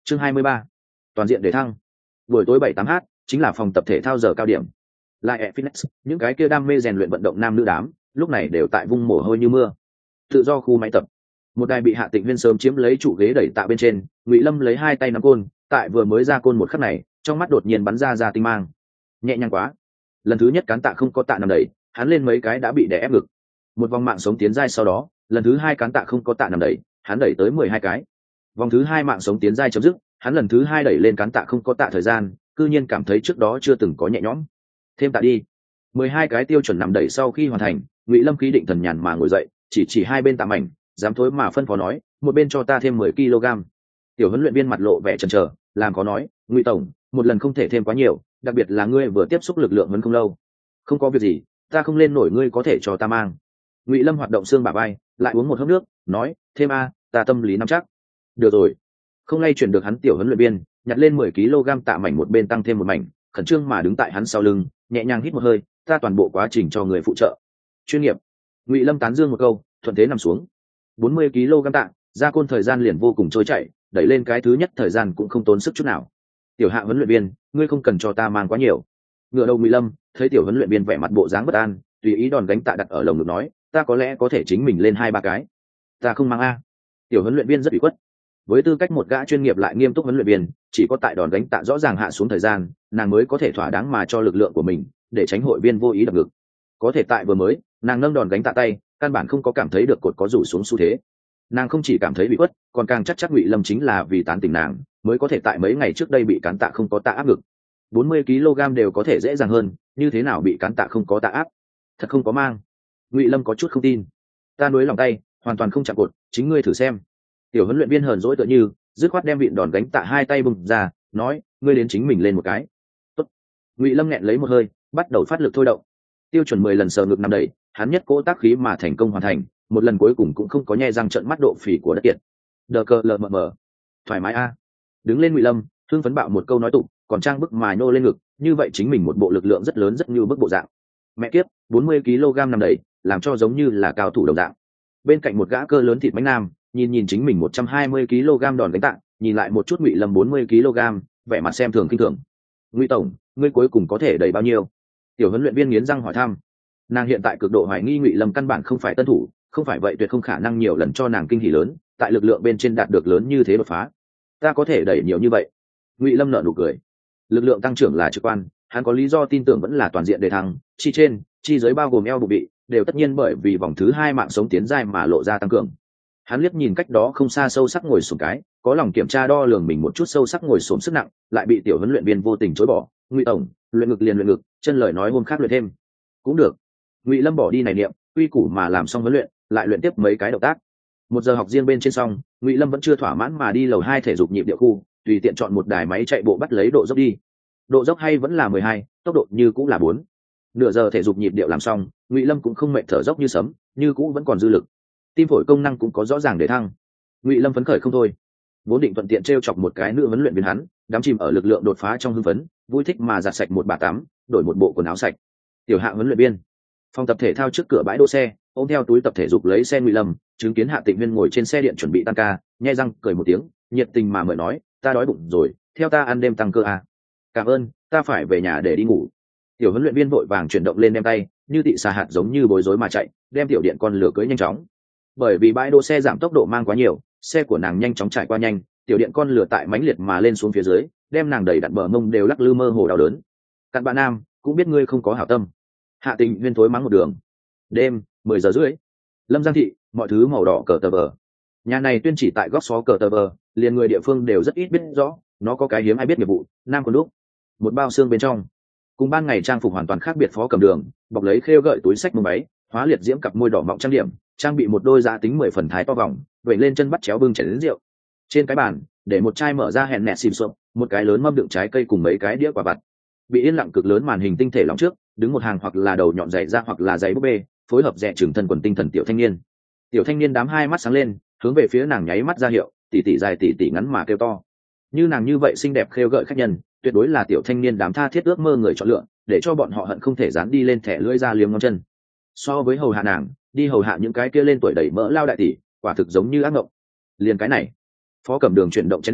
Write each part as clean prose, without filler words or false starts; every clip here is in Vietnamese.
Chương 23. Toàn diện để thăng. Buổi tối 7-8h chính là phòng tập thể thao giờ cao điểm. Lại e fitness, những cái kia đam mê rèn luyện vận động nam nữ đám, lúc này đều tại vung mồ hôi như mưa. Tự do khu máy tập. Một đài bị Hạ Tịnh Viên sớm chiếm lấy trụ ghế đẩy tạ bên trên, Ngụy Lâm lấy hai tay nắm côn, tại vừa mới ra côn một khắc này, trong mắt đột nhiên bắn ra tinh mang. Nhẹ nhàng quá. Lần thứ nhất cán tạ không có tạ nằm đẩy, hắn lên mấy cái đã bị đè ép ngực. Một vòng mạng sống tiến giai sau đó, lần thứ hai cán tạ không có tạ nằm đẩy, hắn đẩy tới 12 cái. Vòng thứ hai mạng sống tiến giai chấm dứt, hắn lần thứ hai đẩy lên cán tạ không có tạ thời gian, cư nhiên cảm thấy trước đó chưa từng có nhẹ nhõm. Thêm tạ đi. 12 cái tiêu chuẩn nằm đẩy sau khi hoàn thành, Ngụy Lâm khí định thần nhàn mà ngồi dậy, chỉ hai bên tạ mảnh, dám thối mà phân phó nói, một bên cho ta thêm 10 kg. Tiểu huấn luyện viên mặt lộ vẻ chần chờ, làm có nói, Ngụy tổng, một lần không thể thêm quá nhiều, đặc biệt là ngươi vừa tiếp xúc lực lượng vẫn không lâu. Không có việc gì, ta không lên nổi, ngươi có thể cho ta mang. Ngụy Lâm hoạt động xương bả vai, lại uống một hớp nước, nói, thêm a, ta tâm lý nắm chắc. Được rồi. Không lay chuyển được hắn, tiểu huấn luyện viên nhặt lên 10 kg tạ mảnh, một bên tăng thêm một mảnh, khẩn trương mà đứng tại hắn sau lưng, nhẹ nhàng hít một hơi, ta toàn bộ quá trình cho người phụ trợ. Chuyên nghiệp. Ngụy Lâm tán dương một câu, thuận thế nằm xuống. 40 kg tạ, ra côn thời gian liền vô cùng trôi chảy, đẩy lên cái thứ nhất thời gian cũng không tốn sức chút nào. Tiểu Hạ huấn luyện viên, ngươi không cần cho ta mang quá nhiều. Ngựa đầu Ngụy Lâm thấy tiểu huấn luyện viên vẻ mặt bộ dáng bất an, tùy ý đòn gánh tạ đặt ở lồng ngực nói, ta có lẽ có thể chính mình lên 2-3 cái. Ta không mang a. Tiểu huấn luyện viên rất ủy khuất. Với tư cách một gã chuyên nghiệp lại nghiêm túc huấn luyện viên, chỉ có tại đòn gánh tạ rõ ràng hạ xuống thời gian, nàng mới có thể thỏa đáng mà cho lực lượng của mình, để tránh hội viên vô ý đập ngực. Có thể tại vừa mới, nàng nâng đòn gánh tạ tay, căn bản không có cảm thấy được cột có rủ xuống xu thế. Nàng không chỉ cảm thấy bị khuất, còn càng chắc Ngụy Lâm chính là vì tán tỉnh nàng, mới có thể tại mấy ngày trước đây bị cán tạ không có tạ áp ngực. 40 kg đều có thể dễ dàng hơn, như thế nào bị cán tạ không có tạ áp? Thật không có mang. Ngụy Lâm có chút không tin. Ta nuối lòng tay, hoàn toàn không chạm cột, chính ngươi thử xem. Tiểu huấn luyện viên hờn dỗi tựa như, dứt khoát đem vịn đòn gánh tạ hai tay bùng ra, nói, ngươi đến chính mình lên một cái. Tốt. Ngụy Lâm nghẹn lấy một hơi, bắt đầu phát lực thôi động. Tiêu chuẩn 10 lần sờ ngực nằm đẩy, hắn nhất cỗ tác khí mà thành công hoàn thành, một lần cuối cùng cũng không có nhe răng trợn mắt độ phì của đất kiệt. Đờ cờ lờ mờ mờ. Thoải mái a. Đứng lên Ngụy Lâm, hưng phấn bạo một câu nói tụ, còn trang bức mà nhô lên ngực, như vậy chính mình một bộ lực lượng rất lớn, rất như bức bộ dạng. Mẹ kiếp, 40 kg nằm đẩy, làm cho giống như là cao thủ đồng dạng. Bên cạnh một gã cơ lớn thịt bánh nam, nhìn chính mình 120 kg đòn gánh tạ, nhìn lại một chút Ngụy Lâm 40 kg, vẻ mặt xem thường kinh thường. Ngụy tổng, ngươi cuối cùng có thể đẩy bao nhiêu? Tiểu huấn luyện viên nghiến răng hỏi thăm. Nàng hiện tại cực độ hoài nghi Ngụy Lâm căn bản không phải tân thủ, không phải vậy tuyệt không khả năng nhiều lần cho nàng kinh hỉ lớn, tại lực lượng bên trên đạt được lớn như thế đột phá. Ta có thể đẩy nhiều như vậy. Ngụy Lâm nở nụ cười. Lực lượng tăng trưởng là trực quan, hắn có lý do tin tưởng vẫn là toàn diện đề thăng, chi trên, chi dưới bao gồm eo bụng bị, đều tất nhiên bởi vì vòng thứ hai mạng sống tiến giai mà lộ ra tăng cường. Hắn liếc nhìn cách đó không xa sâu sắc ngồi xổm cái, có lòng kiểm tra đo lường mình một chút sâu sắc ngồi xổm sức nặng, lại bị tiểu huấn luyện viên vô tình chối bỏ. Ngụy tổng, luyện ngực liền luyện ngực, chân lời nói hôm khác luyện thêm. Cũng được. Ngụy Lâm bỏ đi này niệm, quy củ mà làm xong huấn luyện, lại luyện tiếp mấy cái động tác. 1 giờ học riêng bên trên xong, Ngụy Lâm vẫn chưa thỏa mãn mà đi lầu 2 thể dục nhịp điệu khu, tùy tiện chọn một đài máy chạy bộ bắt lấy độ dốc đi. Độ dốc hay vẫn là 12, tốc độ như cũng là 4. Nửa giờ thể dục nhịp điệu làm xong, Ngụy Lâm cũng không mệt thở dốc như sấm, như cũng vẫn còn dư lực. Tim phổi công năng cũng có rõ ràng để thăng. Ngụy Lâm phấn khởi không thôi. Vốn định thuận tiện trêu chọc một cái nữ huấn luyện viên hắn, đắm chìm ở lực lượng đột phá trong hưng phấn, vui thích mà giặt sạch một bà tắm, đổi một bộ quần áo sạch. Tiểu Hạ huấn luyện viên. Phòng tập thể thao trước cửa bãi đỗ xe, ôm theo túi tập thể dục lấy xe Ngụy Lâm, chứng kiến Hạ Tịnh Viên ngồi trên xe điện chuẩn bị tăng ca, nhếch răng cười một tiếng, nhiệt tình mà mời nói, ta đói bụng rồi, theo ta ăn đêm tăng cơ à. Cảm ơn, ta phải về nhà để đi ngủ. Tiểu huấn luyện viên vội vàng chuyển động lên đem tay, như tị xà hạt giống như bối rối mà chạy, đem tiểu điện con lửa cưỡi nhanh chóng. Bởi vì bãi đỗ xe giảm tốc độ mang quá nhiều, xe của nàng nhanh chóng chạy qua nhanh, tiểu điện con lửa tại mãnh liệt mà lên xuống phía dưới, đem nàng đẩy đặn bờ mông đều lắc lư mơ hồ đau đớn. Cặn bạn nam, cũng biết ngươi không có hảo tâm. Hạ Tịnh Viên thối mắng một đường. Đêm 10 giờ rưỡi, Lâm Giang thị, mọi thứ màu đỏ cờ tờ vờ. Nhà này tuyên chỉ tại góc xó cờ tờ vờ, liền người địa phương đều rất ít biết rõ, nó có cái hiếm ai biết nghiệp vụ, nam con đúc. Một bao xương bên trong, cùng ban ngày trang phục hoàn toàn khác biệt phó cầm đường, bọc lấy khêu gợi túi xách mông váy, hóa liệt diễm cặp môi đỏ mọng trang điểm, trang bị một đôi giá tính 10 phần thái to vòng, vẩy lên chân bắt chéo bưng chén đến rượu. Trên cái bàn, để một chai mở ra hẹn nẹt xìm xộp, một cái lớn mâm đựng trái cây cùng mấy cái đĩa quả vặt. Bị yên lặng cực lớn màn hình tinh thể lóng trước, đứng một hàng hoặc là đầu nhọn dày ra hoặc là giày búp bê, phối hợp rẻ trưởng thân quần tinh thần tiểu thanh niên. Tiểu thanh niên đám hai mắt sáng lên, hướng về phía nàng nháy mắt ra hiệu, tỷ tỷ dài tỷ tỷ ngắn mà kêu to. Như nàng như vậy xinh đẹp khêu gợi khách nhân, tuyệt đối là tiểu thanh niên đám tha thiết ước mơ người chọn lựa, để cho bọn họ hận không thể dán đi lên thẻ lưỡi ra liếm ngón chân. So với hầu hạ nàng, đi hầu hạ những cái kia lên tuổi đầy mỡ lao đại tỷ, quả thực giống như ác ngộng. Liền cái này, phó cẩm đường chuyển động chén rượu,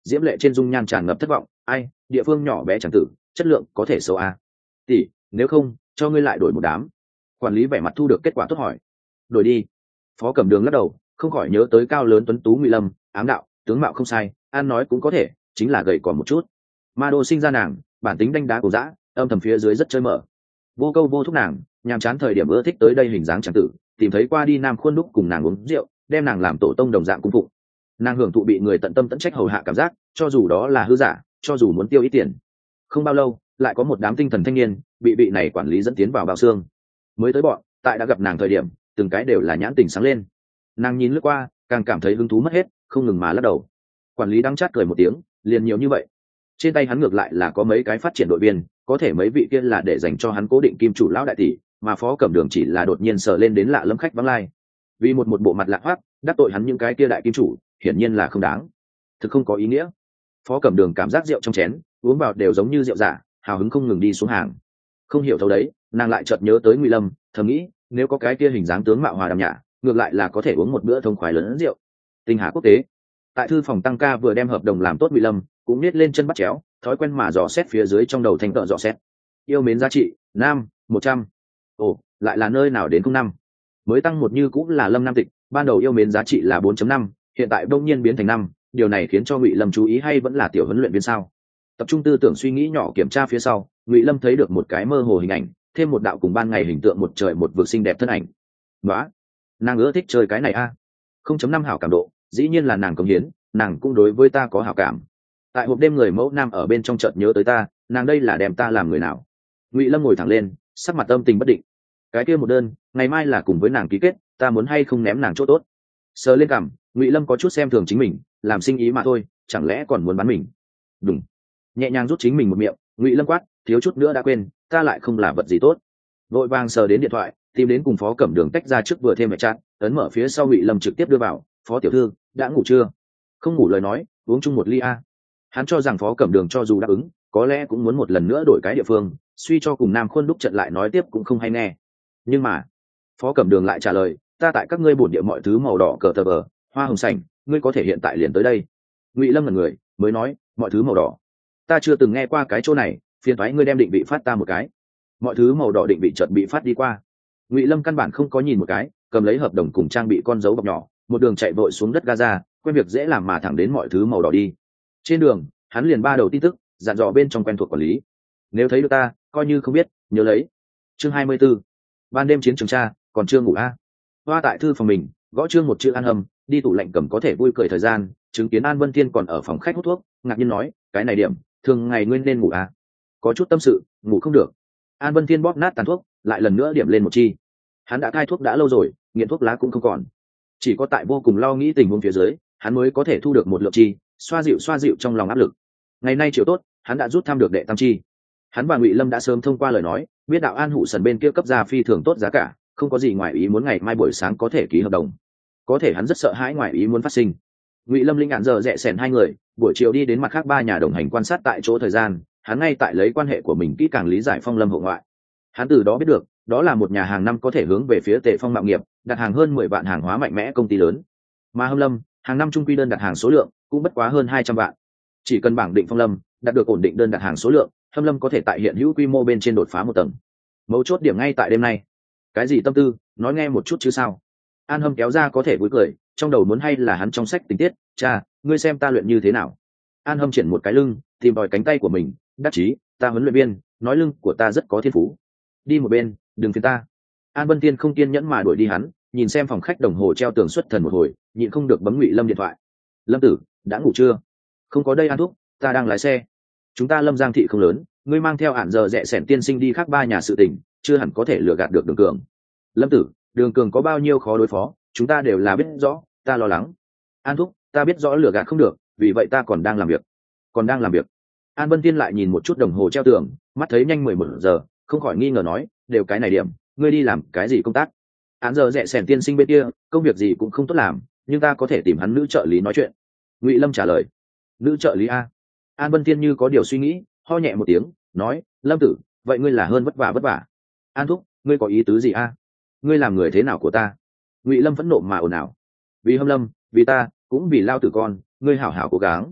diễm lệ trên dung nhan tràn ngập thất vọng. Ai, địa phương nhỏ bé chẳng tử, chất lượng có thể xấu à? Tỷ, nếu không cho ngươi lại đổi một đám. Quản lý vẻ mặt thu được kết quả tốt hỏi. Đổi đi. Phó Cẩm Đường lắc đầu, không khỏi nhớ tới cao lớn tuấn tú Ngụy Lâm, ám đạo, tướng mạo không sai, an nói cũng có thể, chính là gầy còn một chút. Ma đô sinh ra nàng, bản tính đanh đá cổ dã, âm thầm phía dưới rất chơi mở. Vô câu vô thúc nàng, nhàm chán thời điểm ưa thích tới đây hình dáng chẳng tử, tìm thấy qua đi nam khuôn đúc cùng nàng uống rượu, đem nàng làm tổ tông đồng dạng cung phụng. Nàng hưởng thụ bị người tận tâm tận trách hầu hạ cảm giác, cho dù đó là hư giả, cho dù muốn tiêu ít tiền. Không bao lâu, lại có một đám tinh thần thanh niên bị vị này quản lý dẫn tiến vào bao xương. Mới tới bọn, tại đã gặp nàng thời điểm, từng cái đều là nhãn tình sáng lên. Nàng nhìn lướt qua, càng cảm thấy hứng thú mất hết, không ngừng mà lắc đầu. Quản lý đang chát cười một tiếng, liền nhiều như vậy. Trên tay hắn ngược lại là có mấy cái phát triển đội viên, có thể mấy vị kia là để dành cho hắn cố định kim chủ lão đại tỷ, mà Phó Cẩm Đường chỉ là đột nhiên sờ lên đến lạ lẫm khách vắng lai. Vì một bộ mặt lạ hoắc, đắc tội hắn những cái kia đại kim chủ, hiển nhiên là không đáng. Thực không có ý nghĩa. Phó Cẩm Đường cảm giác rượu trong chén, uống vào đều giống như rượu giả, hào hứng không ngừng đi xuống hàng. Không hiểu thấu đấy, nàng lại chợt nhớ tới Ngụy Lâm, thầm nghĩ, nếu có cái kia hình dáng tướng mạo hòa đàm nhã, ngược lại là có thể uống một bữa thông khoái lớn rượu. Tinh Hà Quốc tế. Tại thư phòng tăng ca vừa đem hợp đồng làm tốt Ngụy Lâm, cũng nết lên chân bắt chéo, thói quen mà dò xét phía dưới trong đầu thanh tợ dò xét. Yêu mến giá trị, nam, 100. Ồ, lại là nơi nào đến 05. Mới tăng một như cũng là Lâm Nam Tịch, ban đầu yêu mến giá trị là 4.5, hiện tại đông nhiên biến thành 5, điều này khiến cho Ngụy Lâm chú ý hay vẫn là tiểu huấn luyện viên sao? Tập trung tư tưởng suy nghĩ nhỏ kiểm tra phía sau, Ngụy Lâm thấy được một cái mơ hồ hình ảnh, thêm một đạo cùng ban ngày hình tượng một trời một vực xinh đẹp thân ảnh. Đó, nàng ưa thích chơi cái này a. 0.5 hảo cảm độ, dĩ nhiên là nàng cống hiến, nàng cũng đối với ta có hảo cảm. Tại hộp đêm người mẫu nam ở bên trong chợt nhớ tới ta, nàng đây là đem ta làm người nào? Ngụy Lâm ngồi thẳng lên, sắc mặt âm tình bất định. Cái kia một đơn, ngày mai là cùng với nàng ký kết, ta muốn hay không ném nàng chỗ tốt. Sờ lên cằm, Ngụy Lâm có chút xem thường chính mình, làm sinh ý mà thôi, chẳng lẽ còn muốn bán mình? Đúng. Nhẹ nhàng rút chính mình một miệng, Ngụy Lâm quát, thiếu chút nữa đã quên, ta lại không là vật gì tốt. Vội vàng sờ đến điện thoại, tìm đến cùng Phó Cẩm Đường tách ra trước vừa thêm mẹ chat, ấn mở phía sau Ngụy Lâm trực tiếp đưa vào, Phó tiểu thư, đã ngủ chưa? Không ngủ lời nói, uống chung một ly a. Hắn cho rằng Phó Cẩm Đường cho dù đáp ứng, có lẽ cũng muốn một lần nữa đổi cái địa phương, suy cho cùng Nam Khuôn đúc trận lại nói tiếp cũng không hay nghe. Nhưng mà, Phó Cẩm Đường lại trả lời, ta tại các ngươi bổn địa mọi thứ màu đỏ cờ tờ vờ, hoa hồng sành, ngươi có thể hiện tại liền tới đây. Ngụy Lâm là người, mới nói, mọi thứ màu đỏ. Ta chưa từng nghe qua cái chỗ này, phiền thoái ngươi đem định vị phát ta một cái. Mọi thứ màu đỏ định vị chợt bị phát đi qua. Ngụy Lâm căn bản không có nhìn một cái, cầm lấy hợp đồng cùng trang bị con dấu bọc nhỏ, một đường chạy vội xuống đất Gaza, quen việc dễ làm mà thẳng đến mọi thứ màu đỏ đi. Trên đường, hắn liền ba đầu tin tức, dặn dò bên trong quen thuộc quản lý. Nếu thấy được ta, coi như không biết, nhớ lấy. Chương 24. Ban đêm chiến trường tra, còn chưa ngủ a. Hoa tại thư phòng mình, gõ chương một chữ An Hâm, đi tủ lạnh cầm có thể vui cười thời gian, chứng kiến An Vân Thiên còn ở phòng khách hút thuốc, ngạc nhiên nói, cái này điểm, thường ngày nguyên nên ngủ a. Có chút tâm sự, ngủ không được. An Vân Thiên bóp nát tàn thuốc, lại lần nữa điểm lên một chi. Hắn đã cai thuốc đã lâu rồi, nghiện thuốc lá cũng không còn. Chỉ có tại vô cùng lo nghĩ tình huống phía dưới, hắn mới có thể thu được một lượng chi, xoa dịu trong lòng áp lực. Ngày nay chiều tốt, hắn đã rút thăm được đệ tam chi. Hắn và Ngụy Lâm đã sớm thông qua lời nói, biết đạo An Hụ Sần bên kia cấp ra phi thường tốt giá cả, không có gì ngoài ý muốn ngày mai buổi sáng có thể ký hợp đồng. Có thể hắn rất sợ hãi ngoài ý muốn phát sinh. Ngụy Lâm linh ngạn giờ rẽ sẻn hai người, buổi chiều đi đến mặt khác ba nhà đồng hành quan sát tại chỗ thời gian, hắn ngay tại lấy quan hệ của mình kỹ càng lý giải Phong Lâm hộ ngoại. Hắn từ đó biết được, đó là một nhà hàng năm có thể hướng về phía Tệ Phong mạo nghiệp, đặt hàng hơn 10 vạn hàng hóa mạnh mẽ công ty lớn. Mà Hâm Lâm, hàng năm trung quy đơn đặt hàng số lượng cũng bất quá hơn 200 vạn. Chỉ cần bảng định Phong Lâm đạt được ổn định đơn đặt hàng số lượng, Hâm Lâm có thể tại hiện hữu quy mô bên trên đột phá một tầng. Mấu chốt điểm ngay tại đêm nay. Cái gì tâm tư, nói nghe một chút chứ sao? An Hâm kéo ra có thể vui cười, trong đầu muốn hay là hắn trong sách tình tiết, cha, ngươi xem ta luyện như thế nào. An Hâm triển một cái lưng, tìm đòi cánh tay của mình, đắc chí, ta huấn luyện viên, nói lưng của ta rất có thiên phú. Đi một bên, đừng phiền ta. An Vân Tiên không kiên nhẫn mà đuổi đi hắn, nhìn xem phòng khách đồng hồ treo tường xuất thần một hồi, nhịn không được bấm Ngụy Lâm điện thoại. Lâm tử, đã ngủ chưa? Không có đây An thúc, ta đang lái xe. Chúng ta Lâm Giang thị không lớn, ngươi mang theo ản giờ rẽ sẻn tiên sinh đi khác ba nhà sự tình, chưa hẳn có thể lừa gạt được Đường Cường. Lâm tử, Đường Cường có bao nhiêu khó đối phó, chúng ta đều là biết rõ, ta lo lắng. An thúc, ta biết rõ lừa gạt không được, vì vậy ta còn đang làm việc. Còn đang làm việc. An Vân Tiên lại nhìn một chút đồng hồ treo tường, mắt thấy nhanh 11 giờ, không khỏi nghi ngờ nói, đều cái này điểm, ngươi đi làm cái gì công tác? Án giờ rẽ sẻn tiên sinh bên kia, công việc gì cũng không tốt làm, nhưng ta có thể tìm hắn nữ trợ lý nói chuyện. Ngụy Lâm trả lời. Nữ trợ lý a? An Vân Tiên như có điều suy nghĩ, ho nhẹ một tiếng, nói, Lâm tử, vậy ngươi là hơn vất vả. An thúc, ngươi có ý tứ gì a? Ngươi làm người thế nào của ta? Ngụy Lâm phẫn nộ mà ồn ào. Vì Hâm Lâm, vì ta, cũng vì lao tử con, ngươi hảo hảo cố gắng.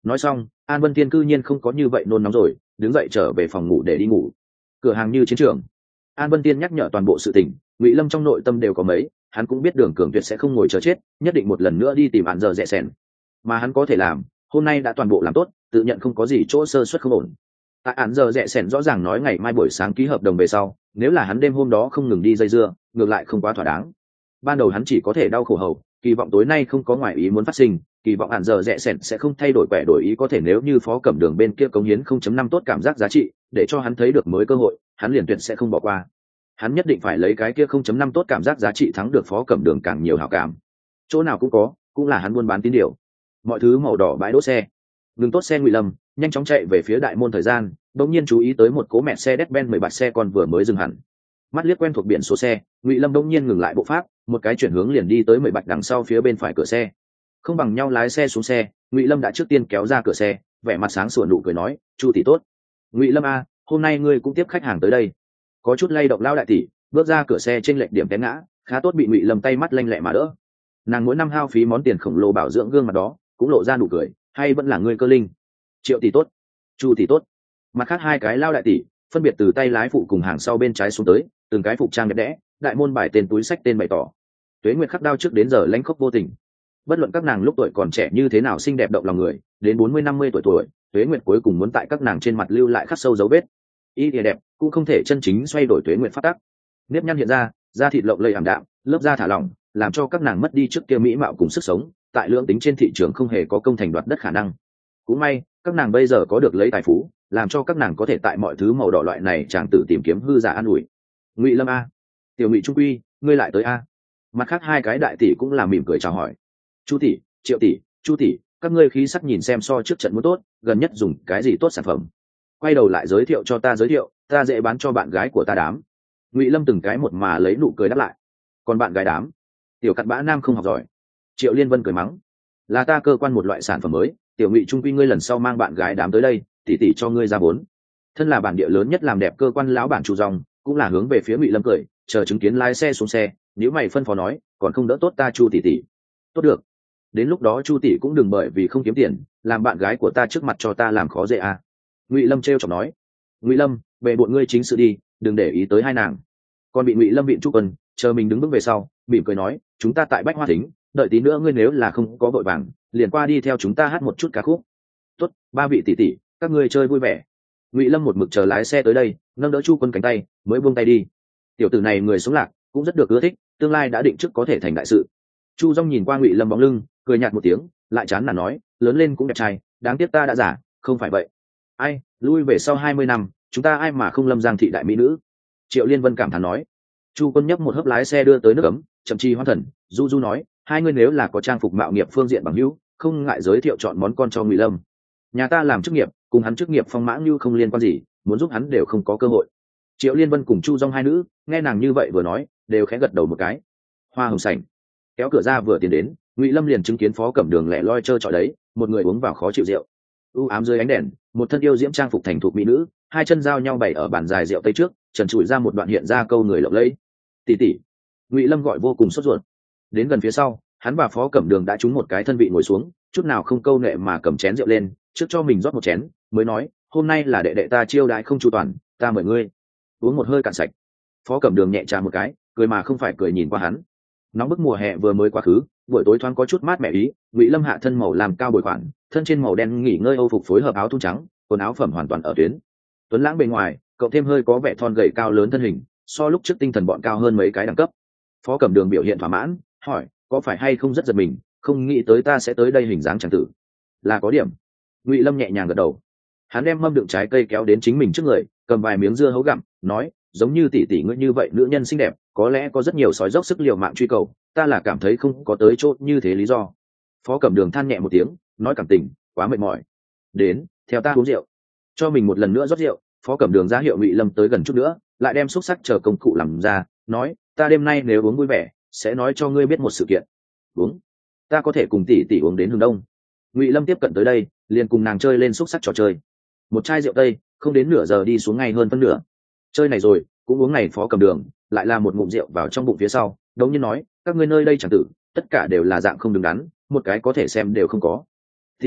Nói xong An Vân Tiên cư nhiên không có như vậy nôn nóng rồi, đứng dậy trở về phòng ngủ để đi ngủ. Cửa hàng như chiến trường. An Vân Tiên nhắc nhở toàn bộ sự tình, Ngụy Lâm trong nội tâm đều có mấy, hắn cũng biết Đường Cường Tuyệt sẽ không ngồi chờ chết, nhất định một lần nữa đi tìm Án Giờ Rẽ Sèn. Mà hắn có thể làm, hôm nay đã toàn bộ làm tốt, tự nhận không có gì chỗ sơ suất không ổn. Tại Án Giờ Rẽ Sèn rõ ràng nói ngày mai buổi sáng ký hợp đồng về sau, nếu là hắn đêm hôm đó không ngừng đi dây dưa, ngược lại không quá thỏa đáng. Ban đầu hắn chỉ có thể đau khổ hầu, kỳ vọng tối nay không có ngoại ý muốn phát sinh, kỳ vọng Án Giờ Rẽ Sèn sẽ không thay đổi quẻ đổi ý, có thể nếu như Phó Cẩm Đường bên kia cống hiến 0.5 tốt cảm giác giá trị, để cho hắn thấy được mới cơ hội, hắn liền tuyệt sẽ không bỏ qua. Hắn nhất định phải lấy cái kia 0.5 tốt cảm giác giá trị thắng được Phó Cẩm Đường càng nhiều hảo cảm. Chỗ nào cũng có, cũng là hắn buôn bán tín điều. Mọi thứ màu đỏ bãi đỗ xe. Ngừng tốt xe Ngụy Lâm, nhanh chóng chạy về phía đại môn thời gian, đột nhiên chú ý tới một cố mẹ xe Mercedes-Benz 10 bạch xe còn vừa mới dừng hẳn. Mắt liếc quen thuộc biển số xe, Ngụy Lâm đột nhiên ngừng lại bộ pháp, một cái chuyển hướng liền đi tới 10 bạch đằng sau phía bên phải cửa xe. Không bằng nhau lái xe xuống xe, Ngụy Lâm đã trước tiên kéo ra cửa xe, vẻ mặt sáng sủa nụ cười nói, "Chu tỷ tốt. Ngụy Lâm a, hôm nay ngươi cũng tiếp khách hàng tới đây." Có chút lay động lao đại tỷ, bước ra cửa xe trên lệch điểm té ngã, khá tốt bị Ngụy Lâm tay mắt lanh lẹ mà đỡ. Nàng mỗi năm hao phí món tiền khổng lồ bảo dưỡng gương mặt đó, cũng lộ ra nụ cười, hay vẫn là ngươi Cơ Linh. Triệu tỷ tốt, Chu tỷ tốt. Mặt khác hai cái lao đại tỷ phân biệt từ tay lái phụ cùng hàng sau bên trái xuống tới, từng cái phục trang đẹp đẽ, đại môn bài tên túi sách tên bày tỏ. Tuế Nguyệt khắc đao trước đến giờ lãnh khốc vô tình. Bất luận các nàng lúc tuổi còn trẻ như thế nào xinh đẹp động lòng người, đến 40-50 tuổi, Tuế Nguyệt cuối cùng muốn tại các nàng trên mặt lưu lại khắc sâu dấu vết. Y đẹp cũng không thể chân chính xoay đổi Tuế Nguyệt phát tắc. Nếp nhăn hiện ra, da thịt lộng lẫy ảm đạm, lớp da thả lỏng, làm cho các nàng mất đi trước kia mỹ mạo cùng sức sống, tại lưỡng tính trên thị trường không hề có công thành đoạt đất khả năng. Cũng may các nàng bây giờ có được lấy tài phú, làm cho các nàng có thể tại mọi thứ màu đỏ loại này chàng tự tìm kiếm hư giả an ủi. Ngụy Lâm a, tiểu Ngụy Trung Quy, ngươi lại tới a. Mặt khác hai cái đại tỷ cũng là mỉm cười chào hỏi. Chu tỷ, Triệu tỷ, Chu tỷ, các ngươi khí sắc nhìn xem so trước trận muốn tốt, gần nhất dùng cái gì tốt sản phẩm. Quay đầu lại giới thiệu cho ta giới thiệu, ta dễ bán cho bạn gái của ta đám. Ngụy Lâm từng cái một mà lấy nụ cười đáp lại. Còn bạn gái đám, tiểu cặn bã nam không học giỏi. Triệu Liên Vân cười mắng, là ta cơ quan một loại sản phẩm mới, tiểu Ngụy Trung Quy ngươi lần sau mang bạn gái đám tới đây, tỷ tỷ cho ngươi ra vốn. Thân là bản địa lớn nhất làm đẹp cơ quan lão bản Chu Dòng, cũng là hướng về phía Ngụy Lâm cười, chờ chứng kiến lái xe xuống xe, nếu mày phân phó nói, còn không đỡ tốt ta Chu tỷ tỷ. Tốt được. Đến lúc đó Chu tỷ cũng đừng bởi vì không kiếm tiền, làm bạn gái của ta trước mặt cho ta làm khó dễ à. Ngụy Lâm trêu chọc nói. Ngụy Lâm, về bọn ngươi chính sự đi, đừng để ý tới hai nàng. Còn bị Ngụy Lâm viện Chu Quân, chờ mình đứng bước về sau, mỉm cười nói, chúng ta tại Bách Hoa Thính, đợi tí nữa ngươi nếu là không có vội vàng, liền qua đi theo chúng ta hát một chút ca khúc. Tốt, ba vị tỷ tỷ, các ngươi chơi vui vẻ. Ngụy Lâm một mực chờ lái xe tới đây, nâng đỡ Chu Quân cánh tay, mới buông tay đi. Tiểu tử này người sống lạc, cũng rất được ưa thích, tương lai đã định trước có thể thành đại sự. Chu Dung nhìn qua Ngụy Lâm bóng lưng, cười nhạt một tiếng, lại chán nản nói, lớn lên cũng đẹp trai, đáng tiếc ta đã giả, không phải vậy. Ai, lui về sau 20 năm, chúng ta ai mà không Lâm Giang thị đại mỹ nữ. Triệu Liên Vân cảm thán nói. Chu Quân nhấp một hớp lái xe đưa tới nước ấm, chậm chi hoan thần, du du nói, hai người nếu là có trang phục mạo nghiệp phương diện bằng hữu, không ngại giới thiệu chọn món con cho Ngụy Lâm. Nhà ta làm chức nghiệp, cùng hắn chức nghiệp phong mã như không liên quan gì, muốn giúp hắn đều không có cơ hội. Triệu Liên Vân cùng Chu Dung hai nữ, nghe nàng như vậy vừa nói, đều khẽ gật đầu một cái. Hoa hồng sảnh, kéo cửa ra vừa tiến đến, Ngụy Lâm liền chứng kiến Phó Cẩm Đường lẻ loi trơ trọi đấy, một người uống vào khó chịu rượu. U ám dưới ánh đèn, một thân yêu diễm trang phục thành thục mỹ nữ, hai chân giao nhau bày ở bàn dài rượu tây trước, trần trụi ra một đoạn hiện ra câu người lộng lẫy. Tỷ tỷ. Ngụy Lâm gọi vô cùng sốt ruột. Đến gần phía sau, hắn và Phó Cẩm Đường đã trúng một cái thân vị ngồi xuống, chút nào không câu nệ mà cầm chén rượu lên, trước cho mình rót một chén, mới nói, hôm nay là đệ đệ ta chiêu đãi không chu toàn, ta mời ngươi. Uống một hơi cạn sạch. Phó Cẩm Đường nhẹ trà một cái, cười mà không phải cười nhìn qua hắn. Nóng bức mùa hè vừa mới quá khứ, buổi tối thoáng có chút mát mẻ ý. Ngụy Lâm hạ thân màu làm cao bồi khoản, thân trên màu đen nghỉ ngơi âu phục phối hợp áo thun trắng, quần áo phẩm hoàn toàn ở tuyến. Tuấn lãng bề ngoài, cậu thêm hơi có vẻ thon gầy cao lớn thân hình, so lúc trước tinh thần bọn cao hơn mấy cái đẳng cấp. Phó Cẩm Đường biểu hiện thỏa mãn, hỏi, có phải hay không rất giật mình, không nghĩ tới ta sẽ tới đây hình dáng chẳng tử. Là có điểm. Ngụy Lâm nhẹ nhàng gật đầu. Hắn đem mâm đựng trái cây kéo đến chính mình trước người, cầm vài miếng dưa hấu gặm, nói, giống như tỷ tỷ ngươi như vậy nữ nhân xinh đẹp, có lẽ có rất nhiều sói dốc sức liều mạng truy cầu, ta là cảm thấy không có tới chỗ như thế lý do. Phó Cẩm Đường than nhẹ một tiếng, nói cảm tình, quá mệt mỏi. Đến, theo ta uống rượu. Cho mình một lần nữa rót rượu. Phó Cẩm Đường ra hiệu Ngụy Lâm tới gần chút nữa, lại đem xúc sắc chờ công cụ làm ra, nói, ta đêm nay nếu uống vui vẻ, sẽ nói cho ngươi biết một sự kiện. Uống? Ta có thể cùng tỷ tỷ uống đến hướng đông. Ngụy Lâm tiếp cận tới đây, liền cùng nàng chơi lên xúc sắc trò chơi. Một chai rượu tây, không đến nửa giờ đi xuống ngay hơn phân nửa. Chơi này rồi, cũng uống này. Phó Cẩm Đường lại là một ngụm rượu vào trong bụng phía sau, đống nhiên nói, các ngươi nơi đây chẳng tử, tất cả đều là dạng không đứng đắn, một cái có thể xem đều không có. Thì,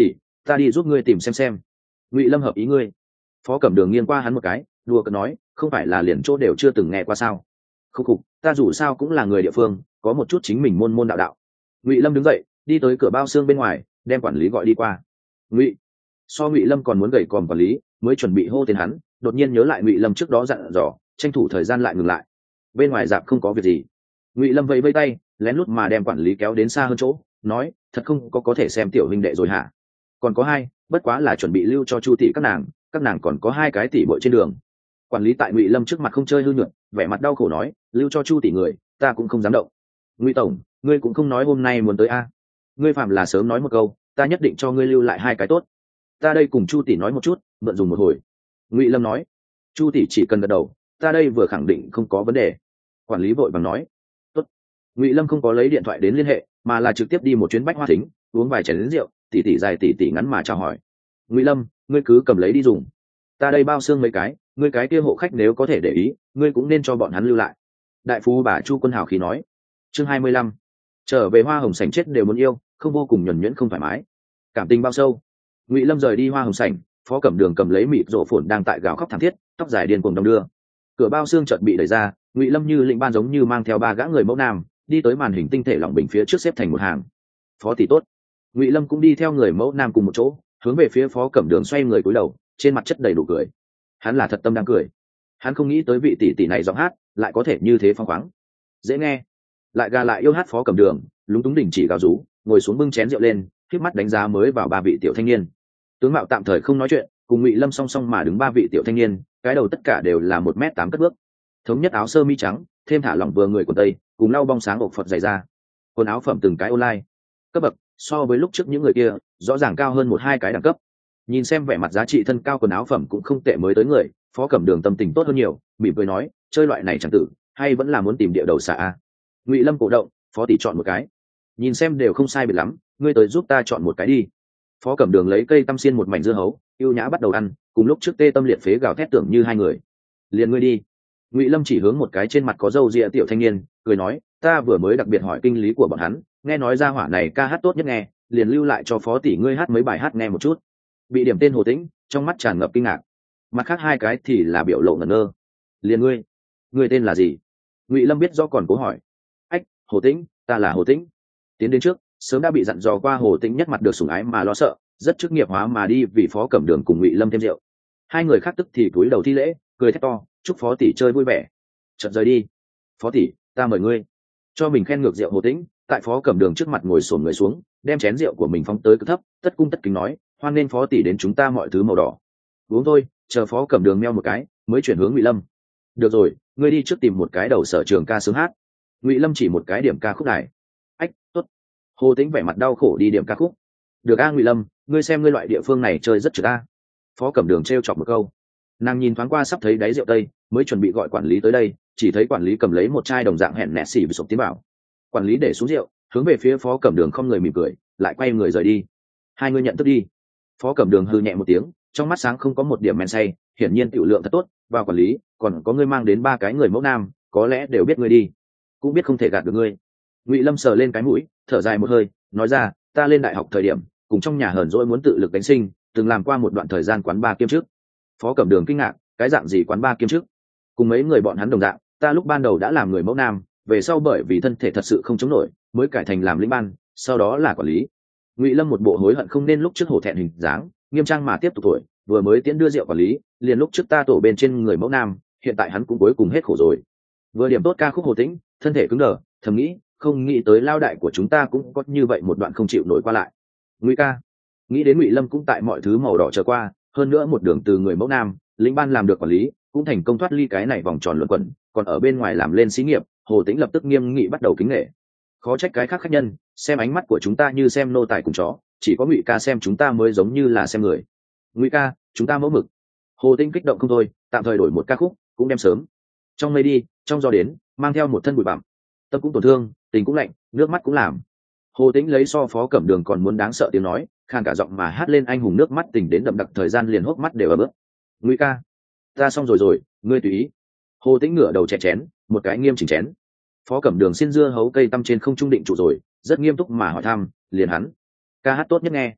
ta đi giúp ngươi tìm xem. Ngụy Lâm hợp ý ngươi. Phó Cẩm Đường nghiêng qua hắn một cái, đùa cợt nói, không phải là liền chỗ đều chưa từng nghe qua sao? Khúc khục, ta dù sao cũng là người địa phương, có một chút chính mình môn môn đạo đạo. Ngụy Lâm đứng dậy, đi tới cửa bao xương bên ngoài, đem quản lý gọi đi qua. Ngụy Ngụy Lâm còn muốn gầy còm quản lý, mới chuẩn bị hô tên hắn, đột nhiên nhớ lại Ngụy Lâm trước đó dặn dò, tranh thủ thời gian lại ngừng lại. Bên ngoài dạp không có việc gì. Ngụy Lâm vẫy vẫy tay, lén lút mà đem quản lý kéo đến xa hơn chỗ, nói, thật không có thể xem tiểu huynh đệ rồi hả? Còn có hai, bất quá là chuẩn bị lưu cho Chu tỷ các nàng còn có hai cái tỷ bội trên đường. Quản lý tại Ngụy Lâm trước mặt không chơi hư nhuận, vẻ mặt đau khổ nói, lưu cho Chu tỷ người, ta cũng không dám động. Ngụy tổng, ngươi cũng không nói hôm nay muốn tới a? Ngươi phạm là sớm nói một câu, ta nhất định cho ngươi lưu lại hai cái tốt. Ta đây cùng Chu tỷ nói một chút, mượn dùng một hồi. Ngụy Lâm nói. Chu tỷ chỉ cần gật đầu, ta đây vừa khẳng định không có vấn đề. Quản lý vội vàng nói. Tốt. Ngụy Lâm không có lấy điện thoại đến liên hệ, mà là trực tiếp đi một chuyến Bách Hoa Thính, uống vài chén rượu, tỷ dài tỷ ngắn mà chào hỏi. Ngụy Lâm, ngươi cứ cầm lấy đi dùng. Ta đây bao xương mấy cái, ngươi cái kia hộ khách nếu có thể để ý, ngươi cũng nên cho bọn hắn lưu lại. Đại phú bà Chu Quân Hào khí nói. Chương 25. Trở về Hoa Hồng Sảnh chết đều muốn yêu, không vô cùng nhuần nhuyễn không thoải mái. Cảm tình bao sâu. Ngụy Lâm rời đi Hoa Hồng Sảnh, Phó Cẩm Đường cầm lấy mịt rổ phồn đang tại gào khóc thảm thiết, tóc dài điên cuồng đong đưa. Cửa bao xương chợt bị đẩy ra, Ngụy Lâm như lĩnh ban giống như mang theo ba gã người mẫu nam, đi tới màn hình tinh thể lỏng bình phía trước xếp thành một hàng. Phó tỷ tốt. Ngụy Lâm cũng đi theo người mẫu nam cùng một chỗ, hướng về phía Phó Cẩm Đường xoay người cúi đầu, trên mặt chất đầy nụ cười. Hắn là thật tâm đang cười. Hắn không nghĩ tới vị tỷ này giọng hát lại có thể như thế phong khoáng, dễ nghe. Lại gà lại yêu hát Phó Cẩm Đường, lúng túng đình chỉ gào rú, ngồi xuống bưng chén rượu lên, khép mắt đánh giá mới vào ba vị tiểu thanh niên. Tướng mạo tạm thời không nói chuyện, cùng Ngụy Lâm song song mà đứng ba vị tiểu thanh niên, cái đầu tất cả đều là 1m8 cất bước, thống nhất áo sơ mi trắng, thêm thả lỏng vừa người của tây, cùng lau bong sáng ộc Phật dày ra. Quần áo phẩm từng cái online, cấp bậc so với lúc trước những người kia rõ ràng cao hơn 1-2 cái đẳng cấp. Nhìn xem vẻ mặt giá trị thân cao quần áo phẩm cũng không tệ mới tới người, Phó Cẩm Đường tâm tình tốt hơn nhiều, mỉm cười nói, chơi loại này chẳng tử, hay vẫn là muốn tìm địa đầu xạ a. Ngụy Lâm cổ động, Phó tỷ chọn một cái. Nhìn xem đều không sai biệt lắm, ngươi tới giúp ta chọn một cái đi. Phó Cẩm Đường lấy cây tăm xiên một mảnh dưa hấu, yêu nhã bắt đầu ăn, cùng lúc trước tê tâm liệt phế gào thét tưởng như hai người. Liền ngươi đi. Ngụy Lâm chỉ hướng một cái trên mặt có râu ria tiểu thanh niên, cười nói, ta vừa mới đặc biệt hỏi kinh lý của bọn hắn, nghe nói ra hỏa này ca hát tốt nhất nghe, liền lưu lại cho Phó tỷ ngươi hát mấy bài hát nghe một chút. Bị điểm tên Hồ Tĩnh, trong mắt tràn ngập kinh ngạc. Mặt khác hai cái thì là biểu lộ ngẩn ngơ. Liền ngươi tên là gì? Ngụy Lâm biết do còn cố hỏi. Ách, Hồ Tĩnh, ta là Hồ Tĩnh. Tiến đến trước, sớm đã bị dặn dò qua Hồ Tĩnh nhất mặt được sủng ái mà lo sợ, rất chức nghiệp hóa mà đi vì Phó Cẩm Đường cùng Ngụy Lâm thêm rượu. Hai người khác tức thì cúi đầu thi lễ, cười thét to, chúc Phó tỷ chơi vui vẻ. Chợt rời đi. Phó tỷ, ta mời ngươi. Cho mình khen ngược rượu Hồ Tĩnh, tại Phó Cẩm Đường trước mặt ngồi xổm người xuống, đem chén rượu của mình phóng tới cực thấp, tất cung tất kính nói, hoan nên Phó tỷ đến chúng ta mọi thứ màu đỏ. Uống thôi, chờ Phó Cẩm Đường meo một cái, mới chuyển hướng Ngụy Lâm. Được rồi, ngươi đi trước tìm một cái đầu sở trường ca sướng hát. Ngụy Lâm chỉ một cái điểm ca khúc đài. Ách, tốt. Hồ Tĩnh vẻ mặt đau khổ đi điểm ca khúc. Được a Ngụy Lâm, ngươi xem ngươi loại địa phương này chơi rất trượt a. Phó Cẩm Đường trêu chọc một câu. Nàng nhìn thoáng qua sắp thấy đáy rượu tây, mới chuẩn bị gọi quản lý tới đây, chỉ thấy quản lý cầm lấy một chai đồng dạng hẹn nẹt xì với sộc tiến bảo. Quản lý để xuống rượu, hướng về phía Phó Cẩm Đường không người mỉm cười, lại quay người rời đi. Hai người nhận thức đi. Phó Cẩm Đường hừ nhẹ một tiếng, trong mắt sáng không có một điểm men say, hiển nhiên tiểu lượng thật tốt. Vào quản lý, còn có ngươi mang đến ba cái người mẫu nam, có lẽ đều biết ngươi đi, cũng biết không thể gạt được ngươi. Ngụy Lâm sờ lên cái mũi, thở dài một hơi, nói ra, ta lên đại học thời điểm, cùng trong nhà hờn dỗi muốn tự lực đánh sinh, từng làm qua một đoạn thời gian quán bar kiêm chức. Phó Cẩm Đường kinh ngạc, cái dạng gì quán bar kiêm chức? Cùng mấy người bọn hắn đồng dạng, ta lúc ban đầu đã làm người mẫu nam, về sau bởi vì thân thể thật sự không chống nổi, mới cải thành làm lĩnh ban, sau đó là quản lý. Ngụy Lâm một bộ hối hận không nên lúc trước hổ thẹn hình dáng, nghiêm trang mà tiếp tục tuổi, vừa mới tiễn đưa rượu quản lý, liền lúc trước ta tổ bên trên người mẫu nam, hiện tại hắn cũng cuối cùng hết khổ rồi. Vừa điểm tốt ca khúc Hồ Tĩnh, thân thể cứng đờ, thầm nghĩ, không nghĩ tới lao đại của chúng ta cũng có như vậy một đoạn không chịu nổi qua lại. Ngụy ca, nghĩ đến Ngụy Lâm cũng tại mọi thứ màu đỏ trở qua, hơn nữa một đường từ người mẫu nam, lĩnh ban làm được quản lý, cũng thành công thoát ly cái này vòng tròn luẩn quẩn, còn ở bên ngoài làm lên xí nghiệp. Hồ Tĩnh lập tức nghiêm nghị bắt đầu kính nể. Khó trách cái khác khách nhân xem ánh mắt của chúng ta như xem nô tài cùng chó, chỉ có Ngụy ca xem chúng ta mới giống như là xem người. Ngụy ca, chúng ta mẫu mực. Hồ Tĩnh kích động không thôi, tạm thời đổi một ca khúc, cũng đem sớm. Trong mây đi, trong gió đến, mang theo một thân bụi bặm. Tâm cũng tổn thương, tình cũng lạnh, nước mắt cũng làm. Hồ Tĩnh lấy so Phó Cẩm Đường còn muốn đáng sợ tiếng nói, khàn cả giọng mà hát lên anh hùng nước mắt tình đến đậm đặc thời gian liền hốc mắt đều ấm ướt. Ngụy ca, ta xong rồi, ngươi tùy ý. Hồ Tĩnh ngửa đầu chè chén, một cái nghiêm chỉnh chén. Phó Cẩm Đường xin dưa hấu cây tăm trên không trung định trụ rồi, rất nghiêm túc mà hỏi thăm, liền hắn ca hát tốt nhất nghe.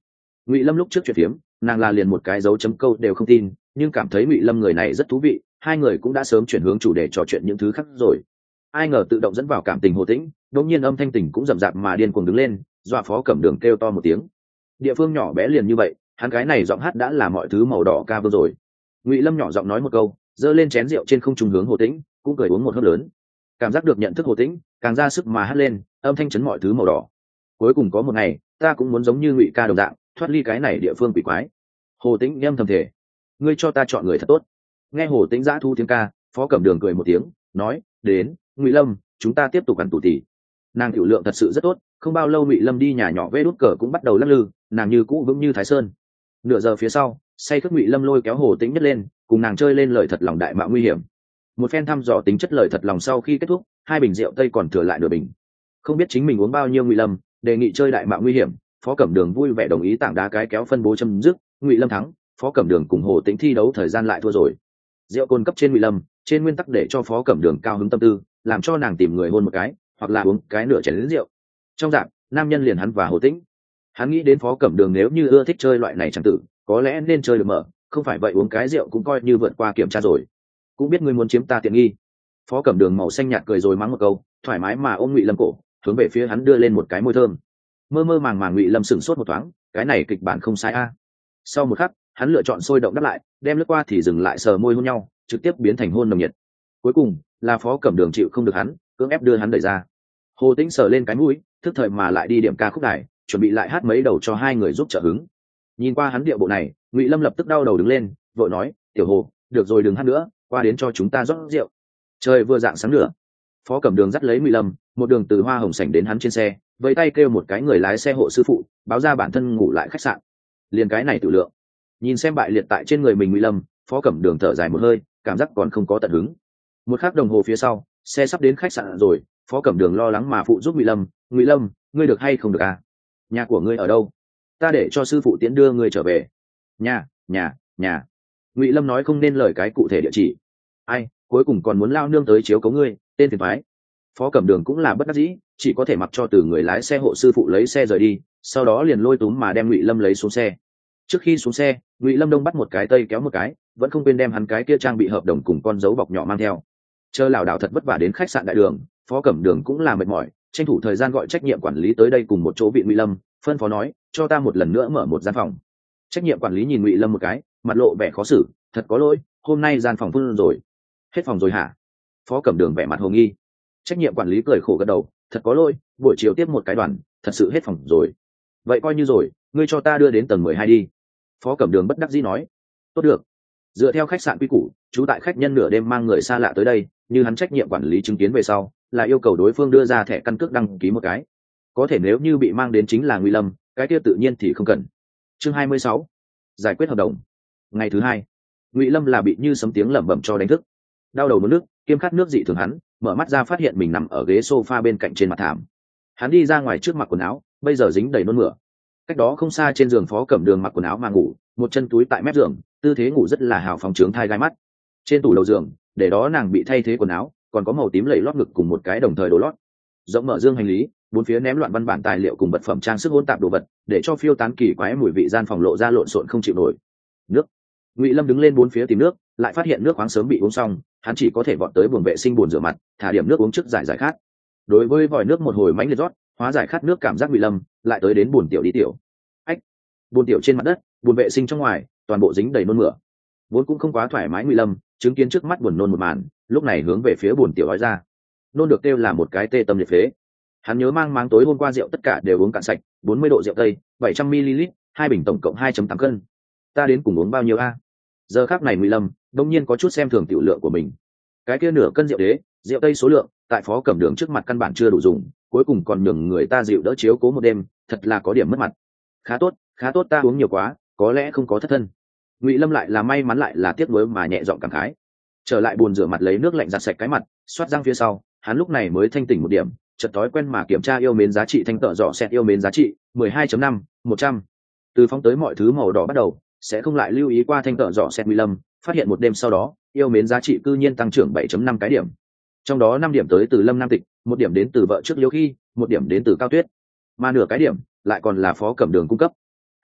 Ngụy Lâm lúc trước chuyện phiếm, nàng là liền một cái dấu chấm câu đều không tin, nhưng cảm thấy Ngụy Lâm người này rất thú vị, hai người cũng đã sớm chuyển hướng chủ đề trò chuyện những thứ khác rồi. Ai ngờ tự động dẫn vào cảm tình Hồ Tĩnh, đột nhiên âm thanh tình cũng rầm rạp mà điên cuồng đứng lên, dọa Phó Cẩm Đường kêu to một tiếng. Địa phương nhỏ bé liền như vậy, hắn cái này giọng hát đã là mọi thứ màu đỏ ca vương rồi. Ngụy Lâm nhỏ giọng nói một câu, giơ lên chén rượu trên không trung hướng Hồ Tĩnh, cũng cười uống một hớp lớn. Cảm giác được nhận thức Hồ Tĩnh, càng ra sức mà hát lên, âm thanh chấn mọi thứ màu đỏ. Cuối cùng có một ngày, ta cũng muốn giống như Ngụy ca đồng dạng, thoát ly cái này địa phương quỷ quái. Hồ Tĩnh nhâm thầm thể, ngươi cho ta chọn người thật tốt. Nghe Hồ Tĩnh giã thu tiếng ca, Phó Cẩm Đường cười một tiếng, nói, đến, Ngụy Lâm, chúng ta tiếp tục ăn tủ tỉ. Nàng tiểu lượng thật sự rất tốt, không bao lâu Ngụy Lâm đi nhà nhỏ vê đút cờ cũng bắt đầu lắc lư, nàng như cũ vững như Thái Sơn. Nửa giờ phía sau, say khướt Ngụy Lâm lôi kéo Hồ Tĩnh nhất lên, cùng nàng chơi lên lời thật lòng đại mạo nguy hiểm. Một phen thăm dò tính chất lời thật lòng sau khi kết thúc, hai bình rượu tây còn thừa lại nửa bình. Không biết chính mình uống bao nhiêu Ngụy Lâm đề nghị chơi đại mạo nguy hiểm, Phó Cẩm Đường vui vẻ đồng ý tảng đá cái kéo phân bố chấm dứt, Ngụy Lâm thắng, Phó Cẩm Đường cùng Hồ Tĩnh thi đấu thời gian lại thua rồi. Rượu cồn cấp trên Ngụy Lâm, trên nguyên tắc để cho Phó Cẩm Đường cao hứng tâm tư, làm cho nàng tìm người hôn một cái, hoặc là uống cái nửa chén lớn rượu. Trong dạng, nam nhân liền hắn và Hồ Tĩnh. Hắn nghĩ đến Phó Cẩm Đường nếu như ưa thích chơi loại này chẳng tử, có lẽ nên chơi được mở, không phải vậy uống cái rượu cũng coi như vượt qua kiểm tra rồi. Cũng biết ngươi muốn chiếm ta tiện nghi. Phó Cẩm Đường màu xanh nhạt cười rồi mắng một câu, thoải mái mà ôm Ngụy Lâm cổ, hướng về phía hắn đưa lên một cái môi thơm. Mơ mơ màng màng Ngụy Lâm sửng sốt một thoáng, cái này kịch bản không sai a. Sau một khắc, hắn lựa chọn sôi động đáp lại, đem lướt qua thì dừng lại sờ môi hôn nhau, trực tiếp biến thành hôn nồng nhiệt. Cuối cùng là Phó Cẩm Đường chịu không được hắn, cưỡng ép đưa hắn đẩy ra. Hồ Tĩnh sờ lên cái mũi, thức thời mà lại đi điểm ca khúc đài, chuẩn bị lại hát mấy đầu cho hai người giúp trợ hứng. Nhìn qua hắn điệu bộ này, Ngụy Lâm lập tức đau đầu đứng lên, vội nói, tiểu Hồ, được rồi đừng hát nữa, qua đến cho chúng ta rót rượu. Trời vừa rạng sáng nữa, Phó Cẩm Đường dắt lấy Ngụy Lâm, một đường từ Hoa Hồng Sảnh đến hắn trên xe, vẫy tay kêu một cái người lái xe hộ sư phụ, báo ra bản thân ngủ lại khách sạn. Liền cái này tự lượng. Nhìn xem bại liệt tại trên người mình Ngụy Lâm, Phó Cẩm Đường thở dài một hơi, cảm giác còn không có tận hứng. Một khắc đồng hồ phía sau, xe sắp đến khách sạn rồi, Phó Cẩm Đường lo lắng mà phụ giúp Ngụy Lâm, Ngụy Lâm, ngươi được hay không được à? Nhà của ngươi ở đâu? Ta để cho sư phụ tiễn đưa ngươi trở về. Nhà. Ngụy Lâm nói không nên lời cái cụ thể địa chỉ. Ai, cuối cùng còn muốn lao nương tới chiếu cấu ngươi, tên phiền toái. Phó Cẩm Đường cũng là bất đắc dĩ, chỉ có thể mặc cho từ người lái xe hộ sư phụ lấy xe rời đi, sau đó liền lôi túm mà đem Ngụy Lâm lấy xuống xe. Trước khi xuống xe, Ngụy Lâm đông bắt một cái tây kéo một cái, vẫn không quên đem hắn cái kia trang bị hợp đồng cùng con dấu bọc nhỏ mang theo. Chờ lảo đảo thật vất vả đến khách sạn đại đường, Phó Cẩm Đường cũng là mệt mỏi, tranh thủ thời gian gọi trách nhiệm quản lý tới đây cùng một chỗ vị Ngụy Lâm, phân phó nói, cho ta một lần nữa mở một gian phòng. Trách nhiệm quản lý nhìn Ngụy Lâm một cái, mặt lộ vẻ khó xử, thật có lỗi, hôm nay gian phòng full rồi. Hết phòng rồi hả? Phó Cẩm Đường vẻ mặt hồ nghi. Trách nhiệm quản lý cười khổ gật đầu, thật có lỗi, buổi chiều tiếp một cái đoàn, thật sự hết phòng rồi. Vậy coi như rồi, ngươi cho ta đưa đến tầng 12 đi. Phó Cẩm Đường bất đắc dĩ nói. Tốt được. Dựa theo khách sạn quy củ, trú tại khách nhân nửa đêm mang người xa lạ tới đây, như hắn trách nhiệm quản lý chứng kiến về sau, là yêu cầu đối phương đưa ra thẻ căn cước đăng ký một cái. Có thể nếu như bị mang đến chính là Ngụy Lâm, cái kia tự nhiên thì không cần. Chương 26. Giải quyết hợp đồng. Ngày thứ hai, Ngụy Lâm là bị như sấm tiếng lẩm bẩm cho đánh thức. Đau đầu muốn nước, kiêm khát nước dị thường hắn, mở mắt ra phát hiện mình nằm ở ghế sofa bên cạnh trên mặt thảm. Hắn đi ra ngoài trước mặc quần áo, bây giờ dính đầy nôn mửa. Cách đó không xa trên giường Phó Cẩm Đường mặc quần áo mà ngủ, một chân túi tại mép giường, tư thế ngủ rất là hào phóng trướng thai gai mắt. Trên tủ đầu giường, để đó nàng bị thay thế quần áo, còn có màu tím lẫy lót ngực cùng một cái đồng thời đồ lót. Rộng mở dương hành lý, bốn phía ném loạn văn bản tài liệu cùng vật phẩm trang sức hỗn tạp đồ vật, để cho phiêu tán kỳ quái mùi vị gian phòng lộ ra lộn xộn không chịu nổi. Nước. Ngụy Lâm đứng lên bốn phía tìm nước, lại phát hiện nước khoáng sớm bị uống xong, hắn chỉ có thể vọt tới buồng vệ sinh bồn rửa mặt, thả điểm nước uống trước giải khát. Đối với vòi nước một hồi mãnh liệt rót, hóa giải khát nước cảm giác Ngụy Lâm, lại tới đến bồn tiểu đi tiểu. Ách. Bồn tiểu trên mặt đất, bồn vệ sinh trong ngoài, toàn bộ dính đầy nôn mửa. Vốn cũng không quá thoải mái Ngụy Lâm, chứng kiến trước mắt buồn nôn một màn, lúc này hướng về phía bồn tiểu nói ra. Nôn được kêu là một cái tê tâm liệt phế. Hắn nhớ mang máng tối hôm qua rượu tất cả đều uống cạn sạch, 40 độ rượu tây, 700 ml, hai bình tổng cộng 2.8 cân. Ta đến cùng uống bao nhiêu a? Giờ khắc này Ngụy Lâm đông nhiên có chút xem thường tiểu lượng của mình. Cái kia nửa cân rượu đế, rượu tây số lượng, tại Phó Cẩm Đường trước mặt căn bản chưa đủ dùng, cuối cùng còn nhường người ta dịu đỡ chiếu cố một đêm, thật là có điểm mất mặt. Khá tốt ta uống nhiều quá, có lẽ không có thất thân. Ngụy Lâm lại là may mắn lại là tiếc nuối mà nhẹ giọng cảm khái. Trở lại bồn rửa mặt lấy nước lạnh giặt sạch cái mặt, xoát răng phía sau, hắn lúc này mới thanh tỉnh một điểm, chợt thói quen mà kiểm tra yêu mến giá trị thanh tợ dọ xét yêu mến giá trị 12.5, 100. Từ phóng tới mọi thứ màu đỏ bắt đầu, sẽ không lại lưu ý qua thanh tợ dọ xét Ngụy Lâm, phát hiện một đêm sau đó, yêu mến giá trị cư nhiên tăng trưởng 7.5 cái điểm. Trong đó 5 điểm tới từ Lâm Nam Tịch, 1 điểm đến từ vợ trước Liêu Khi, 1 điểm đến từ Cao Tuyết, mà nửa cái điểm lại còn là Phó Cẩm Đường cung cấp.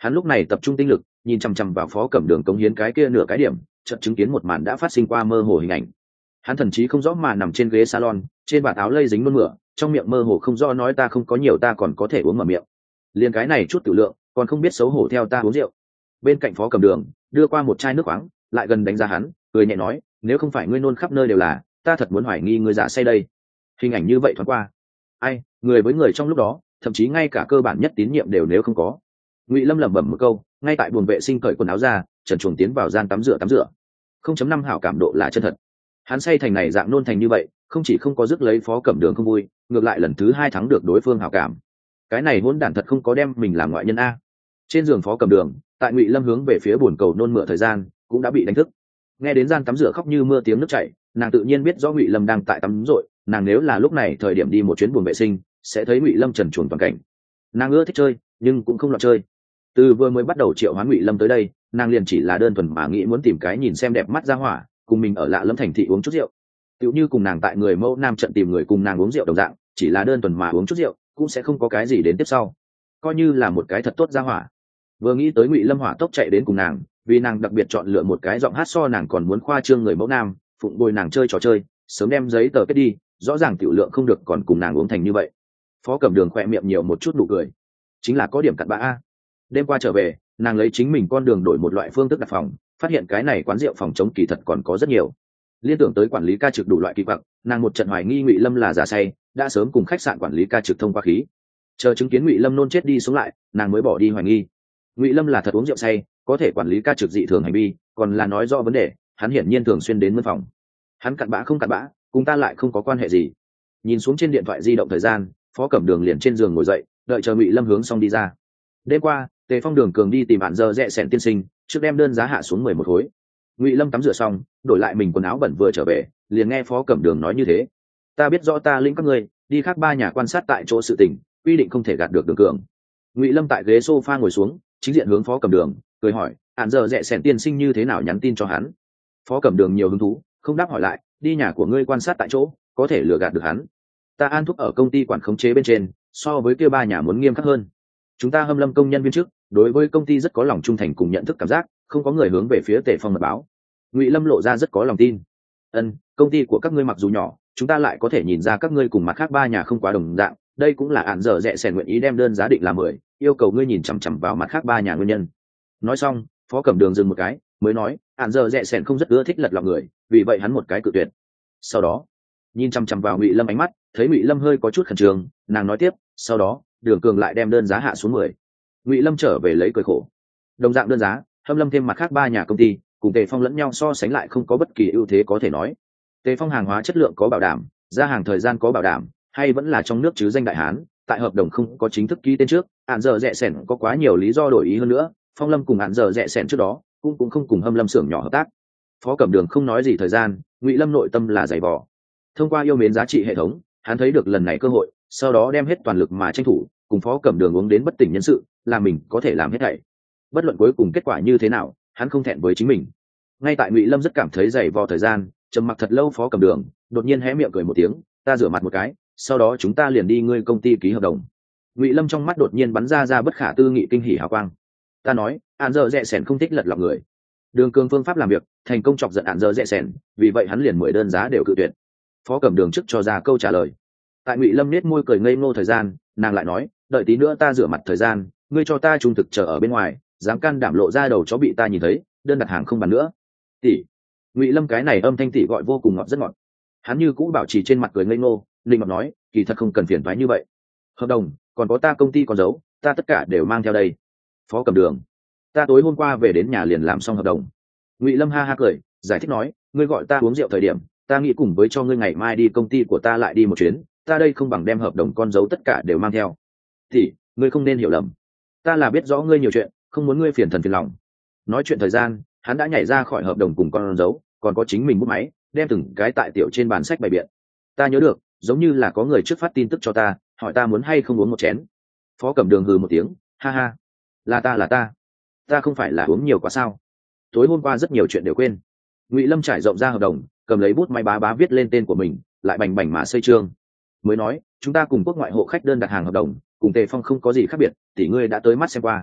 Hắn lúc này tập trung tinh lực nhìn chằm chằm vào Phó Cẩm Đường cống hiến cái kia nửa cái điểm, chợt chứng kiến một màn đã phát sinh qua mơ hồ hình ảnh. Hắn thần trí không rõ mà nằm trên ghế salon, trên vạt áo lây dính nôn mửa, trong miệng mơ hồ không rõ nói ta không có nhiều, ta còn có thể uống mở miệng. Liền cái này chút tiểu lượng, còn không biết xấu hổ theo ta uống rượu. Bên cạnh Phó Cẩm Đường đưa qua một chai nước khoáng, lại gần đánh giá hắn, cười nhẹ nói, nếu không phải ngươi nôn khắp nơi đều là, ta thật muốn hoài nghi ngươi giả say đây. Hình ảnh như vậy thoáng qua, ai, người với người trong lúc đó, thậm chí ngay cả cơ bản nhất tín nhiệm đều nếu không có. Ngụy Lâm lẩm bẩm một câu, ngay tại buồng vệ sinh cởi quần áo ra, trần truồng tiến vào gian tắm rửa. 0.5 hảo cảm độ là chân thật. Hắn say thành này dạng nôn thành như vậy, không chỉ không có rước lấy Phó Cẩm Đường không vui, ngược lại lần thứ hai thắng được đối phương hảo cảm. Cái này hỗn đản thật không có đem mình làm ngoại nhân a. Trên giường Phó Cẩm Đường, tại Ngụy Lâm hướng về phía buồn cầu nôn mửa thời gian, cũng đã bị đánh thức. Nghe đến gian tắm rửa khóc như mưa tiếng nước chảy, nàng tự nhiên biết rõ Ngụy Lâm đang tại tắm rội, nàng nếu là lúc này thời điểm đi một chuyến buồng vệ sinh, sẽ thấy Ngụy Lâm trần truồng toàn cảnh. Nàng ưa thích chơi, nhưng cũng không loạn chơi. Từ vừa mới bắt đầu triệu hoán Ngụy Lâm tới đây, nàng liền chỉ là đơn thuần mà nghĩ muốn tìm cái nhìn xem đẹp mắt ra hỏa, cùng mình ở lạ lẫm thành thị uống chút rượu. Tựu như cùng nàng tại người mẫu nam trận tìm người cùng nàng uống rượu đồng dạng, chỉ là đơn thuần mà uống chút rượu, cũng sẽ không có cái gì đến tiếp sau. Coi như là một cái thật tốt ra hỏa. Vừa nghĩ tới Ngụy Lâm hỏa tốc chạy đến cùng nàng, vì nàng đặc biệt chọn lựa một cái giọng hát so nàng còn muốn khoa trương người mẫu nam, phụng bồi nàng chơi trò chơi, sớm đem giấy tờ kết đi, rõ ràng tiểu lượng không được còn cùng nàng uống thành như vậy. Phó Cẩm Đường khỏe miệng nhiều một chút nụ cười, chính là có điểm cặn bã a. Đêm qua trở về, nàng lấy chính mình con đường đổi một loại phương thức đặt phòng, phát hiện cái này quán rượu phòng chống kỳ thật còn có rất nhiều. Liên tưởng tới quản lý ca trực đủ loại kỳ quặc, nàng một trận hoài nghi Ngụy Lâm là giả say, đã sớm cùng khách sạn quản lý ca trực thông qua khí. Chờ chứng kiến Ngụy Lâm nôn chết đi xuống lại, nàng mới bỏ đi hoài nghi. Ngụy Lâm là thật uống rượu say, có thể quản lý ca trực dị thường hành vi, còn là nói rõ vấn đề, hắn hiển nhiên thường xuyên đến mân phòng. Hắn cặn bã không cặn bã, cùng ta lại không có quan hệ gì. Nhìn xuống trên điện thoại di động thời gian, Phó Cẩm Đường liền trên giường ngồi dậy, đợi chờ Ngụy Lâm hướng xong đi ra. Đêm qua, Tề Phong Đường cường đi tìm bạn giờ rẽ sẻn tiên sinh, trước đem đơn giá hạ xuống 11 khối. Ngụy Lâm tắm rửa xong, đổi lại mình quần áo bẩn vừa trở về, liền nghe Phó Cẩm Đường nói như thế. Ta biết rõ ta lĩnh các ngươi đi khác 3 nhà quan sát tại chỗ sự tình, quy định không thể gạt được Đường cường. Ngụy Lâm tại ghế sofa ngồi xuống, chính diện hướng Phó Cẩm Đường, cười hỏi, hạn giờ rẽ sẻn tiên sinh như thế nào nhắn tin cho hắn. Phó Cẩm Đường nhiều hứng thú, không đáp hỏi lại, đi nhà của ngươi quan sát tại chỗ, có thể lừa gạt được hắn. Ta an thúc ở công ty quản khống chế bên trên, so với kia 3 nhà muốn nghiêm khắc hơn. Chúng ta Hâm Lâm công nhân viên chức, đối với công ty rất có lòng trung thành cùng nhận thức cảm giác, không có người hướng về phía Tề Phong mật báo. Ngụy Lâm lộ ra rất có lòng tin. Công ty của các ngươi mặc dù nhỏ, chúng ta lại có thể nhìn ra các ngươi cùng mặt khác 3 nhà không quá đồng dạng, đây cũng là hạn giờ rẽ sẻn nguyện ý đem đơn giá định là 10, yêu cầu ngươi nhìn chằm chằm vào mặt khác 3 nhà nguyên nhân. Nói xong, Phó Cẩm Đường dừng một cái, mới nói, hạn giờ rẽ sẻn không rất ưa thích lật lọng người, vì vậy hắn một cái cự tuyệt. Sau đó, nhìn chằm chằm vào Ngụy Lâm ánh mắt, thấy Ngụy Lâm hơi có chút khẩn trương, nàng nói tiếp, sau đó, Đường cường lại đem đơn giá hạ xuống 10. Ngụy Lâm trở về lấy cười khổ. Đồng dạng đơn giá, Hâm Lâm thêm mặt khác 3 nhà công ty, cùng Tề Phong lẫn nhau so sánh lại không có bất kỳ ưu thế có thể nói. Tề Phong hàng hóa chất lượng có bảo đảm, ra hàng thời gian có bảo đảm, hay vẫn là trong nước chứ danh đại hán, tại hợp đồng không có chính thức ký tên trước, hạn giờ rẽ sẻn có quá nhiều lý do đổi ý hơn nữa, Phong Lâm cùng hạn giờ rẽ sẻn trước đó, cũng không cùng Hâm Lâm xưởng nhỏ hợp tác. Phó Cẩm Đường không nói gì thời gian, Ngụy Lâm nội tâm là dày vò. Thông qua yêu mến giá trị hệ thống, hắn thấy được lần này cơ hội, sau đó đem hết toàn lực mà tranh thủ, cùng Phó Cẩm Đường uống đến bất tỉnh nhân sự, là mình có thể làm hết thảy. Bất luận cuối cùng kết quả như thế nào, hắn không thẹn với chính mình. Ngay tại Ngụy Lâm rất cảm thấy dày vò thời gian, trầm mặc thật lâu Phó Cẩm Đường đột nhiên hé miệng cười một tiếng, ta rửa mặt một cái, sau đó chúng ta liền đi ngươi công ty ký hợp đồng. Ngụy Lâm trong mắt đột nhiên bắn ra bất khả tư nghị kinh hỉ hào quang. Ta nói, Án giờ rẽ sẻn không thích lật lọng người. Đường cường phương pháp làm việc, thành công chọc giận Án giờ rẽ sẻn, vì vậy hắn liền 10 đơn giá đều cự tuyệt. Phó Cẩm Đường trước cho ra câu trả lời. Tại Ngụy Lâm nết môi cười ngây ngô thời gian, nàng lại nói, đợi tí nữa ta rửa mặt thời gian, ngươi cho ta trung thực chờ ở bên ngoài, dám can đảm lộ ra đầu chó bị ta nhìn thấy, đơn đặt hàng không bàn nữa. Tỷ. Ngụy Lâm cái này âm thanh tỷ gọi vô cùng ngọt rất ngọt. Hắn như cũ bảo trì trên mặt cười ngây ngô, linh ngọt nói, kỳ thật không cần phiền toái như vậy. Hợp đồng, còn có ta công ty còn giấu, ta tất cả đều mang theo đây. Phó Cẩm Đường, ta tối hôm qua về đến nhà liền làm xong hợp đồng. Ngụy Lâm ha ha cười, giải thích nói, ngươi gọi ta uống rượu thời điểm, ta nghĩ cùng với cho ngươi ngày mai đi công ty của ta lại đi một chuyến, ta đây không bằng đem hợp đồng con dấu tất cả đều mang theo. Thì ngươi không nên hiểu lầm, ta là biết rõ ngươi nhiều chuyện, không muốn ngươi phiền thần phiền lòng. Nói chuyện thời gian, hắn đã nhảy ra khỏi hợp đồng cùng con dấu, còn có chính mình bút máy, đem từng cái tại tiểu trên bàn sách bày biện. Ta nhớ được, giống như là có người trước phát tin tức cho ta, hỏi ta muốn hay không uống một chén. Phó Cẩm Đường hừ một tiếng, ha ha, là ta không phải là uống nhiều quá sao? Tối hôm qua rất nhiều chuyện đều quên. Ngụy Lâm trải rộng ra hợp đồng, cầm lấy bút máy bá viết lên tên của mình, lại bành bành mà xây chương. Mới nói, chúng ta cùng quốc ngoại hộ khách đơn đặt hàng hợp đồng, cùng Tề Phong không có gì khác biệt, tỷ ngươi đã tới mắt xem qua.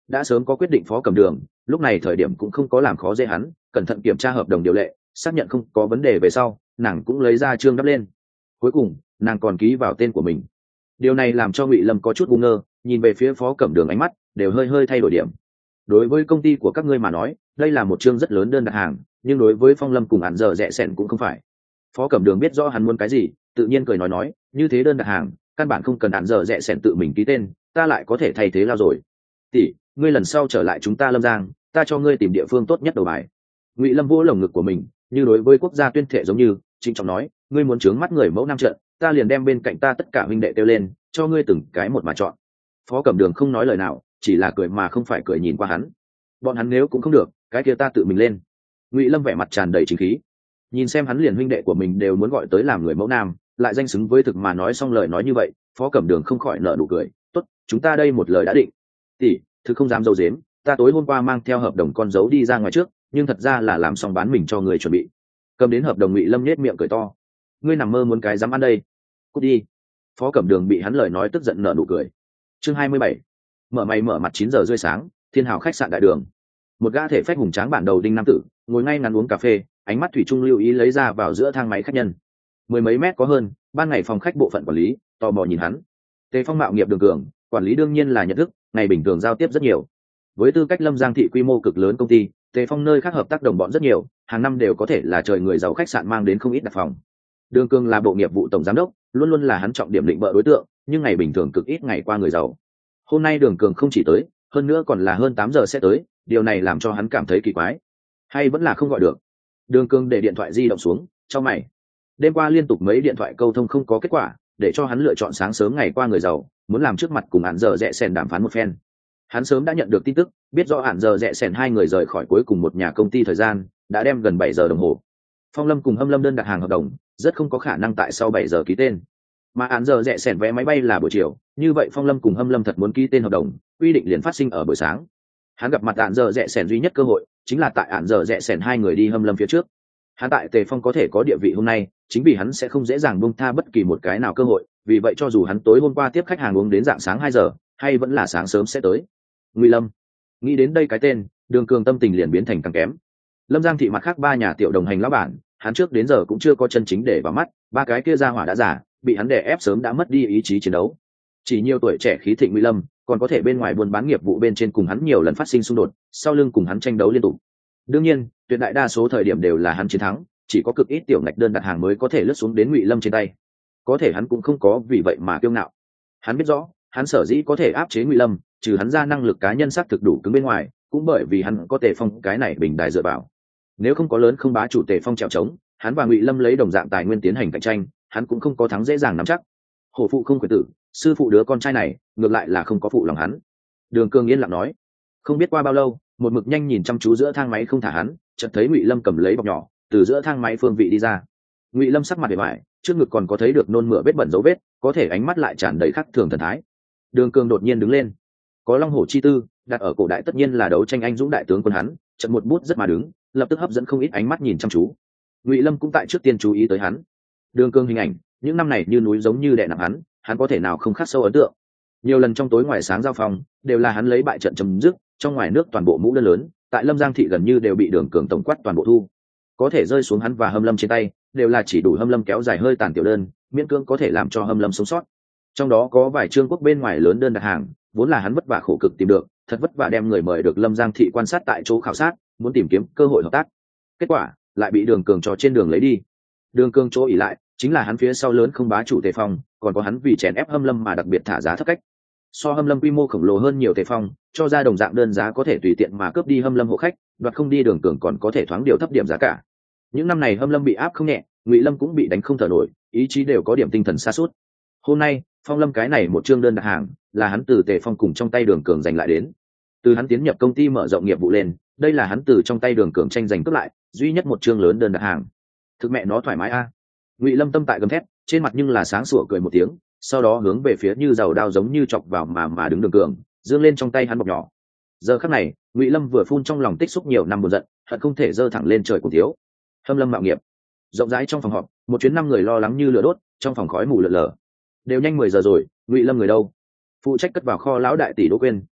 đã sớm có quyết định Phó Cẩm Đường, lúc này thời điểm cũng không có làm khó dễ hắn, cẩn thận kiểm tra hợp đồng điều lệ, xác nhận không có vấn đề về sau, nàng cũng lấy ra chương đắp lên. Cuối cùng, nàng còn ký vào tên của mình. Điều này làm cho Ngụy Lâm có chút ngu ngơ, nhìn về phía Phó Cẩm Đường ánh mắt đều hơi hơi thay đổi điểm. Đối với công ty của các ngươi mà nói, đây là một chương rất lớn đơn đặt hàng, nhưng đối với Phong Lâm cùng Án Giờ Rẽ Sẻn cũng không phải. Phó Cẩm Đường biết rõ hắn muốn cái gì, tự nhiên cười nói, như thế đơn đặt hàng, căn bản không cần Án Giờ Rẽ Sẻn tự mình ký tên, ta lại có thể thay thế lao rồi. Tỷ, ngươi lần sau trở lại chúng ta Lâm Giang, ta cho ngươi tìm địa phương tốt nhất đầu bài. Ngụy Lâm vỗ lồng ngực của mình, như đối với quốc gia tuyên thệ giống như, trịnh trọng nói, ngươi muốn trướng mắt người mẫu nam trận, ta liền đem bên cạnh ta tất cả huynh đệ kêu lên, cho ngươi từng cái một mà chọn. Phó Cẩm Đường không nói lời nào, chỉ là cười mà không phải cười nhìn qua hắn. Bọn hắn nếu cũng không được, cái kia ta tự mình lên. Ngụy Lâm vẻ mặt tràn đầy chính khí, nhìn xem hắn liền huynh đệ của mình đều muốn gọi tới làm người mẫu nam, lại danh xứng với thực mà nói xong lời nói như vậy, Phó Cẩm Đường không khỏi nở nụ cười. Tốt, chúng ta đây một lời đã định. Tỷ, thứ không dám dâu dếm, ta tối hôm qua mang theo hợp đồng con dấu đi ra ngoài trước, nhưng thật ra là làm xong bán mình cho người chuẩn bị. Cầm đến hợp đồng, Ngụy Lâm nhếch miệng cười to. Ngươi nằm mơ muốn cái dám ăn đây. Cút đi. Phó Cẩm Đường bị hắn lời nói tức giận nở nụ cười. Chương 27. Mở mày mở mặt 9 giờ rưỡi sáng, Thiên Hào khách sạn đại đường. Một gã thể phách hùng tráng bản đầu đinh nam tử, ngồi ngay ngắn uống cà phê, ánh mắt thủy chung lưu ý lấy ra vào giữa thang máy khách nhân. Mười mấy mét có hơn, ban ngày phòng khách bộ phận quản lý, tò mò nhìn hắn. Tề Phong mạo nghiệp đường cường, quản lý đương nhiên là nhận thức, ngày bình thường giao tiếp rất nhiều. Với tư cách Lâm Giang thị quy mô cực lớn công ty, Tề Phong nơi khác hợp tác đồng bọn rất nhiều, hàng năm đều có thể là trời người giàu khách sạn mang đến không ít đặt phòng. Đường cường là bộ nghiệp vụ tổng giám đốc, luôn luôn là hắn trọng điểm định bợ đối tượng, nhưng ngày bình thường cực ít ngày qua người giàu. Hôm nay đường cường không chỉ tới, hơn nữa còn là hơn 8 giờ sẽ tới, điều này làm cho hắn cảm thấy kỳ quái. Hay vẫn là không gọi được. Đường cường để điện thoại di động xuống, cho mày. Đêm qua liên tục mấy điện thoại câu thông không có kết quả, để cho hắn lựa chọn sáng sớm ngày qua người giàu, muốn làm trước mặt cùng Án Giờ Rẽ Sẻn đàm phán một phen. Hắn sớm đã nhận được tin tức, biết rõ Án Giờ Rẽ Sẻn hai người rời khỏi cuối cùng một nhà công ty thời gian đã đem gần 7 giờ đồng hồ. Phong Lâm cùng Hâm Lâm đơn đặt hàng hợp đồng, rất không có khả năng tại sau 7 giờ ký tên. Mà Án Giờ Rẽ Sẻn vé máy bay là buổi chiều, như vậy Phong Lâm cùng Hâm Lâm thật muốn ký tên hợp đồng, quy định liền phát sinh ở buổi sáng. Hắn gặp mặt Án Giờ Rẽ Sẻn duy nhất cơ hội chính là tại Án Giờ Rẽ Sẻn hai người đi Hâm Lâm phía trước. Hắn tại Tề Phong có thể có địa vị hôm nay, chính vì hắn sẽ không dễ dàng buông tha bất kỳ một cái nào cơ hội, vì vậy cho dù hắn tối hôm qua tiếp khách hàng uống đến rạng sáng 2 giờ, hay vẫn là sáng sớm sẽ tới. Ngụy Lâm, nghĩ đến đây cái tên, đường cường tâm tình liền biến thành càng kém. Lâm Giang thị mặt khác ba nhà tiểu đồng hành lão bản, hắn trước đến giờ cũng chưa có chân chính để vào mắt, ba cái kia ra hỏa đã giả, bị hắn đè ép sớm đã mất đi ý chí chiến đấu. Chỉ nhiều tuổi trẻ khí thịnh Ngụy Lâm, còn có thể bên ngoài buôn bán nghiệp vụ bên trên cùng hắn nhiều lần phát sinh xung đột, sau lưng cùng hắn tranh đấu liên tục. Đương nhiên, tuyệt đại đa số thời điểm đều là hắn chiến thắng, chỉ có cực ít tiểu ngạch đơn đặt hàng mới có thể lướt xuống đến Ngụy Lâm trên tay. Có thể hắn cũng không có vì vậy mà kiêu ngạo. Hắn biết rõ, hắn sở dĩ có thể áp chế Ngụy Lâm, trừ hắn ra năng lực cá nhân xác thực đủ cứng bên ngoài, cũng bởi vì hắn có Tề Phong cái này bình đài dựa vào. Nếu không có lớn không bá chủ Tề Phong trèo trống, hắn và Ngụy Lâm lấy đồng dạng tài nguyên tiến hành cạnh tranh, hắn cũng không có thắng dễ dàng nắm chắc. Hổ phụ không quyền tử, sư phụ đứa con trai này, ngược lại là không có phụ lòng hắn. Đường Cương yên lặng nói. Không biết qua bao lâu, một mực nhanh nhìn chăm chú giữa thang máy không thả hắn, chợt thấy Ngụy Lâm cầm lấy bọc nhỏ, từ giữa thang máy phương vị đi ra. Ngụy Lâm sắc mặt vẻ vải, trước ngực còn có thấy được nôn mửa vết bẩn dấu vết, có thể ánh mắt lại tràn đầy khắc thường thần thái. Đường Cương đột nhiên đứng lên, có long hổ chi tư, đặt ở cổ đại tất nhiên là đấu tranh anh dũng đại tướng quân hắn, chợt một bút rất mà đứng, lập tức hấp dẫn không ít ánh mắt nhìn chăm chú. Ngụy Lâm cũng tại trước tiên chú ý tới hắn. Đường Cương hình ảnh, những năm này như núi giống như đè nặng hắn có thể nào không khắc sâu ấn tượng. Nhiều lần trong tối ngoài sáng giao phòng, đều là hắn lấy bại trận chấm dứt, trong ngoài nước toàn bộ mũ đơn lớn, tại Lâm Giang thị gần như đều bị Đường Cường tổng quát toàn bộ thu. Có thể rơi xuống hắn và Hâm Lâm trên tay, đều là chỉ đủ Hâm Lâm kéo dài hơi tàn tiểu đơn, miễn cưỡng có thể làm cho Hâm Lâm sống sót. Trong đó có vài trương quốc bên ngoài lớn đơn đặt hàng, vốn là hắn vất vả khổ cực tìm được, thật vất vả đem người mời được Lâm Giang thị quan sát tại chỗ khảo sát, muốn tìm kiếm cơ hội hợp tác. Kết quả lại bị Đường Cường cho trên đường lấy đi. Đường Cường chỗ ỉ lại chính là hắn phía sau lớn không bá chủ Tề Phong, còn có hắn vì chèn ép Hâm Lâm mà đặc biệt thả giá thấp cách. So Hâm Lâm quy mô khổng lồ hơn nhiều Tề Phong, cho ra đồng dạng đơn giá có thể tùy tiện mà cướp đi Hâm Lâm hộ khách, đoạt không đi Đường Cường còn có thể thoáng điều thấp điểm giá cả. Những năm này Hâm Lâm bị áp không nhẹ, Ngụy Lâm cũng bị đánh không thở nổi, ý chí đều có điểm tinh thần sa sút. Hôm nay Phong Lâm cái này một chương đơn đặt hàng là hắn từ Tề Phong cùng trong tay Đường Cường giành lại đến. Từ hắn tiến nhập công ty mở rộng nghiệp vụ lên, đây là hắn từ trong tay Đường Cường tranh giành cướp lại duy nhất một chương lớn đơn đặt hàng. Thực mẹ nó thoải mái a. Ngụy Lâm tâm tại gầm thét, trên mặt nhưng là sáng sủa cười một tiếng, sau đó hướng về phía như dầu đao giống như chọc vào mà đứng Đường Cường, giương lên trong tay hắn bọc nhỏ. Giờ khắc này, Ngụy Lâm vừa phun trong lòng tích xúc nhiều năm buồn giận, hận không thể giơ thẳng lên trời cùng thiếu. Hâm Lâm mạo nghiệp. Rộng rãi trong phòng họp, một chuyến 5 người lo lắng như lửa đốt, trong phòng khói mù lờ lờ. Đều nhanh 10 giờ rồi, Ngụy Lâm người đâu? Phụ trách cất vào kho lão đại tỷ Đỗ Quyên,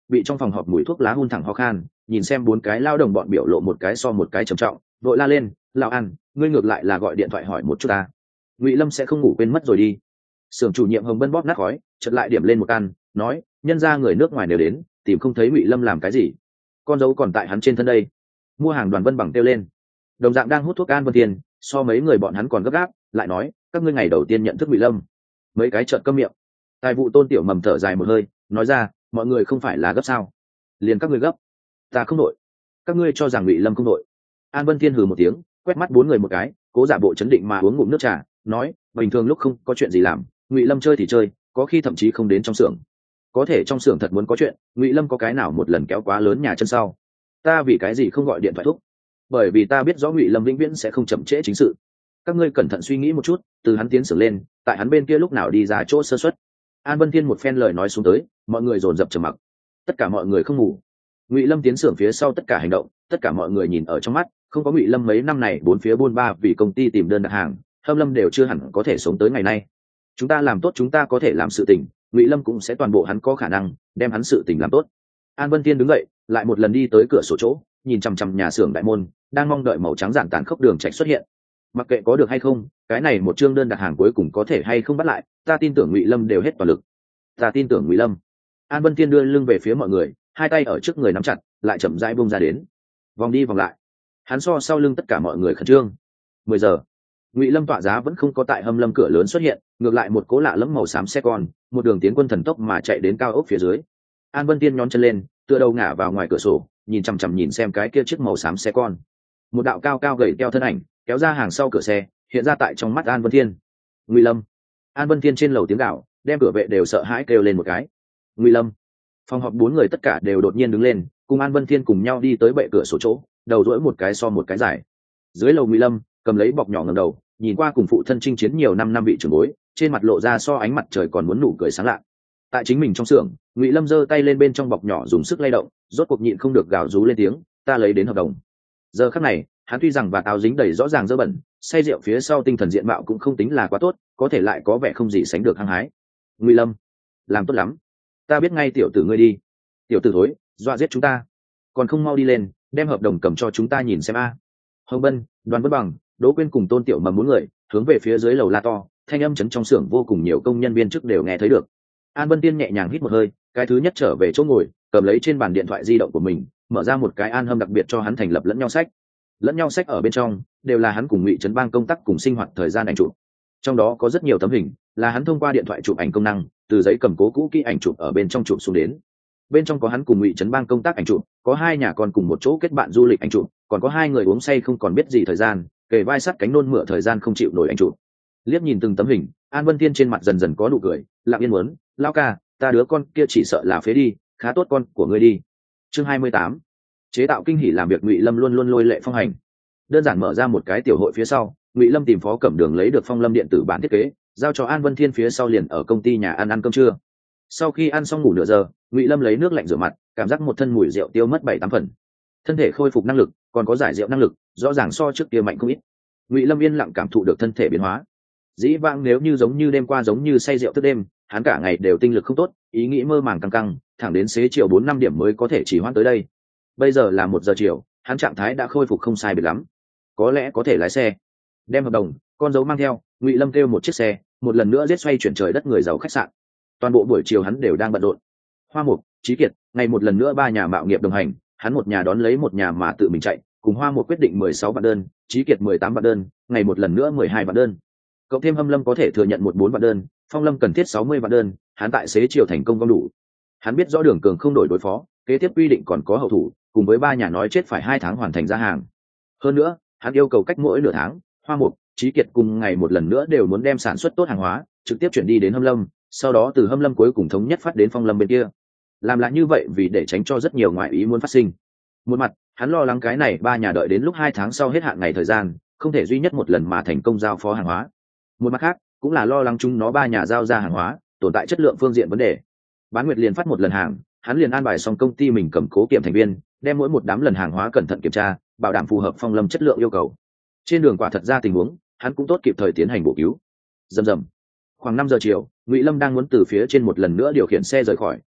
bị trong phòng họp mùi thuốc lá hun thẳng ho khan, nhìn xem bốn cái lao đồng bọn biểu lộ một cái so một cái trầm trọng, vội la lên, lão An, ngươi ngược lại là gọi điện thoại hỏi một chút ta. Ngụy Lâm sẽ không ngủ quên mất rồi đi. Xưởng chủ nhiệm Hồng Bân bóp nát khói, chợt lại điểm lên một căn, nói, nhân ra người nước ngoài nếu đến, tìm không thấy Ngụy Lâm làm cái gì, con dấu còn tại hắn trên thân đây. Mua hàng Đoàn Vân Bằng kêu lên. Đồng dạng đang hút thuốc An Vân Thiên, so mấy người bọn hắn còn gấp gáp, lại nói, các ngươi ngày đầu tiên nhận thức Ngụy Lâm. Mấy cái trợn câm miệng. Tài vụ Tôn Tiểu Mầm thở dài một hơi, nói ra, mọi người không phải là gấp sao? Liền các ngươi gấp, ta không đội. Các ngươi cho rằng Ngụy Lâm không đội? An Vân Thiên hừ một tiếng, quét mắt bốn người một cái, cố giả bộ chấn định mà uống ngụm nước trà, nói, bình thường lúc không có chuyện gì làm, Ngụy Lâm chơi thì chơi, có khi thậm chí không đến trong xưởng. Có thể trong xưởng thật muốn có chuyện, Ngụy Lâm có cái nào một lần kéo quá lớn nhà chân sau? Ta vì cái gì không gọi điện thoại thúc? Bởi vì ta biết rõ Ngụy Lâm vĩnh viễn sẽ không chậm trễ chính sự. Các ngươi cẩn thận suy nghĩ một chút, từ hắn tiến xưởng lên, tại hắn bên kia lúc nào đi ra chỗ sơ suất. An Vân Thiên một phen lời nói xuống tới, mọi người dồn dập trầm mặc. Tất cả mọi người không ngủ. Ngụy Lâm tiến xưởng phía sau tất cả hành động, tất cả mọi người nhìn ở trong mắt, không có Ngụy Lâm mấy năm này bốn phía buôn ba vì công ty tìm đơn đặt hàng, Hâm Lâm đều chưa hẳn có thể sống tới ngày nay. Chúng ta làm tốt chúng ta có thể làm sự tình, Ngụy Lâm cũng sẽ toàn bộ hắn có khả năng đem hắn sự tình làm tốt. An Vân Thiên đứng dậy, lại một lần đi tới cửa sổ chỗ, nhìn chằm chằm nhà xưởng đại môn, đang mong đợi màu trắng giản tàn khốc đường chạy xuất hiện. Mặc kệ có được hay không, cái này một chương đơn đặt hàng cuối cùng có thể hay không bắt lại, ta tin tưởng Ngụy Lâm đều hết toàn lực. Ta tin tưởng Ngụy Lâm. An Vân Thiên đưa lưng về phía mọi người, hai tay ở trước người nắm chặt, lại chậm rãi buông ra đến, vòng đi vòng lại. Hắn so sau lưng tất cả mọi người khẩn trương. 10 giờ, Ngụy Lâm tọa giá vẫn không có tại Hâm Lâm cửa lớn xuất hiện, ngược lại một cố lạ lẫm màu xám xe con, một đường tiến quân thần tốc mà chạy đến cao ốc phía dưới. An Vân Tiên nhón chân lên, tựa đầu ngả vào ngoài cửa sổ, nhìn chằm chằm nhìn xem cái kia chiếc màu xám xe con. Một đạo cao cao gầy teo thân ảnh, kéo ra hàng sau cửa xe, hiện ra tại trong mắt An Vân Thiên. Ngụy Lâm. An Vân Thiên trên lầu tiếng gào, đem cửa vệ đều sợ hãi kêu lên một cái. Ngụy Lâm. Phòng họp bốn người tất cả đều đột nhiên đứng lên, cùng An Vân Thiên cùng nhau đi tới bệ cửa sổ chỗ, đầu duỗi một cái so một cái dài. Dưới lầu Ngụy Lâm cầm lấy bọc nhỏ ngẩng đầu, nhìn qua cùng phụ thân chinh chiến nhiều năm vị trưởng bối, trên mặt lộ ra so ánh mặt trời còn muốn nụ cười sáng lạ. Tại chính mình trong xưởng, Ngụy Lâm giơ tay lên bên trong bọc nhỏ dùng sức lay động, rốt cuộc nhịn không được gào rú lên tiếng, ta lấy đến hợp đồng. Giờ khắc này, hắn tuy rằng và táo dính đầy rõ ràng dơ bẩn, say rượu phía sau tinh thần diện mạo cũng không tính là quá tốt, có thể lại có vẻ không gì sánh được hăng hái. Ngụy Lâm, làm tốt lắm, ta biết ngay tiểu tử ngươi đi. Tiểu tử thối, dọa giết chúng ta, còn không mau đi lên, đem hợp đồng cầm cho chúng ta nhìn xem a. Hồng Bân, Đoàn Vân Bằng, Đỗ Quyên cùng Tôn Tiểu Mầm bốn người hướng về phía dưới lầu la to, thanh âm chấn trong xưởng vô cùng nhiều công nhân viên chức đều nghe thấy được. An Vân Tiên nhẹ nhàng hít một hơi, cái thứ nhất trở về chỗ ngồi, cầm lấy trên bàn điện thoại di động của mình, mở ra một cái An Hâm đặc biệt cho hắn thành lập lẫn nhau sách. Lẫn nhau sách ở bên trong đều là hắn cùng Ngụy Trấn Bang công tác cùng sinh hoạt thời gian ảnh chụp. Trong đó có rất nhiều tấm hình, là hắn thông qua điện thoại chụp ảnh công năng, từ giấy cầm cố cũ kỹ ảnh chụp ở bên trong chụp xuống đến. Bên trong có hắn cùng Ngụy Trấn Bang công tác ảnh chụp, có hai nhà con cùng một chỗ kết bạn du lịch ảnh chụp, còn có hai người uống say không còn biết gì thời gian, kề vai sát cánh nôn mửa thời gian không chịu nổi ảnh chụp. Liếc nhìn từng tấm hình, An Vân Tiên trên mặt dần dần có nụ cười, lặng yên muốn, lão ca, ta đứa con kia chỉ sợ là phế đi, khá tốt con của ngươi đi. Chương 28. Chế tạo kinh hỉ làm việc Ngụy Lâm luôn luôn lôi lệ phong hành. Đơn giản mở ra một cái tiểu hội phía sau, Ngụy Lâm tìm Phó Cẩm Đường lấy được Phong Lâm điện tử bản thiết kế, giao cho An Vân Thiên phía sau liền ở công ty nhà ăn cơm trưa. Sau khi ăn xong ngủ nửa giờ, Ngụy Lâm lấy nước lạnh rửa mặt, cảm giác một thân mùi rượu tiêu mất 7-8 phần. Thân thể khôi phục năng lực, còn có giải rượu năng lực, rõ ràng so trước kia mạnh không ít. Ngụy Lâm yên lặng cảm thụ được thân thể biến hóa. Dĩ vãng nếu như giống như đêm qua giống như say rượu thức đêm, hắn cả ngày đều tinh lực không tốt, ý nghĩ mơ màng căng căng, thẳng đến xế chiều 4-5 điểm mới có thể chỉ hoãn tới đây. Bây giờ là 1 giờ chiều, hắn trạng thái đã khôi phục không sai biệt lắm, có lẽ có thể lái xe. Đem hợp đồng, con dấu mang theo, Ngụy Lâm kêu một chiếc xe, một lần nữa giết xoay chuyển trời đất người giàu khách sạn. Toàn bộ buổi chiều hắn đều đang bận rộn. Hoa Mục, Chí Kiệt, ngày một lần nữa 3 nhà mạo nghiệp đồng hành, hắn một nhà đón lấy một nhà mà tự mình chạy, cùng Hoa Mục quyết định 16 vạn đơn, Chí Kiệt 18 vạn đơn, ngày một lần nữa 12 vạn đơn. Cộng thêm Hâm Lâm có thể thừa nhận 14 vạn đơn, Phong Lâm cần thiết 60 vạn đơn, hắn tại xế chiều thành công gom đủ. Hắn biết rõ Đường Cường không đổi đối phó, kế tiếp quy định còn có hậu thủ, cùng với 3 nhà nói chết phải 2 tháng hoàn thành ra hàng. Hơn nữa, hắn yêu cầu cách mỗi nửa tháng, Hoa Mục, Chí Kiệt cùng ngày một lần nữa đều muốn đem sản xuất tốt hàng hóa trực tiếp chuyển đi đến Hâm Lâm, sau đó từ Hâm Lâm cuối cùng thống nhất phát đến Phong Lâm bên kia. Làm lại như vậy vì để tránh cho rất nhiều ngoại ý muốn phát sinh. Một mặt, hắn lo lắng cái này 3 nhà đợi đến lúc 2 tháng sau hết hạn ngày thời gian, không thể duy nhất một lần mà thành công giao phó hàng hóa. Một mặt khác, cũng là lo lắng chúng nó 3 nhà giao ra hàng hóa, tồn tại chất lượng phương diện vấn đề. Bán Nguyệt liền phát một lần hàng, hắn liền an bài xong công ty mình cầm cố kiểm thành viên, đem mỗi một đám lần hàng hóa cẩn thận kiểm tra, bảo đảm phù hợp Phong Lâm chất lượng yêu cầu. Trên đường quả thật ra tình huống, hắn cũng tốt kịp thời tiến hành bổ cứu. Rầm rầm. Khoảng 5 giờ chiều, Ngụy Lâm đang muốn từ phía trên một lần nữa điều khiển xe rời khỏi,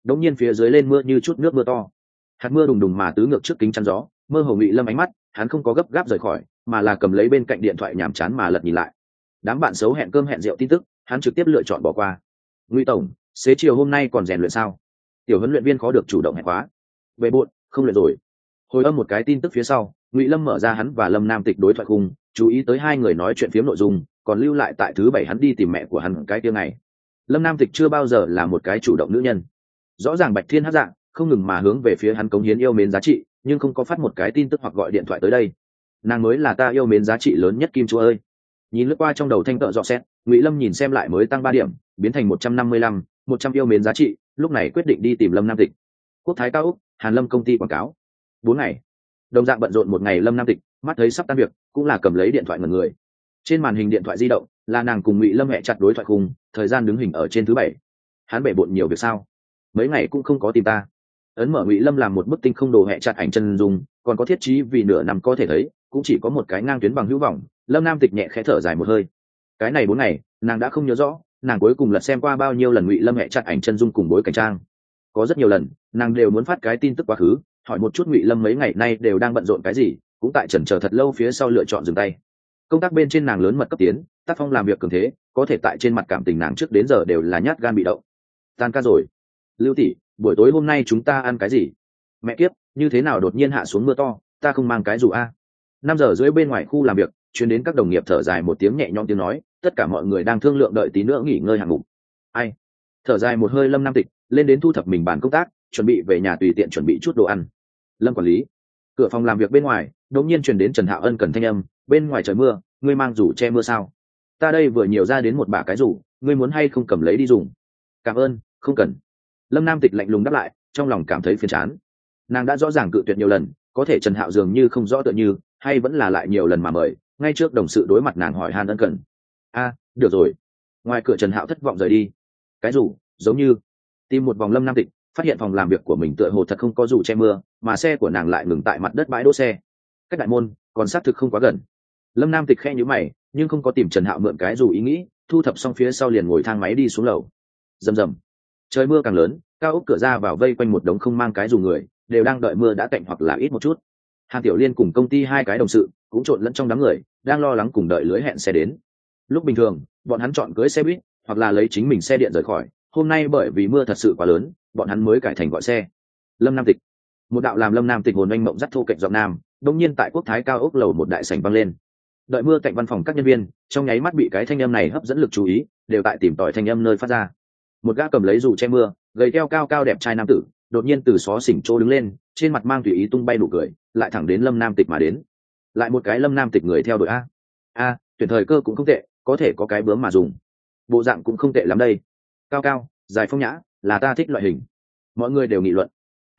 đống nhiên phía dưới lên mưa như chút nước mưa to, hạt mưa đùng đùng mà tứ ngược trước kính chắn gió, mơ hồ Ngụy Lâm ánh mắt, hắn không có gấp gáp rời khỏi, mà là cầm lấy bên cạnh điện thoại nhàm chán mà lật nhìn lại. Đám bạn xấu hẹn cơm hẹn rượu tin tức, hắn trực tiếp lựa chọn bỏ qua. Ngụy tổng, xế chiều hôm nay còn rèn luyện sao? Tiểu huấn luyện viên có được chủ động hẹn khóa. Về bộn, không luyện rồi. Hồi âm một cái tin tức phía sau, Ngụy Lâm mở ra hắn và Lâm Nam Tịch đối thoại khung, chú ý tới hai người nói chuyện phiếm nội dung, còn lưu lại tại thứ bảy hắn đi tìm mẹ của hắn cái tiếng này. Lâm Nam Tịch chưa bao giờ là một cái chủ động nữ nhân. Rõ ràng Bạch Thiên hắc dạng, không ngừng mà hướng về phía hắn cống hiến yêu mến giá trị, nhưng không có phát một cái tin tức hoặc gọi điện thoại tới đây. Nàng mới là ta yêu mến giá trị lớn nhất Kim Chúa ơi. Nhìn lướt qua trong đầu thanh tợ dọ xét, Ngụy Lâm nhìn xem lại mới tăng 3 điểm, biến thành 155, 100 yêu mến giá trị, lúc này quyết định đi tìm Lâm Nam Tịch. Quốc Thái Cao Úc, Hàn Lâm công ty quảng cáo. 4 ngày. Đồng dạng bận rộn một ngày, Lâm Nam Tịch mắt thấy sắp tan việc, cũng là cầm lấy điện thoại ngẩn người. Trên màn hình điện thoại di động là nàng cùng Ngụy Lâm hẹ chặt đối thoại khung, thời gian đứng hình ở trên thứ bảy. Hắn bể bộn nhiều việc sao? Mấy ngày cũng không có tìm ta. Ấn mở Ngụy Lâm làm một bức tinh không đồ hẹ chặt ảnh chân dung, còn có thiết trí vì nửa năm có thể thấy, cũng chỉ có một cái ngang tuyến bằng hữu vọng. Lâm Nam Tịch nhẹ khẽ thở dài một hơi. Cái này 4 ngày, nàng đã không nhớ rõ, nàng cuối cùng lật xem qua bao nhiêu lần Ngụy Lâm hẹ chặt ảnh chân dung cùng bối cảnh trang. Có rất nhiều lần, nàng đều muốn phát cái tin tức quá khứ, hỏi một chút Ngụy Lâm mấy ngày nay đều đang bận rộn cái gì, cũng tại chần chờ thật lâu phía sau lựa chọn dừng tay. Công tác bên trên nàng lớn mật cấp tiến, tác phong làm việc cường thế, có thể tại trên mặt cảm tình nàng trước đến giờ đều là nhát gan bị động. Tan ca rồi. Lưu tỷ, buổi tối hôm nay chúng ta ăn cái gì? Mẹ kiếp, như thế nào đột nhiên hạ xuống mưa to, ta không mang cái dù a. 5 giờ rưỡi bên ngoài khu làm việc, truyền đến các đồng nghiệp thở dài một tiếng nhẹ nhõm tiếng nói, tất cả mọi người đang thương lượng đợi tí nữa nghỉ ngơi hạng mục. Ai? Thở dài một hơi Lâm Nam Tịch lên đến thu thập mình bàn công tác, chuẩn bị về nhà tùy tiện chuẩn bị chút đồ ăn. Lâm quản lý. Cửa phòng làm việc bên ngoài đột nhiên truyền đến Trần Hạo Ân cần thanh âm, bên ngoài trời mưa, ngươi mang dù che mưa sao? Ta đây vừa nhiều ra đến một bả cái dù, ngươi muốn hay không cầm lấy đi dùng? Cảm ơn, không cần. Lâm Nam Tịch lạnh lùng đáp lại, trong lòng cảm thấy phiền chán. Nàng đã rõ ràng cự tuyệt nhiều lần, có thể Trần Hạo dường như không rõ tựa như, hay vẫn là lại nhiều lần mà mời, ngay trước đồng sự đối mặt nàng hỏi han ân cần. A, được rồi. Ngoài cửa Trần Hạo thất vọng rời đi. Cái dù, giống như tìm một vòng Lâm Nam Tịch phát hiện phòng làm việc của mình tựa hồ thật không có dù che mưa, mà xe của nàng lại ngừng tại mặt đất bãi đỗ xe. Cách đại môn còn xác thực không quá gần. Lâm Nam Tịch khẽ nhíu mày, nhưng không có tìm Trần Hạo mượn cái dù ý nghĩ, thu thập xong phía sau liền ngồi thang máy đi xuống lầu. Rầm rầm. Trời mưa càng lớn, cao ốc cửa ra vào vây quanh một đống không mang cái dù người, đều đang đợi mưa đã tạnh hoặc là ít một chút. Hàn Tiểu Liên cùng công ty hai cái đồng sự cũng trộn lẫn trong đám người, đang lo lắng cùng đợi lưới hẹn xe đến. Lúc bình thường, bọn hắn chọn cưới xe buýt hoặc là lấy chính mình xe điện rời khỏi, hôm nay bởi vì mưa thật sự quá lớn, bọn hắn mới cải thành gọi xe. Lâm Nam Tịch. Một đạo làm Lâm Nam Tịch hồn anh mộng dắt thô cạnh giọng nam, đột nhiên tại Quốc Thái Cao ốc lầu một đại sảnh vang lên. Đợi mưa cạnh văn phòng các nhân viên, trong nháy mắt bị cái thanh âm này hấp dẫn lực chú ý, đều tại tìm tòi thanh âm nơi phát ra. Một gã cầm lấy dù che mưa, gầy teo cao cao đẹp trai nam tử, đột nhiên từ xó xỉnh chỗ đứng lên, trên mặt mang tùy ý tung bay nụ cười, lại thẳng đến Lâm Nam Tịch mà đến. Lại một cái Lâm Nam Tịch người theo đội a. Tuyển thời cơ cũng không tệ, có thể có cái bướm mà dùng. Bộ dạng cũng không tệ lắm đây. Cao cao, dài phong nhã, là ta thích loại hình. Mọi người đều nghị luận.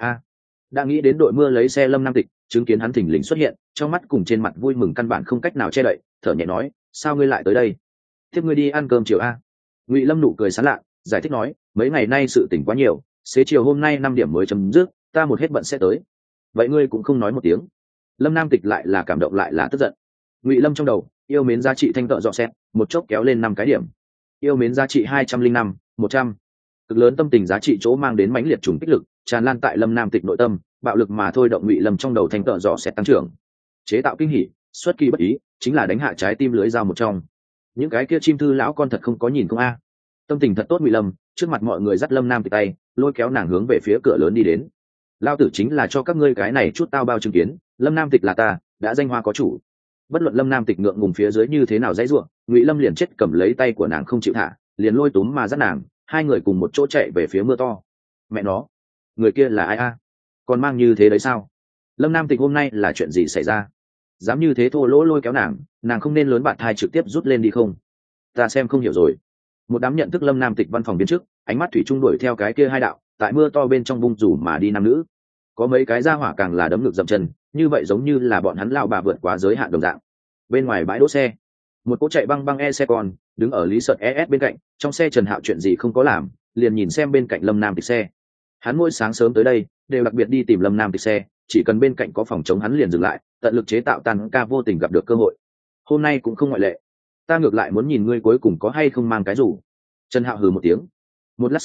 Đã nghĩ đến đội mưa lấy xe Lâm Nam Tịch, chứng kiến hắn thình lình xuất hiện, trong mắt cùng trên mặt vui mừng căn bản không cách nào che đậy, thở nhẹ nói, sao ngươi lại tới đây? Tiếp ngươi đi ăn cơm chiều a. Ngụy Lâm nụ cười sán lạ, giải thích nói, mấy ngày nay sự tình quá nhiều, xế chiều hôm nay 5 điểm mới chấm dứt, ta một hết bận sẽ tới. Vậy ngươi cũng không nói một tiếng. Lâm Nam Tịch lại là cảm động lại là tức giận. Ngụy Lâm trong đầu yêu mến giá trị thanh tợ dọ xét, một chốc kéo lên 5 cái điểm. Yêu mến giá trị 205, 100. Cực lớn tâm tình giá trị chỗ mang đến mãnh liệt trùng kích lực, tràn lan tại Lâm Nam Tịch nội tâm, bạo lực mà thôi động Ngụy Lâm trong đầu thanh tợ dọ xét tăng trưởng. Chế tạo kinh hỉ, xuất kỳ bất ý, chính là đánh hạ trái tim lưới dao một trong. Những cái kia chim thư lão con thật không có nhìn không a. Tâm tình thật tốt Ngụy Lâm, trước mặt mọi người dắt Lâm Nam Tịch tay, lôi kéo nàng hướng về phía cửa lớn đi đến. Lao tử chính là cho các ngươi cái này chút tao bao chứng kiến, Lâm Nam Tịch là ta, đã danh hoa có chủ. Bất luận Lâm Nam Tịch ngượng ngùng phía dưới như thế nào dãy ruộng, Ngụy Lâm liền chết cầm lấy tay của nàng không chịu thả, liền lôi túm mà dắt nàng, hai người cùng một chỗ chạy về phía mưa to. Mẹ nó, người kia là ai a? Còn mang như thế đấy sao? Lâm Nam Tịch hôm nay là chuyện gì xảy ra? Dám như thế thô lỗ lôi kéo nàng không nên lớn bạn thai trực tiếp rút lên đi không? Ta xem không hiểu rồi. Một đám nhận thức Lâm Nam Tịch văn phòng biến trước, ánh mắt thủy chung đuổi theo cái kia hai đạo, tại mưa to bên trong bung rủ mà đi nam nữ. Có mấy cái ra hỏa càng là đấm ngực dậm chân, như vậy giống như là bọn hắn lao bà vượt quá giới hạn đồng dạng. Bên ngoài bãi đỗ xe, một cỗ chạy băng băng xe con đứng ở Lý Sợt ES bên cạnh, trong xe Trần Hạo chuyện gì không có làm, liền nhìn xem bên cạnh Lâm Nam Tịch xe. Hắn mỗi sáng sớm tới đây đều đặc biệt đi tìm Lâm Nam Tịch xe, chỉ cần bên cạnh có phòng chống hắn liền dừng lại, tận lực chế tạo tan ca vô tình gặp được cơ hội. Hôm nay cũng không ngoại lệ. Ta ngược lại muốn nhìn ngươi cuối cùng có hay không mang cái rủ. Trần Hạo hừ một tiếng. Một lát sau,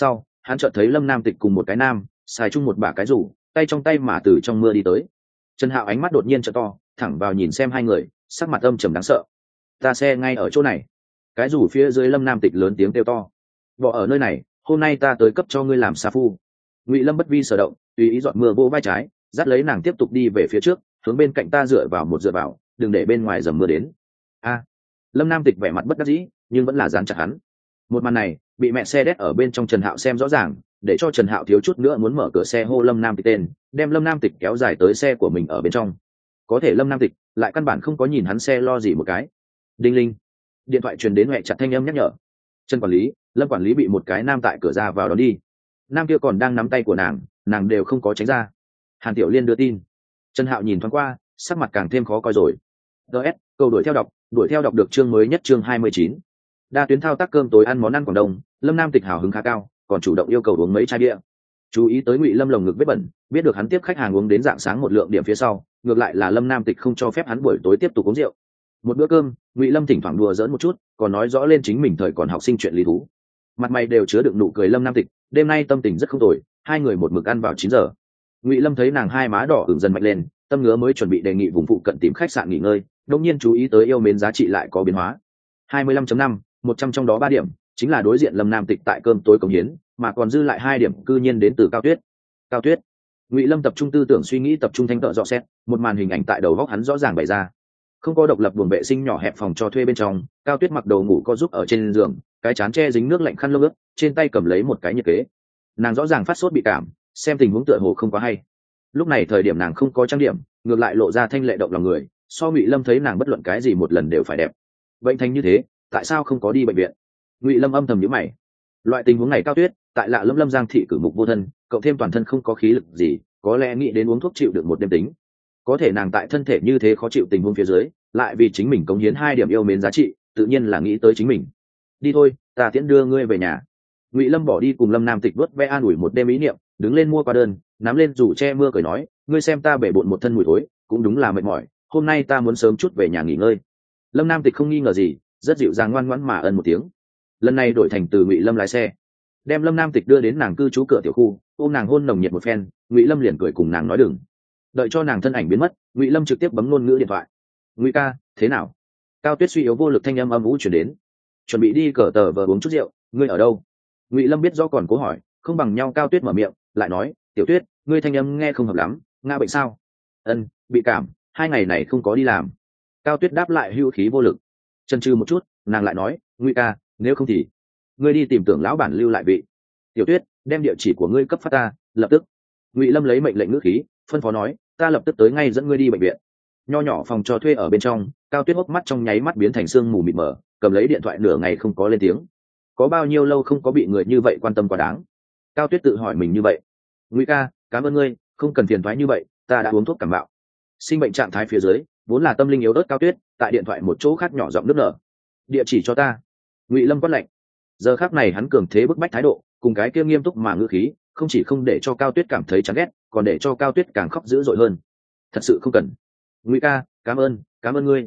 hắn chợt thấy Lâm Nam Tịch cùng một cái nam xài chung một bả cái rủ, tay trong tay mà từ trong mưa đi tới. Trần Hạo ánh mắt đột nhiên trợ to, thẳng vào nhìn xem hai người, sắc mặt âm trầm đáng sợ. Ta xe ngay ở chỗ này. Cái rủ phía dưới Lâm Nam Tịch lớn tiếng kêu to. Bỏ ở nơi này, hôm nay ta tới cấp cho ngươi làm sa phu. Ngụy Lâm bất vi sở động, tùy ý dọn mưa vô vai trái, dắt lấy nàng tiếp tục đi về phía trước, hướng bên cạnh ta dựa vào, đừng để bên ngoài dầm mưa đến. A. Lâm Nam Tịch vẻ mặt bất đắc dĩ, nhưng vẫn là dán chặt hắn. Một màn này bị mẹ xe đét ở bên trong Trần Hạo xem rõ ràng, để cho Trần Hạo thiếu chút nữa muốn mở cửa xe hô Lâm Nam Tịch tên, đem Lâm Nam Tịch kéo dài tới xe của mình ở bên trong. Có thể Lâm Nam Tịch lại căn bản không có nhìn hắn xe lo gì một cái. Đinh linh, điện thoại truyền đến, mẹ chặt thanh âm nhắc nhở. Trần quản lý, Lâm quản lý bị một cái nam tại cửa ra vào đón đi. Nam kia còn đang nắm tay của nàng đều không có tránh ra. Hàn Tiểu Liên đưa tin. Trần Hạo nhìn thoáng qua, sắc mặt càng thêm khó coi rồi. DS, câu đuổi theo đọc được chương mới nhất, chương 29. Đa tuyến thao tác cơm tối ăn món ăn Quảng Đông, Lâm Nam Tịch hào hứng khá cao, còn chủ động yêu cầu uống mấy chai bia. Chú ý tới Ngụy Lâm lồng ngực vết bẩn, biết được hắn tiếp khách hàng uống đến rạng sáng một lượng điểm phía sau, ngược lại là Lâm Nam Tịch không cho phép hắn buổi tối tiếp tục uống rượu. Một bữa cơm, Ngụy Lâm thỉnh thoảng đùa giỡn một chút, còn nói rõ lên chính mình thời còn học sinh chuyện lý thú. Mặt mày đều chứa đựng nụ cười. Lâm Nam Tịch đêm nay tâm tình rất không tồi, hai người một mực ăn vào 9 giờ. Ngụy Lâm thấy nàng hai má đỏ ửng dần mạnh lên, tâm ngứa mới chuẩn bị đề nghị vùng phụ cận tìm khách sạn nghỉ ngơi, đột nhiên chú ý tới yêu mến giá trị lại có biến hóa. 25.5, 100 trong đó 3 điểm chính là đối diện Lâm Nam Tịch tại cơm tối cống hiến, mà còn dư lại 2 điểm cư nhiên đến từ Cao Tuyết. Cao Tuyết. Ngụy Lâm tập trung tư tưởng suy nghĩ, tập trung thanh tợ dọ xét, một màn hình ảnh tại đầu góc hắn rõ ràng bày ra. Không có độc lập buồng vệ sinh nhỏ hẹp phòng cho thuê bên trong, Cao Tuyết mặc đồ ngủ co giúp ở trên giường, cái chán che dính nước lạnh khăn lông ướt, trên tay cầm lấy một cái nhiệt kế. Nàng rõ ràng phát sốt bị cảm, xem tình huống tựa hồ không quá hay. Lúc này thời điểm nàng không có trang điểm, ngược lại lộ ra thanh lệ động lòng người, so Ngụy Lâm thấy nàng bất luận cái gì một lần đều phải đẹp. Bệnh thành như thế, tại sao không có đi bệnh viện? Ngụy Lâm âm thầm nhíu mày. Loại tình huống này Cao Tuyết tại lạ Lâm Giang thị cử mục vô thân, cộng thêm toàn thân không có khí lực gì, có lẽ nghĩ đến uống thuốc chịu được một đêm tính. Có thể nàng tại thân thể như thế khó chịu tình huống phía dưới, lại vì chính mình cống hiến 2 điểm yêu mến giá trị, tự nhiên là nghĩ tới chính mình. Đi thôi, ta tiễn đưa ngươi về nhà. Ngụy Lâm bỏ đi cùng Lâm Nam Tịch vớt ve an ủi một đêm ý niệm, đứng lên mua qua đơn, nắm lên dù che mưa cười nói, ngươi xem ta bể bộn một thân mùi thối, cũng đúng là mệt mỏi, hôm nay ta muốn sớm chút về nhà nghỉ ngơi. Lâm Nam Tịch không nghi ngờ gì, rất dịu dàng ngoan ngoãn mà ân một tiếng. Lần này đổi thành từ Ngụy Lâm lái xe, đem Lâm Nam Tịch đưa đến nàng cư trú cửa tiểu khu, ôm nàng hôn nồng nhiệt một phen, Ngụy Lâm liền cười cùng nàng nói đừng. Đợi cho nàng thân ảnh biến mất, Ngụy Lâm trực tiếp bấm ngôn ngữ điện thoại. Ngụy ca, thế nào? Cao Tuyết suy yếu vô lực thanh âm ú chuyển đến. Chuẩn bị đi cờ tờ vờ uống chút rượu, ngươi ở đâu? Ngụy Lâm biết rõ còn cố hỏi, không bằng nhau. Cao Tuyết mở miệng, lại nói, Tiểu Tuyết, ngươi thanh âm nghe không hợp lắm, nga bệnh sao? Ân, bị cảm, 2 ngày này không có đi làm. Cao Tuyết đáp lại hưu khí vô lực. Chần chừ một chút, nàng lại nói, Ngụy ca, nếu không thì ngươi đi tìm Tưởng lão bản lưu lại vị. Tiểu Tuyết, đem địa chỉ của ngươi cấp phát ta, lập tức. Ngụy Lâm lấy mệnh lệnh ngữ khí, phân phó nói, ta lập tức tới ngay dẫn ngươi đi bệnh viện. Nho nhỏ phòng cho thuê ở bên trong, Cao Tuyết hốc mắt trong nháy mắt biến thành sương mù mịt mờ, cầm lấy điện thoại nửa ngày không có lên tiếng. Có bao nhiêu lâu không có bị người như vậy quan tâm quá đáng? Cao Tuyết tự hỏi mình như vậy. Ngụy ca, cảm ơn ngươi, không cần phiền toái như vậy, ta đã uống thuốc cảm mạo. Sinh bệnh trạng thái phía dưới, vốn là tâm linh yếu ớt Cao Tuyết, tại điện thoại một chỗ khác nhỏ giọng nức nở. Địa chỉ cho ta. Ngụy Lâm quát lạnh. Giờ khắc này hắn cường thế bức bách thái độ, cùng cái kia nghiêm túc mà ngữ khí, không chỉ không để cho Cao Tuyết cảm thấy chán ghét, còn để cho Cao Tuyết càng khóc dữ dội hơn. Thật sự không cần. Ngụy ca, cảm ơn ngươi.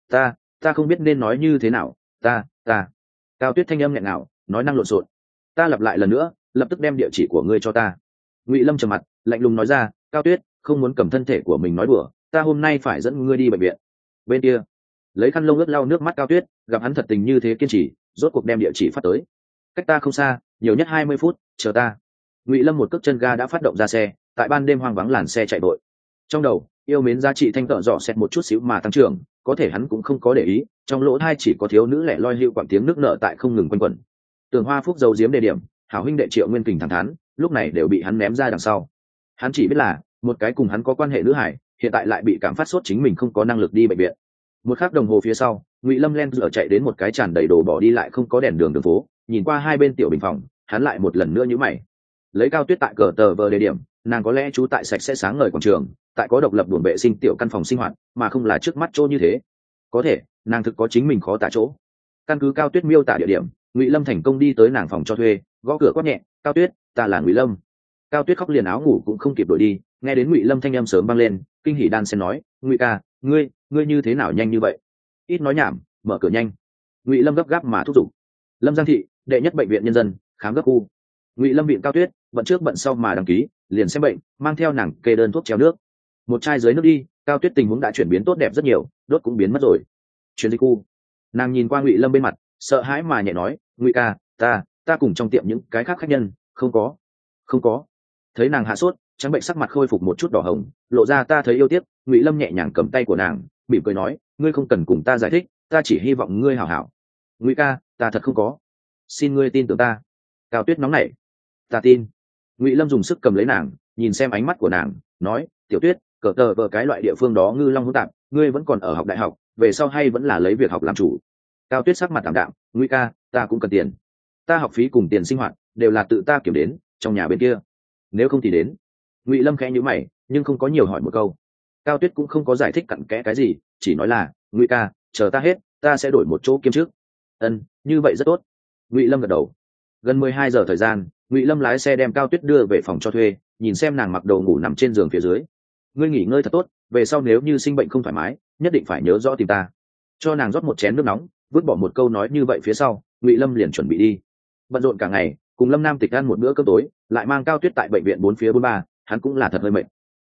Ta không biết nên nói như thế nào. Ta. Cao Tuyết thanh âm nghẹn ngào, nói năng lộn xộn. Ta lặp lại lần nữa, lập tức đem địa chỉ của ngươi cho ta. Ngụy Lâm trầm mặt, lạnh lùng nói ra, Cao Tuyết, không muốn cầm thân thể của mình nói đùa, ta hôm nay phải dẫn ngươi đi bệnh viện. Bên kia, lấy khăn lông ướt lau nước mắt Cao Tuyết, gặp hắn thật tình như thế kiên trì, rốt cuộc đem địa chỉ phát tới. Cách ta không xa, nhiều nhất 20 phút, chờ ta. Ngụy Lâm một cước chân ga đã phát động ra xe, tại ban đêm hoang vắng làn xe chạy vội. Trong đầu, yêu mến giá trị thanh tợ dọ xét một chút xíu mà tăng trưởng, có thể hắn cũng không có để ý, trong lỗ tai chỉ có thiếu nữ lẻ loi hữu quặng tiếng nước nở tại không ngừng quanh quẩn. Tường Hoa Phúc giấu giếm đề điểm, hảo huynh đệ Triệu Nguyên Kình thẳng thắn, lúc này đều bị hắn ném ra đằng sau. Hắn chỉ biết là, một cái cùng hắn có quan hệ nữ hải, hiện tại lại bị cảm phát sốt, chính mình không có năng lực đi bệnh viện. Một khắc đồng hồ phía sau, Ngụy Lâm len dở chạy đến một cái tràn đầy đồ bỏ đi lại không có đèn đường đường phố, nhìn qua hai bên tiểu bình phòng, hắn lại một lần nữa nhíu mày. Lấy Cao Tuyết tại cờ tờ vờ đề điểm, nàng có lẽ trú tại sạch sẽ sáng ngời quảng trường, tại có độc lập buồng vệ sinh tiểu căn phòng sinh hoạt, mà không là trước mắt chỗ như thế. Có thể, nàng thực có chính mình khó tả chỗ. Căn cứ Cao Tuyết miêu tả địa điểm, Ngụy Lâm thành công đi tới nàng phòng cho thuê, gõ cửa quát nhẹ, Cao Tuyết, ta là Ngụy Lâm. Cao Tuyết khóc liền áo ngủ cũng không kịp đổi đi, nghe đến Ngụy Lâm thanh âm sớm vang lên, kinh hỉ đan xen nói, Ngụy ca, ngươi như thế nào nhanh như vậy? Ít nói nhảm, mở cửa nhanh. Ngụy Lâm gấp gáp mà thúc giục. Lâm Giang thị, đệ nhất bệnh viện nhân dân, khám gấp khu. Ngụy Lâm viện Cao Tuyết bận trước bận sau mà đăng ký, liền xem bệnh, mang theo nàng kê đơn thuốc treo nước. Một chai dưới nước đi, Cao Tuyết tình huống đã chuyển biến tốt đẹp rất nhiều, đốt cũng biến mất rồi. Chuyến dịch khu, nàng nhìn qua Ngụy Lâm bên mặt, sợ hãi mà nhẹ nói, Ngụy ca, ta cùng trong tiệm những cái khác khách nhân, không có. Thấy nàng hạ sốt, trắng bệnh sắc mặt khôi phục một chút đỏ hồng, lộ ra ta thấy yêu tiếc. Ngụy Lâm nhẹ nhàng cầm tay của nàng, mỉm cười nói, ngươi không cần cùng ta giải thích, ta chỉ hy vọng ngươi hảo hảo. Ngụy ca, ta thật không có, xin ngươi tin tưởng ta. Cao Tuyết nóng nảy, ta tin. Ngụy Lâm dùng sức cầm lấy nàng, nhìn xem ánh mắt của nàng, nói, Tiểu Tuyết, cờ tờ vờ cái loại địa phương đó ngư long hỗn tạp, ngươi vẫn còn ở học đại học, về sau hay vẫn là lấy việc học làm chủ. Cao Tuyết sắc mặt tạm đạm, Ngụy ca, ta cũng cần tiền, ta học phí cùng tiền sinh hoạt đều là tự ta kiểm đến, trong nhà bên kia nếu không thì đến. Ngụy Lâm khẽ nhíu mày, nhưng không có nhiều hỏi một câu. Cao Tuyết cũng không có giải thích cặn kẽ cái gì, chỉ nói là, Ngụy ca, chờ ta hết, ta sẽ đổi một chỗ kiêm chức. Như vậy rất tốt. Ngụy Lâm gật đầu. Gần 12 giờ thời gian, Ngụy Lâm lái xe đem Cao Tuyết đưa về phòng cho thuê, nhìn xem nàng mặc đồ ngủ nằm trên giường phía dưới. Ngươi nghỉ ngơi thật tốt, về sau nếu như sinh bệnh không thoải mái, nhất định phải nhớ rõ tìm ta. Cho nàng rót một chén nước nóng, vứt bỏ một câu nói như vậy phía sau, Ngụy Lâm liền chuẩn bị đi. Bận rộn cả ngày, cùng Lâm Nam Tịch ăn một bữa cơm tối, lại mang Cao Tuyết tại bệnh viện bốn phía 43, hắn cũng là thật hơi mệt.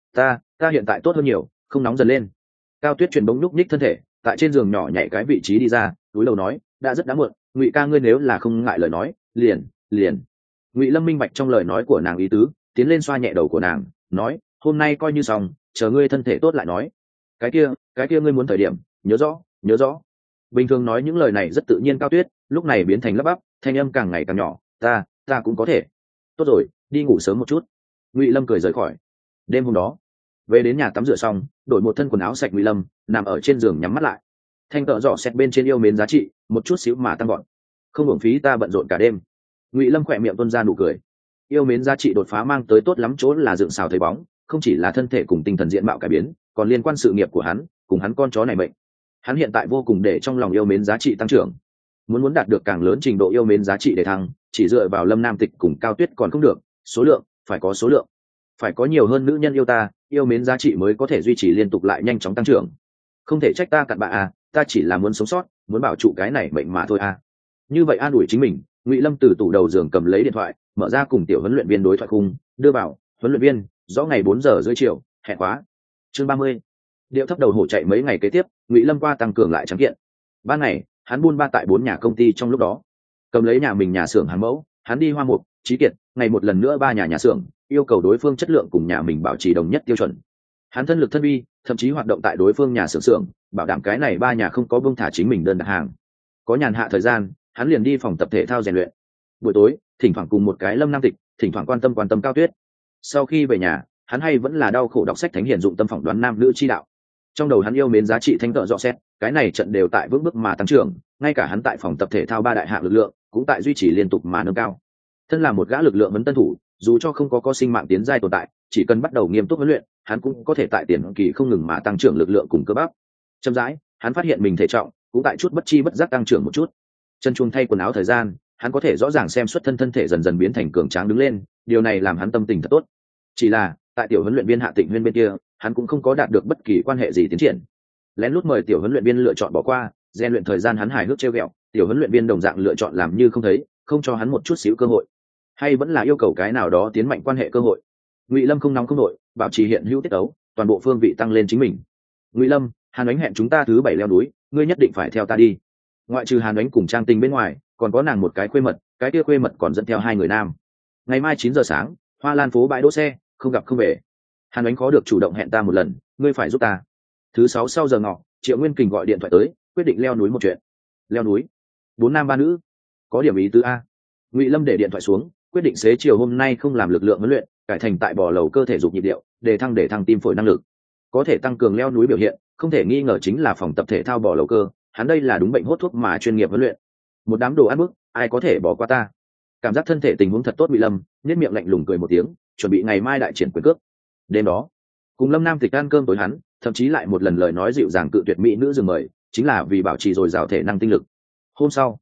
Ta hiện tại tốt hơn nhiều, không nóng dần lên. Cao Tuyết chuyển bỗng nhúc nhích thân thể, tại trên giường nhỏ nhảy cái vị trí đi ra, túi đầu nói, đã rất đã muộn, Ngụy ca ngươi nếu là không ngại lời nói, liền. Ngụy Lâm minh bạch trong lời nói của nàng ý tứ, tiến lên xoa nhẹ đầu của nàng, nói, hôm nay coi như xong, chờ ngươi thân thể tốt lại nói. Cái kia ngươi muốn thời điểm, nhớ rõ. Bình thường nói những lời này rất tự nhiên. Cao Tuyết lúc này biến thành lắp bắp, thanh âm càng ngày càng nhỏ, ta cũng có thể. Tốt rồi, đi ngủ sớm một chút. Ngụy Lâm cười rời khỏi. Đêm hôm đó, về đến nhà tắm rửa xong, đổi một thân quần áo sạch, Ngụy Lâm nằm ở trên giường nhắm mắt lại. Thanh tợ dọ xét bên trên yêu mến giá trị một chút xíu mà tăng gọn, không hưởng phí ta bận rộn cả đêm. Ngụy Lâm khỏe miệng tuôn ra nụ cười. Yêu mến giá trị đột phá mang tới tốt lắm chỗ là dựng xào thấy bóng, không chỉ là thân thể cùng tinh thần diện mạo cải biến, còn liên quan sự nghiệp của hắn cùng hắn con chó này mệnh. Hắn hiện tại vô cùng để trong lòng yêu mến giá trị tăng trưởng, muốn đạt được càng lớn trình độ yêu mến giá trị để thăng, chỉ dựa vào Lâm Nam Tịch cùng Cao Tuyết còn không được, số lượng phải có số lượng, phải có nhiều hơn nữ nhân yêu ta, yêu mến giá trị mới có thể duy trì liên tục lại nhanh chóng tăng trưởng. Không thể trách ta cặn bạ à, ta chỉ là muốn sống sót, muốn bảo trụ cái này mệnh mà thôi à. Như vậy an ủi chính mình, Ngụy Lâm từ tủ đầu giường cầm lấy điện thoại, mở ra cùng tiểu huấn luyện viên đối thoại khung, đưa vào, huấn luyện viên, rõ ngày 4 giờ rưỡi chiều, hẹn khóa. Chương 30. Điệu thấp đầu hổ chạy mấy ngày kế tiếp, Ngụy Lâm qua tăng cường lại trắng kiện. Ban ngày, hắn buôn ba tại 4 nhà công ty trong lúc đó, cầm lấy nhà mình nhà xưởng hàng mẫu, hắn đi Hoa Mục, Chí Kiệt, ngày một lần nữa 3 nhà xưởng, yêu cầu đối phương chất lượng cùng nhà mình bảo trì đồng nhất tiêu chuẩn. Hắn thân lực thân vi, thậm chí hoạt động tại đối phương nhà xưởng, bảo đảm cái này 3 nhà không có buông thả chính mình đơn đặt hàng. Có nhàn hạ thời gian, hắn liền đi phòng tập thể thao rèn luyện. Buổi tối, thỉnh thoảng cùng một cái Lâm Nam Tịch, thỉnh thoảng quan tâm Cao Tuyết. Sau khi về nhà, hắn hay vẫn là đau khổ đọc sách thánh hiển dụng tâm phỏng đoán nam nữ chi đạo. Trong đầu hắn yêu mến giá trị thanh tợ rõ xét, cái này trận đều tại vững bước mà tăng trưởng, ngay cả hắn tại phòng tập thể thao 3 đại hạng lực lượng cũng tại duy trì liên tục mà nâng cao. Thân là một gã lực lượng vấn tân thủ, dù cho không có sinh mạng tiến giai tồn tại, chỉ cần bắt đầu nghiêm túc huấn luyện, hắn cũng có thể tại tiền kỳ không ngừng mà tăng trưởng lực lượng cùng cơ bắp. Chậm rãi, hắn phát hiện mình thể trọng cũng tại chút bất chi bất giác tăng trưởng một chút. Chân chuông thay quần áo thời gian, hắn có thể rõ ràng xem xuất thân thể dần dần biến thành cường tráng đứng lên, điều này làm hắn tâm tình thật tốt. Chỉ là tại tiểu huấn luyện viên Hạ Tịnh Huyên bên kia, hắn cũng không có đạt được bất kỳ quan hệ gì tiến triển. Lén lút mời tiểu huấn luyện viên lựa chọn bỏ qua, rèn luyện thời gian hắn hài hước trêu ghẹo, tiểu huấn luyện viên đồng dạng lựa chọn làm như không thấy, không cho hắn một chút xíu cơ hội, hay vẫn là yêu cầu cái nào đó tiến mạnh quan hệ cơ hội. Ngụy Lâm không nóng không nội, bảo trì hiện hữu tiết tấu, toàn bộ phương vị tăng lên chính mình. Ngụy Lâm, Hàn Ánh hẹn chúng ta thứ 7 leo núi, ngươi nhất định phải theo ta đi. Ngoại trừ Hàn Ánh cùng Trang Tình bên ngoài, còn có nàng một cái khuê mật, cái kia khuê mật còn dẫn theo 2 người nam. Ngày mai 9 giờ sáng, Hoa Lan phố bãi đỗ xe, không gặp không về. Hàn Ánh khó được chủ động hẹn ta một lần, ngươi phải giúp ta. Thứ 6 sau giờ ngọ, Triệu Nguyên Kình gọi điện thoại tới, quyết định leo núi một chuyện. Leo núi, 4 nam 3 nữ, có điểm ý tứ a. Ngụy Lâm để điện thoại xuống, quyết định xế chiều hôm nay không làm lực lượng huấn luyện, cải thành tại bò lầu cơ thể dục nhịp điệu, để thăng tim phổi năng lực, có thể tăng cường leo núi biểu hiện, không thể nghi ngờ chính là phòng tập thể thao bò lầu cơ. Hắn đây là đúng bệnh hốt thuốc mà chuyên nghiệp huấn luyện. Một đám đồ ăn bức, ai có thể bỏ qua ta. Cảm giác thân thể tình huống thật tốt. Ngụy Lâm nhếch miệng lạnh lùng cười một tiếng, chuẩn bị ngày mai đại triển quyền cước. Đêm đó, cùng Lâm Nam Tịch ăn cơm tối, hắn thậm chí lại một lần lời nói dịu dàng cự tuyệt mỹ nữ dừng mời, chính là vì bảo trì dồi dào thể năng tinh lực. Hôm sau,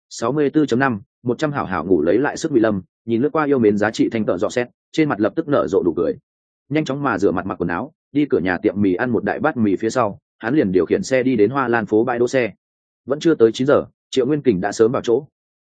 64.5, 100 hảo hảo ngủ lấy lại sức. Ngụy Lâm nhìn lướt qua yêu mến giá trị thanh tợ rõ xét, trên mặt lập tức nở rộ đủ cười. Nhanh chóng mà rửa mặt mặc quần áo, đi cửa nhà tiệm mì ăn một đại bát mì phía sau, hắn liền điều khiển xe đi đến Hoa Lan phố bãi đỗ xe. Vẫn chưa tới 9 giờ, Triệu Nguyên Kình đã sớm vào chỗ.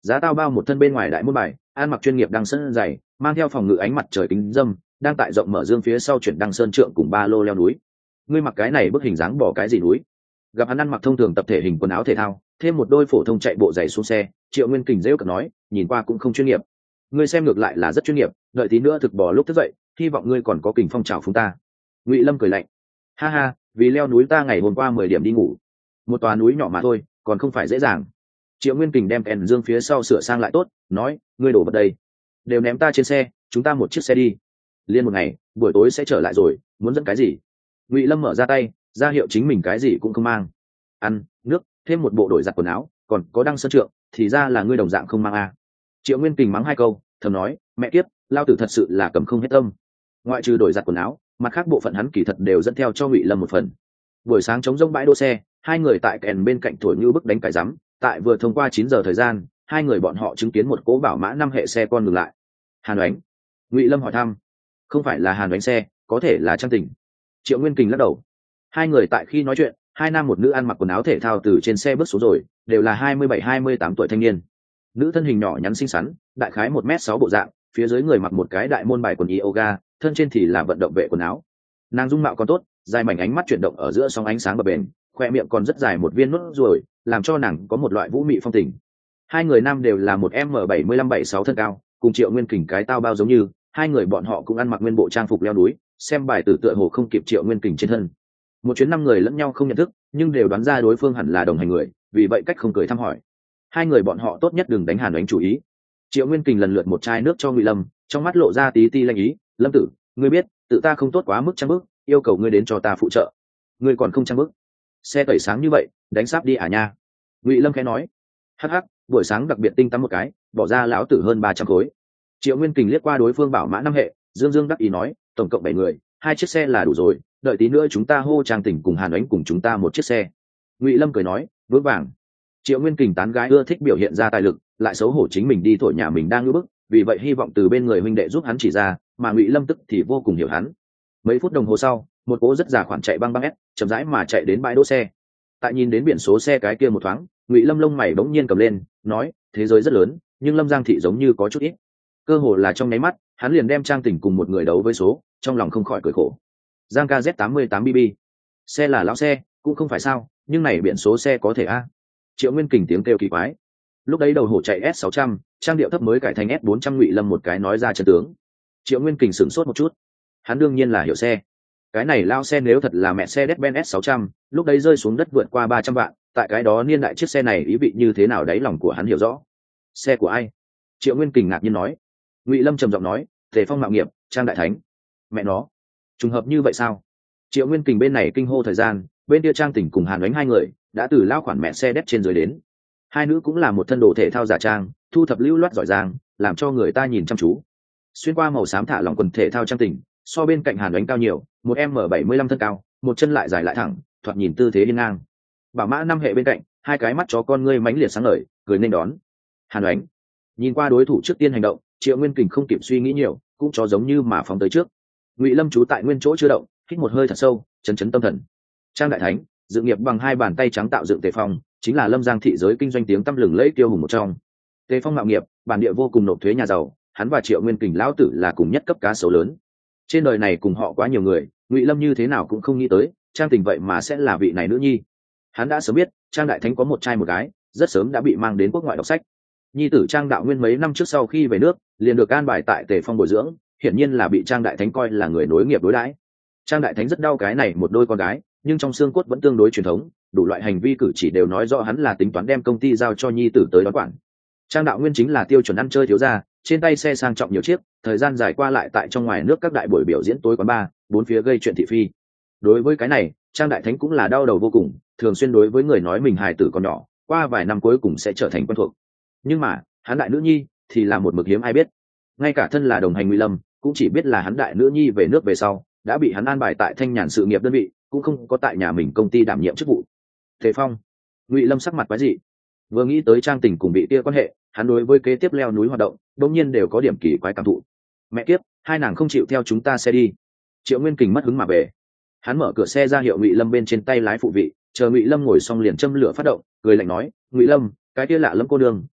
Giá tao bao một thân bên ngoài đại môn bài, ăn mặc chuyên nghiệp đăng sơn dày, mang theo phòng ngự ánh mặt trời kính dâm, đang tại rộng mở dương phía sau chuyển đăng sơn trượng cùng ba lô leo núi. Ngươi mặc cái này bức hình dáng bỏ cái gì núi? Gặp hắn ăn mặc thông thường tập thể hình quần áo thể thao, thêm một đôi phổ thông chạy bộ giày xuống xe, Triệu Nguyên Kình rêu cợt nói, nhìn qua cũng không chuyên nghiệp. Ngươi xem ngược lại là rất chuyên nghiệp, đợi tí nữa thực bỏ lúc thức dậy, hy vọng ngươi còn có kình phong trào phúng ta. Ngụy Lâm cười lạnh, ha ha, vì leo núi ta ngày hôm qua 10 điểm đi ngủ, một tòa núi nhỏ mà thôi, còn không phải dễ dàng. Triệu Nguyên Kình đem kèn dương phía sau sửa sang lại tốt, nói, ngươi đổ vào đây, đều ném ta trên xe, chúng ta một chiếc xe đi. Liên một ngày, buổi tối sẽ trở lại rồi, muốn dẫn cái gì? Ngụy Lâm mở ra tay, ra hiệu chính mình cái gì cũng không mang. Ăn, nước, thêm một bộ đổi giặt quần áo, còn có đăng sơn trượng, thì ra là ngươi đồng dạng không mang à. Triệu Nguyên Kình mắng 2 câu, thầm nói, mẹ kiếp, lao tử thật sự là cầm không hết tâm. Ngoại trừ đổi giặt quần áo, mặt khác bộ phận hắn kỳ thật đều dẫn theo cho Ngụy Lâm một phần. Buổi sáng chống rông bãi đỗ xe, hai người tại kèn bên cạnh thổi như bức đánh cải rắm, tại vừa thông qua 9 giờ thời gian, hai người bọn họ chứng kiến một cỗ bảo mã 5 hệ xe con ngừng lại. Hàn Oánh. Ngụy Lâm hỏi thăm. Không phải là Hàn Oánh xe, có thể là Trang Tình. Triệu Nguyên Kình lắc đầu. Hai người tại khi nói chuyện, hai nam một nữ ăn mặc quần áo thể thao từ trên xe bước xuống rồi, đều là 27-28 tuổi thanh niên. Nữ thân hình nhỏ nhắn xinh xắn, đại khái 1m6 bộ dạng, phía dưới người mặc một cái đại môn bài quần yoga, thân trên thì là vận động vệ quần áo. Nàng dung mạo còn tốt, dài mảnh ánh mắt chuyển động ở giữa sóng ánh sáng bập bềnh, khoe miệng còn rất dài một viên nốt ruồi, làm cho nàng có một loại vũ mị phong tình. Hai người nam đều là một M75-76 thân cao, cùng Triệu Nguyên Kình cái tao bao giống như, hai người bọn họ cũng ăn mặc nguyên bộ trang phục leo núi, xem bài tử tựa hồ không kịp Triệu Nguyên Kình trên thân. Một chuyến 5 người lẫn nhau không nhận thức, nhưng đều đoán ra đối phương hẳn là đồng hành người, vì vậy cách không cười thăm hỏi. Hai người bọn họ tốt nhất đừng đánh Hàn Oánh chủ ý. Triệu Nguyên Kình lần lượt một chai nước cho Ngụy Lâm, trong mắt lộ ra tí ti lanh ý, Lâm tử, ngươi biết, tự ta không tốt quá mức trang bức, yêu cầu ngươi đến cho ta phụ trợ. Ngươi còn không trang bức? Xe tẩy sáng như vậy, đánh sáp đi à nha. Ngụy Lâm khẽ nói. Hắc hắc, buổi sáng đặc biệt tinh tắm một cái, bỏ ra lão tử hơn 300 khối. Triệu Nguyên Kình liếc qua đối phương bảo mã 5 hệ, dương dương đắc ý nói, tổng cộng 7 người, 2 chiếc xe là đủ rồi, đợi tí nữa chúng ta hô Trang Tỉnh cùng Hàn Oánh cùng chúng ta một chiếc xe. Ngụy Lâm cười nói, vững vàng. Triệu Nguyên Kình tán gái ưa thích biểu hiện ra tài lực, lại xấu hổ chính mình đi thổi nhà mình đang ngưỡng bức, vì vậy hy vọng từ bên người huynh đệ giúp hắn chỉ ra, mà Ngụy Lâm tức thì vô cùng hiểu hắn. Mấy phút đồng hồ sau, một cỗ rất già khoản chạy băng băng ép, chậm rãi mà chạy đến bãi đỗ xe. Tại nhìn đến biển số xe cái kia một thoáng, Ngụy Lâm lông mày bỗng nhiên cầm lên, nói, thế giới rất lớn, nhưng Lâm Giang thị giống như có chút ít. Cơ hồ là trong nháy mắt, hắn liền đem Trang Tỉnh cùng một người đấu với số, trong lòng không khỏi cười khổ. Giang KZ88 BB. Xe là lão xe, cũng không phải sao, nhưng này biển số xe có thể a. Triệu Nguyên Kình tiếng kêu kỳ quái. Lúc đấy đầu hổ chạy S600, trang điệu thấp mới cải thành S400, Ngụy Lâm một cái nói ra chân tướng. Triệu Nguyên Kình sửng sốt một chút. Hắn đương nhiên là hiểu xe. Cái này lao xe nếu thật là mẹ xe Mercedes-Benz S600, lúc đấy rơi xuống đất vượt qua 300 vạn, tại cái đó niên đại chiếc xe này ý vị như thế nào đấy lòng của hắn hiểu rõ. Xe của ai? Triệu Nguyên Kình ngạc nhiên nói. Ngụy Lâm trầm giọng nói, Tề Phong mạo nghiệp, Trang Đại Thánh. Mẹ nó, trùng hợp như vậy sao? Triệu Nguyên Kình bên này kinh hô thời gian, bên kia Trang Tỉnh cùng Hàn Oánh hai người đã từ lao khoản mẹ xe đét trên dưới đến. Hai nữ cũng là một thân đồ thể thao giả trang, thu thập lưu loát giỏi giang, làm cho người ta nhìn chăm chú. Xuyên qua màu xám thả lỏng quần thể thao Trang Tỉnh, so bên cạnh Hàn Oánh cao nhiều, một M75 thân cao, một chân lại dài lại thẳng, thoạt nhìn tư thế điên ngang. Bảo mã 5 hệ bên cạnh, hai cái mắt chó con ngươi mánh liệt sáng ngời, cười nên đón. Hàn Oánh nhìn qua đối thủ trước tiên hành động, Triệu Nguyên Kình không kịp suy nghĩ nhiều, cũng chó giống như mà phóng tới trước. Ngụy Lâm trú tại nguyên chỗ chưa động, hít một hơi thật sâu, chấn chấn tâm thần. Trang Đại Thánh dự nghiệp bằng 2 bàn tay trắng tạo dựng Tề Phong, chính là Lâm Giang thị giới kinh doanh tiếng tăm lừng lẫy tiêu hùng một trong. Tề Phong mạo nghiệp, bản địa vô cùng nộp thuế nhà giàu, hắn và Triệu Nguyên Kình lão tử là cùng nhất cấp cá sấu lớn. Trên đời này cùng họ quá nhiều người, Ngụy Lâm như thế nào cũng không nghĩ tới, Trang Tình vậy mà sẽ là vị này nữ nhi. Hắn đã sớm biết, Trang Đại Thánh có một trai một gái, rất sớm đã bị mang đến quốc ngoại đọc sách. Nhi tử Trang Đạo Nguyên mấy năm trước sau khi về nước, liền được an bài tại Tề Phong bồi dưỡng, hiển nhiên là bị Trang Đại Thánh coi là người nối nghiệp đối đãi. Trang Đại Thánh rất đau cái này một đôi con gái, nhưng trong xương cốt vẫn tương đối truyền thống, đủ loại hành vi cử chỉ đều nói rõ hắn là tính toán đem công ty giao cho nhi tử tới đón quản. Trang Đạo Nguyên chính là tiêu chuẩn ăn chơi thiếu gia, trên tay xe sang trọng nhiều chiếc, thời gian dài qua lại tại trong ngoài nước các đại buổi biểu diễn tối quán bar, bốn phía gây chuyện thị phi. Đối với cái này, Trang Đại Thánh cũng là đau đầu vô cùng, thường xuyên đối với người nói mình hài tử còn nhỏ, qua vài năm cuối cùng sẽ trở thành quen thuộc. Nhưng mà, hắn đại nữ nhi thì là một mực hiếm ai biết. Ngay cả thân là đồng hành Ngụy Lâm, cũng chỉ biết là hắn đại nữ nhi về nước về sau, đã bị hắn an bài tại Thanh Nhàn sự nghiệp đơn vị, cũng không có tại nhà mình công ty đảm nhiệm chức vụ. Thế Phong, Ngụy Lâm sắc mặt quái dị, vừa nghĩ tới Trang Tình cùng bị kia quan hệ, hắn đối với kế tiếp leo núi hoạt động, đột nhiên đều có điểm kỳ quái cảm thụ. Mẹ kiếp, hai nàng không chịu theo chúng ta xe đi. Triệu Nguyên Kình mất hứng mà về. Hắn mở cửa xe ra hiệu Ngụy Lâm bên trên tay lái phụ vị, chờ Ngụy Lâm ngồi xong liền châm lửa phát động, cười lạnh nói, Ngụy Lâm, cái kia lạ lẫm cô đường,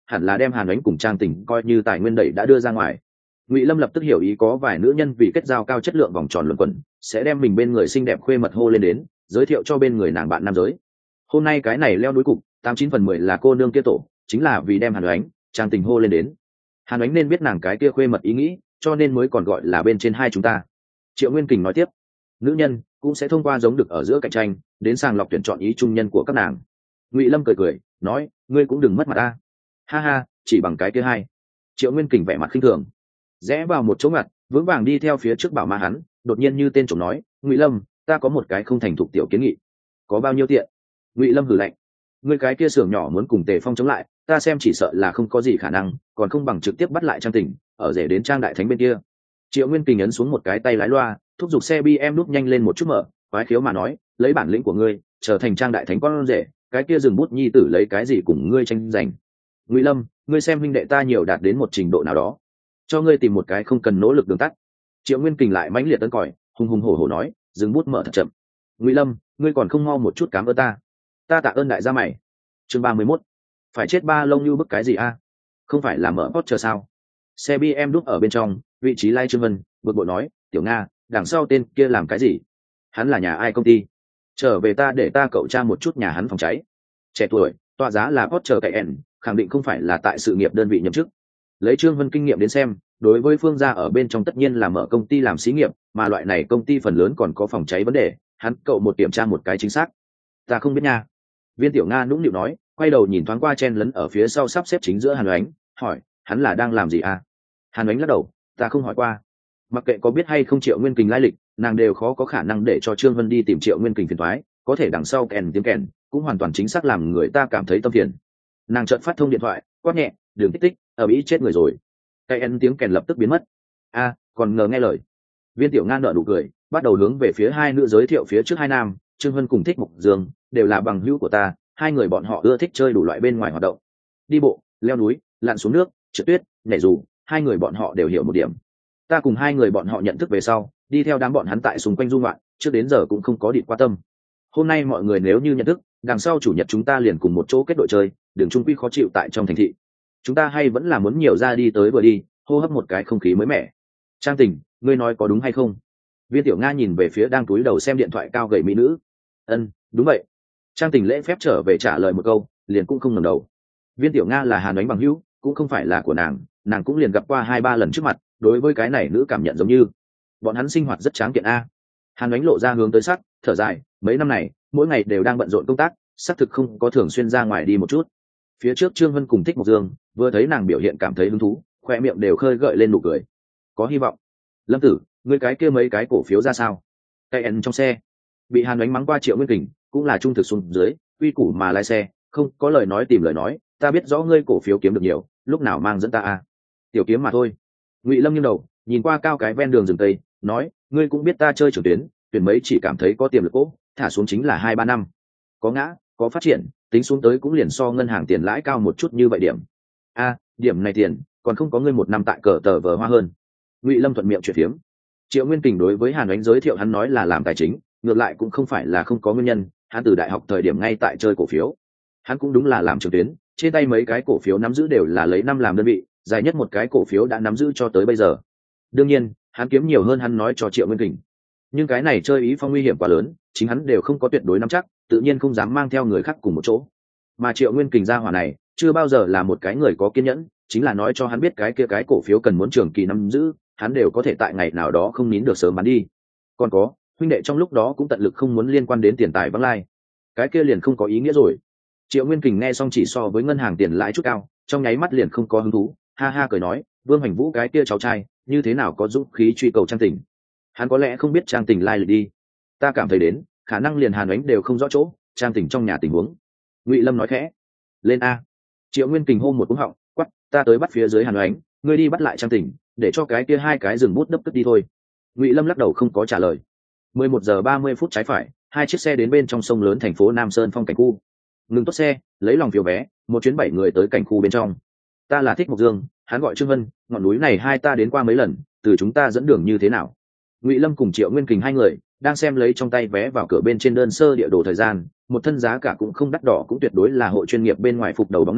hẳn là đem Hàn Ánh cùng Trang Tình coi như tài nguyên đẩy đã đưa ra ngoài. Ngụy Lâm lập tức hiểu ý, có vài nữ nhân vì kết giao cao chất lượng vòng tròn luẩn quẩn sẽ đem mình bên người xinh đẹp khuê mật hô lên đến, giới thiệu cho bên người nàng bạn nam giới. Hôm nay cái này leo núi cục 89/10 là cô nương kia tổ, chính là vì đem Hàn Ánh, Trang Tình hô lên đến. Hàn Ánh nên biết nàng cái kia khuê mật ý nghĩ, cho nên mới còn gọi là bên trên hai chúng ta. Triệu Nguyên Kình nói tiếp, nữ nhân cũng sẽ thông qua giống được ở giữa cạnh tranh đến sàng lọc tuyển chọn ý trung nhân của các nàng. Ngụy Lâm cười cười nói, ngươi cũng đừng mất mặt ta. Ha ha, chỉ bằng cái kia hai. Triệu Nguyên Kình vẻ mặt khinh thường, rẽ vào một chỗ ngặt vững vàng đi theo phía trước bảo ma hắn, đột nhiên như tên trộm nói, Ngụy Lâm, ta có một cái không thành thục tiểu kiến nghị. Có bao nhiêu tiện? Ngụy Lâm hừ lạnh, ngươi cái kia xưởng nhỏ muốn cùng Tề Phong chống lại, ta xem chỉ sợ là không có gì khả năng, còn không bằng trực tiếp bắt lại Trang Tình, ở rể đến Trang Đại Thánh bên kia. Triệu Nguyên Kình ấn xuống một cái tay lái loa, thúc giục xe BM núp nhanh lên một chút mở, quái khiếu mà nói, lấy bản lĩnh của ngươi trở thành Trang Đại Thánh con rể, cái kia dừng bút nhi tử lấy cái gì cùng ngươi tranh giành? Ngụy Lâm, ngươi xem huynh đệ ta nhiều đạt đến một trình độ nào đó, cho ngươi tìm một cái không cần nỗ lực đường tắt. Triệu Nguyên Kình lại mãnh liệt tấn còi, hùng hùng hổ hổ nói, dừng bút mở thật chậm. Ngụy Lâm, ngươi còn không mau một chút cảm ơn ta. Ta tạ ơn đại gia mày. Chương 31. Phải chết ba lông như bức cái gì a? Không phải là mở Porsche sao? Xe BM đúc ở bên trong, vị trí Lai Trương Vân bực bội nói, tiểu Nga, đằng sau tên kia làm cái gì? Hắn là nhà ai công ty? Trở về ta để ta cậu tra một chút nhà hắn phòng cháy. Trẻ tuổi, tọa giá là Porsche Cayenne, khẳng định không phải là tại sự nghiệp đơn vị nhậm chức. Lấy Trương Vân kinh nghiệm đến xem, đối với Phương gia ở bên trong tất nhiên là mở công ty làm xí nghiệp, mà loại này công ty phần lớn còn có phòng cháy vấn đề, hắn cậu một kiểm tra một cái chính xác. Ta không biết nha. Viên Tiểu Nga nũng nịu nói, quay đầu nhìn thoáng qua chen lấn ở phía sau sắp xếp chính giữa Hàn Ánh, hỏi, hắn là đang làm gì à? Hàn Ánh lắc đầu, ta không hỏi qua. Mặc kệ có biết hay không Triệu Nguyên Kình lai lịch, nàng đều khó có khả năng để cho Trương Vân đi tìm Triệu Nguyên Kình phiền toái, có thể đằng sau kèn tiếng kèn cũng hoàn toàn chính xác làm người ta cảm thấy tâm phiền. Nàng chợt phát thông điện thoại, quát nhẹ, đường tích tích, ở Mỹ chết người rồi. Cái tiếng kèn lập tức biến mất. A, còn ngờ nghe lời. Viên Tiểu Nga nở nụ cười, bắt đầu hướng về phía hai nữ giới thiệu phía trước hai nam, Trương Vân cùng Thích Mục Dương, đều là bằng hữu của ta, hai người bọn họ ưa thích chơi đủ loại bên ngoài hoạt động. Đi bộ, leo núi, lặn xuống nước, trượt tuyết, nhảy dù, hai người bọn họ đều hiểu một điểm. Ta cùng hai người bọn họ nhận thức về sau, đi theo đám bọn hắn tại xung quanh du ngoạn, trước đến giờ cũng không có định qua tâm. Hôm nay mọi người nếu như nhận thức, đằng sau chủ nhật chúng ta liền cùng một chỗ kết đội chơi, đường trung quy khó chịu tại trong thành thị. Chúng ta hay vẫn là muốn nhiều ra đi tới vừa đi, hô hấp một cái không khí mới mẻ. Trang Tình, ngươi nói có đúng hay không? Viên Tiểu Nga nhìn về phía đang cúi đầu xem điện thoại cao gầy mỹ nữ. Ân, đúng vậy. Trang Tình lễ phép trở về trả lời một câu, liền cũng không ngẩng đầu. Viên Tiểu Nga là Hàn Ánh bằng hữu, cũng không phải là của nàng cũng liền gặp qua 2-3 lần trước mặt, đối với cái này nữ cảm nhận giống như bọn hắn sinh hoạt rất tráng kiện a. Hàn Ánh lộ ra hướng tới sắc, thở dài, mấy năm này mỗi ngày đều đang bận rộn công tác, xác thực không có thường xuyên ra ngoài đi một chút. Phía trước Trương Vân cùng Thích Mộc Dương vừa thấy nàng biểu hiện cảm thấy hứng thú, khoe miệng đều khơi gợi lên nụ cười. Có hy vọng. Lâm Tử, ngươi cái kia mấy cái cổ phiếu ra sao? Cây ẩn trong xe bị Hàn Ánh mắng qua Triệu Nguyên Kình, cũng là trung thực xuống dưới, uy củ mà lái xe, không có lời nói tìm lời nói, ta biết rõ ngươi cổ phiếu kiếm được nhiều, lúc nào mang dẫn ta a? Tiểu kiếm mà thôi. Ngụy Lâm nghiêng đầu nhìn qua cao cái ven đường rừng tây, nói, ngươi cũng biết ta chơi trưởng tuyển mấy chỉ cảm thấy có tiềm lực cố, thả xuống chính là 2-3 năm, có ngã có phát triển, tính xuống tới cũng liền so ngân hàng tiền lãi cao một chút như vậy điểm. A, điểm này tiền còn không có ngươi một năm tại cờ tờ vờ hoa hơn. Ngụy Lâm thuận miệng chuyển phiếm. Triệu Nguyên Kình đối với Hàn Ánh giới thiệu hắn nói là làm tài chính, ngược lại cũng không phải là không có nguyên nhân, hắn từ đại học thời điểm ngay tại chơi cổ phiếu, hắn cũng đúng là làm trưởng tuyến, trên tay mấy cái cổ phiếu nắm giữ đều là lấy năm làm đơn vị, dài nhất một cái cổ phiếu đã nắm giữ cho tới bây giờ. Đương nhiên hắn kiếm nhiều hơn hắn nói cho Triệu Nguyên Kình, nhưng cái này chơi ý phong nguy hiểm quá lớn, chính hắn đều không có tuyệt đối nắm chắc, tự nhiên không dám mang theo người khác cùng một chỗ. Mà Triệu Nguyên Kình ra hỏa này chưa bao giờ là một cái người có kiên nhẫn, chính là nói cho hắn biết cái kia cái cổ phiếu cần muốn trường kỳ nắm giữ, hắn đều có thể tại ngày nào đó không nín được sớm bán đi. Còn có huynh đệ trong lúc đó cũng tận lực không muốn liên quan đến tiền tài vắng lai, cái kia liền không có ý nghĩa rồi. Triệu Nguyên Kình nghe xong chỉ so với ngân hàng tiền lãi chút cao, trong nháy mắt liền không có hứng thú, ha ha cười nói, Vương Hành Vũ cái kia cháu trai như thế nào có dũng khí truy cầu Trang Tình? Hắn có lẽ không biết Trang Tình lai lịch đi, ta cảm thấy đến khả năng liền Hàn Ánh đều không rõ chỗ Trang Tình trong nhà tình huống. Ngụy Lâm nói khẽ, lên a. Triệu Nguyên Kình hô một cú họng, quắc, ta tới bắt phía dưới Hàn Ánh, ngươi đi bắt lại Trang Tình, để cho cái kia hai cái rừng bút đấp tức đi thôi. Ngụy Lâm lắc đầu không có trả lời. 11 giờ 30 phút trái phải, hai chiếc xe đến bên trong sông lớn thành phố Nam Sơn phong cảnh khu. Ngừng tốt xe, lấy lòng phiếu vé, một chuyến 7 người tới cảnh khu bên trong. Ta là Thích Mộc Dương, hắn gọi Trương Vân, ngọn núi này hai ta đến qua mấy lần, từ chúng ta dẫn đường như thế nào? Ngụy Lâm cùng Triệu Nguyên Kình hai người đang xem lấy trong tay vé vào cửa bên trên đơn sơ địa đồ thời gian, một thân giá cả cũng không đắt đỏ, cũng tuyệt đối là hội chuyên nghiệp bên ngoài phục đầu bóng nam,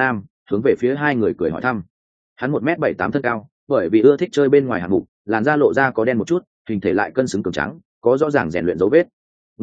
hướng về phía hai người cười hỏi thăm. Hắn 1m78 thân cao, bởi vì ưa thích chơi bên ngoài hạng mục, làn da lộ ra có đen một chút, hình thể lại cân xứng cường tráng, có rõ ràng rèn luyện dấu vết.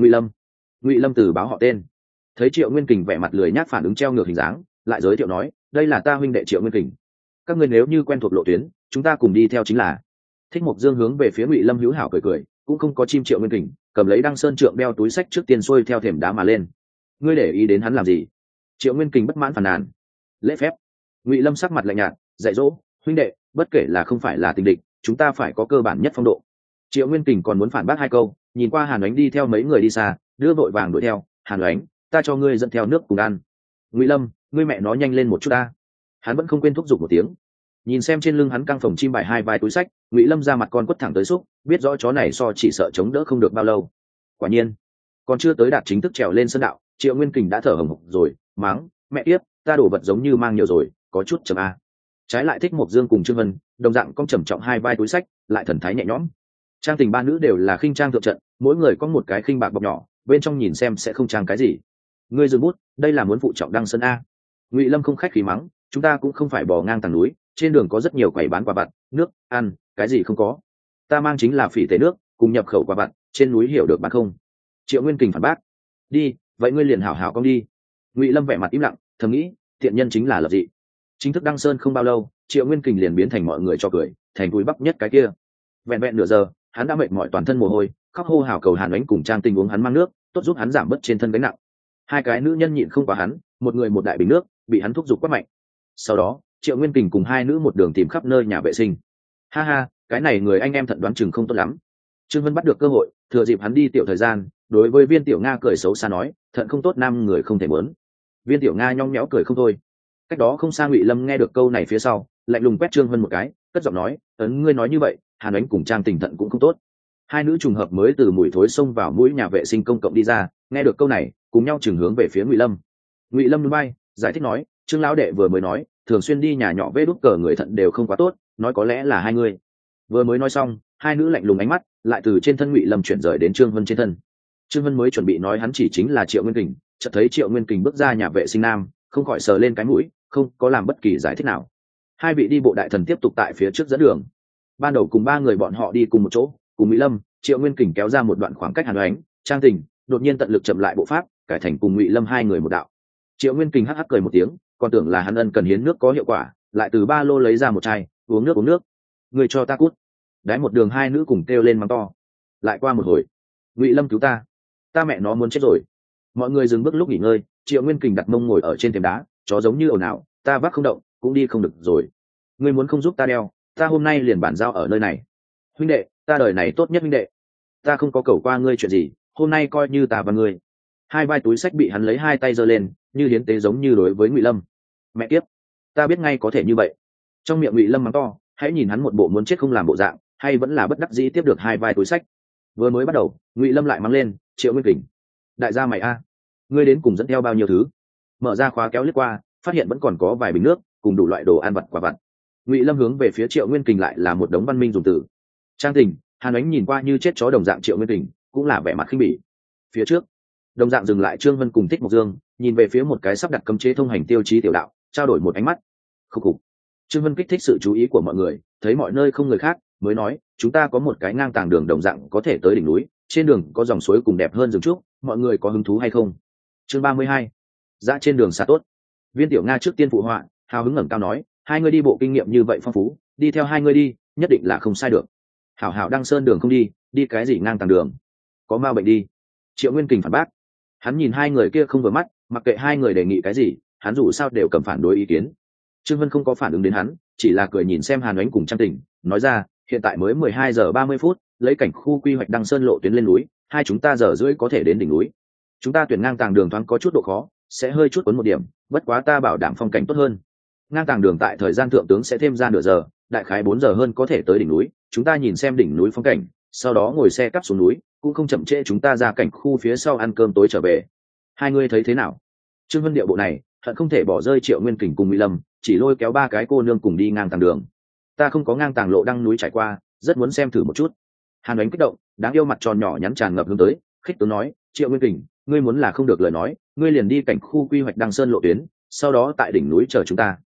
Ngụy Lâm từ báo họ tên. Thấy Triệu Nguyên Kình vẻ mặt lười nhác phản ứng treo ngược hình dáng, lại giới thiệu nói, đây là ta huynh đệ Triệu Nguyên Kình. Các ngươi nếu như quen thuộc lộ tuyến, chúng ta cùng đi theo chính là. Thích Mộc Dương hướng về phía Ngụy Lâm hữu hảo cười cười, cũng không có chim Triệu Nguyên Kình, cầm lấy Đăng Sơn trượng đeo túi sách trước tiên xuôi theo thềm đá mà lên. Ngươi để ý đến hắn làm gì? Triệu Nguyên Kình bất mãn phàn nàn. Lễ phép. Ngụy Lâm sắc mặt lạnh nhạt, dạy dỗ, huynh đệ, bất kể là không phải là tình địch, chúng ta phải có cơ bản nhất phong độ. Triệu Nguyên Kình còn muốn phản bác hai câu, nhìn qua Hàn Oánh đi theo mấy người đi xa, đưa vội vàng đuổi theo. Hàn Oánh, ta cho ngươi dẫn theo nước cùng ăn. Ngụy Lâm, ngươi mẹ nó nhanh lên một chút ta. Hắn vẫn không quên thúc giục một tiếng. Nhìn xem trên lưng hắn căng phồng chim bài hai vai túi sách, Ngụy Lâm ra mặt con quất thẳng tới xúc, biết rõ chó này so chỉ sợ chống đỡ không được bao lâu. Quả nhiên, còn chưa tới đạt chính thức trèo lên sơn đạo, Triệu Nguyên Kình đã thở hổn hộc rồi, mắng, mẹ tiếp, ta đổ vật giống như mang nhiều rồi, có chút chậm a. Trái lại Thích Mộc Dương cùng Trương Vân, đồng dạng cong trầm trọng hai vai túi sách, lại thần thái nhẹ nhõm. Trang Tình ba nữ đều là khinh trang thượng trận, mỗi người có một cái khinh bạc bọc nhỏ, bên trong nhìn xem sẽ không trang cái gì. Ngươi dừng bút, đây là muốn phụ trọng Đăng Sơn a. Ngụy Lâm không khách khí mắng, chúng ta cũng không phải bò ngang tầng núi, trên đường có rất nhiều quầy bán quà vặt, nước, ăn, cái gì không có. Ta mang chính là phỉ tể nước, cùng nhập khẩu quà vặt, trên núi hiểu được bán không? Triệu Nguyên Kình phản bác. Đi, vậy ngươi liền hảo hảo cong đi. Ngụy Lâm vẻ mặt im lặng, thầm nghĩ, thiện nhân chính là Lập Dị. Chính thức Đăng Sơn không bao lâu, Triệu Nguyên Kình liền biến thành mọi người cho cười, thành cúi bắp nhất cái kia. Vẹn vẹn nửa giờ, hắn đã mệt mỏi toàn thân mồ hôi, khóc hô hào cầu Hàn Oánh cùng Trang Tình uống hắn mang nước, tốt giúp hắn giảm bớt trên thân gánh nặng. Hai cái nữ nhân nhịn không qua hắn, một người một đại bình nước, bị hắn thúc giục quát mạnh. Sau đó, Triệu Nguyên Kình cùng hai nữ một đường tìm khắp nơi nhà vệ sinh. Ha ha, cái này người anh em thận đoán chừng không tốt lắm. Trương Vân bắt được cơ hội, thừa dịp hắn đi tiểu thời gian, đối với Viên Tiểu Nga cười xấu xa nói, thận không tốt nam người không thể muốn. Viên Tiểu Nga nhõng nhẽo cười không thôi. Cách đó không xa Ngụy Lâm nghe được câu này phía sau, lạnh lùng quét Trương Vân một cái, cất giọng nói, ấn ngươi nói như vậy, Hàn Oánh cùng Trang Tình thận cũng không tốt. Hai nữ trùng hợp mới từ mùi thối xông vào mũi nhà vệ sinh công cộng đi ra, nghe được câu này, cùng nhau chừng hướng về phía Ngụy Lâm. Ngụy Lâm núi bay, giải thích nói, Trương lão đệ vừa mới nói, thường xuyên đi nhà nhỏ vê đút cờ người thận đều không quá tốt, nói có lẽ là hai người. Vừa mới nói xong, hai nữ lạnh lùng ánh mắt lại từ trên thân Ngụy Lâm chuyển rời đến Trương Vân trên thân. Trương Vân mới chuẩn bị nói hắn chỉ chính là Triệu Nguyên Kình, chợt thấy Triệu Nguyên Kình bước ra nhà vệ sinh nam, không khỏi sờ lên cái mũi, không có làm bất kỳ giải thích nào. Hai vị đi bộ đại thần tiếp tục tại phía trước dẫn đường. Ban đầu cùng ba người bọn họ đi cùng một chỗ, cùng Ngụy Lâm, Triệu Nguyên Kình kéo ra một đoạn khoảng cách Hàn Oánh, Trang Tình, đột nhiên tận lực chậm lại bộ pháp, cải thành cùng Ngụy Lâm hai người một đạo. Triệu Nguyên Kình hắc hắc cười một tiếng, còn tưởng là hắn ân cần hiến nước có hiệu quả, lại từ ba lô lấy ra một chai, uống nước. Người cho ta cút. Đái một đường hai nữ cùng kêu lên mắng to. Lại qua một hồi, Ngụy Lâm cứu ta mẹ nó muốn chết rồi. Mọi người dừng bước lúc nghỉ ngơi, Triệu Nguyên Kình đặt mông ngồi ở trên thềm đá, chó giống như ồn ào, ta vác không động, cũng đi không được rồi. Ngươi muốn không giúp ta đeo, ta hôm nay liền bản giao ở nơi này. Huynh đệ, ta đời này tốt nhất huynh đệ, ta không có cầu qua ngươi chuyện gì, hôm nay coi như ta và ngươi. Hai vai túi sách bị hắn lấy hai tay giơ lên, như hiến tế giống như đối với Ngụy Lâm. Mẹ kiếp, ta biết ngay có thể như vậy. Trong miệng Ngụy Lâm mắng to, hãy nhìn hắn một bộ muốn chết không làm bộ dạng, hay vẫn là bất đắc dĩ tiếp được hai vai túi sách. Vừa mới bắt đầu, Ngụy Lâm lại mắng lên, Triệu Nguyên Kình, đại gia mày a, ngươi đến cùng dẫn theo bao nhiêu thứ? Mở ra khóa kéo lướt qua, phát hiện vẫn còn có vài bình nước cùng đủ loại đồ ăn vặt quả vặt. Ngụy Lâm hướng về phía Triệu Nguyên Kình lại là một đống văn minh dùng từ. Trang Tình, Hàn Oánh nhìn qua như chết chó đồng dạng Triệu Nguyên Kình, cũng là vẻ mặt khinh bỉ. Phía trước, đồng dạng dừng lại Trương Vân cùng Thích Mộc Dương, nhìn về phía một cái sắp đặt cấm chế thông hành tiêu chí tiểu đạo, trao đổi một ánh mắt. Khúc khục. Trương Vân kích thích sự chú ý của mọi người, thấy mọi nơi không người khác, mới nói, chúng ta có một cái ngang tàng đường đồng dạng có thể tới đỉnh núi, trên đường có dòng suối cùng đẹp hơn rừng trúc, mọi người có hứng thú hay không? Chương 32. Ra trên đường xa tốt. Viên Tiểu Nga trước tiên phụ họa, hào hứng ngẩng cao nói, hai người đi bộ kinh nghiệm như vậy phong phú, đi theo hai người đi, nhất định là không sai được. Hảo hảo Đăng Sơn đường không đi, đi cái gì ngang tàng đường? Có ma bệnh đi. Triệu Nguyên Kình phản bác. Hắn nhìn hai người kia không vừa mắt, mặc kệ hai người đề nghị cái gì, hắn dù sao đều cầm phản đối ý kiến. Trương Vân không có phản ứng đến hắn, chỉ là cười nhìn xem Hàn Oánh cùng Trang Tình, nói ra, hiện tại mới 12 giờ 30 phút, lấy cảnh khu quy hoạch Đăng Sơn lộ tuyến lên núi, hai chúng ta giờ rưỡi có thể đến đỉnh núi. Chúng ta tuyển ngang tàng đường thoáng có chút độ khó, sẽ hơi chút cuốn một điểm, bất quá ta bảo đảm phong cảnh tốt hơn. Ngang tàng đường tại thời gian thượng tướng sẽ thêm ra nửa giờ, đại khái 4 giờ hơn có thể tới đỉnh núi, chúng ta nhìn xem đỉnh núi phong cảnh, sau đó ngồi xe cắp xuống núi, cũng không chậm trễ chúng ta ra cảnh khu phía sau ăn cơm tối trở về. Hai người thấy thế nào? Trương Vân điệu bộ này, hận không thể bỏ rơi Triệu Nguyên Kình cùng Ngụy Lâm, chỉ lôi kéo ba cái cô nương cùng đi ngang tàng đường. Ta không có ngang tàng lộ đăng núi trải qua, rất muốn xem thử một chút. Hàn Oánh kích động, đáng yêu mặt tròn nhỏ nhắn tràn ngập hướng tới, khích tướng nói, Triệu Nguyên Kình, ngươi muốn là không được lời nói, ngươi liền đi cảnh khu quy hoạch Đăng Sơn lộ tuyến, sau đó tại đỉnh núi chờ chúng ta.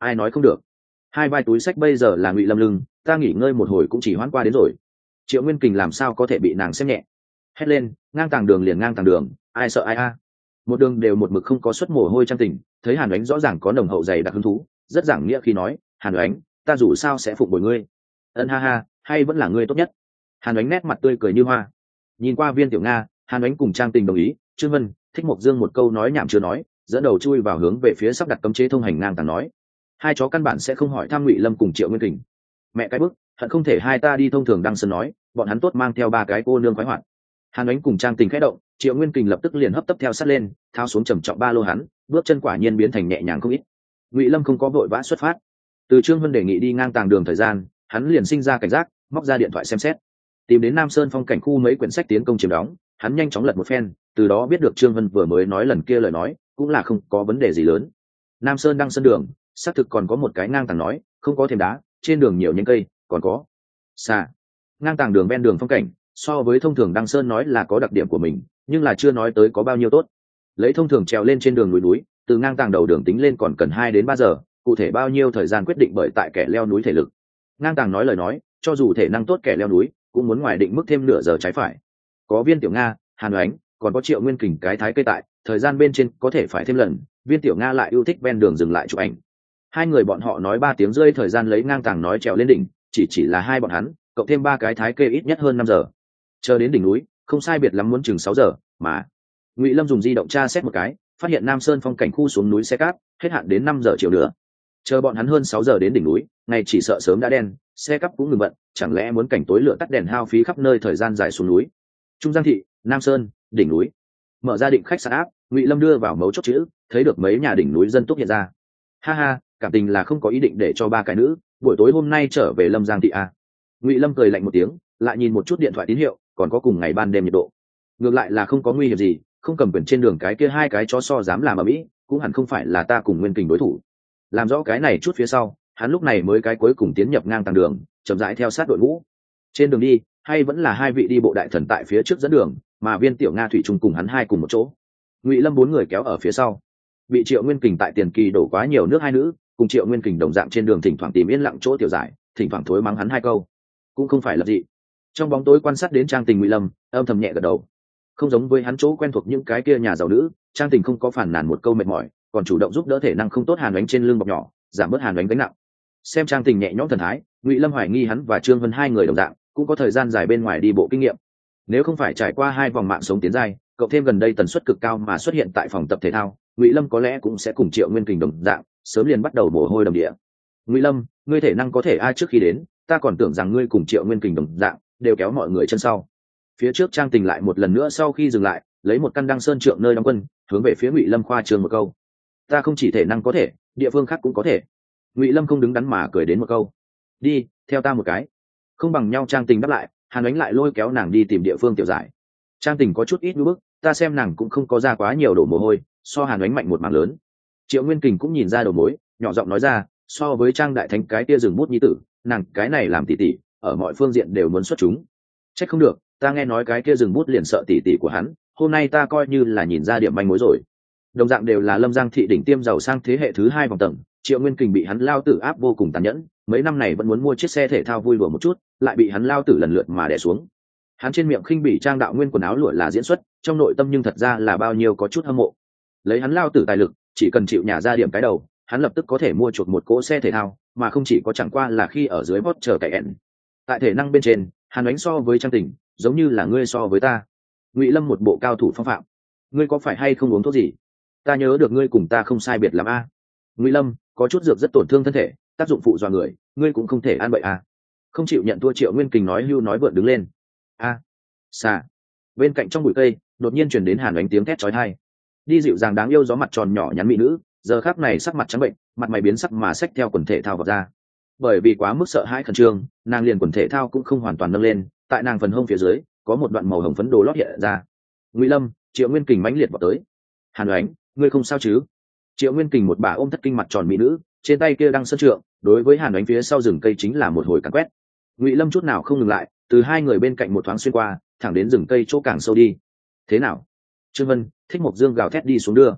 ai nói không được. Hai vai túi sách bây giờ là Ngụy Lâm lưng, ta nghỉ ngơi một hồi cũng chỉ hoãn qua đến rồi. Triệu Nguyên Kình làm sao có thể bị nàng xem nhẹ. Hét lên, ngang tàng đường liền ngang tàng đường, ai sợ ai a. Một đường đều một mực không có suất mồ hôi Trang Tình, thấy Hàn Oánh rõ ràng có nồng hậu dày đặc hứng thú, rất giảng nghĩa khi nói, Hàn Oánh, ta dù sao sẽ phục bồi ngươi. Ân ha ha, hay vẫn là ngươi tốt nhất. Hàn Oánh nét mặt tươi cười như hoa. Nhìn qua Viên Tiểu Nga, Hàn Oánh cùng Trang Tình đồng ý, Trương Vân, Thích Mộc Dương một câu nói nhảm chưa nói, dẫn đầu chui vào hướng về phía sắp đặt cấm chế thông hành ngang tàng nói. Hai chó căn bản sẽ không hỏi thăm Ngụy Lâm cùng Triệu Nguyên Kình. Mẹ cái bức, hận không thể hai ta đi thông thường đăng sơn nói, bọn hắn tốt mang theo ba cái cô nương khoái hoạt. Hàn Oánh cùng Trang Tình khẽ động, Triệu Nguyên Kình lập tức liền hấp tấp theo sát lên, thao xuống trầm trọng ba lô hắn, bước chân quả nhiên biến thành nhẹ nhàng không ít. Ngụy Lâm không có vội vã xuất phát. Từ Trương Vân đề nghị đi ngang tàng đường thời gian, hắn liền sinh ra cảnh giác, móc ra điện thoại xem xét, tìm đến Nam Sơn phong cảnh khu mấy quyển sách tiến công chiếm đóng, hắn nhanh chóng lật một phen, từ đó biết được Trương Vân vừa mới nói lần kia lời nói, cũng là không có vấn đề gì lớn. Nam Sơn đăng sơn đường, xác thực còn có một cái ngang tàng nói, không có thềm đá, trên đường nhiều nhánh cây, còn có xa. Ngang tàng đường ven đường phong cảnh, so với thông thường đăng sơn nói là có đặc điểm của mình, nhưng là chưa nói tới có bao nhiêu tốt. Lấy thông thường trèo lên trên đường núi, từ ngang tàng đầu đường tính lên còn cần 2 đến 3 giờ, cụ thể bao nhiêu thời gian quyết định bởi tại kẻ leo núi thể lực. Ngang tàng nói lời nói, cho dù thể năng tốt kẻ leo núi, cũng muốn ngoài định mức thêm nửa giờ trái phải. Có Viên Tiểu Nga, Hàn Oánh, còn có Triệu Nguyên Kình cái thái cây tại, thời gian bên trên có thể phải thêm lần. Viên Tiểu Nga lại yêu thích ven đường dừng lại chụp ảnh. Hai người bọn họ nói 3 tiếng rưỡi thời gian lấy ngang tàng nói trèo lên đỉnh, chỉ là hai bọn hắn, cộng thêm 3 cái thái kê ít nhất hơn 5 giờ. Chờ đến đỉnh núi, không sai biệt lắm muốn chừng 6 giờ, mà Ngụy Lâm dùng di động tra xét một cái, phát hiện Nam Sơn phong cảnh khu xuống núi xe cáp, hết hạn đến 5 giờ chiều nữa. Chờ bọn hắn hơn 6 giờ đến đỉnh núi, ngày chỉ sợ sớm đã đen, xe cáp cũng ngừng bận, chẳng lẽ muốn cảnh tối lửa tắt đèn hao phí khắp nơi thời gian dài xuống núi. Trung Giang thị, Nam Sơn, đỉnh núi. Mở ra định khách sạn áp, Ngụy Lâm đưa vào mấu chốt chữ, thấy được mấy nhà đỉnh núi dân túc hiện ra. Ha ha, cảm tình là không có ý định để cho 3 cái nữ, buổi tối hôm nay trở về Lâm Giang thị à. Ngụy Lâm cười lạnh một tiếng, lại nhìn một chút điện thoại tín hiệu, còn có cùng ngày ban đêm nhiệt độ. Ngược lại là không có nguy hiểm gì, không cầm quyền trên đường cái kia 2 cái chó so dám làm ở mỹ, cũng hẳn không phải là ta cùng Nguyên Kình đối thủ. Làm rõ cái này chút phía sau, hắn lúc này mới cái cuối cùng tiến nhập ngang tàng đường, chậm rãi theo sát đội ngũ. Trên đường đi, hay vẫn là 2 vị đi bộ đại thần tại phía trước dẫn đường, mà Viên Tiểu Nga thủy chung cùng hắn hai cùng một chỗ. Ngụy Lâm 4 người kéo ở phía sau. Bị Triệu Nguyên Kình tại tiền kỳ đổ quá nhiều nước hai nữ, cùng Triệu Nguyên Kình đồng dạng trên đường thỉnh thoảng tìm yên lặng chỗ tiểu giải, thỉnh thoảng thối mắng hắn 2 câu. Cũng không phải là gì. Trong bóng tối quan sát đến Trang Tình, Ngụy Lâm âm thầm nhẹ gật đầu. Không giống với hắn chỗ quen thuộc những cái kia nhà giàu nữ, Trang Tình không có phản nàn một câu mệt mỏi, còn chủ động giúp đỡ thể năng không tốt Hàn Oánh trên lưng bọc nhỏ, giảm bớt Hàn Oánh gánh nặng. Xem Trang Tình nhẹ nhõm thần thái, Ngụy Lâm hoài nghi hắn và Trương Vân hai người đồng dạng, cũng có thời gian dài bên ngoài đi bộ kinh nghiệm. Nếu không phải trải qua 2 vòng mạng sống tiến giai, cộng thêm gần đây tần suất cực cao mà xuất hiện tại phòng tập thể thao, Ngụy Lâm có lẽ cũng sẽ cùng Triệu Nguyên Kình đồng dạng, sớm liền bắt đầu mồ hôi đầm địa. Ngụy Lâm, ngươi thể năng có thể ai trước khi đến, ta còn tưởng rằng ngươi cùng Triệu Nguyên Kình đồng dạng, đều kéo mọi người chân sau. Phía trước Trang Tình lại một lần nữa sau khi dừng lại, lấy một căn đăng sơn trượng nơi đóng quân, hướng về phía Ngụy Lâm khoa trương một câu. Ta không chỉ thể năng có thể, địa phương khác cũng có thể. Ngụy Lâm không đứng đắn mà cười đến một câu. Đi, theo ta một cái. Không bằng nhau Trang Tình đáp lại, Hàn Oánh lại lôi kéo nàng đi tìm địa phương tiểu giải. Trang Tình có chút ít nhu bức, ta xem nàng cũng không có ra quá nhiều đổ mồ hôi, so Hàn Oánh mạnh một mảng lớn. Triệu Nguyên Kình cũng nhìn ra đầu mối, nhỏ giọng nói ra, so với Trang đại thánh cái tia rừng bút nhi tử, nàng cái này làm tỷ tỷ, ở mọi phương diện đều muốn xuất chúng. Trách không được, ta nghe nói cái kia rừng bút liền sợ tỷ tỷ của hắn, hôm nay ta coi như là nhìn ra điểm manh mối rồi. Đồng dạng đều là Lâm Giang thị đỉnh tiêm giàu sang thế hệ thứ 2 vòng tầng, Triệu Nguyên Kình bị hắn lao tử áp vô cùng tàn nhẫn, mấy năm này vẫn muốn mua chiếc xe thể thao vui đùa một chút, lại bị hắn lao tử lần lượt mà đè xuống. Hắn trên miệng khinh bỉ Trang đạo nguyên quần áo lụa là diễn xuất, trong nội tâm nhưng thật ra là bao nhiêu có chút hâm mộ. Lấy hắn lao tử tài lực, chỉ cần chịu nhả ra điểm cái đầu, hắn lập tức có thể mua chuộc một cỗ xe thể thao, mà không chỉ có chẳng qua là khi ở dưới bot chờ cày ẹn. Tại thể năng bên trên, Hàn Oánh so với Trang Tình, giống như là ngươi so với ta. Ngụy Lâm một bộ cao thủ phong phạm. Ngươi có phải hay không uống thuốc gì? Ta nhớ được ngươi cùng ta không sai biệt lắm a. Ngụy Lâm, có chút dược rất tổn thương thân thể, tác dụng phụ dọa người, ngươi cũng không thể ăn bậy a. Không chịu nhận thua Triệu Nguyên Kình nói hưu nói vượn đứng lên. A. Xà. Bên cạnh trong bụi cây, đột nhiên truyền đến Hàn Oánh tiếng thét chói tai. Đi dịu dàng đáng yêu gió mặt tròn nhỏ nhắn mỹ nữ, giờ khắc này sắc mặt trắng bệnh, mặt mày biến sắc mà xách theo quần thể thao vào ra. Bởi vì quá mức sợ hãi khẩn trương, nàng liền quần thể thao cũng không hoàn toàn nâng lên, tại nàng phần hông phía dưới có một đoạn màu hồng phấn đồ lót hiện ra. Ngụy Lâm, Triệu Nguyên Kình mãnh liệt vào tới. Hàn Oánh, ngươi không sao chứ? Triệu Nguyên Kình một bà ôm thất kinh mặt tròn mỹ nữ, trên tay kia đang sơn trượng, đối với Hàn Oánh phía sau rừng cây chính là một hồi càn quét. Ngụy Lâm chút nào không ngừng lại, từ hai người bên cạnh một thoáng xuyên qua, thẳng đến rừng cây chỗ càng sâu đi. Thế nào? Trương Vân, Thích Mộc Dương gào thét đi xuống đưa.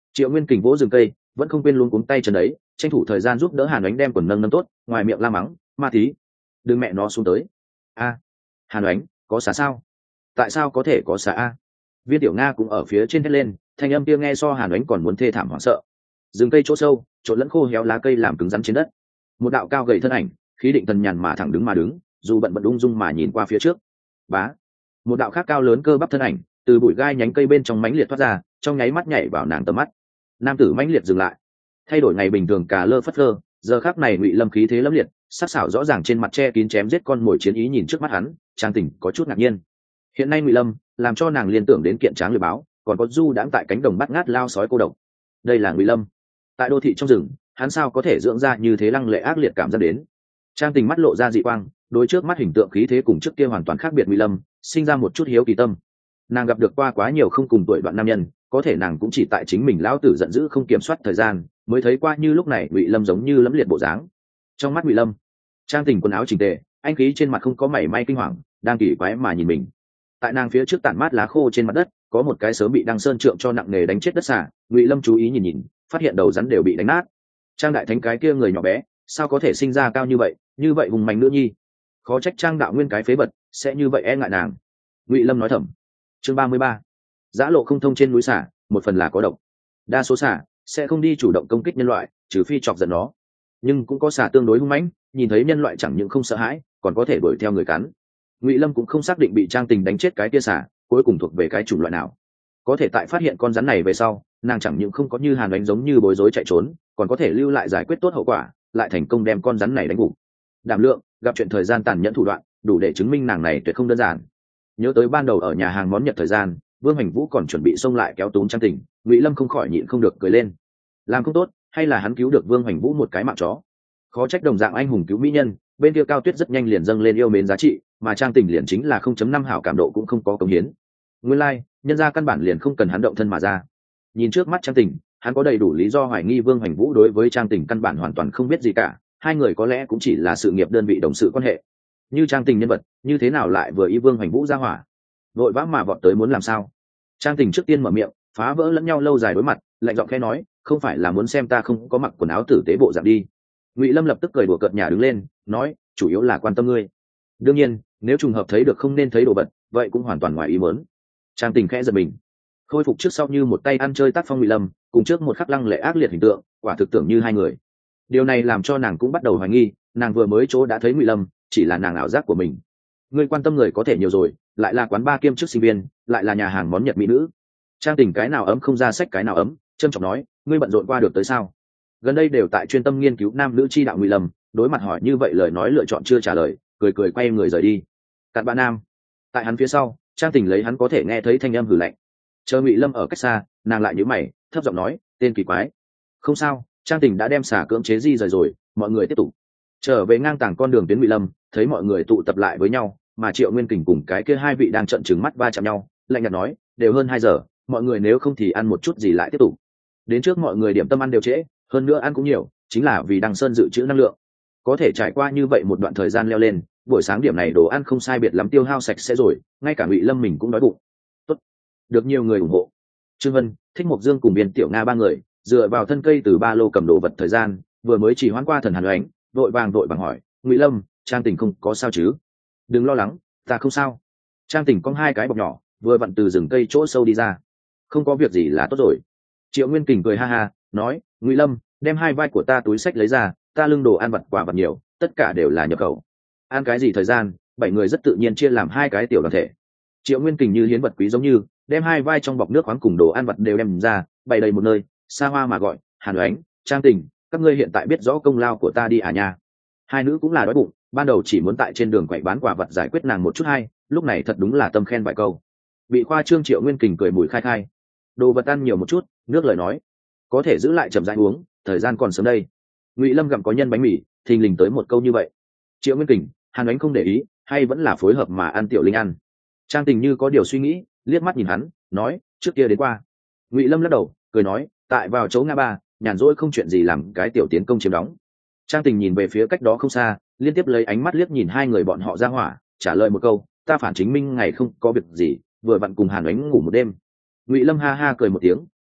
Triệu Nguyên Kình vỗ rừng cây, vẫn không quên luôn cuống tay chân đấy, tranh thủ thời gian giúp đỡ Hàn Ánh đem quần nâng nâng tốt, ngoài miệng la mắng, "Ma tí, đừng mẹ nó xuống tới." "A, Hàn Ánh, có xả sao?" "Tại sao có thể có xả a?" Viên Tiểu Nga cũng ở phía trên thét lên, thanh âm kia nghe so Hàn Ánh còn muốn thê thảm hoảng sợ. Rừng cây chỗ sâu, trộn lẫn khô héo lá cây làm cứng rắn trên đất. Một đạo cao gầy thân ảnh, khí định thần nhàn mà thẳng đứng, dù bận ung dung mà nhìn qua phía trước. Bá, một đạo khác cao lớn cơ bắp thân ảnh, từ bụi gai nhánh cây bên trong mãnh liệt thoát ra, trong nháy mắt nhảy vào nàng tầm mắt. Nam tử mãnh liệt dừng lại, thay đổi ngày bình thường cả lơ phất lơ, giờ khắc này Ngụy Lâm khí thế lẫm liệt, sắc sảo rõ ràng trên mặt che kín chém giết con mồi chiến ý nhìn trước mắt hắn, Trang Tình có chút ngạc nhiên. Hiện nay Ngụy Lâm làm cho nàng liên tưởng đến kiện tráng liệt báo, còn có du đãng tại cánh đồng bắt ngát lao sói cô độc. Đây là Ngụy Lâm. Tại đô thị trong rừng, hắn sao có thể dưỡng ra như thế lăng lệ ác liệt cảm giác đến. Trang Tình mắt lộ ra dị quang, đối trước mắt hình tượng khí thế cùng trước kia hoàn toàn khác biệt Ngụy Lâm, sinh ra một chút hiếu kỳ tâm. Nàng gặp được qua quá nhiều không cùng tuổi đoạn nam nhân, có thể nàng cũng chỉ tại chính mình lão tử giận dữ không kiểm soát thời gian, mới thấy qua như lúc này Ngụy Lâm giống như lẫm liệt bộ dáng. Trong mắt Ngụy Lâm, Trang Tình quần áo chỉnh tề, anh khí trên mặt không có mảy may kinh hoàng, đang kỳ quái mà nhìn mình. Tại nàng phía trước tản mát lá khô trên mặt đất, có một cái sớm bị Đăng Sơn trượng cho nặng nề đánh chết đất xả. Ngụy Lâm chú ý nhìn, phát hiện đầu rắn đều bị đánh nát. Trang đại thánh cái kia người nhỏ bé, sao có thể sinh ra cao như vậy hùng mạnh nữ nhi. Khó trách Trang đạo nguyên cái phế vật sẽ như vậy e ngại nàng. Ngụy Lâm nói thầm. Chương 33. Giã lộ không thông trên núi xả, một phần là có độc. Đa số xả sẽ không đi chủ động công kích nhân loại, trừ phi chọc giận nó. Nhưng cũng có xả tương đối hung mãnh, nhìn thấy nhân loại chẳng những không sợ hãi, còn có thể đuổi theo người cắn. Ngụy Lâm cũng không xác định bị Trang Tình đánh chết cái kia xả cuối cùng thuộc về cái chủng loại nào. Có thể tại phát hiện con rắn này về sau, nàng chẳng những không có như Hàn Ánh giống như bối rối chạy trốn, còn có thể lưu lại giải quyết tốt hậu quả, lại thành công đem con rắn này đánh gục. Đảm lượng, gặp chuyện thời gian tàn nhẫn thủ đoạn, đủ để chứng minh nàng này tuyệt không đơn giản. Nhớ tới ban đầu ở nhà hàng món Nhật thời gian, Vương Hành Vũ còn chuẩn bị xông lại kéo túm Trang Tình, Ngụy Lâm không khỏi nhịn không được cười lên. Làm không tốt, hay là hắn cứu được Vương Hành Vũ một cái mạng chó. Khó trách đồng dạng anh hùng cứu mỹ nhân, bên kia Cao Tuyết rất nhanh liền dâng lên yêu mến giá trị, mà Trang Tình liền chính là 0.5 hảo cảm độ cũng không có cống hiến. Nguyên lai, nhân ra căn bản liền không cần hắn động thân mà ra. Nhìn trước mắt Trang Tình, hắn có đầy đủ lý do hoài nghi Vương Hành Vũ đối với Trang Tình căn bản hoàn toàn không biết gì cả, hai người có lẽ cũng chỉ là sự nghiệp đơn vị đồng sự quan hệ. Như Trang Tình nhân vật, như thế nào lại vừa ý Vương Hành Vũ ra hỏa? Vội vã mà vọt tới muốn làm sao? Trang Tình trước tiên mở miệng, phá vỡ lẫn nhau lâu dài đối mặt, lạnh giọng khẽ nói, không phải là muốn xem ta không có mặc quần áo tử tế bộ dạng đi. Ngụy Lâm lập tức cười đùa cợt nhả đứng lên, nói, chủ yếu là quan tâm ngươi. Đương nhiên, nếu trùng hợp thấy được không nên thấy đồ vật, vậy cũng hoàn toàn ngoài ý muốn. Trang Tình khẽ giật mình, khôi phục trước sau như một tay ăn chơi tác phong Ngụy Lâm, cùng trước một khắc lăng lệ ác liệt hình tượng, quả thực tưởng như hai người. Điều này làm cho nàng cũng bắt đầu hoài nghi, nàng vừa mới chỗ đã thấy Ngụy Lâm, chỉ là nàng ảo giác của mình. Ngươi quan tâm người có thể nhiều rồi, lại là quán ba kiêm chức sinh viên, lại là nhà hàng món Nhật mỹ nữ. Trang Tình cái nào ấm không ra sách cái nào ấm, trâm trọng nói, ngươi bận rộn qua được tới sao? Gần đây đều tại chuyên tâm nghiên cứu nam nữ chi đạo Ngụy Lâm, đối mặt hỏi như vậy lời nói lựa chọn chưa trả lời, cười cười quay người rời đi. Cặn bạn nam, tại hắn phía sau, Trang Tình lấy hắn có thể nghe thấy thanh âm hừ lạnh. Chờ Ngụy Lâm ở cách xa, nàng lại nhíu mày, thấp giọng nói, tên kỳ quái. Không sao, Trang Tình đã đem xả cưỡng chế di rời rồi, mọi người tiếp tục. Trở về ngang tàng con đường tuyến Ngụy Lâm, thấy mọi người tụ tập lại với nhau, mà Triệu Nguyên Kình cùng cái kia hai vị đang trợn trừng mắt va chạm nhau, lạnh nhạt nói, đều hơn 2 giờ, mọi người nếu không thì ăn một chút gì lại tiếp tục. Đến trước mọi người điểm tâm ăn đều trễ, hơn nữa ăn cũng nhiều, chính là vì Đăng Sơn dự trữ năng lượng. Có thể trải qua như vậy một đoạn thời gian leo lên, buổi sáng điểm này đồ ăn không sai biệt lắm tiêu hao sạch sẽ rồi, ngay cả Ngụy Lâm mình cũng đói bụng. Tốt, được nhiều người ủng hộ. Trương Vân, Thích Mộc Dương cùng Biên Tiểu Nga ba người, dựa vào thân cây từ ba lô cầm đồ vật thời gian, vừa mới chỉ hoãn qua thần Hàn Oánh, vội vàng hỏi, Ngụy Lâm, Trang Tình không có sao chứ? Đừng lo lắng, ta không sao. Trang Tình có 2 cái bọc nhỏ, vừa vặn từ rừng cây chỗ sâu đi ra, không có việc gì là tốt rồi. Triệu Nguyên Kình cười ha ha, nói, Ngụy Lâm, đem 2 vai của ta túi sách lấy ra, ta lưng đồ ăn vặt quả vật nhiều, tất cả đều là nhập khẩu. Ăn cái gì thời gian, 7 người rất tự nhiên chia làm 2 cái tiểu đoàn thể. Triệu Nguyên Kình như hiến vật quý giống như, đem 2 vai trong bọc nước khoáng cùng đồ ăn vặt đều đem ra, bày đầy một nơi, xa hoa mà gọi, Hàn Oánh, Trang Tình, các ngươi hiện tại biết rõ công lao của ta đi à nha. Hai nữ cũng là đói bụng, ban đầu chỉ muốn tại trên đường quậy bán quả vật giải quyết nàng một chút hay, lúc này thật đúng là tâm khen vài câu. Bị khoa trương Triệu Nguyên Kình cười mùi khai khai, đồ vật ăn nhiều một chút, nước lời nói, có thể giữ lại chậm rãi uống, thời gian còn sớm đây. Ngụy Lâm gặm có nhân bánh mì, thình lình tới một câu như vậy. Triệu Nguyên Kình, Hàn Oánh không để ý, hay vẫn là phối hợp mà ăn Tiểu Linh ăn. Trang Tình như có điều suy nghĩ, liếc mắt nhìn hắn, nói, trước kia đến qua. Ngụy Lâm lắc đầu, cười nói, tại vào chỗ ngã ba, nhàn rỗi không chuyện gì làm cái tiểu tiến công chiếm đóng. Trang Tình nhìn về phía cách đó không xa, liên tiếp lấy ánh mắt liếc nhìn hai người bọn họ ra hỏa, trả lời một câu, ta phản chính minh ngày không có việc gì, vừa vặn cùng Hàn Oánh ngủ một đêm. Ngụy Lâm ha ha cười một tiếng,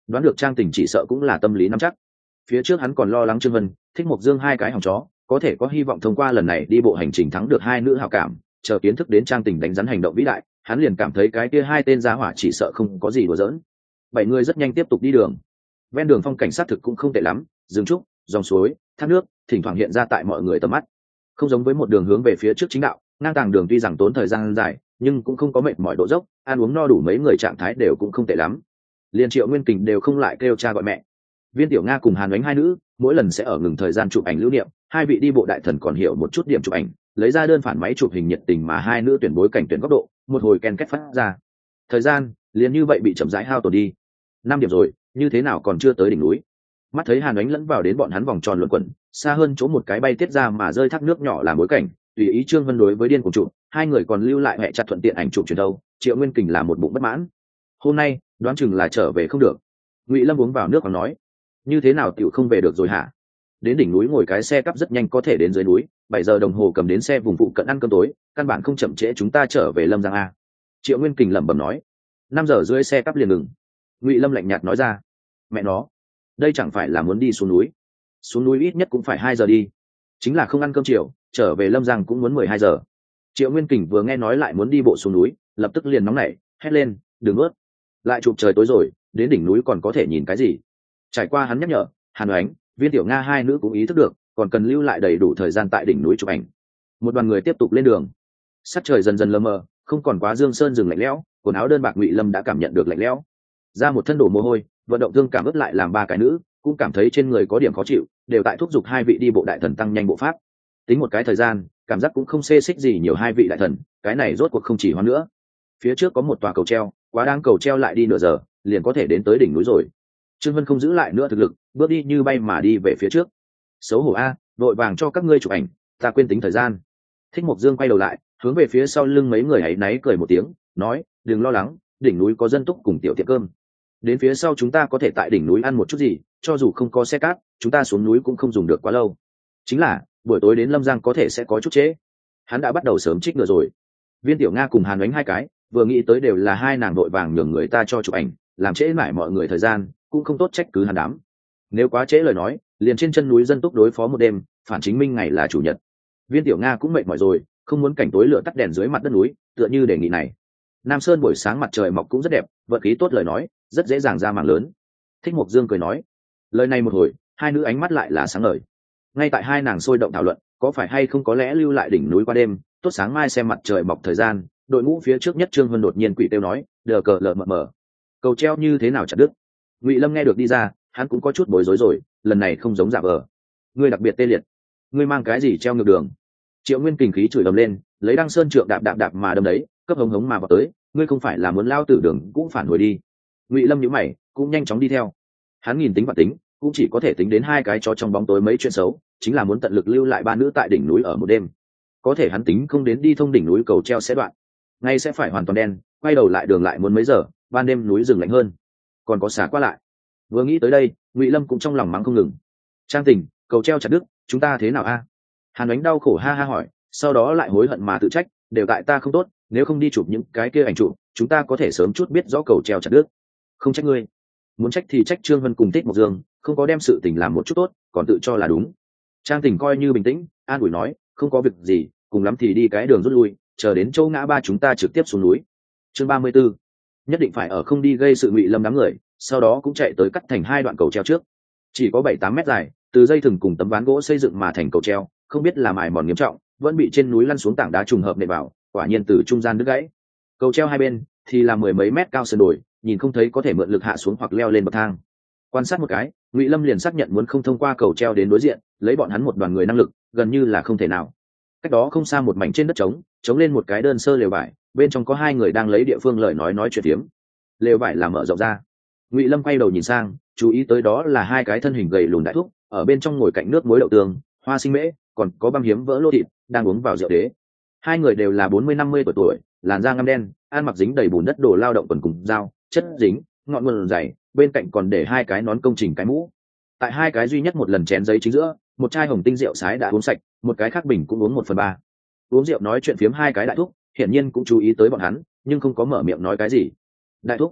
đoán được Trang Tình chỉ sợ cũng là tâm lý nắm chắc. Phía trước hắn còn lo lắng Trương Vân, Thích Mộc Dương hai cái hỏng chó có thể có hy vọng thông qua lần này đi bộ hành trình thắng được hai nữ hảo cảm, chờ kiến thức đến Trang Tình đánh rắn hành động vĩ đại, hắn liền cảm thấy cái kia hai tên gia hỏa chỉ sợ không có gì đùa giỡn. Bảy người rất nhanh tiếp tục đi đường. Ven đường phong cảnh sát thực cũng không tệ lắm, rừng trúc, dòng suối, thác nước thỉnh thoảng hiện ra tại mọi người tầm mắt. Không giống với một đường hướng về phía trước chính đạo, ngang tàng đường tuy rằng tốn thời gian dài nhưng cũng không có mệt mỏi độ dốc, ăn uống no đủ mấy người trạng thái đều cũng không tệ lắm. Liên Triệu Nguyên Kình đều không lại kêu cha gọi mẹ. Viên Tiểu Nga cùng Hàn Ánh hai nữ mỗi lần sẽ ở ngừng thời gian chụp ảnh lưu niệm, hai vị đi bộ đại thần còn hiểu một chút điểm chụp ảnh, lấy ra đơn phản máy chụp hình nhiệt tình mà hai nữ tuyển bối cảnh tuyển góc độ, một hồi ken kết phát ra. Thời gian liền như vậy bị chậm rãi hao tổn đi. 5 điểm rồi, như thế nào còn chưa tới đỉnh núi? Mắt thấy Hàn Ánh lẫn vào đến bọn hắn vòng tròn luẩn quẩn, xa hơn chỗ một cái bay tiết ra mà rơi thác nước nhỏ làm bối cảnh, tùy ý Trương Vân đối với điên cùng chụp, hai người còn lưu lại mẹ chặt thuận tiện ảnh chụp truyền đâu. Triệu Nguyên Kình là một bụng bất mãn. Hôm nay đoán chừng là trở về không được. Ngụy Lâm uống vào nước và nói, như thế nào tiểu không về được rồi hả? Đến đỉnh núi ngồi cái xe cắp rất nhanh có thể đến dưới núi, 7 giờ đồng hồ cầm đến xe vùng phụ cận ăn cơm tối, căn bản không chậm trễ chúng ta trở về Lâm Giang a. Triệu Nguyên Kình lẩm bẩm nói. 5 giờ rưỡi xe cắp liền ngừng. Ngụy Lâm lạnh nhạt nói ra, mẹ nó, đây chẳng phải là muốn đi xuống núi? Xuống núi ít nhất cũng phải 2 giờ đi, chính là không ăn cơm chiều, trở về Lâm Giang cũng muốn 12 giờ. Triệu Nguyên Kình vừa nghe nói lại muốn đi bộ xuống núi, lập tức liền nóng nảy, hét lên, đừng ướt, lại chụp trời tối rồi, đến đỉnh núi còn có thể nhìn cái gì? Trải qua hắn nhắc nhở, Hàn Oánh, Viên Tiểu Nga hai nữ cũng ý thức được, còn cần lưu lại đầy đủ thời gian tại đỉnh núi chụp ảnh. Một đoàn người tiếp tục lên đường. Sắc trời dần dần lờ mờ, không còn quá dương sơn rừng lạnh lẽo, quần áo đơn bạc Ngụy Lâm đã cảm nhận được lạnh lẽo. Ra một thân đổ mồ hôi, vận động thương cảm ướt lại làm ba cái nữ, cũng cảm thấy trên người có điểm khó chịu, đều tại thúc giục hai vị đi bộ đại thần tăng nhanh bộ pháp. Tính một cái thời gian, cảm giác cũng không xê xích gì nhiều hai vị đại thần, cái này rốt cuộc không chỉ hoãn nữa. Phía trước có một tòa cầu treo, quá đáng cầu treo lại đi nửa giờ, liền có thể đến tới đỉnh núi rồi. Trương Vân không giữ lại nữa thực lực, bước đi như bay mà đi về phía trước. Xấu hổ a, vội vàng cho các ngươi chụp ảnh, ta quên tính thời gian. Thích Mộc Dương quay đầu lại, hướng về phía sau lưng mấy người ấy náy cười một tiếng, nói, đừng lo lắng, đỉnh núi có dân túc cùng tiểu tiệm cơm. Đến phía sau chúng ta có thể tại đỉnh núi ăn một chút gì, cho dù không có xe cát, chúng ta xuống núi cũng không dùng được quá lâu. Chính là buổi tối đến Lâm Giang có thể sẽ có chút trễ. Hắn đã bắt đầu sớm trích ngựa rồi. Viên Tiểu Nga cùng Hàn Ánh hai cái, vừa nghĩ tới đều là hai nàng đội vàng nhường người ta cho chụp ảnh, làm trễ mãi mọi người thời gian, cũng không tốt trách cứ Hàn đám. Nếu quá trễ lời nói, liền trên chân núi dân túc đối phó một đêm, phản chính minh ngày là chủ nhật. Viên Tiểu Nga cũng mệt mỏi rồi, không muốn cảnh tối lửa tắt đèn dưới mặt đất núi, tựa như đề nghị này. Nam Sơn buổi sáng mặt trời mọc cũng rất đẹp, vận khí tốt lời nói, rất dễ dàng ra màn lớn. Thích Mộc Dương cười nói, lời này một hồi, hai nữ ánh mắt lại là sáng ngời. Ngay tại hai nàng sôi động thảo luận, có phải hay không có lẽ lưu lại đỉnh núi qua đêm, tốt sáng mai xem mặt trời mọc thời gian. Đội ngũ phía trước nhất Trương Vân đột nhiên quỷ tiêu nói, đờ cờ lờ mờ mờ, cầu treo như thế nào chặt đứt. Ngụy Lâm nghe được đi ra, hắn cũng có chút bối rối rồi, lần này không giống giả vờ. Ngươi đặc biệt tê liệt, ngươi mang cái gì treo ngược đường? Triệu Nguyên Kình khí chửi ầm lên, lấy Đăng Sơn trượng đạp đạp đạp mà đâm đấy, cấp hống hống mà vào tới, ngươi không phải là muốn lao tử đường cũng phản hồi đi. Ngụy Lâm nhíu mày, cũng nhanh chóng đi theo. Hắn nhìn tính và tính, cũng chỉ có thể tính đến hai cái chó trong bóng tối mấy chuyện xấu, chính là muốn tận lực lưu lại ba nữ tại đỉnh núi ở một đêm. Có thể hắn tính không đến đi thông đỉnh núi cầu treo sẽ đoạn, ngay sẽ phải hoàn toàn đen, quay đầu lại đường lại muốn mấy giờ, ban đêm núi rừng lạnh hơn, còn có xả qua lại. Vừa nghĩ tới đây, Ngụy Lâm cũng trong lòng mắng không ngừng. Trang Tình, cầu treo chặt đứt, chúng ta thế nào a? Hàn Ánh đau khổ ha ha hỏi, sau đó lại hối hận mà tự trách, đều tại ta không tốt, nếu không đi chụp những cái kia ảnh chụp, chúng ta có thể sớm chút biết rõ cầu treo chặt đứt. Không trách ngươi, muốn trách thì trách Trương Vân cùng Thích Mộc Dương, không có đem sự tình làm một chút tốt, còn tự cho là đúng. Trang Tình coi như bình tĩnh, an ủi nói, không có việc gì, cùng lắm thì đi cái đường rút lui, chờ đến châu ngã ba chúng ta trực tiếp xuống núi. Chương 34, nhất định phải ở không đi gây sự. Ngụy Lâm đám người sau đó cũng chạy tới cắt thành hai đoạn cầu treo trước, chỉ có 7-8 mét dài, từ dây thừng cùng tấm ván gỗ xây dựng mà thành cầu treo, không biết là mài mòn nghiêm trọng, vẫn bị trên núi lăn xuống tảng đá trùng hợp nện vào, quả nhiên từ trung gian đứt gãy. Cầu treo hai bên thì là 10 mấy mét cao sườn đồi, nhìn không thấy có thể mượn lực hạ xuống hoặc leo lên bậc thang. Quan sát một cái, Ngụy Lâm liền xác nhận muốn không thông qua cầu treo đến đối diện, lấy bọn hắn một đoàn người năng lực, gần như là không thể nào. Cách đó không xa một mảnh trên đất trống, chống lên một cái đơn sơ lều vải, bên trong có hai người đang lấy địa phương lời nói chuyện phiếm. Lều vải là mở rộng ra. Ngụy Lâm quay đầu nhìn sang, chú ý tới đó là hai cái thân hình gầy lùn đại thúc, ở bên trong ngồi cạnh nước muối đậu tương, hoa sinh mễ, còn có băm hiếm vỡ lô thịt, đang uống vào rượu đế. Hai người đều là 40-50 tuổi, làn da ngăm đen, ăn mặc dính đầy bùn đất đồ lao động quần cùng dao, chất dính, ngọn nguồn dày, bên cạnh còn để hai cái nón công trình cái mũ. Tại hai cái duy nhất một lần chén giấy chính giữa, một chai hồng tinh rượu sái đã uống sạch, một cái khác bình cũng uống 1/3. Uống rượu nói chuyện phiếm hai cái đại thúc, hiển nhiên cũng chú ý tới bọn hắn, nhưng không có mở miệng nói cái gì. Đại thúc,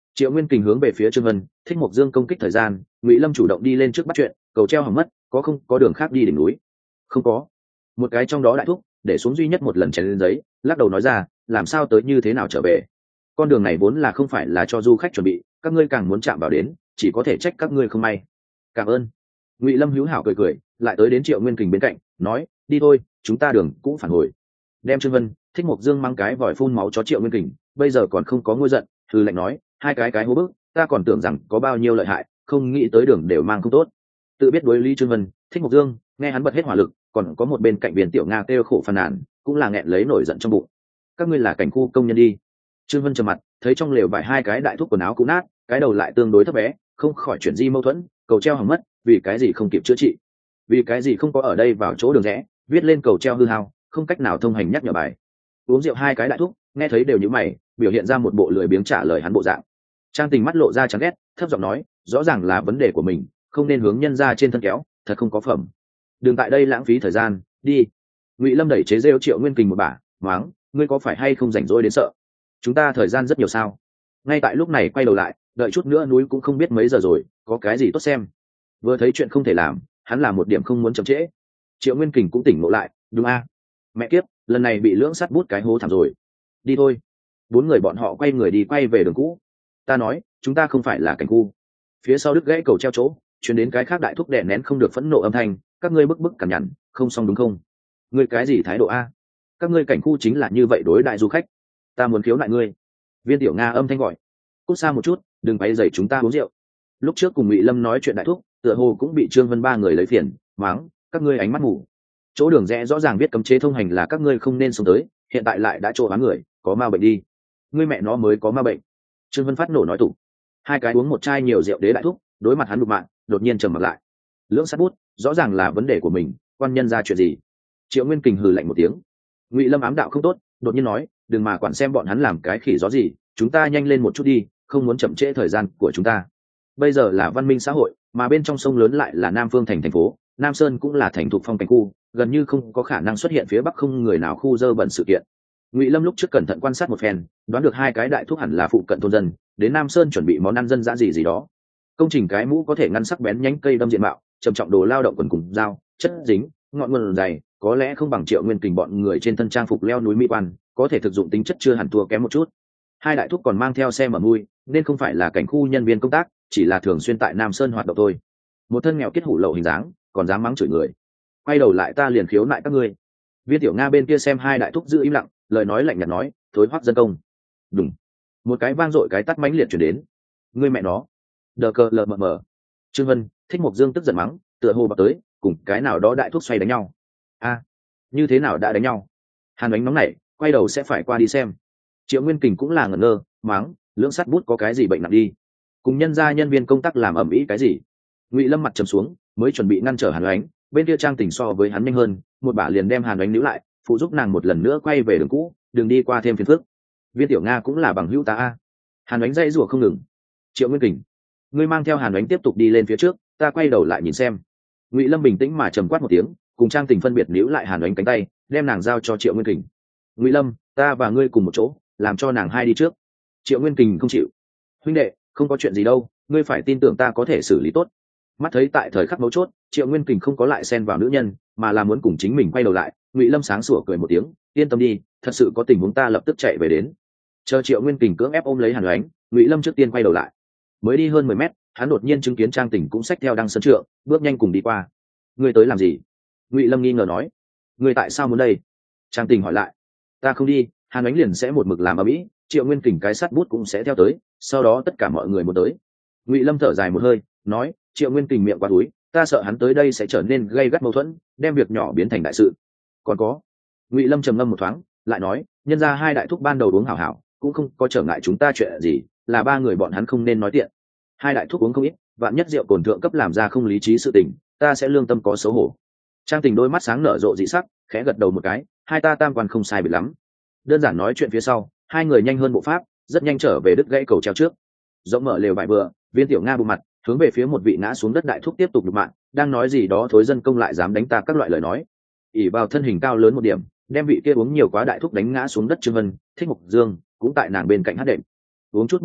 Triệu Nguyên Kình hướng về phía Trương Vân, Thích Mộc Dương công kích thời gian, Ngụy Lâm chủ động đi lên trước bắt chuyện, cầu treo hỏng mất, có không có đường khác đi đỉnh núi? Không có. Một cái trong đó đại thúc để xuống duy nhất một lần chén lên giấy, lắc đầu nói ra, làm sao tới như thế nào trở về? Con đường này vốn là không phải là cho du khách chuẩn bị, các ngươi càng muốn chạm vào đến, chỉ có thể trách các ngươi không may. Cảm ơn. Ngụy Lâm hữu hảo cười cười, lại tới đến Triệu Nguyên Kình bên cạnh, nói, đi thôi, chúng ta đường cũng phản hồi. Đem Trương Vân, Thích Mộc Dương mang cái vòi phun máu cho Triệu Nguyên Kình, bây giờ còn không có ngôi giận, thư lệnh nói, hai cái hố bức, ta còn tưởng rằng có bao nhiêu lợi hại, không nghĩ tới đường đều mang không tốt. Tự biết đối lý Trương Vân, Thích Mộc Dương, nghe hắn bật hết hỏa lực, còn có một bên cạnh Viên Tiểu Nga kêu khổ phàn nàn, cũng là nghẹn lấy nổi giận trong bụng. Các ngươi là cảnh khu công nhân đi. Trương Vân trầm mặt, thấy trong lều vải hai cái đại thuốc quần áo cũ nát, cái đầu lại tương đối thấp bé, không khỏi chuyển di mâu thuẫn, cầu treo hỏng mất, vì cái gì không kịp chữa trị, vì cái gì không có ở đây vào chỗ đường rẽ, viết lên cầu treo hư hao, không cách nào thông hành nhắc nhở bài. Uống rượu hai cái đại thuốc, nghe thấy đều như mày, biểu hiện ra một bộ lười biếng trả lời hắn bộ dạng. Trang Tình mắt lộ ra chán ghét, thấp giọng nói, rõ ràng là vấn đề của mình, không nên hướng nhân ra trên thân kéo, thật không có phẩm. Đừng tại đây lãng phí thời gian, đi. Ngụy Lâm đẩy chế rêu Triệu Nguyên Kình một bả, mắng, ngươi có phải hay không rảnh rỗi đến sợ? Chúng ta thời gian rất nhiều sao? Ngay tại lúc này quay đầu lại, đợi chút nữa núi cũng không biết mấy giờ rồi, có cái gì tốt xem. Vừa thấy chuyện không thể làm, hắn là một điểm không muốn chậm trễ. Triệu Nguyên Kình cũng tỉnh ngộ lại, đúng a? Mẹ kiếp, lần này bị lưỡng sắt bút cái hố thảm rồi. Đi thôi. Bốn người bọn họ quay người đi quay về đường cũ. Ta nói, chúng ta không phải là cảnh khu. Phía sau đứt gãy cầu treo chỗ, chuyển đến cái khác đại thúc đè nén không được phẫn nộ âm thanh, các ngươi bức bức cằn nhằn, không xong đúng không? Ngươi cái gì thái độ a? Các ngươi cảnh khu chính là như vậy đối đại du khách. Ta muốn khiếu nại ngươi. Viên Tiểu Nga âm thanh gọi, cút xa một chút, đừng quấy rầy chúng ta uống rượu. Lúc trước cùng Ngụy Lâm nói chuyện đại thúc, tựa hồ cũng bị Trương Vân ba người lấy phiền, mắng, các ngươi ánh mắt mù. Chỗ đường rẽ rõ ràng biết cấm chế thông hành là các ngươi không nên xuống tới, hiện tại lại đã trộn bán người, có ma bệnh đi. Ngươi mẹ nó mới có ma bệnh. Trương Vân phát nổ nói tủ. Hai cái uống một chai nhiều rượu đế đại thúc, đối mặt hắn đục mạng, đột nhiên trầm mặt lại. Lưỡng sát bút, rõ ràng là vấn đề của mình, quan nhân ra chuyện gì? Triệu Nguyên Kình hừ lạnh một tiếng. Ngụy Lâm ám đạo không tốt, đột nhiên nói, đừng mà quản xem bọn hắn làm cái khỉ gió gì, chúng ta nhanh lên một chút đi, không muốn chậm trễ thời gian của chúng ta. Bây giờ là văn minh xã hội, mà bên trong sông lớn lại là Nam Phương thành phố, Nam Sơn cũng là thành thuộc phong cảnh khu, gần như không có khả năng xuất hiện phía bắc không người nào khu dơ bẩn sự kiện. Ngụy Lâm lúc trước cẩn thận quan sát một phen, đoán được hai cái đại thuốc hẳn là phụ cận thôn dân, đến Nam Sơn chuẩn bị món ăn dân dã gì đó. Công trình cái mũ có thể ngăn sắc bén nhánh cây đâm diện mạo, trầm trọng đồ lao động quần cùng dao, chất dính, ngọn nguồn dày, có lẽ không bằng Triệu Nguyên Kình bọn người trên thân trang phục leo núi mỹ quan, có thể thực dụng tính chất chưa hẳn thua kém một chút. Hai đại thúc còn mang theo xe mở mui, nên không phải là cảnh khu nhân viên công tác, chỉ là thường xuyên tại Nam Sơn hoạt động thôi. Một thân nghèo kết hủ lậu hình dáng, còn dám mắng chửi người. Quay đầu lại ta liền khiếu nại các ngươi. Viên Tiểu Nga bên kia xem hai đại thúc giữ im lặng, lời nói lạnh nhạt nói, thối hoắc dân công. Đúng. Một cái vang dội cái tắt mãnh liệt truyền đến. Ngươi mẹ nó. Đờ cờ lờ mờ mờ. Trương Vân, Thích Mộc Dương tức giận mắng, tựa hồ bập tới, cùng cái nào đó đại thúc xoay đánh nhau. A, như thế nào đã đánh nhau? Hàn Ánh nóng nảy, quay đầu sẽ phải qua đi xem. Triệu Nguyên Kình cũng là ngẩn ngơ, mắng, lưỡng sắt bút có cái gì bệnh nặng đi? Cùng nhân gia nhân viên công tác làm ầm ĩ cái gì? Ngụy Lâm mặt trầm xuống, mới chuẩn bị ngăn trở Hàn Ánh, bên kia Trang Tình so với hắn nhanh hơn, một bả liền đem Hàn Ánh níu lại, phụ giúp nàng một lần nữa quay về đường cũ, đừng đi qua thêm phiền phức. Viên Tiểu Nga cũng là bằng hữu ta a. Hàn Ánh dây rủa không ngừng. Triệu Nguyên Kình, ngươi mang theo Hàn Ánh tiếp tục đi lên phía trước, ta quay đầu lại nhìn xem. Ngụy Lâm bình tĩnh mà trầm quát một tiếng, cùng Trang Tình phân biệt níu lại Hàn Ánh cánh tay, đem nàng giao cho Triệu Nguyên Kình. Ngụy Lâm, ta và ngươi cùng một chỗ, làm cho nàng hai đi trước. Triệu Nguyên Kình không chịu. Huynh đệ, không có chuyện gì đâu, ngươi phải tin tưởng ta có thể xử lý tốt. Mắt thấy tại thời khắc mấu chốt, Triệu Nguyên Kình không có lại xen vào nữ nhân, mà là muốn cùng chính mình quay đầu lại. Ngụy Lâm sáng sủa cười một tiếng, yên tâm đi, thật sự có tình huống ta lập tức chạy về đến. Chờ Triệu Nguyên Kình cưỡng ép ôm lấy Hàn Ánh, Ngụy Lâm trước tiên quay đầu lại. Mới đi hơn 10 mét, hắn đột nhiên chứng kiến Trang Tình cũng xách theo đăng sân trượng, bước nhanh cùng đi qua. Ngươi tới làm gì? Ngụy Lâm nghi ngờ nói. Ngươi tại sao muốn đây? Trang Tình hỏi lại. Ta không đi, Hàn Ánh liền sẽ một mực làm ở mỹ, Triệu Nguyên Kình cái sắt bút cũng sẽ theo tới, sau đó tất cả mọi người muốn tới. Ngụy Lâm thở dài một hơi, nói, Triệu Nguyên Kình miệng quá túi, ta sợ hắn tới đây sẽ trở nên gây gắt mâu thuẫn, đem việc nhỏ biến thành đại sự. Còn có. Ngụy Lâm trầm ngâm một thoáng, lại nói, nhân ra hai đại thúc ban đầu uống hảo hảo, cũng không có trở ngại chúng ta chuyện gì, là ba người bọn hắn không nên nói tiện. Hai đại thúc uống không ít, vạn nhất rượu cồn thượng cấp làm ra không lý trí sự tình, ta sẽ lương tâm có xấu hổ. Trang Tình đôi mắt sáng nở rộ dị sắc, khẽ gật đầu một cái, hai ta tam quan không sai biệt lắm. Đơn giản nói chuyện phía sau, hai người nhanh hơn bộ pháp, rất nhanh trở về đứt gãy cầu treo trước. Rộng mở lều vải bừa, Viên Tiểu Nga bù mặt, hướng về phía một vị ngã xuống đất đại thúc tiếp tục đục mạng, đang nói gì đó thối dân công lại dám đánh ta các loại lời nói. ỉ vào thân hình cao lớn một điểm, đem vị kia uống nhiều quá đại thúc đánh ngã xuống đất. Trương Vân, Thích Mộc Dương cũng tại nàng bên cạnh hát đệm. Uống chút bức rượu,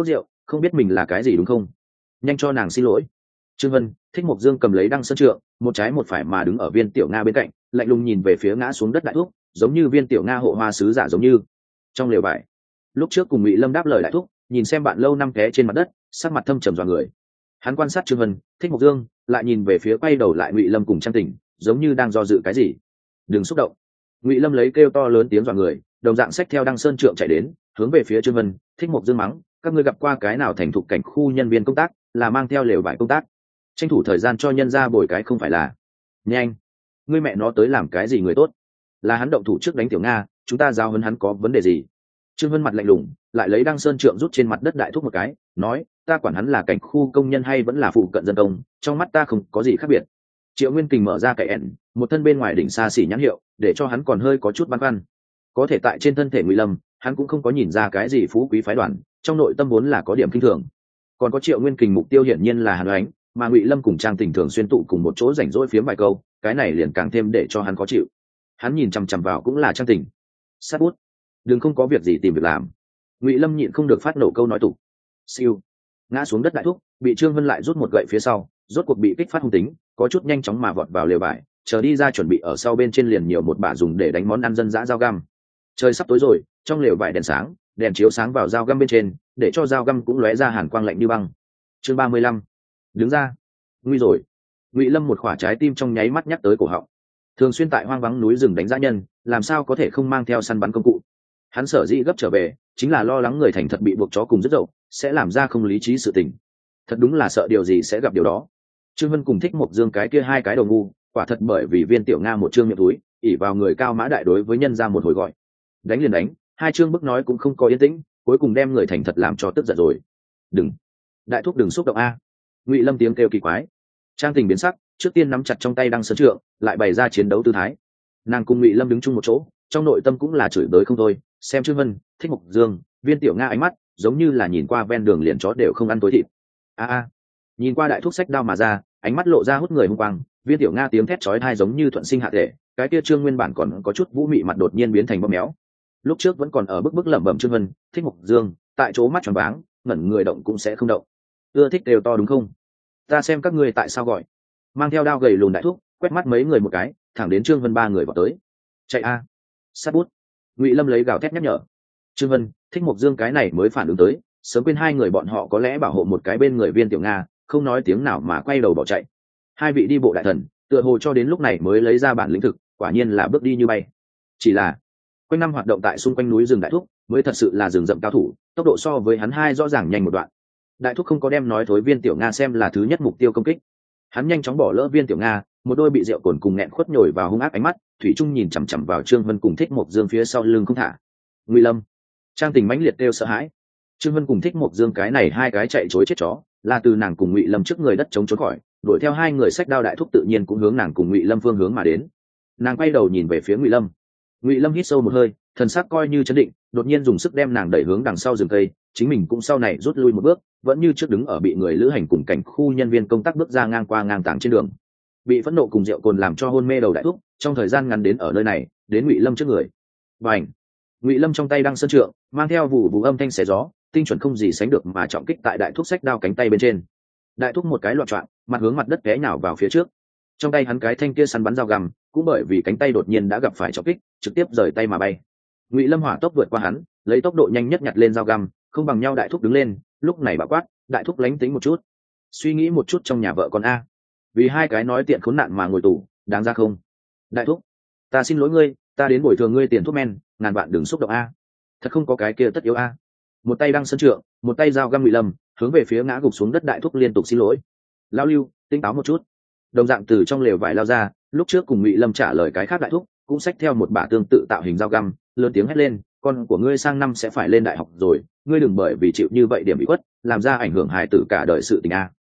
không biết mình là cái gì đúng không? Nhanh cho nàng xin lỗi. Trương Vân, Thích Mộc Dương cầm lấy đăng sơn trượng, một trái một phải mà đứng ở Viên Tiểu Nga bên cạnh, lạnh lùng nhìn về phía ngã xuống đất đại thúc, giống như Viên Tiểu Nga hộ hoa sứ giả giống như. Trong lều vải, lúc trước cùng Ngụy Lâm đáp lời đại thúc, nhìn xem bạn lâu năm té trên mặt đất, sắc mặt thâm trầm dọa người. Hắn quan sát Trương Vân, Thích Mộc Dương, lại nhìn về phía quay đầu lại Ngụy Lâm cùng Trang Tỉnh, giống như đang do dự cái gì. Đừng xúc động. Ngụy Lâm lấy kêu to lớn tiếng dọa người, đồng dạng xách theo đăng sơn trượng chạy đến, hướng về phía Trương Vân, Thích Mộc Dương mắng, các ngươi gặp qua cái nào thành thục cảnh khu nhân viên công tác, là mang theo lều vải công tác, tranh thủ thời gian cho nhân ra bồi cái không phải là. Nhanh, ngươi mẹ nó tới làm cái gì người tốt? Là hắn động thủ trước đánh Tiểu Nga, chúng ta giao huấn hắn có vấn đề gì? Trương Vân mặt lạnh lùng, lại lấy đăng sơn trượng rút trên mặt đất đại thúc một cái, nói, ta quản hắn là cảnh khu công nhân hay vẫn là phụ cận dân công, trong mắt ta không có gì khác biệt. Triệu Nguyên Kình mở ra cái ẻn, một thân bên ngoài đỉnh xa xỉ nhãn hiệu, để cho hắn còn hơi có chút băn khoăn. Có thể tại trên thân thể Ngụy Lâm, hắn cũng không có nhìn ra cái gì phú quý phái đoàn, trong nội tâm vốn là có điểm kinh thường. Còn có Triệu Nguyên Kình mục tiêu hiển nhiên là Hàn Oánh, mà Ngụy Lâm cùng Trang Tình thường xuyên tụ cùng một chỗ rảnh rỗi phiếm vài câu, cái này liền càng thêm để cho hắn khó chịu. Hắn nhìn chằm chằm vào cũng là Trang Tình. Sát bút, đừng không có việc gì tìm việc làm. Ngụy Lâm nhịn không được phát nổ câu nói tục. Siêu, ngã xuống đất đại thúc, bị Trương Vân lại rút một gậy phía sau, rốt cuộc bị kích phát hung tính, có chút nhanh chóng mà vọt vào lều vải, chờ đi ra chuẩn bị ở sau bên trên liền nhiều một bả dùng để đánh món ăn dân dã dao găm. Trời sắp tối rồi, trong lều vải đèn sáng, đèn chiếu sáng vào dao găm bên trên, để cho dao găm cũng lóe ra hàn quang lạnh như băng. Chương 35. Đứng ra. Nguy rồi. Ngụy Lâm một khỏa trái tim trong nháy mắt nhắc tới cổ họng. Thường xuyên tại hoang vắng núi rừng đánh dã nhân, làm sao có thể không mang theo săn bắn công cụ? Hắn sở dĩ gấp trở về, chính là lo lắng người thành thật bị buộc chó cùng rất dậu, sẽ làm ra không lý trí sự tình. Thật đúng là sợ điều gì sẽ gặp điều đó. Trương Vân cùng Thích Mộc Dương cái kia hai cái đầu ngu, quả thật bởi vì Viên Tiểu Nga một trương miệng túi, ỉ vào người cao mã đại đối với nhân ra một hồi gọi. Đánh liền đánh, hai chương bức nói cũng không có yên tĩnh, cuối cùng đem người thành thật làm cho tức giận rồi. Đừng, đại thúc đừng xúc động a. Ngụy Lâm tiếng kêu kỳ quái. Trang Tình biến sắc, trước tiên nắm chặt trong tay đăng sơn trượng, lại bày ra chiến đấu tư thái. Nàng cùng Ngụy Lâm đứng chung một chỗ, trong nội tâm cũng là chửi bới không thôi, xem Trương Vân, Thích Mộc Dương, Viên Tiểu Nga ánh mắt giống như là nhìn qua ven đường liền chó đều không ăn tối thịt. A, nhìn qua đại thúc sách đao mà ra, ánh mắt lộ ra hút người hung quang. Viên Tiểu Nga tiếng thét chói tai giống như thuận sinh hạ thể, cái kia Trương nguyên bản còn có chút vũ mị mặt đột nhiên biến thành bóp méo. Lúc trước vẫn còn ở bức lẩm bẩm Trương Vân, Thích Mộc Dương, tại chỗ mắt tròn váng, ngẩn người động cũng sẽ không động. Ưa thích đều to đúng không? Ta xem các ngươi tại sao gọi. Mang theo đao gầy lùn đại thúc, quét mắt mấy người một cái, thẳng đến Trương Vân ba người vào tới. Chạy a, sát bút. Ngụy Lâm lấy gào thét nhắc nhở. Trương Vân, Thích Mộc Dương cái này mới phản ứng tới, sớm quên hai người bọn họ có lẽ bảo hộ một cái bên người Viên Tiểu Nga, không nói tiếng nào mà quay đầu bỏ chạy. Hai vị đi bộ đại thần, tựa hồ cho đến lúc này mới lấy ra bản lĩnh thực, quả nhiên là bước đi như bay. Chỉ là quanh năm hoạt động tại xung quanh núi rừng đại thúc, mới thật sự là rừng rậm cao thủ, tốc độ so với hắn hai rõ ràng nhanh một đoạn. Đại thúc không có đem nói thối Viên Tiểu Nga xem là thứ nhất mục tiêu công kích. Hắn nhanh chóng bỏ lỡ Viên Tiểu Nga, một đôi bị rượu cồn cùng nghẹn khuất nhồi vào hung ác ánh mắt, thủy trung nhìn chằm chằm vào Trương Vân cùng Thích Mộc Dương phía sau lưng không thả. Ngụy Lâm, Trang Tình mãnh liệt kêu sợ hãi. Trương Vân cùng Thích Mộc Dương cái này hai cái chạy chối chết chó, là từ nàng cùng Ngụy Lâm trước người đất chống trốn khỏi, đuổi theo hai người xách đao đại thúc tự nhiên cũng hướng nàng cùng Ngụy Lâm phương hướng mà đến. Nàng quay đầu nhìn về phía Ngụy Lâm. Ngụy Lâm hít sâu một hơi, thần sắc coi như chấn định, đột nhiên dùng sức đem nàng đẩy hướng đằng sau rừng cây, chính mình cũng sau này rút lui một bước, vẫn như trước đứng ở bị người lữ hành cùng cảnh khu nhân viên công tác bước ra ngang qua ngang tàng trên đường. Bị phẫn nộ cùng rượu cồn làm cho hôn mê đầu đại thúc, trong thời gian ngắn đến ở nơi này, đến Ngụy Lâm trước người. Bành! Ngụy Lâm trong tay đang sơn trượng, mang theo vụ âm thanh xé gió, tinh chuẩn không gì sánh được mà trọng kích tại đại thúc xách đao cánh tay bên trên. Đại thúc một cái loạn choạng, mặt hướng mặt đất té nhào vào phía trước. Trong tay hắn cái thanh kia săn bắn dao găm, cũng bởi vì cánh tay đột nhiên đã gặp phải trọng kích, trực tiếp rời tay mà bay. Ngụy Lâm hỏa tốc vượt qua hắn, lấy tốc độ nhanh nhất nhặt lên dao găm, không bằng nhau đại thúc đứng lên, lúc này bạo quát, đại thúc lánh tính một chút, suy nghĩ một chút trong nhà vợ con a, vì hai cái nói tiện khốn nạn mà ngồi tù, đáng ra không? Đại thúc, ta xin lỗi ngươi, ta đến bồi thường ngươi tiền thuốc men, ngàn vạn đừng xúc động a, thật không có cái kia tất yếu a. Một tay đang sân trượng, một tay dao găm Ngụy Lâm, hướng về phía ngã gục xuống đất đại thúc liên tục xin lỗi. Lao Lưu, tinh táo một chút. Đồng dạng từ trong lều vải lao ra, lúc trước cùng Ngụy Lâm trả lời cái khác đại thúc, cũng xách theo một bả tương tự tạo hình dao găm, lớn tiếng hét lên, con của ngươi sang năm sẽ phải lên đại học rồi, ngươi đừng bởi vì chịu như vậy điểm bị khuất, làm ra ảnh hưởng hài tử cả đời sự tình a.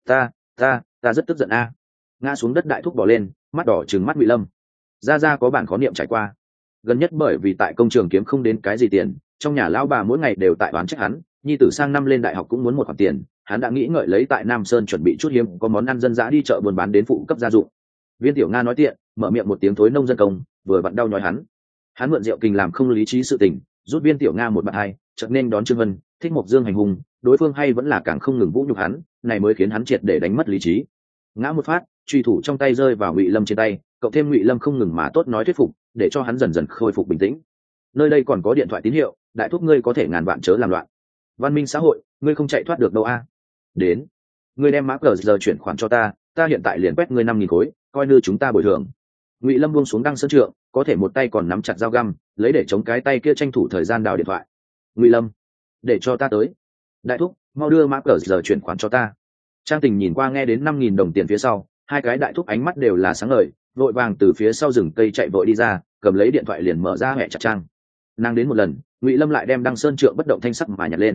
Ta rất tức giận a. Ngã xuống đất đại thúc bỏ lên, mắt đỏ trừng mắt Ngụy Lâm. Ra có bản khó niệm trải qua. Gần nhất bởi vì tại công trường kiếm không đến cái gì tiền, trong nhà lão bà mỗi ngày đều tại oán trách hắn, nhi tử sang năm lên đại học cũng muốn một khoản tiền, hắn đã nghĩ ngợi lấy tại Nam Sơn chuẩn bị chút hiếm có món ăn dân dã đi chợ buôn bán đến phụ cấp gia dụng. Viên Tiểu Nga nói tiện, mở miệng một tiếng thối nông dân công, vừa vặn đau nhói hắn mượn rượu kình làm không lý trí sự tình, rút Viên Tiểu Nga một bạn hai, chợt nên đón Trương Vân, Thích Mộc Dương hành hùng, đối phương hay vẫn là càng không ngừng vũ nhục hắn, này mới khiến hắn triệt để đánh mất lý trí. Ngã một phát, truy thủ trong tay rơi vào Ngụy Lâm trên tay, cộng thêm Ngụy Lâm không ngừng mà tốt nói thuyết phục, để cho hắn dần dần khôi phục bình tĩnh. Nơi đây còn có điện thoại tín hiệu, đại thúc ngươi có thể ngàn vạn chớ làm loạn. Văn minh xã hội, ngươi không chạy thoát được đâu a. Đến, ngươi đem mã cờ giờ chuyển khoản cho ta, ta hiện tại liền quét ngươi 5.000 khối, coi như chúng ta bồi thường. Ngụy Lâm buông xuống Đăng Sơn Trượng, có thể một tay còn nắm chặt dao găm, lấy để chống cái tay kia tranh thủ thời gian đào điện thoại. Ngụy Lâm, để cho ta tới. Đại thúc, mau đưa mã cờ giờ chuyển khoản cho ta. Trang Tình nhìn qua nghe đến 5.000 đồng tiền phía sau, hai cái đại thúc ánh mắt đều là sáng ngời, vội vàng từ phía sau rừng cây chạy vội đi ra, cầm lấy điện thoại liền mở ra hẹ chặt trang. Nàng đến một lần, Ngụy Lâm lại đem Đăng Sơn Trượng bất động thanh sắc mà nhặt lên.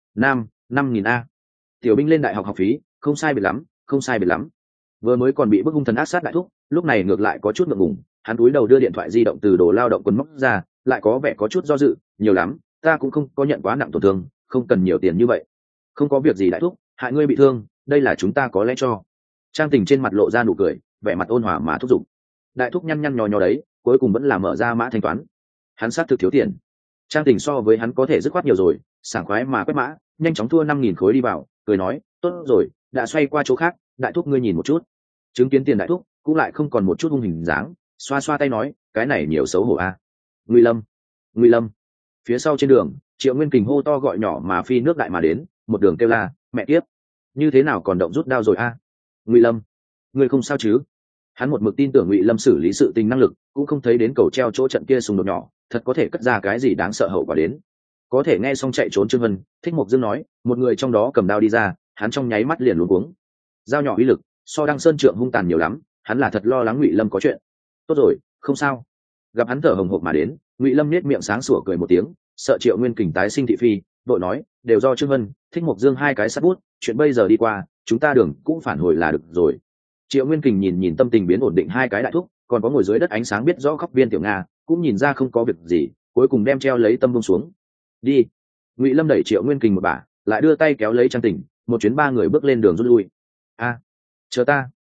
5.000 a. Tiểu binh lên đại học học phí, không sai biệt lắm, không sai biệt lắm. Vừa mới còn bị bức hung thần ác sát đại thúc, lúc này ngược lại có chút ngượng ngùng, hắn cúi đầu đưa điện thoại di động từ đồ lao động quần móc ra, lại có vẻ có chút do dự, nhiều lắm, ta cũng không có nhận quá nặng tổn thương, không cần nhiều tiền như vậy. Không có việc gì đại thúc, hại ngươi bị thương, đây là chúng ta có lẽ cho. Trang Tình trên mặt lộ ra nụ cười, vẻ mặt ôn hòa mà thúc giục. Đại thúc nhăn nhăn nhò nhò đấy, cuối cùng vẫn là mở ra mã thanh toán. Hắn xác thực thiếu tiền. Trang Tình so với hắn có thể dứt khoát nhiều rồi, sảng khoái mà quét mã, nhanh chóng thua 5.000 khối đi vào, cười nói, tốt rồi, đã xoay qua chỗ khác, đại thúc ngươi nhìn một chút. Chứng kiến tiền đại thúc, cũng lại không còn một chút hung hình dáng, xoa xoa tay nói, cái này nhiều xấu hổ a. Ngụy Lâm, Ngụy Lâm. Phía sau trên đường, Triệu Nguyên Kình hô to gọi nhỏ mà phi nước đại mà đến, một đường kêu la, mẹ tiếp, như thế nào còn động rút đao rồi a? Ngụy Lâm, ngươi không sao chứ? Hắn một mực tin tưởng Ngụy Lâm xử lý sự tình năng lực, cũng không thấy đến cầu treo chỗ trận kia xung đột nhỏ, thật có thể cất ra cái gì đáng sợ hậu quả đến. Có thể nghe xong chạy trốn Trương Vân, Thích Mộc Dương nói, một người trong đó cầm đao đi ra, hắn trong nháy mắt liền luống cuống. Dao nhỏ uy lực, so Đăng Sơn Trượng hung tàn nhiều lắm, hắn là thật lo lắng Ngụy Lâm có chuyện. Tốt rồi, không sao. Gặp hắn thở hồng hộc mà đến, Ngụy Lâm nhếch miệng sáng sủa cười một tiếng, sợ Triệu Nguyên Kình tái sinh thị phi, vội nói, đều do Trương Vân, Thích Mộc Dương hai cái sát bút, chuyện bây giờ đi qua, chúng ta đường cũng phản hồi là được rồi. Triệu Nguyên Kình nhìn nhìn tâm tình biến ổn định hai cái đại thúc, còn có ngồi dưới đất ánh sáng biết rõ khóc Viên Tiểu Nga, cũng nhìn ra không có việc gì, cuối cùng đem treo lấy tâm buông xuống. Đi. Ngụy Lâm đẩy Triệu Nguyên Kình một bả, lại đưa tay kéo lấy Trang Tình, một chuyến ba người bước lên đường rút lui. A, chờ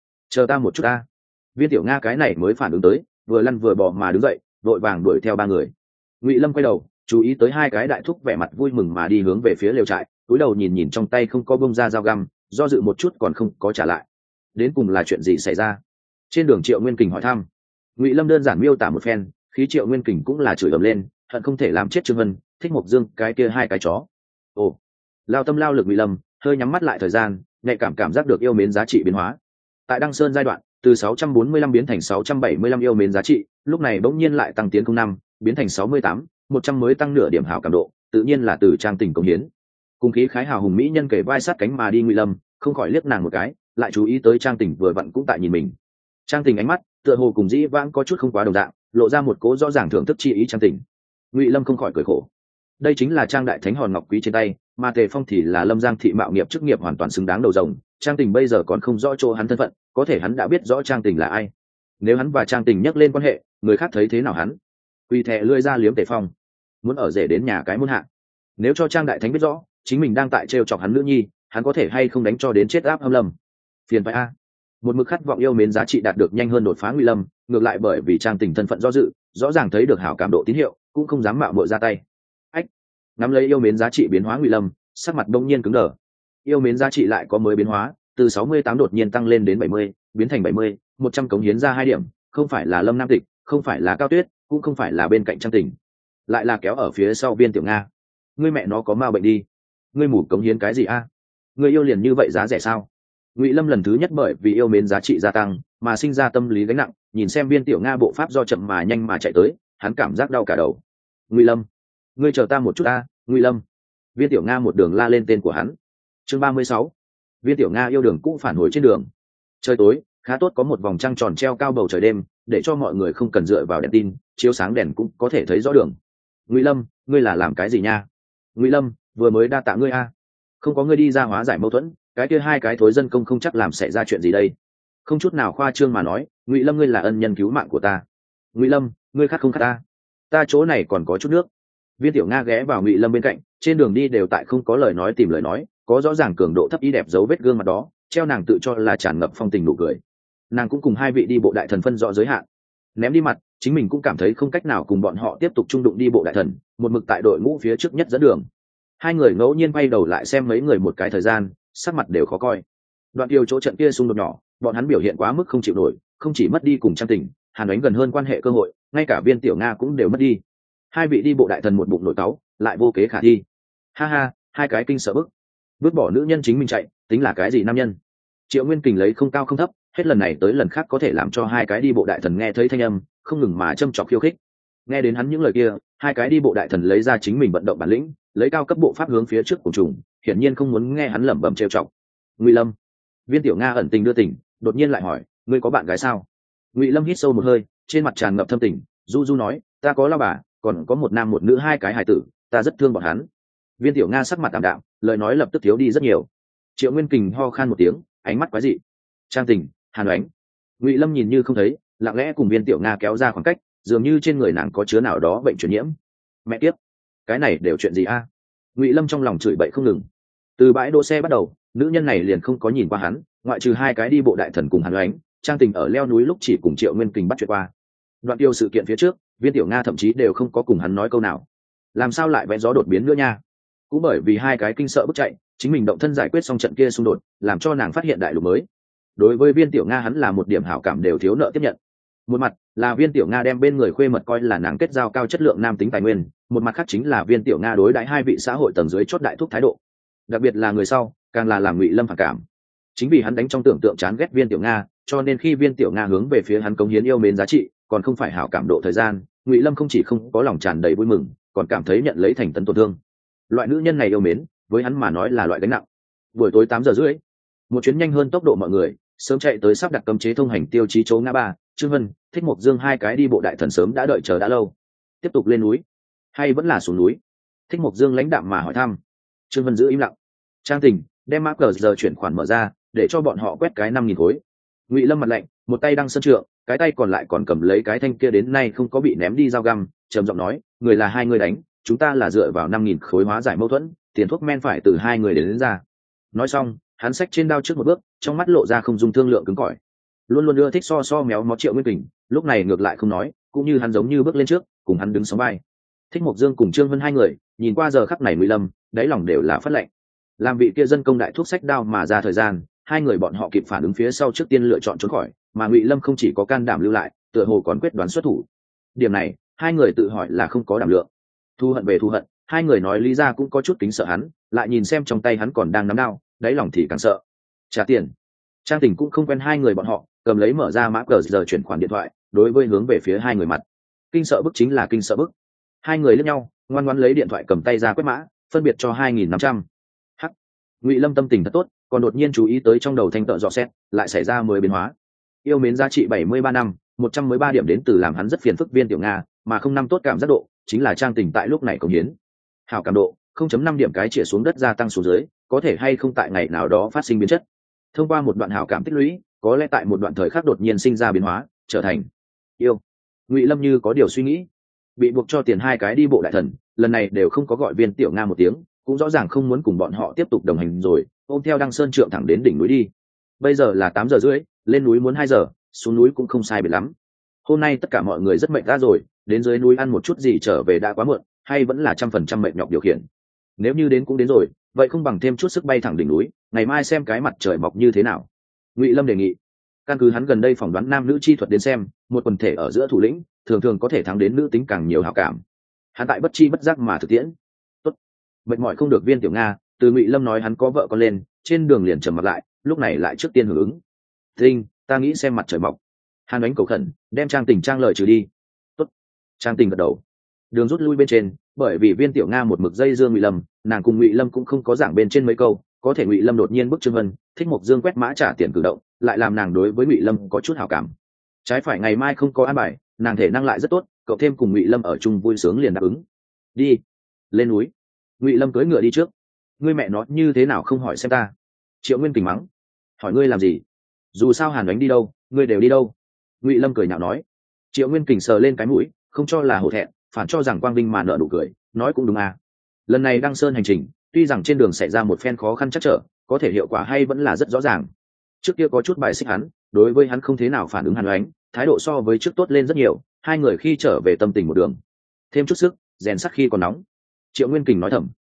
ta một chút a. Viên Tiểu Nga cái này mới phản ứng tới, vừa lăn vừa bò mà đứng dậy, vội vàng đuổi theo ba người. Ngụy Lâm quay đầu, chú ý tới hai cái đại thúc vẻ mặt vui mừng mà đi hướng về phía lều trại, cúi đầu nhìn nhìn trong tay không có bông ra dao găm, do dự một chút còn không có trả lại. Đến cùng là chuyện gì xảy ra? Trên đường Triệu Nguyên Kình hỏi thăm. Ngụy Lâm đơn giản miêu tả một phen, khí Triệu Nguyên Kình cũng là chửi ầm lên, hận không thể làm chết Trương Vân, Thích Mộc Dương cái kia hai cái chó. Ồ, lao tâm lao lực Ngụy Lâm hơi nhắm mắt lại thời gian, nhạy cảm giác được yêu mến giá trị biến hóa. Tại Đăng Sơn giai đoạn, từ 645 biến thành 675 yêu mến giá trị, lúc này bỗng nhiên lại tăng tiến 05, biến thành 68, 100 mới tăng nửa điểm hảo cảm độ, tự nhiên là từ Trang Tình cống hiến. Cùng khí khái hào hùng mỹ nhân kể vai sát cánh mà đi Ngụy Lâm, không khỏi liếc nàng một cái, lại chú ý tới Trang Tình vừa vặn cũng tại nhìn mình. Trang Tình ánh mắt tựa hồ cùng dĩ vãng có chút không quá đồng dạng, lộ ra một cố rõ ràng thưởng thức chi ý Trang Tình. Ngụy Lâm không khỏi cười khổ. Đây chính là Trang đại thánh hòn ngọc quý trên tay, mà Tề Phong thì là Lâm Giang thị mạo nghiệp chức nghiệp hoàn toàn xứng đáng đầu rồng. Trang Tình bây giờ còn không rõ chỗ hắn thân phận, có thể hắn đã biết rõ Trang Tình là ai. Nếu hắn và Trang Tình nhắc lên quan hệ, người khác thấy thế nào hắn? Quy thẻ lươi ra liếm Tề Phong, muốn ở rể đến nhà cái muôn hạ. Nếu cho Trang đại thánh biết rõ chính mình đang tại trêu chọc hắn nữ nhi, hắn có thể hay không đánh cho đến chết áp âm lầm. Phiền phải a. Một mực khát vọng yêu mến giá trị đạt được nhanh hơn đột phá Ngụy Lâm, ngược lại bởi vì Trang Tình thân phận do dự, rõ ràng thấy được hảo cảm độ tín hiệu, cũng không dám mạo muội ra tay. Ách, nắm lấy yêu mến giá trị biến hóa Ngụy Lâm, sắc mặt đông nhiên cứng đờ. Yêu mến giá trị lại có mới biến hóa, từ 68 đột nhiên tăng lên đến 70, biến thành 70, 100 cống hiến ra 2 điểm, không phải là Lâm Nam Tịch, không phải là Cao Tuyết, cũng không phải là bên cạnh Trang Tình, lại là kéo ở phía sau Viên Tiểu Nga. Ngươi mẹ nó có ma bệnh đi, ngươi mù cống hiến cái gì a? Ngươi yêu liền như vậy giá rẻ sao? Ngụy Lâm lần thứ nhất bởi vì yêu mến giá trị gia tăng mà sinh ra tâm lý gánh nặng, nhìn xem Viên Tiểu Nga bộ pháp do chậm mà nhanh mà chạy tới, hắn cảm giác đau cả đầu. Ngụy Lâm, ngươi chờ ta một chút a, Ngụy Lâm. Viên Tiểu Nga một đường la lên tên của hắn. Chương 36. Viên Tiểu Nga yêu đường cũng phản hồi trên đường. Trời tối, khá tốt có một vòng trăng tròn treo cao bầu trời đêm, để cho mọi người không cần dựa vào đèn tin, chiếu sáng đèn cũng có thể thấy rõ đường. Ngụy Lâm, ngươi là làm cái gì nha? Ngụy Lâm, vừa mới đa tạ ngươi a. Không có ngươi đi ra hóa giải mâu thuẫn, cái kia hai cái thối dân công không chắc làm xảy ra chuyện gì đây. Không chút nào khoa trương mà nói, Ngụy Lâm ngươi là ân nhân cứu mạng của ta. Ngụy Lâm, ngươi khát không khát ta? Ta chỗ này còn có chút nước. Viên Tiểu Nga ghé vào Ngụy Lâm bên cạnh, trên đường đi đều tại không có lời nói tìm lời nói, có rõ ràng cường độ thấp ý đẹp dấu vết gương mặt đó, treo nàng tự cho là tràn ngập phong tình nụ cười. Nàng cũng cùng hai vị đi bộ đại thần phân rõ giới hạn, ném đi mặt, chính mình cũng cảm thấy không cách nào cùng bọn họ tiếp tục chung đụng đi bộ đại thần, một mực tại đội ngũ phía trước nhất dẫn đường. Hai người ngẫu nhiên quay đầu lại xem mấy người một cái thời gian, sắc mặt đều khó coi. Đoạn Kiều chỗ trận kia xung đột nhỏ, bọn hắn biểu hiện quá mức không chịu nổi, không chỉ mất đi cùng Trang Tình, Hàn Ánh gần hơn quan hệ cơ hội, ngay cả Viên Tiểu Nga cũng đều mất đi. Hai vị đi bộ đại thần một bụng nổi cáu, lại vô kế khả thi. Ha ha, hai cái kinh sợ bức. Vứt bỏ nữ nhân chính mình chạy, tính là cái gì nam nhân? Triệu Nguyên Kình lấy không cao không thấp, hết lần này tới lần khác có thể làm cho hai cái đi bộ đại thần nghe thấy thanh âm, không ngừng mà châm chọc khiêu khích. Nghe đến hắn những lời kia, hai cái đi bộ đại thần lấy ra chính mình vận động bản lĩnh, lấy cao cấp bộ pháp hướng phía trước cùng trùng, hiển nhiên không muốn nghe hắn lẩm bẩm trêu chọc. Ngụy Lâm. Viên Tiểu Nga ẩn tình đưa tình, đột nhiên lại hỏi, ngươi có bạn gái sao? Ngụy Lâm hít sâu một hơi, trên mặt tràn ngập thâm tình, du du nói, ta có lao bà, còn có một nam một nữ hai cái hài tử, ta rất thương bọn hắn. Viên Tiểu Nga sắc mặt tạm đạm, lời nói lập tức thiếu đi rất nhiều. Triệu Nguyên Kình ho khan một tiếng, ánh mắt quái dị. Trang Tình, Hàn Ánh. Ngụy Lâm nhìn như không thấy, lặng lẽ cùng Viên Tiểu Nga kéo ra khoảng cách, dường như trên người nàng có chứa nào đó bệnh truyền nhiễm. Mẹ kiếp, cái này đều chuyện gì a? Ngụy Lâm trong lòng chửi bậy không ngừng. Từ bãi đỗ xe bắt đầu, nữ nhân này liền không có nhìn qua hắn, ngoại trừ hai cái đi bộ đại thần cùng Hàn Ánh, Trang Tình ở leo núi lúc chỉ cùng Triệu Nguyên Kình bắt chuyện qua. Đoạn Tiêu sự kiện phía trước, Viên Tiểu Nga thậm chí đều không có cùng hắn nói câu nào. Làm sao lại vẽ gió đột biến nữa nha? Cũng bởi vì hai cái kinh sợ bức chạy, chính mình động thân giải quyết xong trận kia xung đột, làm cho nàng phát hiện đại lục mới. Đối với Viên Tiểu Nga hắn là một điểm hảo cảm đều thiếu nợ tiếp nhận. Một mặt là Viên Tiểu Nga đem bên người khuê mật coi là nàng kết giao cao chất lượng nam tính tài nguyên, một mặt khác chính là Viên Tiểu Nga đối đãi hai vị xã hội tầng dưới chót đại thúc thái độ. Đặc biệt là người sau, càng là làm Ngụy Lâm phản cảm. Chính vì hắn đánh trong tưởng tượng chán ghét Viên Tiểu Nga, cho nên khi Viên Tiểu Nga hướng về phía hắn cống hiến yêu mến giá trị, còn không phải hảo cảm độ thời gian, Ngụy Lâm không chỉ không có lòng tràn đầy vui mừng, còn cảm thấy nhận lấy thành tấn tổn thương. Loại nữ nhân này yêu mến, với hắn mà nói là loại gánh nặng. Buổi tối 8 giờ rưỡi, một chuyến nhanh hơn tốc độ mọi người, sớm chạy tới sắp đặt cấm chế thông hành tiêu chí chỗ ngã ba, Trương Vân, Thích Mộc Dương hai cái đi bộ đại thần sớm đã đợi chờ đã lâu. Tiếp tục lên núi hay vẫn là xuống núi? Thích Mộc Dương lãnh đạm mà hỏi thăm. Trương Vân giữ im lặng. Trang Tình đem mã cờ giờ chuyển khoản mở ra, để cho bọn họ quét cái 5.000 khối. Ngụy Lâm mặt lạnh, một tay đang sơn trượng, cái tay còn lại còn cầm lấy cái thanh kia đến nay không có bị ném đi dao găm, trầm giọng nói, người là hai người đánh, chúng ta là dựa vào 5.000 khối hóa giải mâu thuẫn, tiền thuốc men phải từ hai người đến ra. Nói xong, hắn xách trên đao trước một bước, trong mắt lộ ra không dung thương lượng cứng cỏi. Luôn luôn ưa thích so méo mó Triệu Nguyên Kình, lúc này ngược lại không nói, cũng như hắn giống như bước lên trước, cùng hắn đứng sóng vai. Thích Mộc Dương cùng Trương Vân hai người, nhìn qua giờ khắc này Ngụy Lâm, đáy lòng đều là phát lệnh. Làm vị kia dân công đại thuốc sách đao mà ra thời gian, hai người bọn họ kịp phản ứng phía sau trước tiên lựa chọn trốn khỏi, mà Ngụy Lâm không chỉ có can đảm lưu lại, tựa hồ còn quyết đoán xuất thủ. Điểm này, hai người tự hỏi là không có đảm lượng. Thu hận về thu hận, hai người nói lý ra cũng có chút kính sợ hắn, lại nhìn xem trong tay hắn còn đang nắm đao, đáy lòng thì càng sợ. Trả tiền. Trang Tình cũng không quen hai người bọn họ, cầm lấy mở ra mã cờ giờ chuyển khoản điện thoại, đối với hướng về phía hai người mặt. Kinh sợ bức chính là kinh sợ bức. Hai người liếc nhau, ngoan ngoãn lấy điện thoại cầm tay ra quét mã, phân biệt cho 2.500. Hắc. Ngụy Lâm tâm tình thật tốt, còn đột nhiên chú ý tới trong đầu thanh tợ dọ xét, lại xảy ra 10 biến hóa. Yêu mến giá trị 73 năm, 113 điểm đến từ làm hắn rất phiền phức Viên Tiểu Nga, mà không năm tốt cảm giác độ, chính là Trang Tình tại lúc này cống hiến. Hảo cảm độ, 0.5 điểm cái chĩa xuống đất gia tăng xuống dưới, có thể hay không tại ngày nào đó phát sinh biến chất. Thông qua một đoạn hảo cảm tích lũy, có lẽ tại một đoạn thời khắc đột nhiên sinh ra biến hóa, trở thành yêu. Ngụy Lâm như có điều suy nghĩ, bị buộc cho tiền hai cái đi bộ đại thần, lần này đều không có gọi Viên Tiểu Nga một tiếng, cũng rõ ràng không muốn cùng bọn họ tiếp tục đồng hành rồi, ôm theo Đăng Sơn trượng thẳng đến đỉnh núi đi. Bây giờ là 8 giờ rưỡi, lên núi muốn 2 giờ, xuống núi cũng không sai biệt lắm. Hôm nay tất cả mọi người rất mệt ra rồi, đến dưới núi ăn một chút gì trở về đã quá muộn, hay vẫn là 100% mệt nhọc điều khiển. Nếu như đến cũng đến rồi, vậy không bằng thêm chút sức bay thẳng đỉnh núi, ngày mai xem cái mặt trời mọc như thế nào. Ngụy Lâm đề nghị. Căn cứ hắn gần đây phỏng đoán nam nữ chi thuật đến xem, một quần thể ở giữa thủ lĩnh thường thường có thể thắng đến nữ tính càng nhiều hảo cảm. Hắn tại bất chi bất giác mà thực tiễn. Tốt. Mệt mỏi không được Viên Tiểu Nga, từ Ngụy Lâm nói hắn có vợ con lên, trên đường liền trầm mặt lại, lúc này lại trước tiên hưởng ứng. Tinh, ta nghĩ xem mặt trời mọc. Hàn Ánh cầu khẩn, đem Trang Tình trang lời trừ đi. Tốt. Trang Tình gật đầu. Đường rút lui bên trên, bởi vì Viên Tiểu Nga một mực dây dưa Ngụy Lâm, nàng cùng Ngụy Lâm cũng không có giảng bên trên mấy câu, có thể Ngụy Lâm đột nhiên bức Trương Vân, Thích Mộc Dương quét mã trả tiền cử động, lại làm nàng đối với Ngụy Lâm có chút hảo cảm. Trái phải ngày mai không có an bài, nàng thể năng lại rất tốt, cậu thêm cùng Ngụy Lâm ở chung vui sướng liền đáp ứng. Đi, lên núi. Ngụy Lâm cưỡi ngựa đi trước. Ngươi mẹ nó như thế nào không hỏi xem ta? Triệu Nguyên Kình mắng. Hỏi ngươi làm gì? Dù sao Hàn Ánh đi đâu, ngươi đều đi đâu? Ngụy Lâm cười nhạo nói. Triệu Nguyên Kình sờ lên cái mũi, không cho là hổ thẹn, phản cho rằng quang vinh mà nở nụ cười, nói cũng đúng à. Lần này Đăng Sơn hành trình, tuy rằng trên đường xảy ra một phen khó khăn chắc trở, có thể hiệu quả hay vẫn là rất rõ ràng. Trước kia có chút bài xích hắn, đối với hắn không thế nào phản ứng Hàn Ánh, thái độ so với trước tốt lên rất nhiều, hai người khi trở về tâm tình một đường. Thêm chút sức, rèn sắt khi còn nóng. Triệu Nguyên Kình nói thầm.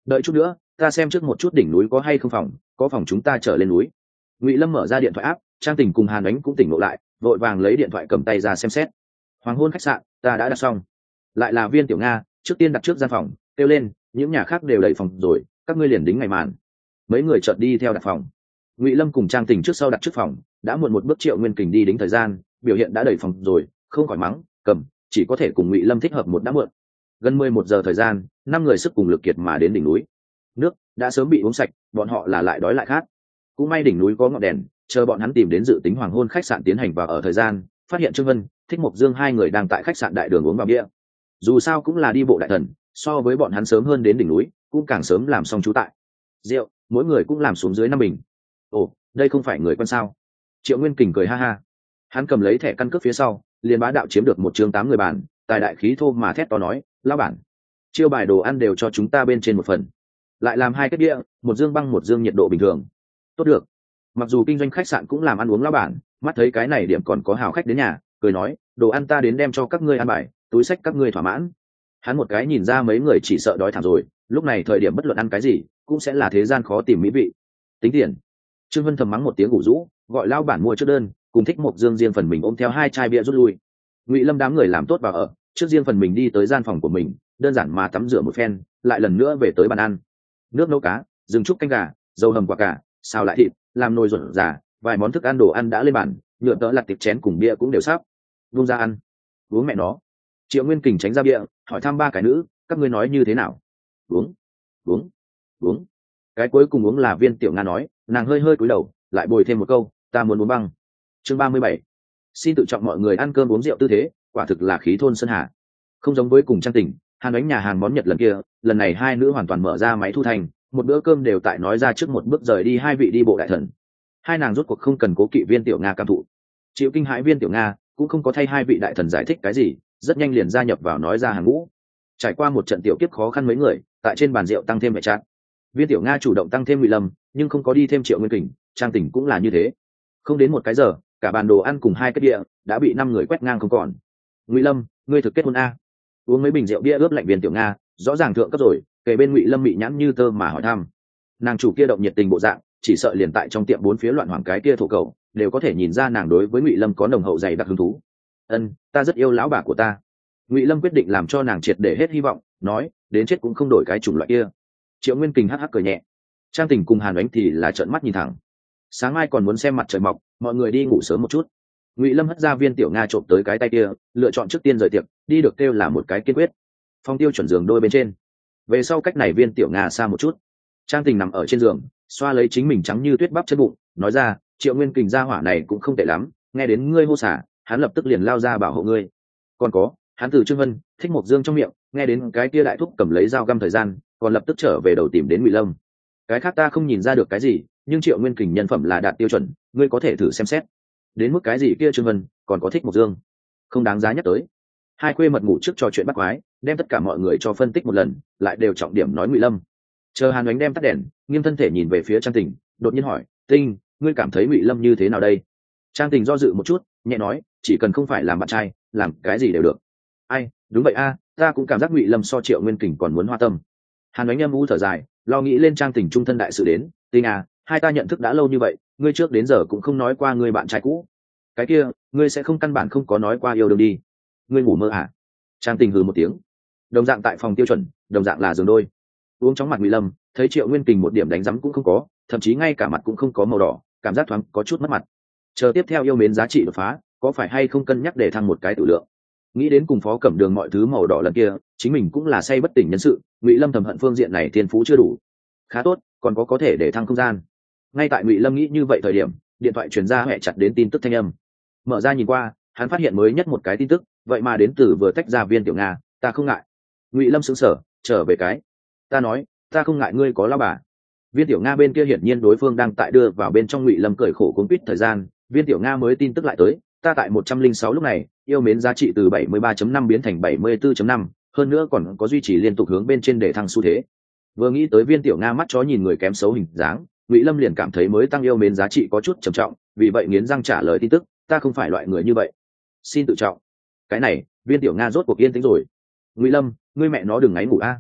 đợi chút nữa ta xem trước một chút đỉnh núi có hay không phòng, có phòng chúng ta trở lên núi. Ngụy Lâm mở ra điện thoại áp, Trang Tình cùng Hàn Ánh cũng tỉnh ngộ lại, vội vàng lấy điện thoại cầm tay ra xem xét. Hoàng hôn khách sạn ta đã đặt xong. Lại là Viên Tiểu Nga, trước tiên đặt trước gian phòng, kêu lên những nhà khác đều đầy phòng rồi, các ngươi liền đính ngày màn. Mấy người chợt đi theo đặt phòng. Ngụy Lâm cùng Trang Tình trước sau đặt trước phòng, đã muộn một bước Triệu Nguyên Kình đi đính thời gian, biểu hiện đã đầy phòng rồi, không khỏi mắng cầm, chỉ có thể cùng Ngụy Lâm thích hợp một đã muộn. Gần 11 giờ thời gian, 5 người sức cùng lực kiệt mà đến đỉnh núi. Nước đã sớm bị uống sạch, bọn họ là lại đói lại khát. Cũng may đỉnh núi có ngọn đèn, chờ bọn hắn tìm đến dự tính hoàng hôn khách sạn tiến hành vào ở thời gian, phát hiện Trương Vân, Thích Mộc Dương hai người đang tại khách sạn đại đường uống vào bia. Dù sao cũng là đi bộ đại thần, so với bọn hắn sớm hơn đến đỉnh núi, cũng càng sớm làm xong trú tại. Rượu, mỗi người cũng làm xuống dưới 5 bình. Ồ, đây không phải người quân sao? Triệu Nguyên Kình cười ha ha. Hắn cầm lấy thẻ căn cước phía sau, liền bá đạo chiếm được một chương 8 người bàn, tài đại khí thô mà thét to nói, lão bản, chiêu bài đồ ăn đều cho chúng ta bên trên một phần, lại làm 2 cái đĩa, một dương băng một dương nhiệt độ bình thường. Tốt được. Mặc dù kinh doanh khách sạn cũng làm ăn uống lão bản, mắt thấy cái này điểm còn có hào khách đến nhà, cười nói, đồ ăn ta đến đem cho các ngươi ăn bài, túi xách các ngươi thỏa mãn. Hắn một cái nhìn ra mấy người chỉ sợ đói thảm rồi, lúc này thời điểm bất luận ăn cái gì cũng sẽ là thế gian khó tìm mỹ vị. Tính tiền. Trương Vân thầm mắng một tiếng ủ rũ, gọi lão bản mua trước đơn, cùng Thích Mộc Dương riêng phần mình ôm theo 2 chai bia rút lui. Ngụy Lâm đám người làm tốt vào ở, trước riêng phần mình đi tới gian phòng của mình, đơn giản mà tắm rửa một phen, lại lần nữa về tới bàn ăn. Nước nấu cá, rừng trúc canh gà, dầu hầm quả cà, xào lại thịt, làm nồi ruột già, vài món thức ăn đồ ăn đã lên bàn, nhựa tợ lặt tiệp chén cùng bia cũng đều sắp. Vung ra ăn. Uống mẹ nó. Triệu Nguyên Kình tránh ra bia, hỏi thăm 3 cái nữ, các ngươi nói như thế nào? Uống, uống, uống. Cái cuối cùng uống là Viên Tiểu Nga nói, nàng hơi hơi cúi đầu, lại bồi thêm một câu, ta muốn uống băng. Chương 37. Xin tự trọng mọi người ăn cơm uống rượu tư thế, quả thực là khí thôn sơn hà. Không giống với cùng Trang Tình, Hàn Ánh nhà hàng món Nhật lần kia, lần này 2 nữ hoàn toàn mở ra máy thu thành, một bữa cơm đều tại nói ra trước một bước rời đi 2 vị đi bộ đại thần. 2 nàng rốt cuộc không cần cố kỵ Viên Tiểu Nga cam thụ. Chịu kinh hãi Viên Tiểu Nga cũng không có thay 2 vị đại thần giải thích cái gì, rất nhanh liền gia nhập vào nói ra hàng ngũ. Trải qua một trận tiểu kiếp khó khăn mấy người, tại trên bàn rượu tăng thêm vệ trạng. Viên Tiểu Nga chủ động tăng thêm Ngụy Lâm, nhưng không có đi thêm Triệu Nguyên Kình, Trang Tình cũng là như thế. Không đến một cái giờ, cả bàn đồ ăn cùng 2 cái đĩa đã bị 5 người quét ngang không còn. Ngụy Lâm, ngươi thực kết hôn a? Uống mấy bình rượu bia ướp lạnh Viên Tiểu Nga, rõ ràng thượng cấp rồi, kể bên Ngụy Lâm mị nhãn như tơ mà hỏi thăm. Nàng chủ kia động nhiệt tình bộ dạng, chỉ sợ liền tại trong tiệm 4 phía loạn hoảng cái kia thổ cầu, đều có thể nhìn ra nàng đối với Ngụy Lâm có nồng hậu dày đặc hứng thú. Ta rất yêu lão bà của ta. Ngụy Lâm quyết định làm cho nàng triệt để hết hy vọng, nói, đến chết cũng không đổi cái chủng loại kia. Triệu Nguyên Kình hắc hắc cười nhẹ. Trang Tình cùng Hàn Ánh thì là trợn mắt nhìn thẳng. Sáng mai còn muốn xem mặt trời mọc, mọi người đi ngủ sớm một chút. Ngụy Lâm hất ra Viên Tiểu Nga trộm tới cái tay kia, lựa chọn trước tiên rời tiệc, đi được kêu là một cái kiên quyết. Phong tiêu chuẩn giường đôi bên trên. Về sau cách này Viên Tiểu Nga xa một chút. Trang Tình nằm ở trên giường, xoa lấy chính mình trắng như tuyết bắp chân bụng, nói ra, Triệu Nguyên Kình gia hỏa này cũng không tệ lắm, nghe đến ngươi hô xả, hắn lập tức liền lao ra bảo hộ ngươi. Còn có, hắn từ Trương Vân, Thích Mộc Dương trong miệng, nghe đến cái kia đại thúc cầm lấy dao găm thời gian, còn lập tức trở về đầu tìm đến Ngụy Lâm. Cái khác ta không nhìn ra được cái gì, nhưng Triệu Nguyên Kình nhân phẩm là đạt tiêu chuẩn, ngươi có thể thử xem xét. Đến mức cái gì kia Trương Vân, còn có Thích Mộc Dương, không đáng giá nhắc tới. 2 khuê mật ngủ trước trò chuyện bắt quái, đem tất cả mọi người cho phân tích một lần, lại đều trọng điểm nói Ngụy Lâm. Chờ Hàn Ánh đem tắt đèn, nghiêm thân thể nhìn về phía Trang Tình, đột nhiên hỏi, Tình, ngươi cảm thấy Ngụy Lâm như thế nào đây? Trang Tình do dự một chút, nhẹ nói, chỉ cần không phải làm bạn trai, làm cái gì đều được. Ai, đúng vậy a, ta cũng cảm giác Ngụy Lâm so Triệu Nguyên Kình còn muốn hoa tâm. Hàn Ánh âm u thở dài, lo nghĩ lên Trang Tình trung thân đại sự đến, Tình à, 2 ta nhận thức đã lâu như vậy, ngươi trước đến giờ cũng không nói qua ngươi bạn trai cũ. Cái kia, ngươi sẽ không căn bản không có nói qua yêu đương đi. Ngươi ngủ mơ à? Trang Tình hừ một tiếng. Đồng dạng tại phòng tiêu chuẩn, đồng dạng là giường đôi. Uống chóng mặt Ngụy Lâm, thấy Triệu Nguyên Kình một điểm đánh rắm cũng không có, thậm chí ngay cả mặt cũng không có màu đỏ, cảm giác thoáng có chút mất mặt. Chờ tiếp theo yêu mến giá trị đột phá, có phải hay không cân nhắc để thăng một cái tử lượng? Nghĩ đến cùng Phó Cẩm Đường mọi thứ màu đỏ lần kia, chính mình cũng là say bất tỉnh nhân sự, Ngụy Lâm thầm hận phương diện này thiên phú chưa đủ. Khá tốt, còn có thể để thăng không gian. Ngay tại Ngụy Lâm nghĩ như vậy thời điểm, điện thoại truyền ra hẹ chặt đến tin tức thanh âm. Mở ra nhìn qua, hắn phát hiện mới nhất một cái tin tức, vậy mà đến từ vừa tách ra Viên Tiểu Nga, ta không ngại. Ngụy Lâm sững sờ, trở về cái. Ta nói, ta không ngại ngươi có lão bà. Viên Tiểu Nga bên kia hiển nhiên đối phương đang tại đưa vào bên trong Ngụy Lâm cởi khổ cuống quýt thời gian, Viên Tiểu Nga mới tin tức lại tới, ta tại 106 lúc này, yêu mến giá trị từ 73.5 biến thành 74.5, hơn nữa còn có duy trì liên tục hướng bên trên để thăng xu thế. Vừa nghĩ tới Viên Tiểu Nga mắt chó nhìn người kém xấu hình dáng, Ngụy Lâm liền cảm thấy mới tăng yêu mến giá trị có chút trầm trọng, vì vậy nghiến răng trả lời tin tức, ta không phải loại người như vậy. Xin tự trọng. Cái này, Viên Tiểu Nga rốt cuộc yên tĩnh rồi. Ngụy Lâm, ngươi mẹ nó đừng ngáy ngủ a.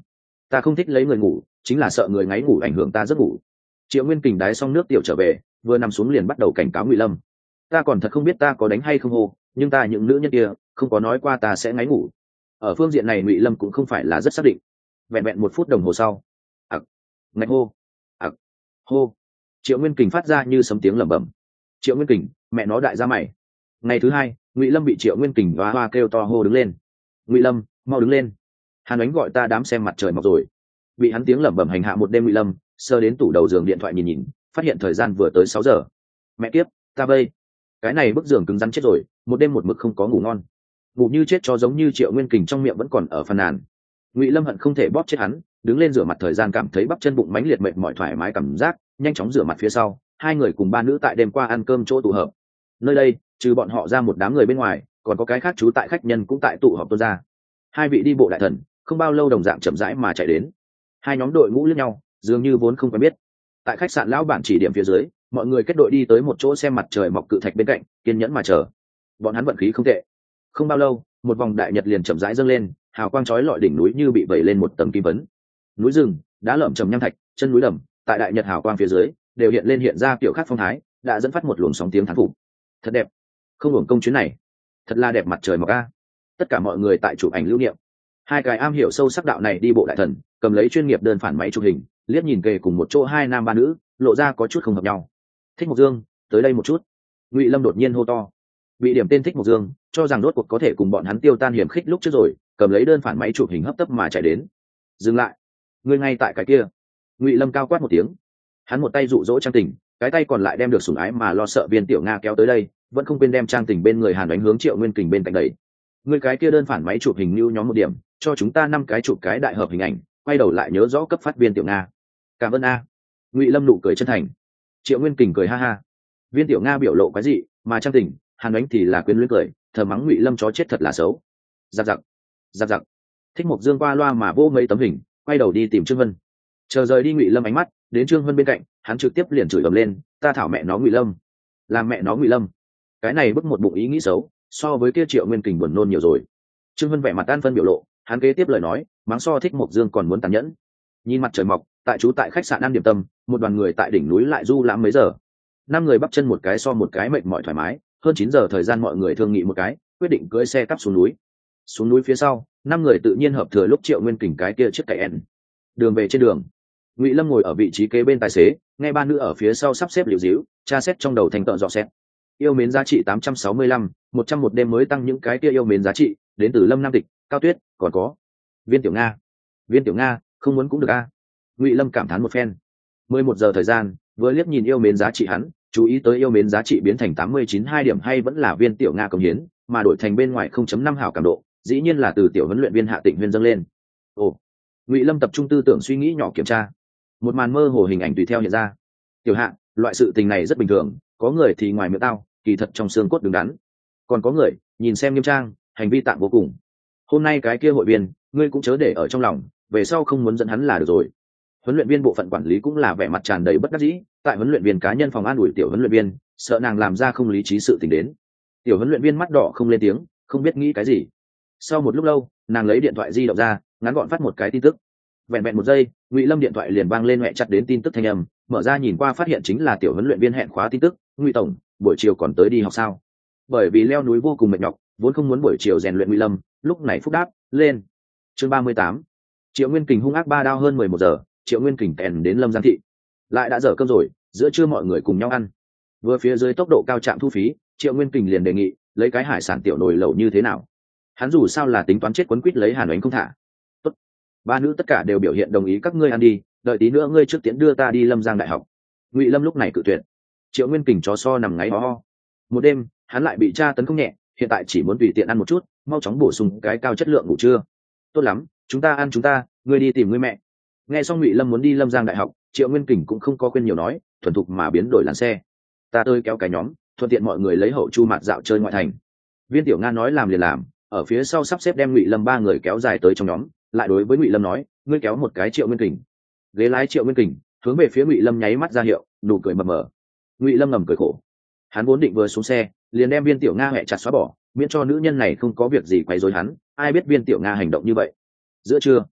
ta không thích lấy người ngủ, chính là sợ người ngáy ngủ ảnh hưởng ta giấc ngủ. Triệu Nguyên Kình đái xong nước tiểu trở về, vừa nằm xuống liền bắt đầu cảnh cáo Ngụy Lâm. Ta còn thật không biết ta có đánh hay không hô, nhưng ta những nữ nhân kia không có nói qua ta sẽ ngáy ngủ. Ở phương diện này Ngụy Lâm cũng không phải là rất xác định. Vẹn vẹn 1 phút đồng hồ sau, ặc, ngạch hô, ặc, hô. Triệu Nguyên Kình phát ra như sấm tiếng lẩm bẩm. Triệu Nguyên Kình, mẹ nó đại gia mày. Ngày thứ hai, Ngụy Lâm bị Triệu Nguyên Kình hoa hoa kêu to hô đứng lên. Ngụy Lâm, mau đứng lên. Hàn Ánh gọi ta đám xem mặt trời mọc rồi. Bị hắn tiếng lẩm bẩm hành hạ một đêm Ngụy Lâm, sơ đến tủ đầu giường điện thoại nhìn nhìn, phát hiện thời gian vừa tới 6 giờ. Mẹ kiếp, ta vây. Cái này bức giường cứng rắn chết rồi, một đêm một mực không có ngủ ngon. Ngủ như chết cho giống như Triệu Nguyên Kình trong miệng vẫn còn ở phàn nàn. Ngụy Lâm hận không thể bóp chết hắn, đứng lên rửa mặt thời gian cảm thấy bắp chân bụng mãnh liệt mệt mỏi thoải mái cảm giác, nhanh chóng rửa mặt phía sau, hai người cùng ba nữ tại đêm qua ăn cơm chỗ tụ hợp. Nơi đây, trừ bọn họ ra một đám người bên ngoài, còn có cái khác trú tại khách nhân cũng tại tụ họp tuôn ra. Hai vị đi bộ đại thần, không bao lâu đồng dạng chậm rãi mà chạy đến. Hai nhóm đội ngũ liếc nhau, dường như vốn không quen biết. Tại khách sạn lão bản chỉ điểm phía dưới, mọi người kết đội đi tới một chỗ xem mặt trời mọc cự thạch bên cạnh, kiên nhẫn mà chờ. Bọn hắn vận khí không tệ. Không bao lâu, một vòng đại nhật liền chậm rãi dâng lên, hào quang chói lọi đỉnh núi như bị vẩy lên một tầng kim vấn. Núi rừng, đá lởm chầm nham thạch, chân núi đầm, tại đại nhật hào quang phía dưới, đều hiện ra kiểu khác phong thái, đã dẫn phát một luồng sóng tiếng thán phục. Thật đẹp, không hưởng công chuyến này, thật là đẹp mặt trời mọc a. Tất cả mọi người tại chụp ảnh lưu niệm. Hai cái am hiểu sâu sắc đạo này đi bộ đại thần, cầm lấy chuyên nghiệp đơn phản máy chụp hình, liếc nhìn kề cùng một chỗ hai nam ba nữ, lộ ra có chút không hợp nhau. Thích Mộc Dương, tới đây một chút. Ngụy Lâm đột nhiên hô to. Bị điểm tên Thích Mộc Dương, cho rằng rốt cuộc có thể cùng bọn hắn tiêu tan hiểm khích lúc trước rồi, cầm lấy đơn phản máy chụp hình hấp tấp mà chạy đến. Dừng lại, ngươi ngay tại cái kia. Ngụy Lâm cao quát một tiếng. Hắn một tay dụ dỗ Trang Tình, cái tay còn lại đem được sủng ái mà lo sợ Viên Tiểu Nga kéo tới đây, vẫn không quên đem Trang Tình bên người Hàn đánh hướng Triệu Nguyên Kình bên cạnh đẩy. Ngươi cái kia đơn phản máy chụp hình lưu nhóm một điểm, cho chúng ta 5 cái chụp cái đại hợp hình ảnh, quay đầu lại nhớ rõ cấp phát Viên Tiểu Nga. Cảm ơn a. Ngụy Lâm nụ cười chân thành. Triệu Nguyên Kình cười ha ha. Viên Tiểu Nga biểu lộ cái gì, mà Trang Tình, Hàn đánh thì là quyến luyến cười, thờ mắng Ngụy Lâm chó chết thật là xấu. Giặc giặc, giặc giặc. Thích Mộc Dương qua loa mà vỗ mấy tấm hình, quay đầu đi tìm Trương Vân. Chờ rời đi Ngụy Lâm ánh mắt đến Trương Vân bên cạnh, hắn trực tiếp liền chửi ầm lên, ta thảo mẹ nó Ngụy Lâm, làm mẹ nó Ngụy Lâm. Cái này bức một bụng ý nghĩ xấu, so với kia Triệu Nguyên Kình buồn nôn nhiều rồi. Trương Vân vẻ mặt an phân biểu lộ, hắn kế tiếp lời nói, mắng so Thích Mộc Dương còn muốn tàn nhẫn. Nhìn mặt trời mọc, tại trú tại khách sạn ăn điểm tâm, một đoàn người tại đỉnh núi lại du lãm mấy giờ. 5 người bắp chân một cái so một cái mệt mỏi thoải mái, hơn 9 giờ thời gian mọi người thương nghị một cái, quyết định cưỡi xe cắp xuống núi. Xuống núi phía sau, 5 người tự nhiên hợp thừa lúc Triệu Nguyên Kình cái kia chiếc cày en. Đường về trên đường, Ngụy Lâm ngồi ở vị trí kế bên tài xế, nghe ba nữ ở phía sau sắp xếp liều díu, tra xét trong đầu thành tợ dọ xét. Yêu mến giá trị 865, 100 một đêm mới tăng những cái kia yêu mến giá trị, đến từ Lâm Nam Tịch, Cao Tuyết, còn có Viên Tiểu Nga. Viên Tiểu Nga, không muốn cũng được a. Ngụy Lâm cảm thán một phen. 11 giờ thời gian, vừa liếc nhìn yêu mến giá trị hắn, chú ý tới yêu mến giá trị biến thành 89.2 điểm hay vẫn là Viên Tiểu Nga công hiến, mà đổi thành bên ngoài 0.5 hảo cảm độ, dĩ nhiên là từ tiểu huấn luyện viên Hạ Tịnh Huyên dâng lên. Ồ. Ngụy Lâm tập trung tư tưởng suy nghĩ nhỏ kiểm tra. Một màn mơ hồ hình ảnh tùy theo hiện ra. Tiểu Hạ, loại sự tình này rất bình thường, có người thì ngoài miệng tao, kỳ thật trong xương cốt đứng đắn. Còn có người, nhìn xem nghiêm trang, hành vi tạm vô cùng. Hôm nay cái kia hội viên, ngươi cũng chớ để ở trong lòng, về sau không muốn dẫn hắn là được rồi. Huấn luyện viên bộ phận quản lý cũng là vẻ mặt tràn đầy bất đắc dĩ, tại huấn luyện viên cá nhân phòng an ủi tiểu huấn luyện viên, sợ nàng làm ra không lý trí sự tình đến. Tiểu huấn luyện viên mắt đỏ không lên tiếng, không biết nghĩ cái gì. Sau một lúc lâu, nàng lấy điện thoại di động ra, ngắn gọn phát một cái tin tức. Vẹn vẹn 1 giây, Ngụy Lâm điện thoại liền vang lên, mẹ chặt đến tin tức thanh âm, mở ra nhìn qua phát hiện chính là tiểu huấn luyện viên hẹn khóa tin tức. Ngụy tổng, buổi chiều còn tới đi học sao? Bởi vì leo núi vô cùng mệt nhọc, vốn không muốn buổi chiều rèn luyện. Ngụy Lâm lúc này phúc đáp lên. Chương 38. Triệu Nguyên Kình hung ác 3 đao hơn 11 giờ, Triệu Nguyên Kình kèn đến Lâm Giang thị. Lại đã giờ cơm rồi, giữa trưa mọi người cùng nhau ăn. Vừa phía dưới tốc độ cao trạm thu phí, Triệu Nguyên Kình liền đề nghị lấy cái hải sản tiểu nồi lẩu như thế nào. Hắn dù sao là tính toán chết quấn quýt lấy Hàn Ánh không thả. Tốt. Ba nữ tất cả đều biểu hiện đồng ý, các ngươi ăn đi, đợi tí nữa ngươi trước tiễn đưa ta đi Lâm Giang đại học. Ngụy Lâm lúc này cự tuyệt. Triệu Nguyên Kình chó so nằm ngáy ho ho. Một đêm, hắn lại bị tra tấn không nhẹ, hiện tại chỉ muốn tùy tiện ăn một chút, mau chóng bổ sung cái cao chất lượng ngủ trưa. Tốt lắm, chúng ta ăn chúng ta, ngươi đi tìm ngươi mẹ. Nghe xong Ngụy Lâm muốn đi Lâm Giang đại học, Triệu Nguyên Kình cũng không có quên nhiều nói, thuần thục mà biến đổi làn xe. Ta tới kéo cái nhóm, thuận tiện mọi người lấy hậu chu mạt dạo chơi ngoại thành. Viên Tiểu Nga nói làm liền làm, ở phía sau sắp xếp đem Ngụy Lâm 3 người kéo dài tới trong nhóm, lại đối với Ngụy Lâm nói, ngươi kéo một cái Triệu Nguyên Kình. Ghế lái Triệu Nguyên Kình hướng về phía Ngụy Lâm nháy mắt ra hiệu, nụ cười mập mờ. Ngụy Lâm ngầm cười khổ. Hắn vốn định vừa xuống xe, liền đem Viên Tiểu Nga hẹ chặt xóa bỏ, miễn cho nữ nhân này không có việc gì quấy rối hắn, ai biết Viên Tiểu Nga hành động như vậy. Giữa trưa,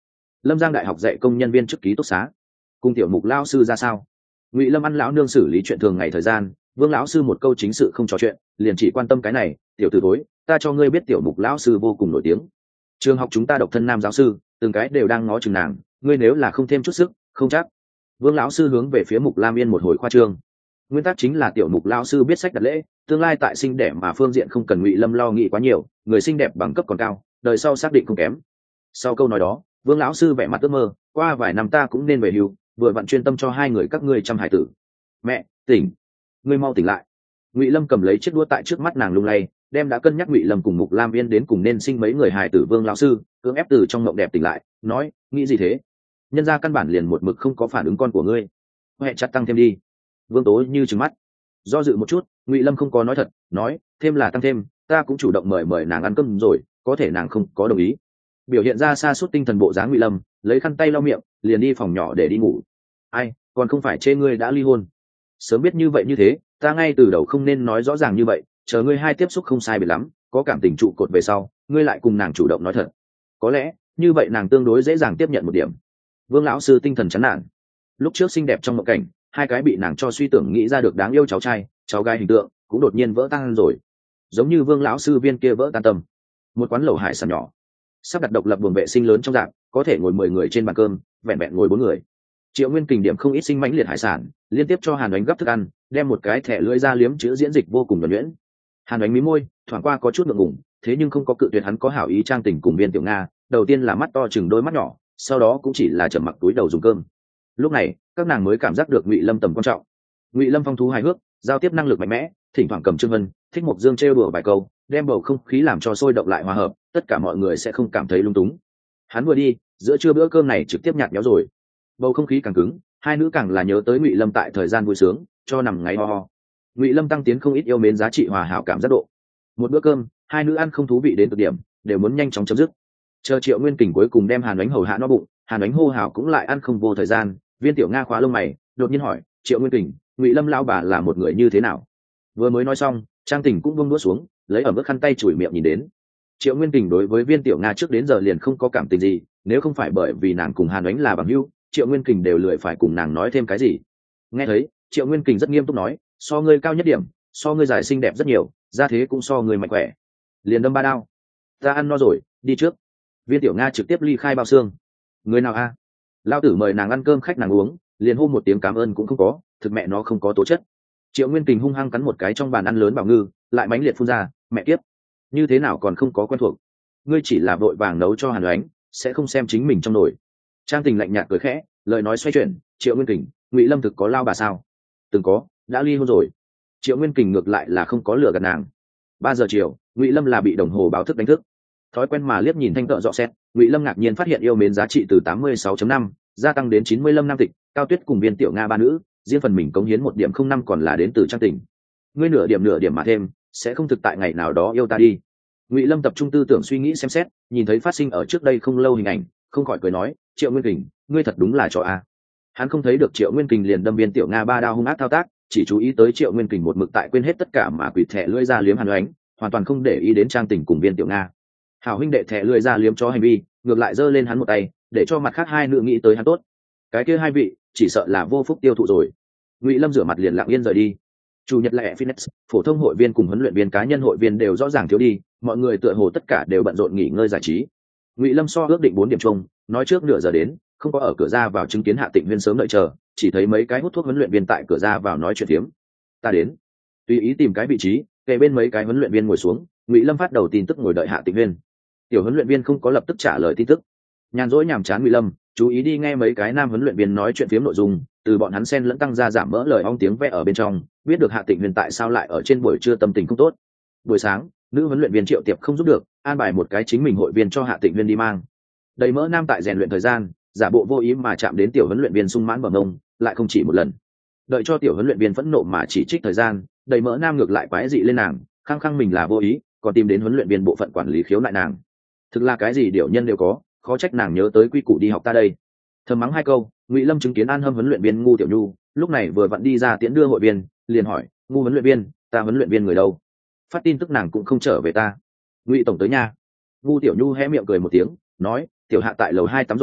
Lâm Giang đại học dạy công nhân viên chức ký túc xá. Cùng tiểu mục lao sư ra sao? Ngụy Lâm ăn lão nương xử lý chuyện thường ngày thời gian, Vương lão sư một câu chính sự không trò chuyện, liền chỉ quan tâm cái này. Tiểu tử thối, ta cho ngươi biết tiểu mục lão sư vô cùng nổi tiếng. Trường học chúng ta độc thân nam giáo sư, từng cái đều đang ngó chừng nàng, ngươi nếu là không thêm chút sức, không chắc. Vương lão sư hướng về phía Mục Lam Yên một hồi khoa trương. Nguyên tắc chính là tiểu mục lão sư biết sách đặt lễ, tương lai tại sinh đẻ mà phương diện không cần Ngụy Lâm lo nghĩ quá nhiều, người xinh đẹp bằng cấp còn cao, đời sau xác định không kém. Sau câu nói đó, Vương lão sư vẻ mặt ước mơ, qua vài năm ta cũng nên về hưu, vừa vặn chuyên tâm cho hai người các ngươi chăm hải tử. Mẹ, tỉnh, ngươi mau tỉnh lại. Ngụy Lâm cầm lấy chiếc đũa tại trước mắt nàng lung lay, đem đã cân nhắc Ngụy Lâm cùng Mục Lam Yên đến cùng nên sinh mấy người hài tử Vương lão sư cưỡng ép từ trong mộng đẹp tỉnh lại, nói, nghĩ gì thế? Nhân gia căn bản liền một mực không có phản ứng con của ngươi. Huệ chặt tăng thêm đi. Vương Tố như trừng mắt. Do dự một chút, Ngụy Lâm không có nói thật, nói, thêm là tăng thêm, ta cũng chủ động mời nàng ăn cơm rồi, có thể nàng không có đồng ý. Biểu hiện ra sa sút tinh thần bộ dáng Ngụy Lâm, lấy khăn tay lau miệng, liền đi phòng nhỏ để đi ngủ. Ai, còn không phải chê ngươi đã ly hôn. Sớm biết như vậy như thế, ta ngay từ đầu không nên nói rõ ràng như vậy, chờ ngươi hai tiếp xúc không sai biệt lắm, có cảm tình trụ cột về sau, ngươi lại cùng nàng chủ động nói thật. Có lẽ, như vậy nàng tương đối dễ dàng tiếp nhận một điểm. Vương lão sư tinh thần chán nản. Lúc trước xinh đẹp trong mộng cảnh, hai cái bị nàng cho suy tưởng nghĩ ra được đáng yêu cháu trai, cháu gái hình tượng, cũng đột nhiên vỡ tan rồi. Giống như Vương lão sư viên kia vỡ tan tâm. Một quán lẩu hải sản nhỏ, sắp đặt độc lập buồng vệ sinh lớn trong dạng, có thể ngồi 10 người trên bàn cơm, vẹn vẹn ngồi 4 người. Triệu Nguyên kình điểm không ít sinh mãnh liệt hải sản, liên tiếp cho Hàn Oánh gấp thức ăn, đem một cái thẻ lưỡi ra liếm chữ diễn dịch vô cùng nhuần nhuyễn. Hàn Oánh mí môi, thoáng qua có chút ngượng ngùng, thế nhưng không có cự tuyệt hắn có hảo ý trang tình cùng Viên Tiểu Nga, đầu tiên là mắt to chừng đôi mắt nhỏ, sau đó cũng chỉ là trầm mặc túi đầu dùng cơm. Lúc này, các nàng mới cảm giác được Ngụy Lâm tầm quan trọng. Ngụy Lâm phong thú hài hước, giao tiếp năng lực mạnh mẽ, thỉnh thoảng cầm Trương Vân, Thích Mộc Dương trêu đùa vài câu, đem bầu không khí làm cho sôi động lại hòa hợp, tất cả mọi người sẽ không cảm thấy lung túng. Hắn vừa đi, giữa trưa bữa cơm này trực tiếp nhạt nhẽo rồi. Bầu không khí càng cứng, hai nữ càng là nhớ tới Ngụy Lâm tại thời gian vui sướng, cho nằm ngáy ho ho. Ngụy Lâm tăng tiến không ít yêu mến giá trị hòa hảo cảm giác độ. Một bữa cơm, hai nữ ăn không thú vị đến cực điểm, đều muốn nhanh chóng chấm dứt. Chờ Triệu Nguyên Kình cuối cùng đem Hàn Oánh hầu hạ no bụng, Hàn Oánh hô hào cũng lại ăn không vô thời gian. Viên Tiểu Nga khóa lông mày, đột nhiên hỏi, Triệu Nguyên Kình, Ngụy Lâm lão bà là một người như thế nào? Vừa mới nói xong, Trang Tình cũng buông đũa xuống, lấy ở mức khăn tay chùi miệng nhìn đến. Triệu Nguyên Kình đối với Viên Tiểu Nga trước đến giờ liền không có cảm tình gì, nếu không phải bởi vì nàng cùng Hàn Oánh là bằng hữu, Triệu Nguyên Kình đều lười phải cùng nàng nói thêm cái gì. Nghe thấy, Triệu Nguyên Kình rất nghiêm túc nói, so ngươi cao nhất điểm, so ngươi dài xinh đẹp rất nhiều, ra thế cũng so ngươi mạnh khỏe. Liền đâm 3 đao. Ta ăn no rồi, đi trước. Viên Tiểu Nga trực tiếp ly khai bao xương. Người nào a? Lao tử mời nàng ăn cơm khách nàng uống, liền hô một tiếng cảm ơn cũng không có, thực mẹ nó không có tố chất. Triệu Nguyên Kình hung hăng cắn một cái trong bàn ăn lớn bảo ngư, lại mãnh liệt phun ra, mẹ kiếp, như thế nào còn không có quen thuộc. Ngươi chỉ là vội vàng nấu cho Hàn Oánh, sẽ không xem chính mình trong nồi. Trang Tình lạnh nhạt cười khẽ, lời nói xoay chuyển, Triệu Nguyên Kình, Ngụy Lâm thực có lao bà sao? Từng có, đã ly hôn rồi. Triệu Nguyên Kình ngược lại là không có lừa gạt nàng. 3 giờ chiều, Ngụy Lâm là bị đồng hồ báo thức đánh thức. Thói quen mà liếc nhìn thanh tợ dọ xét, Ngụy Lâm ngạc nhiên phát hiện yêu mến giá trị từ 86.5 gia tăng đến 95 năm tịch, Cao Tuyết cùng Viên Tiểu Nga ba nữ, riêng phần mình cống hiến 1.05 còn là đến từ Trang Tình. Ngươi nửa điểm mà thêm, sẽ không thực tại ngày nào đó yêu ta đi. Ngụy Lâm tập trung tư tưởng suy nghĩ xem xét, nhìn thấy phát sinh ở trước đây không lâu hình ảnh, không khỏi cười nói, Triệu Nguyên Kình, ngươi thật đúng là trò a. Hắn không thấy được Triệu Nguyên Kình liền đâm Viên Tiểu Nga 3 đao hung ác thao tác, chỉ chú ý tới Triệu Nguyên Kình một mực tại quên hết tất cả mà quỷ thẻ lưỡi ra liếm Hàn Oánh, hoàn toàn không để ý đến Trang Tình cùng Viên Tiểu Nga. Hảo huynh đệ thẻ lưỡi ra liếm cho hành vi, ngược lại giơ lên hắn một tay, để cho mặt khác hai nữ nghĩ tới hắn tốt. Cái kia hai vị, chỉ sợ là vô phúc tiêu thụ rồi. Ngụy Lâm rửa mặt liền lặng yên rời đi. Chủ nhật là fitness, phổ thông hội viên cùng huấn luyện viên cá nhân hội viên đều rõ ràng thiếu đi, mọi người tựa hồ tất cả đều bận rộn nghỉ ngơi giải trí. Ngụy Lâm so ước định 4 điểm chung, nói trước nửa giờ đến, không có ở cửa ra vào chứng kiến Hạ Tịnh Huyên sớm đợi chờ, chỉ thấy mấy cái hút thuốc huấn luyện viên tại cửa ra vào nói chuyện phiếm. Ta đến. Tùy ý tìm cái vị trí, kề bên mấy cái huấn luyện viên ngồi xuống, Ngụy Lâm phát đầu tin tức ngồi đợi Hạ Tịnh Huyên. Tiểu huấn luyện viên không có lập tức trả lời tin tức. Nhàn rỗi nhàm chán Ngụy Lâm, chú ý đi nghe mấy cái nam huấn luyện viên nói chuyện phiếm nội dung, từ bọn hắn xen lẫn tăng ra giảm mỡ lời ong tiếng ve ở bên trong, biết được Hạ Tịnh Huyên tại sao lại ở trên buổi trưa tâm tình không tốt. Buổi sáng, nữ huấn luyện viên Triệu Tiệp không giúp được, an bài một cái chính mình hội viên cho Hạ Tịnh Huyên đi mang. Đầy mỡ nam tại rèn luyện thời gian, giả bộ vô ý mà chạm đến tiểu huấn luyện viên sung mãn bờ mông, lại không chỉ một lần. Đợi cho tiểu huấn luyện viên phẫn nộ mà chỉ trích thời gian, đầy mỡ nam ngược lại quái dị lên nàng, khăng khăng mình là vô ý, còn tìm đến huấn luyện viên bộ phận quản lý khiếu nại nàng. Thực là cái gì điều nhân đều có, khó trách nàng nhớ tới quy củ đi học ta đây. Thầm mắng 2 câu, Ngụy Lâm chứng kiến An Hâm huấn luyện viên Ngu Tiểu Nhu, lúc này vừa vặn đi ra tiễn đưa hội viên, liền hỏi, Ngu huấn luyện viên, ta huấn luyện viên người đâu? Phát tin tức nàng cũng không trở về ta. Ngụy tổng tới nha. Ngu Tiểu Nhu hé miệng cười một tiếng, nói, tiểu Hạ tại lầu 2 tắm rồi đây,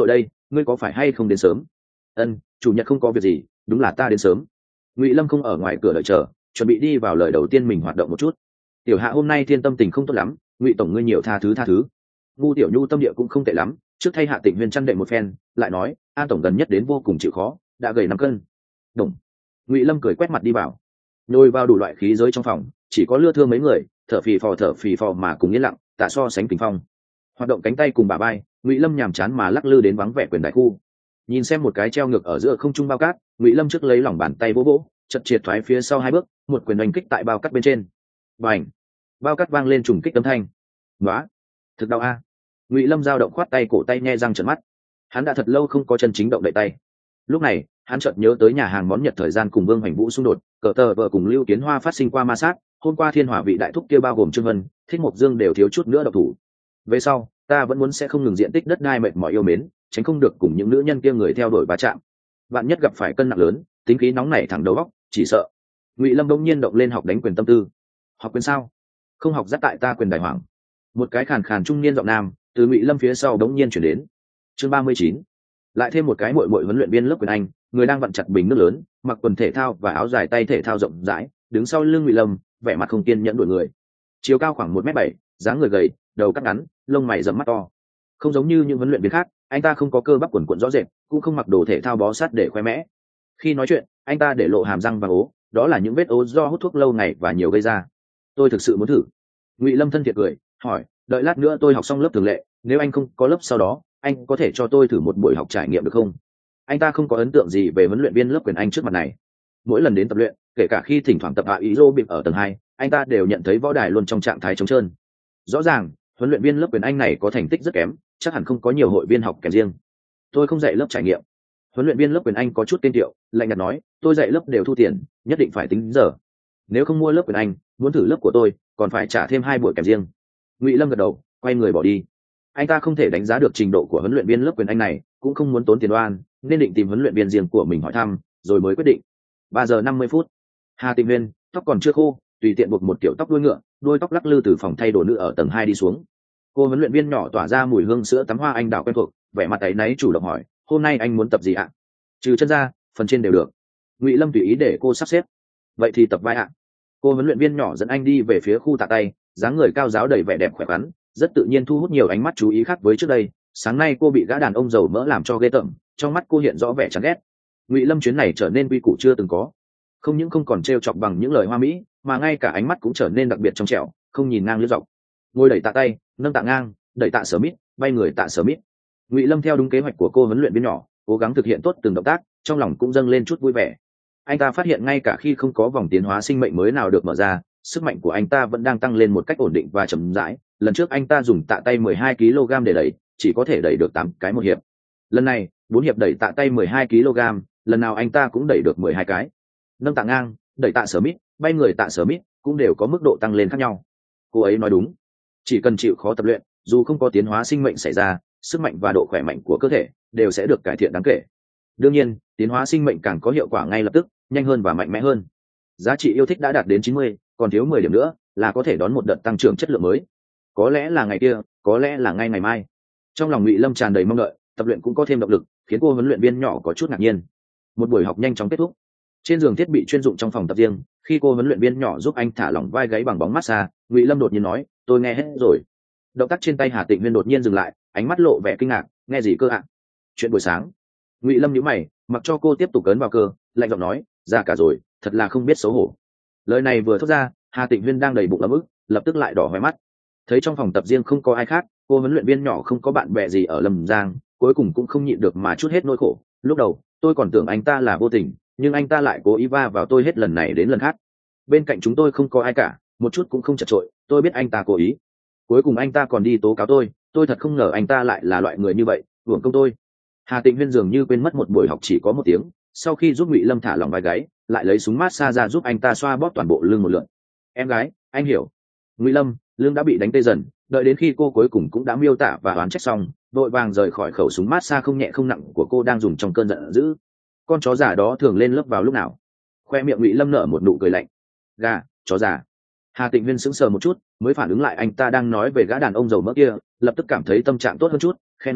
ngươi có phải hay không đến sớm? Ân, chủ nhật không có việc gì, đúng là ta đến sớm. Ngụy Lâm không ở ngoài cửa đợi chờ, chuẩn bị đi vào lời đầu tiên mình hoạt động một chút. Tiểu Hạ hôm nay thiên tâm tình không tốt lắm, Ngụy tổng ngươi nhiều tha thứ. Ngu Tiểu Nhu tâm địa cũng không tệ lắm, trước thay Hạ Tịnh Huyên chăn đệm một phen, lại nói, An tổng gần nhất đến vô cùng chịu khó, đã gầy 5 cân. Đồng. Ngụy Lâm cười quét mặt đi vào, nhồi vào đủ loại khí giới trong phòng, chỉ có lưa thưa mấy người, thở phì phò mà cùng yên lặng, tạ so sánh tình phong. Hoạt động cánh tay cùng bà bay, Ngụy Lâm nhàm chán mà lắc lư đến vắng vẻ quyền đại khu. Nhìn xem một cái treo ngược ở giữa không trung bao cát, Ngụy Lâm trước lấy lòng bàn tay vỗ vỗ, chật triệt thoái phía sau 2 bước, một quyền đánh kích tại bao cát bên trên. Bành! Bao cát vang lên trùng kích âm thanh. Nóa! Thực đau a! Ngụy Lâm dao động khoát tay cổ tay nhe răng trợn mắt. Hắn đã thật lâu không có chân chính động đậy tay. Lúc này, hắn chợt nhớ tới nhà hàng món Nhật thời gian cùng Vương Hoành Vũ xung đột, cờ tờ vợ cùng Lưu Kiến Hoa phát sinh qua ma sát, hôm qua Thiên Hỏa vị đại thúc kia bao gồm Trương Vân, Thích Mộc Dương đều thiếu chút nữa độc thủ. Về sau, ta vẫn muốn sẽ không ngừng diện tích đất đai mệt mỏi yêu mến, tránh không được cùng những nữ nhân kia người theo đuổi va chạm. Bạn nhất gặp phải cân nặng lớn, tính khí nóng nảy thẳng đầu óc, chỉ sợ. Ngụy Lâm đông nhiên động lên học đánh quyền tâm tư. Học quyền sao? Không học dắt tại ta quyền đại hoàng. Một cái khàn khàn trung niên giọng nam từ Ngụy Lâm phía sau đống nhiên chuyển đến. Chương 39. Lại thêm một cái muội muội huấn luyện viên lớp quyền Anh, người đang vặn chặt bình nước lớn, mặc quần thể thao và áo dài tay thể thao rộng rãi, đứng sau lưng Ngụy Lâm, vẻ mặt không kiên nhẫn đuổi người. Chiều cao khoảng 1m7, dáng người gầy, đầu cắt ngắn, lông mày rậm mắt to. Không giống như những huấn luyện viên khác, anh ta không có cơ bắp quần quần rõ rệt, cũng không mặc đồ thể thao bó sát để khoe mẽ. Khi nói chuyện, anh ta để lộ hàm răng vàng ố, đó là những vết ố do hút thuốc lâu ngày và nhiều gây ra. Tôi thực sự muốn thử. Ngụy Lâm thân thiện cười, hỏi, đợi lát nữa tôi học xong lớp thường lệ, nếu anh không có lớp sau đó, anh có thể cho tôi thử một buổi học trải nghiệm được không? Anh ta không có ấn tượng gì về huấn luyện viên lớp quyền Anh trước mặt này. Mỗi lần đến tập luyện, kể cả khi thỉnh thoảng tập hạ ý rô bịp ở tầng 2, anh ta đều nhận thấy võ đài luôn trong trạng thái trống trơn. Rõ ràng, huấn luyện viên lớp quyền Anh này có thành tích rất kém, chắc hẳn không có nhiều hội viên học kèm riêng. Tôi không dạy lớp trải nghiệm. Huấn luyện viên lớp quyền Anh có chút tên tiệu, lạnh nhạt nói, tôi dạy lớp đều thu tiền, nhất định phải tính giờ. Nếu không mua lớp quyền Anh, muốn thử lớp của tôi, còn phải trả thêm 2 buổi kèm riêng. Ngụy Lâm gật đầu, quay người bỏ đi. Anh ta không thể đánh giá được trình độ của huấn luyện viên lớp quyền Anh này, cũng không muốn tốn tiền oan, nên định tìm huấn luyện viên riêng của mình hỏi thăm, rồi mới quyết định. 3 giờ 50 phút. Hà Tịnh Huyên, tóc còn chưa khô, tùy tiện buộc một kiểu tóc đuôi ngựa, đuôi tóc lắc lư từ phòng thay đồ nữ ở tầng 2 đi xuống. Cô huấn luyện viên nhỏ tỏa ra mùi hương sữa tắm hoa anh đào quen thuộc, vẻ mặt áy náy chủ động hỏi, hôm nay anh muốn tập gì ạ? Trừ chân ra, phần trên đều được. Ngụy Lâm tùy ý để cô sắp xếp. Vậy thì tập vai ạ. Cô huấn luyện viên nhỏ dẫn anh đi về phía khu tạ tay, dáng người cao giáo đầy vẻ đẹp khỏe khoắn, rất tự nhiên thu hút nhiều ánh mắt chú ý khác với trước đây. Sáng nay cô bị gã đàn ông giàu mỡ làm cho ghê tởm, trong mắt cô hiện rõ vẻ chán ghét. Ngụy Lâm chuyến này trở nên quy củ chưa từng có, không những không còn trêu chọc bằng những lời hoa mỹ, mà ngay cả ánh mắt cũng trở nên đặc biệt trong trẻo, không nhìn ngang liếc dọc. Ngồi đẩy tạ tay, nâng tạ ngang, đẩy tạ sở mít, bay người tạ sở mít. Ngụy Lâm theo đúng kế hoạch của cô huấn luyện viên nhỏ, cố gắng thực hiện tốt từng động tác, trong lòng cũng dâng lên chút vui vẻ. Anh ta phát hiện ngay cả khi không có vòng tiến hóa sinh mệnh mới nào được mở ra, sức mạnh của anh ta vẫn đang tăng lên một cách ổn định và chậm rãi. Lần trước anh ta dùng tạ tay 12 kg để đẩy, chỉ có thể đẩy được 8 cái một hiệp. Lần này, 4 hiệp đẩy tạ tay 12 kg, lần nào anh ta cũng đẩy được 12 cái. Nâng tạ ngang, đẩy tạ sở mít, bay người tạ sở mít, cũng đều có mức độ tăng lên khác nhau. Cô ấy nói đúng, chỉ cần chịu khó tập luyện, dù không có tiến hóa sinh mệnh xảy ra, sức mạnh và độ khỏe mạnh của cơ thể đều sẽ được cải thiện đáng kể. Đương nhiên, tiến hóa sinh mệnh càng có hiệu quả ngay lập tức, nhanh hơn và mạnh mẽ hơn. Giá trị yêu thích đã đạt đến 90, còn thiếu 10 điểm nữa là có thể đón một đợt tăng trưởng chất lượng mới. Có lẽ là ngày kia, có lẽ là ngay ngày mai. Trong lòng Ngụy Lâm tràn đầy mong đợi, tập luyện cũng có thêm động lực, khiến cô huấn luyện viên nhỏ có chút ngạc nhiên. Một buổi học nhanh chóng kết thúc. Trên giường thiết bị chuyên dụng trong phòng tập riêng, khi cô huấn luyện viên nhỏ giúp anh thả lỏng vai gáy bằng bóng massage, Ngụy Lâm đột nhiên nói, tôi nghe hết rồi. Động tác trên tay Hà Tịnh Huyên đột nhiên dừng lại, ánh mắt lộ vẻ kinh ngạc, nghe gì cơ ạ? Chuyện buổi sáng. Ngụy Lâm nhíu mày, mặc cho cô tiếp tục cấn vào cơ, lạnh giọng nói, ra cả rồi, thật là không biết xấu hổ. Lời này vừa thốt ra, Hà Tịnh Huyên đang đầy bụng ấm ức, lập tức lại đỏ hoe mắt. Thấy trong phòng tập riêng không có ai khác, cô huấn luyện viên nhỏ không có bạn bè gì ở Lâm Giang, cuối cùng cũng không nhịn được mà trút hết nỗi khổ. Lúc đầu, tôi còn tưởng anh ta là vô tình, nhưng anh ta lại cố ý va vào tôi hết lần này đến lần khác. Bên cạnh chúng tôi không có ai cả, một chút cũng không chật chội, tôi biết anh ta cố ý. Cuối cùng anh ta còn đi tố cáo tôi thật không ngờ anh ta lại là loại người như vậy, uổng công tôi. Hà Tịnh Huyên dường như quên mất một buổi học chỉ có 1 tiếng, sau khi giúp Ngụy Lâm thả lỏng vai gáy, lại lấy súng massage ra giúp anh ta xoa bóp toàn bộ lưng một lượt. Em gái, anh hiểu. Ngụy Lâm, lưng đã bị đánh tê dần, đợi đến khi cô cuối cùng cũng đã miêu tả và oán trách xong, vội vàng rời khỏi khẩu súng massage không nhẹ không nặng của cô đang dùng trong cơn giận dữ. Con chó già đó thường lên lớp vào lúc nào? Khoe miệng Ngụy Lâm nở một nụ cười lạnh. Gà, chó già. Hà Tịnh Huyên sững sờ một chút, mới phản ứng lại anh ta đang nói về gã đàn ông giàu mỡ kia, lập tức cảm thấy tâm trạng tốt hơn chút, khẽ nói,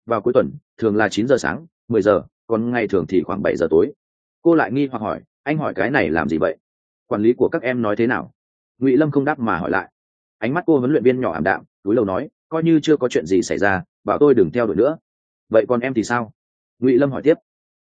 vào cuối tuần thường là 9 giờ sáng 10 giờ, còn ngày thường thì khoảng 7 giờ tối. Cô lại nghi hoặc hỏi, anh hỏi cái này làm gì vậy? Quản lý của các em nói thế nào? Ngụy Lâm không đáp mà hỏi lại. Ánh mắt cô huấn luyện viên nhỏ ảm đạm, túi lầu nói, coi như chưa có chuyện gì xảy ra, bảo tôi đừng theo đuổi nữa. Vậy còn em thì sao? Ngụy Lâm hỏi tiếp.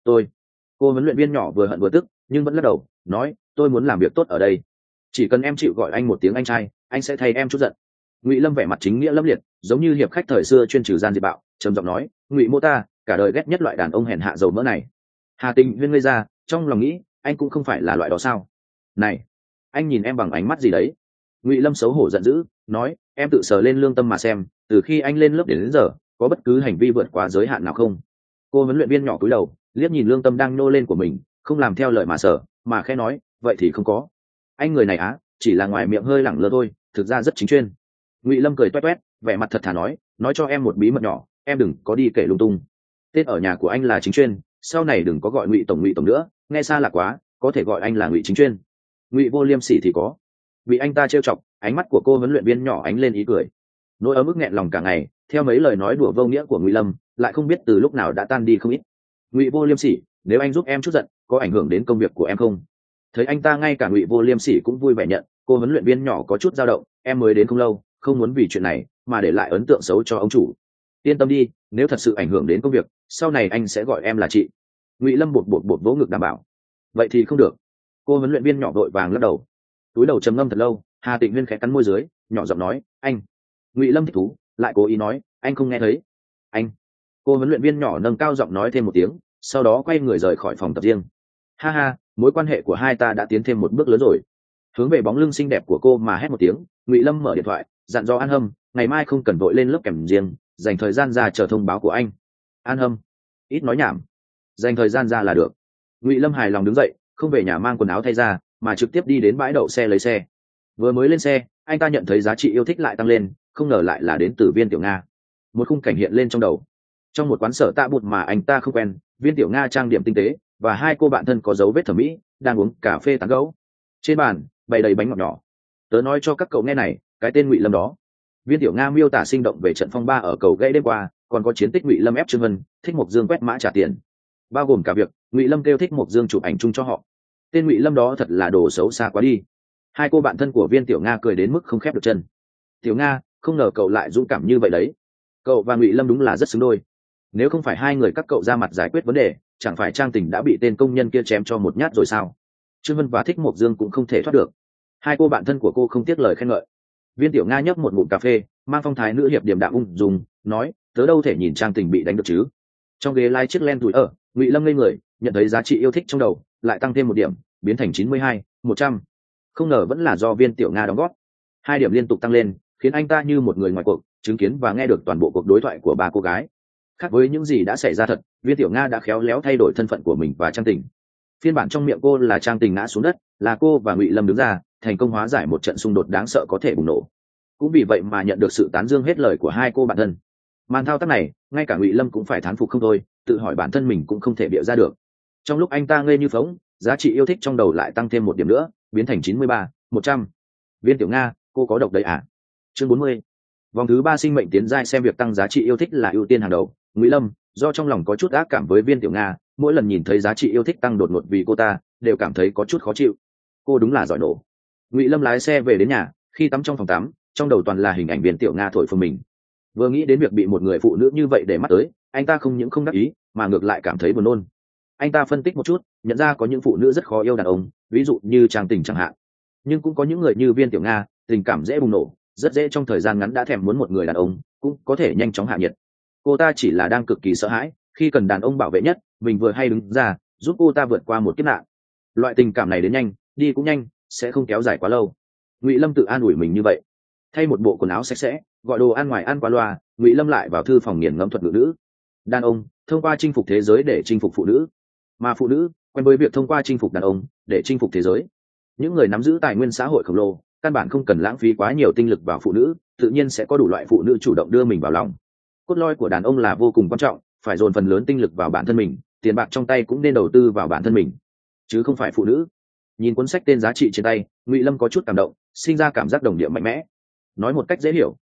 Cô huấn luyện viên nhỏ vừa hận vừa tức, nhưng vẫn lắc đầu nói, tôi muốn làm việc tốt ở đây, chỉ cần em chịu gọi anh một tiếng anh trai, anh sẽ thay em chút giận. Ngụy Lâm vẻ mặt chính nghĩa lâm liệt, giống như hiệp khách thời xưa chuyên trừ gian diệt bạo, trầm giọng nói, Ngụy Mô ta cả đời ghét nhất loại đàn ông hèn hạ dầu mỡ này. Hà Tình Huyên ngây ra, trong lòng nghĩ, anh cũng không phải là loại đó sao? Này, anh nhìn em bằng ánh mắt gì đấy? Ngụy Lâm xấu hổ giận dữ nói, em tự sờ lên lương tâm mà xem, từ khi anh lên lớp đến giờ có bất cứ hành vi vượt quá giới hạn nào không? Cô huấn luyện viên nhỏ cúi đầu liếc nhìn lương tâm đang nô lên của mình, không làm theo lời mà sở, mà khẽ nói, vậy thì không có. Anh người này á, chỉ là ngoài miệng hơi lẳng lơ thôi, thực ra rất chính chuyên. Ngụy Lâm cười toét toét, vẻ mặt thật thà nói cho em một bí mật nhỏ, em đừng có đi kể lung tung. Tên ở nhà của anh là Chính Chuyên, sau này đừng có gọi Ngụy tổng nữa, nghe xa lạ quá, có thể gọi anh là Ngụy Chính Chuyên. Ngụy Vô Liêm Sỉ thì có. Bị anh ta trêu chọc, ánh mắt của cô huấn luyện viên nhỏ ánh lên ý cười. Nỗi ấm ức nghẹn lòng cả ngày, theo mấy lời nói đùa vô nghĩa của Ngụy Lâm, lại không biết từ lúc nào đã tan đi không ít. Ngụy Vô Liêm Sỉ, nếu anh giúp em chút giận, có ảnh hưởng đến công việc của em không? Thấy anh ta ngay cả Ngụy Vô Liêm Sỉ cũng vui vẻ nhận, cô huấn luyện viên nhỏ có chút dao động, em mới đến không lâu, không muốn vì chuyện này mà để lại ấn tượng xấu cho ông chủ. Yên tâm đi, nếu thật sự ảnh hưởng đến công việc, sau này anh sẽ gọi em là chị. Ngụy Lâm bột vỗ ngực đảm bảo. Vậy thì không được. Cô huấn luyện viên nhỏ vội vàng lắc đầu. Túi đầu trầm ngâm thật lâu, Hà Tịnh Huyên khẽ cắn môi dưới, nhỏ giọng nói, anh. Ngụy Lâm thích thú, lại cố ý nói, anh không nghe thấy. Anh. Cô huấn luyện viên nhỏ nâng cao giọng nói thêm một tiếng, sau đó quay người rời khỏi phòng tập riêng. Ha ha, mối quan hệ của hai ta đã tiến thêm một bước lớn rồi. Hướng về bóng lưng xinh đẹp của cô mà hét một tiếng, Ngụy Lâm mở điện thoại, dặn dò An Hâm, ngày mai không cần vội lên lớp kèm riêng, dành thời gian ra chờ thông báo của anh. An Hâm, ít nói nhảm, dành thời gian ra là được. Ngụy Lâm hài lòng đứng dậy, không về nhà mang quần áo thay ra, mà trực tiếp đi đến bãi đậu xe lấy xe. Vừa mới lên xe, anh ta nhận thấy giá trị yêu thích lại tăng lên, không ngờ lại là đến từ Viên Tiểu Nga. Một khung cảnh hiện lên trong đầu. Trong một quán sở tạ bụt mà anh ta không quen, Viên Tiểu Nga trang điểm tinh tế và hai cô bạn thân có dấu vết thẩm mỹ đang uống cà phê tán gẫu. Trên bàn bày đầy bánh ngọt nhỏ. Tớ nói cho các cậu nghe này, cái tên Ngụy Lâm đó. Viên Tiểu Nga miêu tả sinh động về trận phong ba ở cầu gãy đêm qua, còn có chiến tích Ngụy Lâm ép Trương Vân, Thích Mộc Dương quét mã trả tiền, bao gồm cả việc Ngụy Lâm kêu Thích Mộc Dương chụp ảnh chung cho họ. Tên Ngụy Lâm đó thật là đồ xấu xa quá đi. Hai cô bạn thân của Viên Tiểu Nga cười đến mức không khép được chân. Tiểu Nga, không ngờ cậu lại dũng cảm như vậy đấy. Cậu và Ngụy Lâm đúng là rất xứng đôi. Nếu không phải hai người các cậu ra mặt giải quyết vấn đề, chẳng phải Trang Tình đã bị tên công nhân kia chém cho một nhát rồi sao? Trương Vân và Thích Mộc Dương cũng không thể thoát được. Hai cô bạn thân của cô không tiếc lời khen ngợi. Viên Tiểu Nga nhấp một ngụm cà phê, mang phong thái nữ hiệp điềm đạm ung dung, nói, tớ đâu thể nhìn Trang Tình bị đánh được chứ. Trong ghế lái chiếc len đùi ở, Ngụy Lâm ngây người, nhận thấy giá trị yêu thích trong đầu lại tăng thêm một điểm, biến thành 92, 100. Không ngờ vẫn là do Viên Tiểu Nga đóng góp. Hai điểm liên tục tăng lên, khiến anh ta như một người ngoài cuộc, chứng kiến và nghe được toàn bộ cuộc đối thoại của ba cô gái. Khác với những gì đã xảy ra thật, Viên Tiểu Nga đã khéo léo thay đổi thân phận của mình và Trang Tình. Phiên bản trong miệng cô là Trang Tình ngã xuống đất, là cô và Ngụy Lâm đứng ra, thành công hóa giải một trận xung đột đáng sợ có thể bùng nổ. Cũng vì vậy mà nhận được sự tán dương hết lời của hai cô bạn thân. Màn thao tác này, ngay cả Ngụy Lâm cũng phải thán phục không thôi, tự hỏi bản thân mình cũng không thể bịa ra được. Trong lúc anh ta ngây như phóng, giá trị yêu thích trong đầu lại tăng thêm một điểm nữa, biến thành 93, 100. Viên Tiểu Nga, cô có độc đấy à? Chương 40. Vòng thứ 3 sinh mệnh tiến giai xem việc tăng giá trị yêu thích là ưu tiên hàng đầu. Ngụy Lâm, do trong lòng có chút ác cảm với Viên Tiểu Nga, mỗi lần nhìn thấy giá trị yêu thích tăng đột ngột vì cô ta, đều cảm thấy có chút khó chịu. Cô đúng là giỏi nổ. Ngụy Lâm lái xe về đến nhà, khi tắm trong phòng tắm, trong đầu toàn là hình ảnh Viên Tiểu Nga thổi phồng mình. Vừa nghĩ đến việc bị một người phụ nữ như vậy để mắt tới, anh ta không những không đắc ý, mà ngược lại cảm thấy buồn nôn. Anh ta phân tích một chút, nhận ra có những phụ nữ rất khó yêu đàn ông, ví dụ như Trang Tình chẳng hạn. Nhưng cũng có những người như Viên Tiểu Nga, tình cảm dễ bùng nổ, rất dễ trong thời gian ngắn đã thèm muốn một người đàn ông, cũng có thể nhanh chóng hạ nhiệt. Cô ta chỉ là đang cực kỳ sợ hãi, khi cần đàn ông bảo vệ nhất, mình vừa hay đứng ra, giúp cô ta vượt qua một kiếp nạn. Loại tình cảm này đến nhanh, đi cũng nhanh, sẽ không kéo dài quá lâu. Ngụy Lâm tự an ủi mình như vậy. Thay một bộ quần áo sạch sẽ, gọi đồ ăn ngoài ăn qua loa, Ngụy Lâm lại vào thư phòng nghiền ngẫm thuật ngữ nữ. Đàn ông thông qua chinh phục thế giới để chinh phục phụ nữ, mà phụ nữ quen với việc thông qua chinh phục đàn ông để chinh phục thế giới. Những người nắm giữ tài nguyên xã hội khổng lồ, căn bản không cần lãng phí quá nhiều tinh lực vào phụ nữ, tự nhiên sẽ có đủ loại phụ nữ chủ động đưa mình vào lòng. Cốt lõi của đàn ông là vô cùng quan trọng, phải dồn phần lớn tinh lực vào bản thân mình, tiền bạc trong tay cũng nên đầu tư vào bản thân mình, chứ không phải phụ nữ. Nhìn cuốn sách tên giá trị trên tay, Ngụy Lâm có chút cảm động, sinh ra cảm giác đồng điệu mạnh mẽ. Nói một cách dễ hiểu,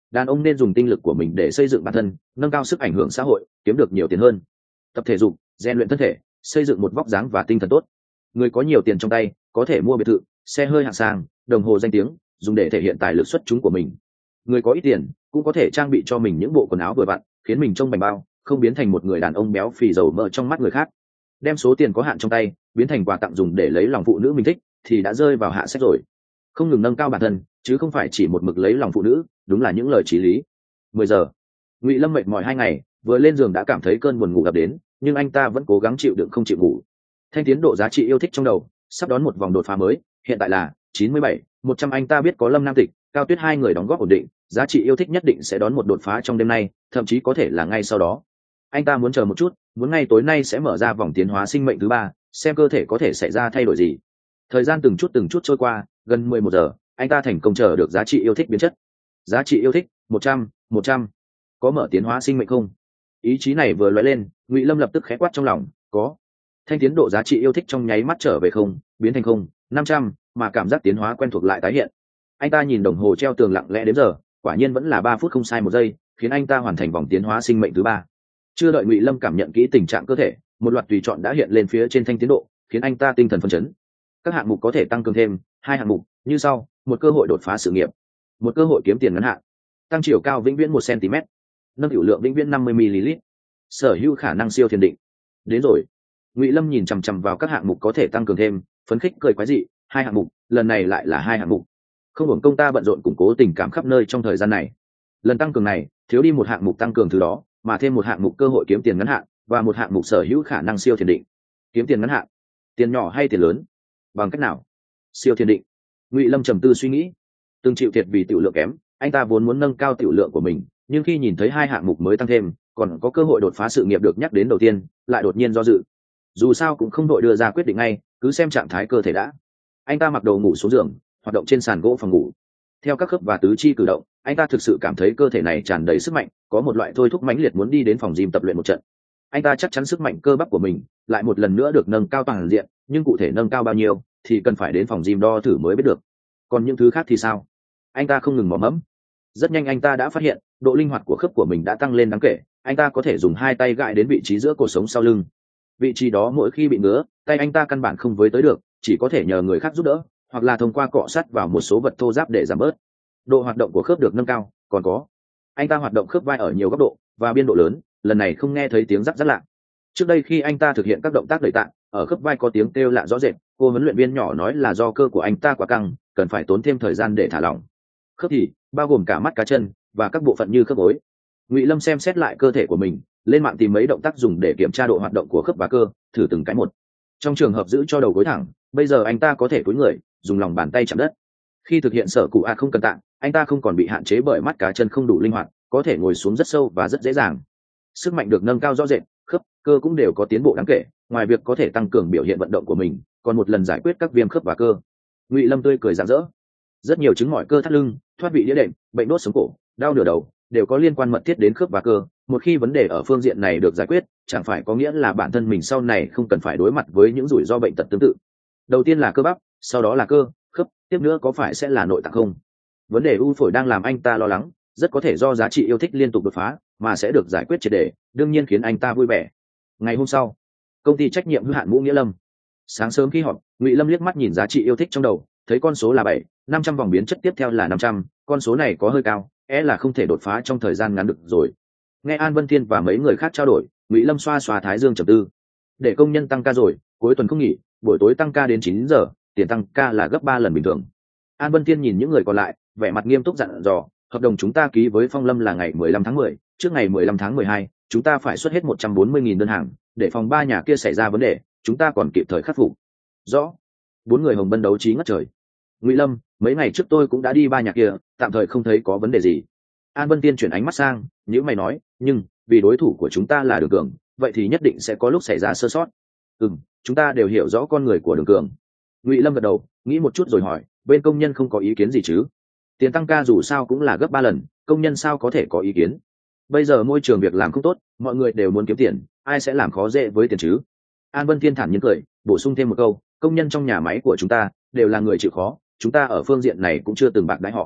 đàn ông nên dùng tinh lực của mình để xây dựng bản thân, nâng cao sức ảnh hưởng xã hội, kiếm được nhiều tiền hơn. Tập thể dục, rèn luyện thân thể, xây dựng một vóc dáng và tinh thần tốt. Người có nhiều tiền trong tay có thể mua biệt thự, xe hơi hạng sang, đồng hồ danh tiếng, dùng để thể hiện tài lực xuất chúng của mình. Người có ít tiền cũng có thể trang bị cho mình những bộ quần áo vừa vặn, khiến mình trông bảnh bao, không biến thành một người đàn ông béo phì dầu mỡ trong mắt người khác. Đem số tiền có hạn trong tay biến thành quà tặng dùng để lấy lòng phụ nữ mình thích thì đã rơi vào hạ sách rồi. Không ngừng nâng cao bản thân chứ không phải chỉ một mực lấy lòng phụ nữ, đúng là những lời chí lý. 10 giờ, Ngụy Lâm mệt mỏi 2 ngày, vừa lên giường đã cảm thấy cơn buồn ngủ ập đến, nhưng anh ta vẫn cố gắng chịu đựng không chịu ngủ. Thanh tiến độ giá trị yêu thích trong đầu sắp đón một vòng đột phá mới, hiện tại là 97, 100. Anh ta biết có Lâm Nam Tịch, Cao Tuyết hai người đóng góp ổn định, giá trị yêu thích nhất định sẽ đón một đột phá trong đêm nay, thậm chí có thể là ngay sau đó. Anh ta muốn chờ một chút, muốn ngay tối nay sẽ mở ra vòng tiến hóa sinh mệnh thứ 3, xem cơ thể có thể xảy ra thay đổi gì. Thời gian từng chút trôi qua, gần 11 giờ, anh ta thành công chờ được giá trị yêu thích biến chất. Giá trị yêu thích 100. Có mở tiến hóa sinh mệnh không? Ý chí này vừa lóe lên, Ngụy Lâm lập tức khẽ quát trong lòng, có. Thanh tiến độ giá trị yêu thích trong nháy mắt trở về không, biến thành không, 500, mà cảm giác tiến hóa quen thuộc lại tái hiện. Anh ta nhìn đồng hồ treo tường lặng lẽ đến giờ, quả nhiên vẫn là 3 phút không sai một giây, khiến anh ta hoàn thành vòng tiến hóa sinh mệnh thứ 3. Chưa đợi Ngụy Lâm cảm nhận kỹ tình trạng cơ thể, một loạt tùy chọn đã hiện lên phía trên thanh tiến độ, khiến anh ta tinh thần phấn chấn. Các hạng mục có thể tăng cường thêm 2 hạng mục như sau: một cơ hội đột phá sự nghiệp, một cơ hội kiếm tiền ngắn hạn, tăng chiều cao vĩnh viễn 1 cm, nâng tiểu lượng vĩnh viễn 50 ml, sở hữu khả năng siêu thiền định. Đến rồi. Ngụy Lâm nhìn chằm chằm vào các hạng mục có thể tăng cường thêm, phấn khích cười quái dị. 2 hạng mục, lần này lại là 2 hạng mục. Không hưởng công ta bận rộn củng cố tình cảm khắp nơi trong thời gian này. Lần tăng cường này thiếu đi một hạng mục tăng cường thứ đó, mà thêm một hạng mục cơ hội kiếm tiền ngắn hạn và một hạng mục sở hữu khả năng siêu thiền định. Kiếm tiền ngắn hạn, tiền nhỏ hay tiền lớn? Bằng cách nào? Siêu thiền định. Ngụy Lâm trầm tư suy nghĩ. Từng chịu thiệt vì tiểu lượng kém, anh ta vốn muốn nâng cao tiểu lượng của mình, nhưng khi nhìn thấy 2 hạng mục mới tăng thêm, còn có cơ hội đột phá sự nghiệp được nhắc đến đầu tiên, lại đột nhiên do dự. Dù sao cũng không đội đưa ra quyết định ngay, cứ xem trạng thái cơ thể đã. Anh ta mặc đồ ngủ xuống giường, hoạt động trên sàn gỗ phòng ngủ. Theo các khớp và tứ chi cử động, anh ta thực sự cảm thấy cơ thể này tràn đầy sức mạnh, có một loại thôi thúc mãnh liệt muốn đi đến phòng gym tập luyện một trận. Anh ta chắc chắn sức mạnh cơ bắp của mình lại một lần nữa được nâng cao toàn diện, nhưng cụ thể nâng cao bao nhiêu thì cần phải đến phòng gym đo thử mới biết được. Còn những thứ khác thì sao? Anh ta không ngừng mò mẫm. Rất nhanh anh ta đã phát hiện độ linh hoạt của khớp của mình đã tăng lên đáng kể. Anh ta có thể dùng 2 tay gãi đến vị trí giữa cột sống sau lưng. Vị trí đó mỗi khi bị ngứa, tay anh ta căn bản không với tới được, chỉ có thể nhờ người khác giúp đỡ, hoặc là thông qua cọ sát vào một số vật thô ráp để giảm bớt. Độ hoạt động của khớp được nâng cao, còn có anh ta hoạt động khớp vai ở nhiều góc độ và biên độ lớn, lần này không nghe thấy tiếng rắc rắc lạ. Trước đây khi anh ta thực hiện các động tác đẩy tạ, ở khớp vai có tiếng kêu lạ rõ rệt, cô huấn luyện viên nhỏ nói là do cơ của anh ta quá căng, cần phải tốn thêm thời gian để thả lỏng. Khớp thì bao gồm cả mắt cá chân và các bộ phận như khớp gối. Ngụy Lâm xem xét lại cơ thể của mình, lên mạng tìm mấy động tác dùng để kiểm tra độ hoạt động của khớp và cơ, thử từng cái một. Trong trường hợp giữ cho đầu gối thẳng, bây giờ anh ta có thể cúi người, dùng lòng bàn tay chạm đất. Khi thực hiện sở cụ a không cần tạng, anh ta không còn bị hạn chế bởi mắt cá chân không đủ linh hoạt, có thể ngồi xuống rất sâu và rất dễ dàng. Sức mạnh được nâng cao rõ rệt, khớp, cơ cũng đều có tiến bộ đáng kể. Ngoài việc có thể tăng cường biểu hiện vận động của mình, còn một lần giải quyết các viêm khớp và cơ. Ngụy Lâm tươi cười rạng rỡ. Rất nhiều chứng mỏi cơ thắt lưng, thoát vị đĩa đệm, bệnh đốt sống cổ, đau nửa đầu đều có liên quan mật thiết đến khớp và cơ. Một khi vấn đề ở phương diện này được giải quyết, chẳng phải có nghĩa là bản thân mình sau này không cần phải đối mặt với những rủi ro bệnh tật tương tự. Đầu tiên là cơ bắp, sau đó là cơ, khớp, tiếp nữa có phải sẽ là nội tạng không? Vấn đề u phổi đang làm anh ta lo lắng, rất có thể do giá trị yêu thích liên tục đột phá, mà sẽ được giải quyết triệt để, đương nhiên khiến anh ta vui vẻ. Ngày hôm sau, công ty trách nhiệm hữu hạn Ngũ Nghĩa Lâm. Sáng sớm khi họp, Ngụy Lâm liếc mắt nhìn giá trị yêu thích trong đầu, thấy con số là 7, 500 vòng biến chất tiếp theo là 500, con số này có hơi cao, là không thể đột phá trong thời gian ngắn được rồi. Nghe An Vân Thiên và mấy người khác trao đổi, Ngụy Lâm xoa xoa thái dương trầm tư. Để công nhân tăng ca rồi, cuối tuần không nghỉ, buổi tối tăng ca đến 9 giờ, tiền tăng ca là gấp 3 lần bình thường. An Vân Thiên nhìn những người còn lại, vẻ mặt nghiêm túc dặn dò, hợp đồng chúng ta ký với Phong Lâm là ngày 15 tháng 10, trước ngày 15 tháng 12, chúng ta phải xuất hết 140.000 đơn hàng, để phòng 3 nhà kia xảy ra vấn đề, chúng ta còn kịp thời khắc phục. Rõ. 4 người Hồng Bân đấu trí ngất trời. Ngụy Lâm, mấy ngày trước tôi cũng đã đi 3 nhà kia, tạm thời không thấy có vấn đề gì. An Vân Tiên chuyển ánh mắt sang, nhữ mày nói, nhưng vì đối thủ của chúng ta là Đường Cường, vậy thì nhất định sẽ có lúc xảy ra sơ sót. Chúng ta đều hiểu rõ con người của Đường Cường. Ngụy Lâm gật đầu, nghĩ một chút rồi hỏi, bên công nhân không có ý kiến gì chứ? Tiền tăng ca dù sao cũng là gấp 3 lần, công nhân sao có thể có ý kiến? Bây giờ môi trường việc làm không tốt, mọi người đều muốn kiếm tiền, ai sẽ làm khó dễ với tiền chứ? An Vân Thiên thản nhiên cười, bổ sung thêm một câu, công nhân trong nhà máy của chúng ta đều là người chịu khó, chúng ta ở phương diện này cũng chưa từng bạc đãi họ.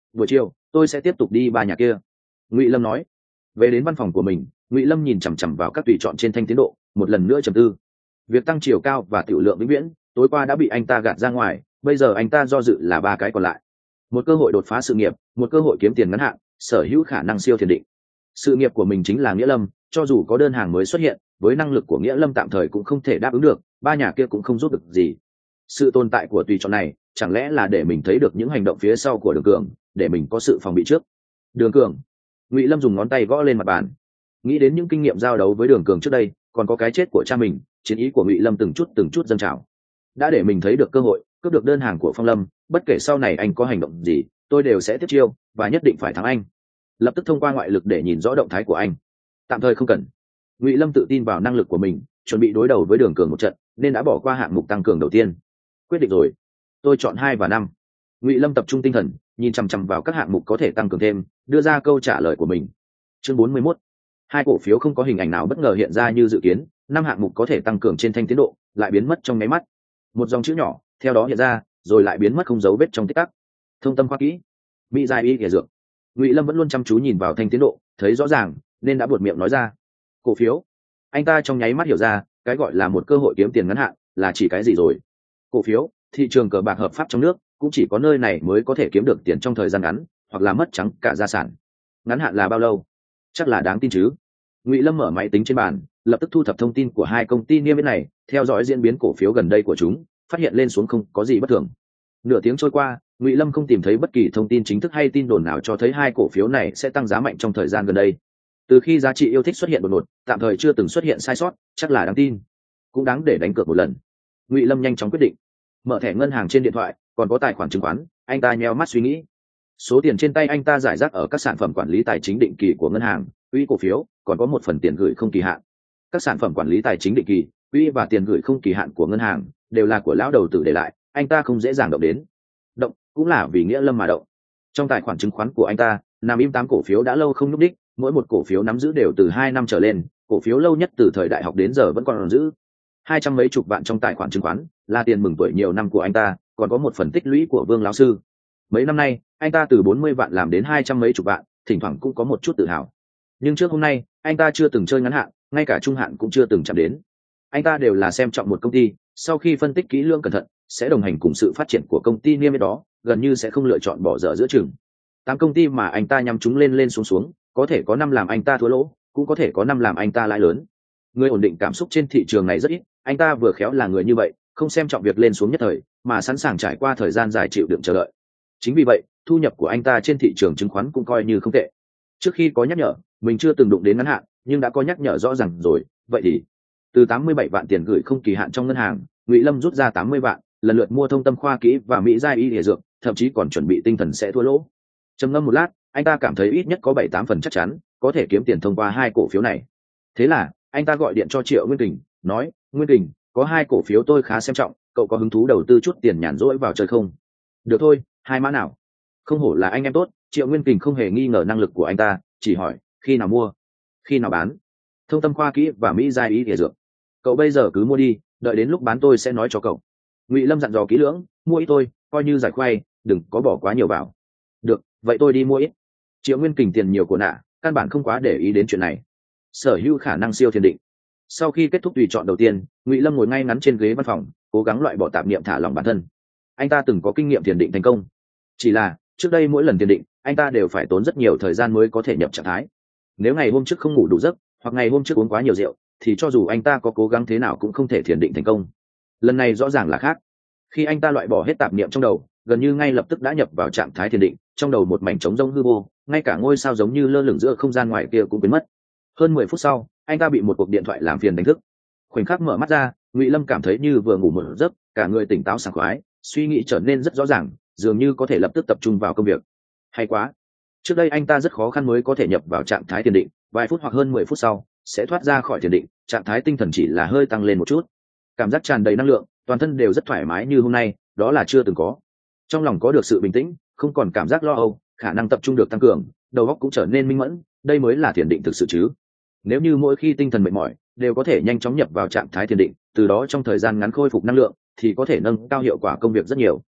buổi chiều tôi sẽ tiếp tục đi ba nhà kia, Ngụy Lâm nói. Về đến văn phòng của mình, Ngụy Lâm nhìn chằm chằm vào các tùy chọn trên thanh tiến độ, một lần nữa trầm tư. Việc tăng chiều cao và tiểu lượng vĩnh viễn tối qua đã bị anh ta gạt ra ngoài, bây giờ anh ta do dự là ba cái còn lại: một cơ hội đột phá sự nghiệp, một cơ hội kiếm tiền ngắn hạn, sở hữu khả năng siêu thiền định. Sự nghiệp của mình chính là Nghĩa Lâm, cho dù có đơn hàng mới xuất hiện, với năng lực của Nghĩa Lâm tạm thời cũng không thể đáp ứng được, ba nhà kia cũng không giúp được gì. Sự tồn tại của tùy chọn này chẳng lẽ là để mình thấy được những hành động phía sau của Đường Cường, để mình có sự phòng bị trước. Đường Cường. Ngụy Lâm dùng ngón tay gõ lên mặt bàn, nghĩ đến những kinh nghiệm giao đấu với Đường Cường trước đây, còn có cái chết của cha mình, chiến ý của Ngụy Lâm từng chút dâng trào. Đã để mình thấy được cơ hội cướp được đơn hàng của Phong Lâm, bất kể sau này anh có hành động gì, tôi đều sẽ tiếp chiêu và nhất định phải thắng anh. Lập tức thông qua ngoại lực để nhìn rõ động thái của anh. Tạm thời không cần. Ngụy Lâm tự tin vào năng lực của mình, chuẩn bị đối đầu với Đường Cường một trận, nên đã bỏ qua hạng mục tăng cường đầu tiên. Quyết định rồi, tôi chọn 2 và 5. Ngụy Lâm tập trung tinh thần, nhìn chằm chằm vào các hạng mục có thể tăng cường thêm, đưa ra câu trả lời của mình. Chương 41. 2 cổ phiếu không có hình ảnh nào bất ngờ hiện ra như dự kiến, 5 hạng mục có thể tăng cường trên thanh tiến độ lại biến mất trong nháy mắt. Một dòng chữ nhỏ theo đó hiện ra, rồi lại biến mất không dấu vết trong tích tắc. Thông tâm khoa kỹ, Mỹ giai y dược. Ngụy Lâm vẫn luôn chăm chú nhìn vào thanh tiến độ, thấy rõ ràng nên đã buột miệng nói ra. Cổ phiếu. Anh ta trong nháy mắt hiểu ra, cái gọi là một cơ hội kiếm tiền ngắn hạn là chỉ cái gì rồi. Cổ phiếu, thị trường cờ bạc hợp pháp trong nước, cũng chỉ có nơi này mới có thể kiếm được tiền trong thời gian ngắn, hoặc là mất trắng cả gia sản. Ngắn hạn là bao lâu? Chắc là đáng tin chứ. Ngụy Lâm mở máy tính trên bàn, lập tức thu thập thông tin của 2 công ty niêm yết này, theo dõi diễn biến cổ phiếu gần đây của chúng, phát hiện lên xuống không có gì bất thường. Nửa tiếng trôi qua, Ngụy Lâm không tìm thấy bất kỳ thông tin chính thức hay tin đồn nào cho thấy 2 cổ phiếu này sẽ tăng giá mạnh trong thời gian gần đây. Từ khi giá trị yêu thích xuất hiện đột ngột, tạm thời chưa từng xuất hiện sai sót, chắc là đáng tin, cũng đáng để đánh cược một lần. Ngụy Lâm nhanh chóng quyết định. Mở thẻ ngân hàng trên điện thoại, còn có tài khoản chứng khoán, anh ta nheo mắt suy nghĩ. Số tiền trên tay anh ta rải rác ở các sản phẩm quản lý tài chính định kỳ của ngân hàng, quỹ cổ phiếu, còn có một phần tiền gửi không kỳ hạn. Các sản phẩm quản lý tài chính định kỳ, quỹ và tiền gửi không kỳ hạn của ngân hàng đều là của lão đầu tử để lại, anh ta không dễ dàng động đến. Động cũng là vì Nghĩa Lâm mà động. Trong tài khoản chứng khoán của anh ta nằm im 8 cổ phiếu đã lâu không nhúc đích, mỗi một cổ phiếu nắm giữ đều từ 2 năm trở lên, cổ phiếu lâu nhất từ thời đại học đến giờ vẫn còn giữ. 200 mấy chục vạn trong tài khoản chứng khoán là tiền mừng tuổi nhiều năm của anh ta, còn có một phần tích lũy của Vương lão sư. Mấy năm nay anh ta từ 40 vạn làm đến 200 mấy chục vạn, thỉnh thoảng cũng có một chút tự hào. Nhưng trước hôm nay anh ta chưa từng chơi ngắn hạn, ngay cả trung hạn cũng chưa từng chạm đến. Anh ta đều là xem trọng một công ty, sau khi phân tích kỹ lưỡng cẩn thận, sẽ đồng hành cùng sự phát triển của công ty niêm yết đó, gần như sẽ không lựa chọn bỏ dở giữa chừng. 8 công ty mà anh ta nhắm chúng lên lên xuống xuống, có thể có 5 làm anh ta thua lỗ, cũng có thể có 5 làm anh ta lãi lớn. Người ổn định cảm xúc trên thị trường này rất ít, anh ta vừa khéo là người như vậy, không xem trọng việc lên xuống nhất thời, mà sẵn sàng trải qua thời gian dài chịu đựng chờ đợi. Chính vì vậy, thu nhập của anh ta trên thị trường chứng khoán cũng coi như không tệ. Trước khi có nhắc nhở, mình chưa từng đụng đến ngắn hạn, nhưng đã có nhắc nhở rõ ràng rồi, vậy thì từ 87 vạn tiền gửi không kỳ hạn trong ngân hàng, Ngụy Lâm rút ra 80 vạn, lần lượt mua Thông Tâm Khoa Kỹ và Mỹ Giai Y Địa Dược, thậm chí còn chuẩn bị tinh thần sẽ thua lỗ. Trầm ngâm một lát, anh ta cảm thấy ít nhất có 7-8 phần chắc chắn có thể kiếm tiền thông qua 2 cổ phiếu này. Thế là anh ta gọi điện cho Triệu Nguyên Kình, nói: Nguyên Kình, có 2 cổ phiếu tôi khá xem trọng, cậu có hứng thú đầu tư chút tiền nhàn rỗi vào chơi không? Được thôi, 2 mã nào? Không hổ là anh em tốt. Triệu Nguyên Kình không hề nghi ngờ năng lực của anh ta, chỉ hỏi: khi nào mua, khi nào bán? Thông Tâm Khoa Kỹ và Mỹ Giai Y Địa Dược, cậu bây giờ cứ mua đi, đợi đến lúc bán tôi sẽ nói cho cậu. Ngụy Lâm dặn dò kỹ lưỡng: mua ít thôi, coi như giải khoai, đừng có bỏ quá nhiều vào. Được, vậy tôi đi mua ít. Triệu Nguyên Kình tiền nhiều của nạ, căn bản không quá để ý đến chuyện này. Sở hữu khả năng siêu thiền định. Sau khi kết thúc tùy chọn đầu tiên, Ngụy Lâm ngồi ngay ngắn trên ghế văn phòng, cố gắng loại bỏ tạp niệm, thả lỏng bản thân. Anh ta từng có kinh nghiệm thiền định thành công, chỉ là trước đây mỗi lần thiền định anh ta đều phải tốn rất nhiều thời gian mới có thể nhập trạng thái. Nếu ngày hôm trước không ngủ đủ giấc, hoặc ngày hôm trước uống quá nhiều rượu, thì cho dù anh ta có cố gắng thế nào cũng không thể thiền định thành công. Lần này rõ ràng là khác. Khi anh ta loại bỏ hết tạp niệm trong đầu, gần như ngay lập tức đã nhập vào trạng thái thiền định, trong đầu một mảnh trống rỗng hư vô, ngay cả ngôi sao giống như lơ lửng giữa không gian ngoài kia cũng biến mất. Hơn 10 phút sau, anh ta bị một cuộc điện thoại làm phiền đánh thức. Khoảnh khắc mở mắt ra, Ngụy Lâm cảm thấy như vừa ngủ một giấc, cả người tỉnh táo sảng khoái, suy nghĩ trở nên rất rõ ràng, dường như có thể lập tức tập trung vào công việc. Hay quá. Trước đây anh ta rất khó khăn mới có thể nhập vào trạng thái thiền định, vài phút hoặc hơn 10 phút sau sẽ thoát ra khỏi thiền định, trạng thái tinh thần chỉ là hơi tăng lên một chút. Cảm giác tràn đầy năng lượng, toàn thân đều rất thoải mái như hôm nay, đó là chưa từng có. Trong lòng có được sự bình tĩnh, không còn cảm giác lo âu, khả năng tập trung được tăng cường, đầu óc cũng trở nên minh mẫn, đây mới là thiền định thực sự chứ. Nếu như mỗi khi tinh thần mệt mỏi đều có thể nhanh chóng nhập vào trạng thái thiền định, từ đó trong thời gian ngắn khôi phục năng lượng, thì có thể nâng cao hiệu quả công việc rất nhiều.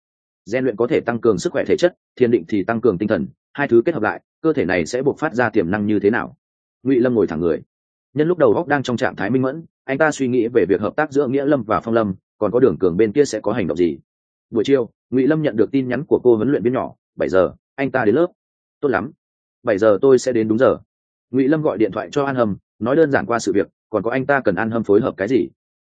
rèn luyện có thể tăng cường sức khỏe thể chất, thiền định thì tăng cường tinh thần, hai thứ kết hợp lại cơ thể này sẽ bộc phát ra tiềm năng như thế nào. Ngụy Lâm ngồi thẳng người, nhân lúc đầu góc đang trong trạng thái minh mẫn, anh ta suy nghĩ về việc hợp tác giữa Nghĩa Lâm và Phong Lâm, còn có Đường Cường bên kia sẽ có hành động gì. Buổi chiều, Ngụy Lâm nhận được tin nhắn của cô huấn luyện viên nhỏ, 7 giờ anh ta đến lớp. Tốt lắm, 7 giờ tôi sẽ đến đúng giờ. Ngụy Lâm gọi điện thoại cho An Hâm, nói đơn giản qua sự việc, còn có anh ta cần An Hâm phối hợp cái gì.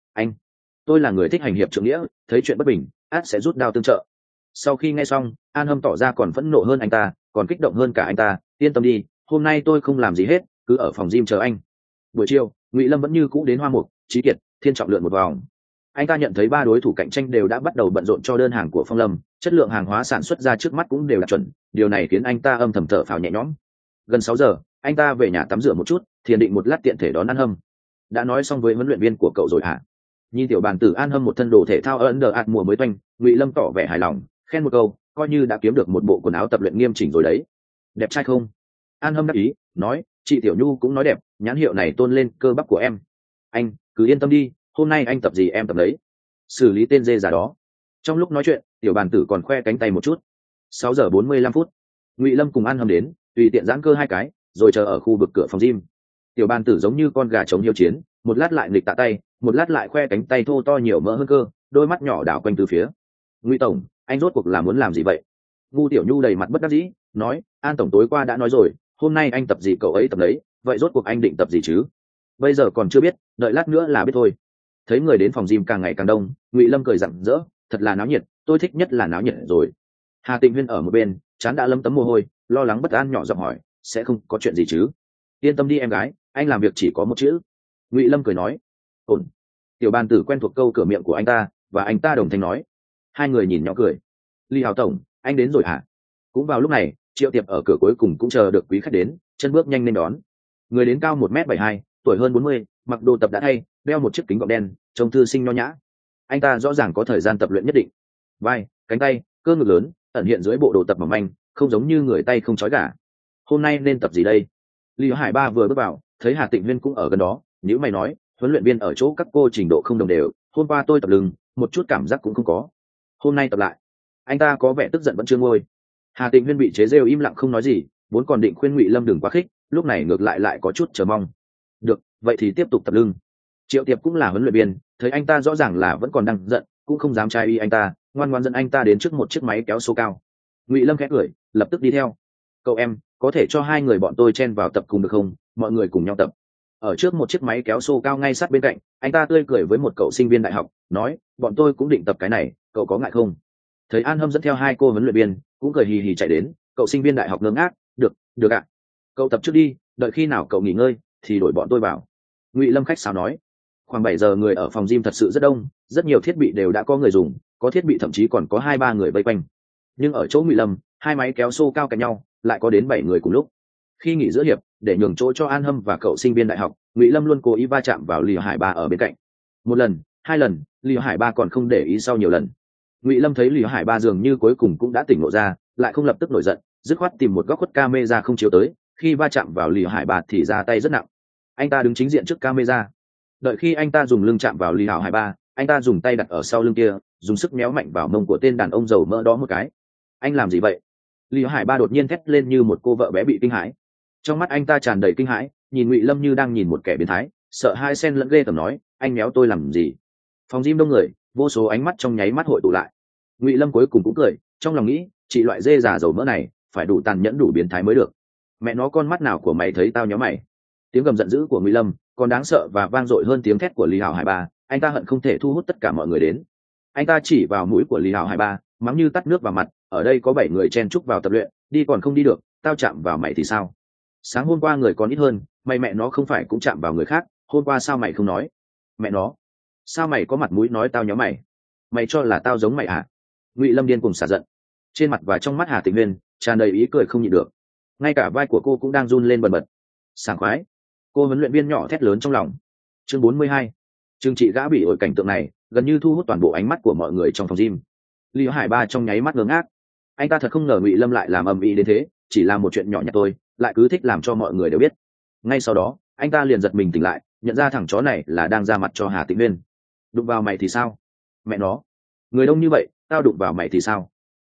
Tôi là người thích hành hiệp trượng nghĩa, thấy chuyện bất bình át sẽ rút đao tương trợ. Sau khi nghe xong, An Hâm tỏ ra còn phẫn nộ hơn anh ta, còn kích động hơn cả anh ta. Yên tâm đi, hôm nay tôi không làm gì hết, cứ ở phòng gym chờ anh. Buổi chiều, Ngụy Lâm vẫn như cũ đến Hoa Mục, Trí Kiệt, Thiên Trọng lượn một vòng. Anh ta nhận thấy ba đối thủ cạnh tranh đều đã bắt đầu bận rộn cho đơn hàng của Phong Lâm, chất lượng hàng hóa sản xuất ra trước mắt cũng đều đạt chuẩn, điều này khiến anh ta âm thầm thở phào nhẹ nhõm. Gần 6 giờ, anh ta về nhà tắm rửa một chút, thiền định một lát tiện thể đón An Hâm. Đã nói xong với huấn luyện viên của cậu rồi hả? Nhìn tiểu bàn tử An Hâm một thân đồ thể thao Under Armour mùa mới toanh, Ngụy Lâm tỏ vẻ hài lòng, khen một câu, coi như đã kiếm được một bộ quần áo tập luyện nghiêm chỉnh rồi đấy. Đẹp trai không? An Hâm đáp ý, nói, chị Tiểu Nhu cũng nói đẹp, nhãn hiệu này tôn lên cơ bắp của em. Anh cứ yên tâm đi, hôm nay anh tập gì em tập đấy. Xử lý tên dê già đó. Trong lúc nói chuyện, tiểu bàn tử còn khoe cánh tay một chút. 6 giờ 45 phút, Ngụy Lâm cùng An Hâm đến, tùy tiện giãn cơ 2 cái, rồi chờ ở khu vực cửa phòng gym. Tiểu bàn tử giống như con gà trống hiếu chiến, một lát lại nghịch tạ tay, một lát lại khoe cánh tay thô to nhiều mỡ hơn cơ, đôi mắt nhỏ đảo quanh từ phía. Ngụy tổng, anh rốt cuộc là muốn làm gì vậy? Ngu Tiểu Nhu đầy mặt bất đắc dĩ, nói, An tổng tối qua đã nói rồi, hôm nay anh tập gì cậu ấy tập đấy, vậy rốt cuộc anh định tập gì chứ? Bây giờ còn chưa biết, đợi lát nữa là biết thôi. Thấy người đến phòng gym càng ngày càng đông, Ngụy Lâm cười rạng rỡ, thật là náo nhiệt, tôi thích nhất là náo nhiệt rồi. Hà Tịnh Huyên ở một bên, trán đã lấm tấm mồ hôi, lo lắng bất an nhỏ giọng hỏi, sẽ không có chuyện gì chứ? Yên tâm đi em gái, anh làm việc chỉ có một chữ. Ngụy Lâm cười nói, ổn. Tiểu bàn tử quen thuộc câu cửa miệng của anh ta, và anh ta đồng thanh nói. Hai người nhìn nhỏ cười. Lý Hào tổng, anh đến rồi hả? Cũng vào lúc này, Triệu Tiệp ở cửa cuối cùng cũng chờ được quý khách đến, chân bước nhanh lên đón. Người đến cao 1m72, tuổi hơn 40, mặc đồ tập đã thay, đeo một chiếc kính gọng đen, trông thư sinh nho nhã. Anh ta rõ ràng có thời gian tập luyện nhất định. Vai, cánh tay, cơ ngực lớn, ẩn hiện dưới bộ đồ tập mỏng manh, không giống như người tay không trói gà. Hôm nay nên tập gì đây? Lý Hải Ba vừa bước vào, thấy Hà Tịnh Huyên cũng ở gần đó, nếu mày nói, huấn luyện viên ở chỗ các cô trình độ không đồng đều, hôm qua tôi tập lưng, một chút cảm giác cũng không có. Hôm nay tập lại. Anh ta có vẻ tức giận vẫn chưa nguôi. Hà Tịnh Huyên bị chế rêu im lặng không nói gì, vốn còn định khuyên Ngụy Lâm đừng quá khích, lúc này ngược lại có chút chờ mong. Được, vậy thì tiếp tục tập lưng. Triệu Tiệp cũng là huấn luyện viên, thấy anh ta rõ ràng là vẫn còn đang giận, cũng không dám trái ý anh ta, ngoan ngoãn dẫn anh ta đến trước một chiếc máy kéo số cao. Ngụy Lâm khẽ cười, lập tức đi theo. Cậu em, có thể cho hai người bọn tôi chen vào tập cùng được không? Mọi người cùng nhau tập. Ở trước một chiếc máy kéo xô cao ngay sát bên cạnh, anh ta tươi cười với một cậu sinh viên đại học, nói, bọn tôi cũng định tập cái này, cậu có ngại không? Thấy An Hâm dẫn theo hai cô huấn luyện viên, cũng cười hì hì chạy đến, cậu sinh viên đại học ngơ ngác, được ạ. Cậu tập trước đi, đợi khi nào cậu nghỉ ngơi, thì đổi bọn tôi vào. Ngụy Lâm khách sáo nói. Khoảng 7 giờ người ở phòng gym thật sự rất đông, rất nhiều thiết bị đều đã có người dùng, có thiết bị thậm chí còn có 2-3 người vây quanh. Nhưng ở chỗ Ngụy Lâm, hai máy kéo xô cao cạnh nhau, lại có đến 7 người cùng lúc. Khi nghỉ giữa hiệp, để nhường chỗ cho An Hâm và cậu sinh viên đại học, Ngụy Lâm luôn cố ý va chạm vào Lý Hải Ba ở bên cạnh. Một lần, 2 lần, Lý Hải Ba còn không để ý sau nhiều lần. Ngụy Lâm thấy Lý Hải Ba dường như cuối cùng cũng đã tỉnh ngộ ra, lại không lập tức nổi giận, dứt khoát tìm một góc khuất camera không chiếu tới, khi va chạm vào Lý Hải Ba thì ra tay rất nặng. Anh ta đứng chính diện trước camera. Đợi khi anh ta dùng lưng chạm vào Lý Hải Ba, anh ta dùng tay đặt ở sau lưng kia, dùng sức méo mạnh vào mông của tên đàn ông giàu mỡ đó một cái. Anh làm gì vậy? Lý Hải Ba đột nhiên thét lên như một cô vợ bé bị kinh hãi. Trong mắt anh ta tràn đầy kinh hãi, nhìn Ngụy Lâm như đang nhìn một kẻ biến thái, sợ hai sen lẫn ghê tởm nói, anh méo tôi làm gì? Phòng gym đông người, vô số ánh mắt trong nháy mắt hội tụ lại. Ngụy Lâm cuối cùng cũng cười, trong lòng nghĩ, chị loại dê già dầu mỡ này, phải đủ tàn nhẫn đủ biến thái mới được. Mẹ nó, con mắt nào của mày thấy tao nhó mày? Tiếng gầm giận dữ của Ngụy Lâm còn đáng sợ và vang dội hơn tiếng thét của Lý Hải Ba. Anh ta hận không thể thu hút tất cả mọi người đến. Anh ta chỉ vào mũi của Lý Hải Ba, mắng như tắt nước vào mặt, ở đây có 7 người chen chúc vào tập luyện, đi còn không đi được, tao chạm vào mày thì sao? Sáng hôm qua người còn ít hơn, mày mẹ nó không phải cũng chạm vào người khác, hôm qua sao mày không nói? Mẹ nó, sao mày có mặt mũi nói tao nhó mày? Mày cho là tao giống mày à? Ngụy Lâm điên cùng xả giận, trên mặt và trong mắt Hà Tịnh Huyên tràn đầy ý cười không nhịn được, ngay cả vai của cô cũng đang run lên bần bật. Sảng khoái, cô huấn luyện viên nhỏ thét lớn trong lòng. Chương 42. Chương trị gã bị ổi cảnh tượng này gần như thu hút toàn bộ ánh mắt của mọi người trong phòng gym. Lý Hải Ba trong nháy mắt ngớ ngác, anh ta thật không ngờ Ngụy Lâm lại làm ầm ĩ đến thế, chỉ là một chuyện nhỏ nhặt thôi, lại cứ thích làm cho mọi người đều biết. Ngay sau đó, anh ta liền giật mình tỉnh lại, nhận ra thằng chó này là đang ra mặt cho Hà Tịnh Huyên. Đụng vào mày thì sao? Mẹ nó, người đông như vậy, tao đụng vào mày thì sao?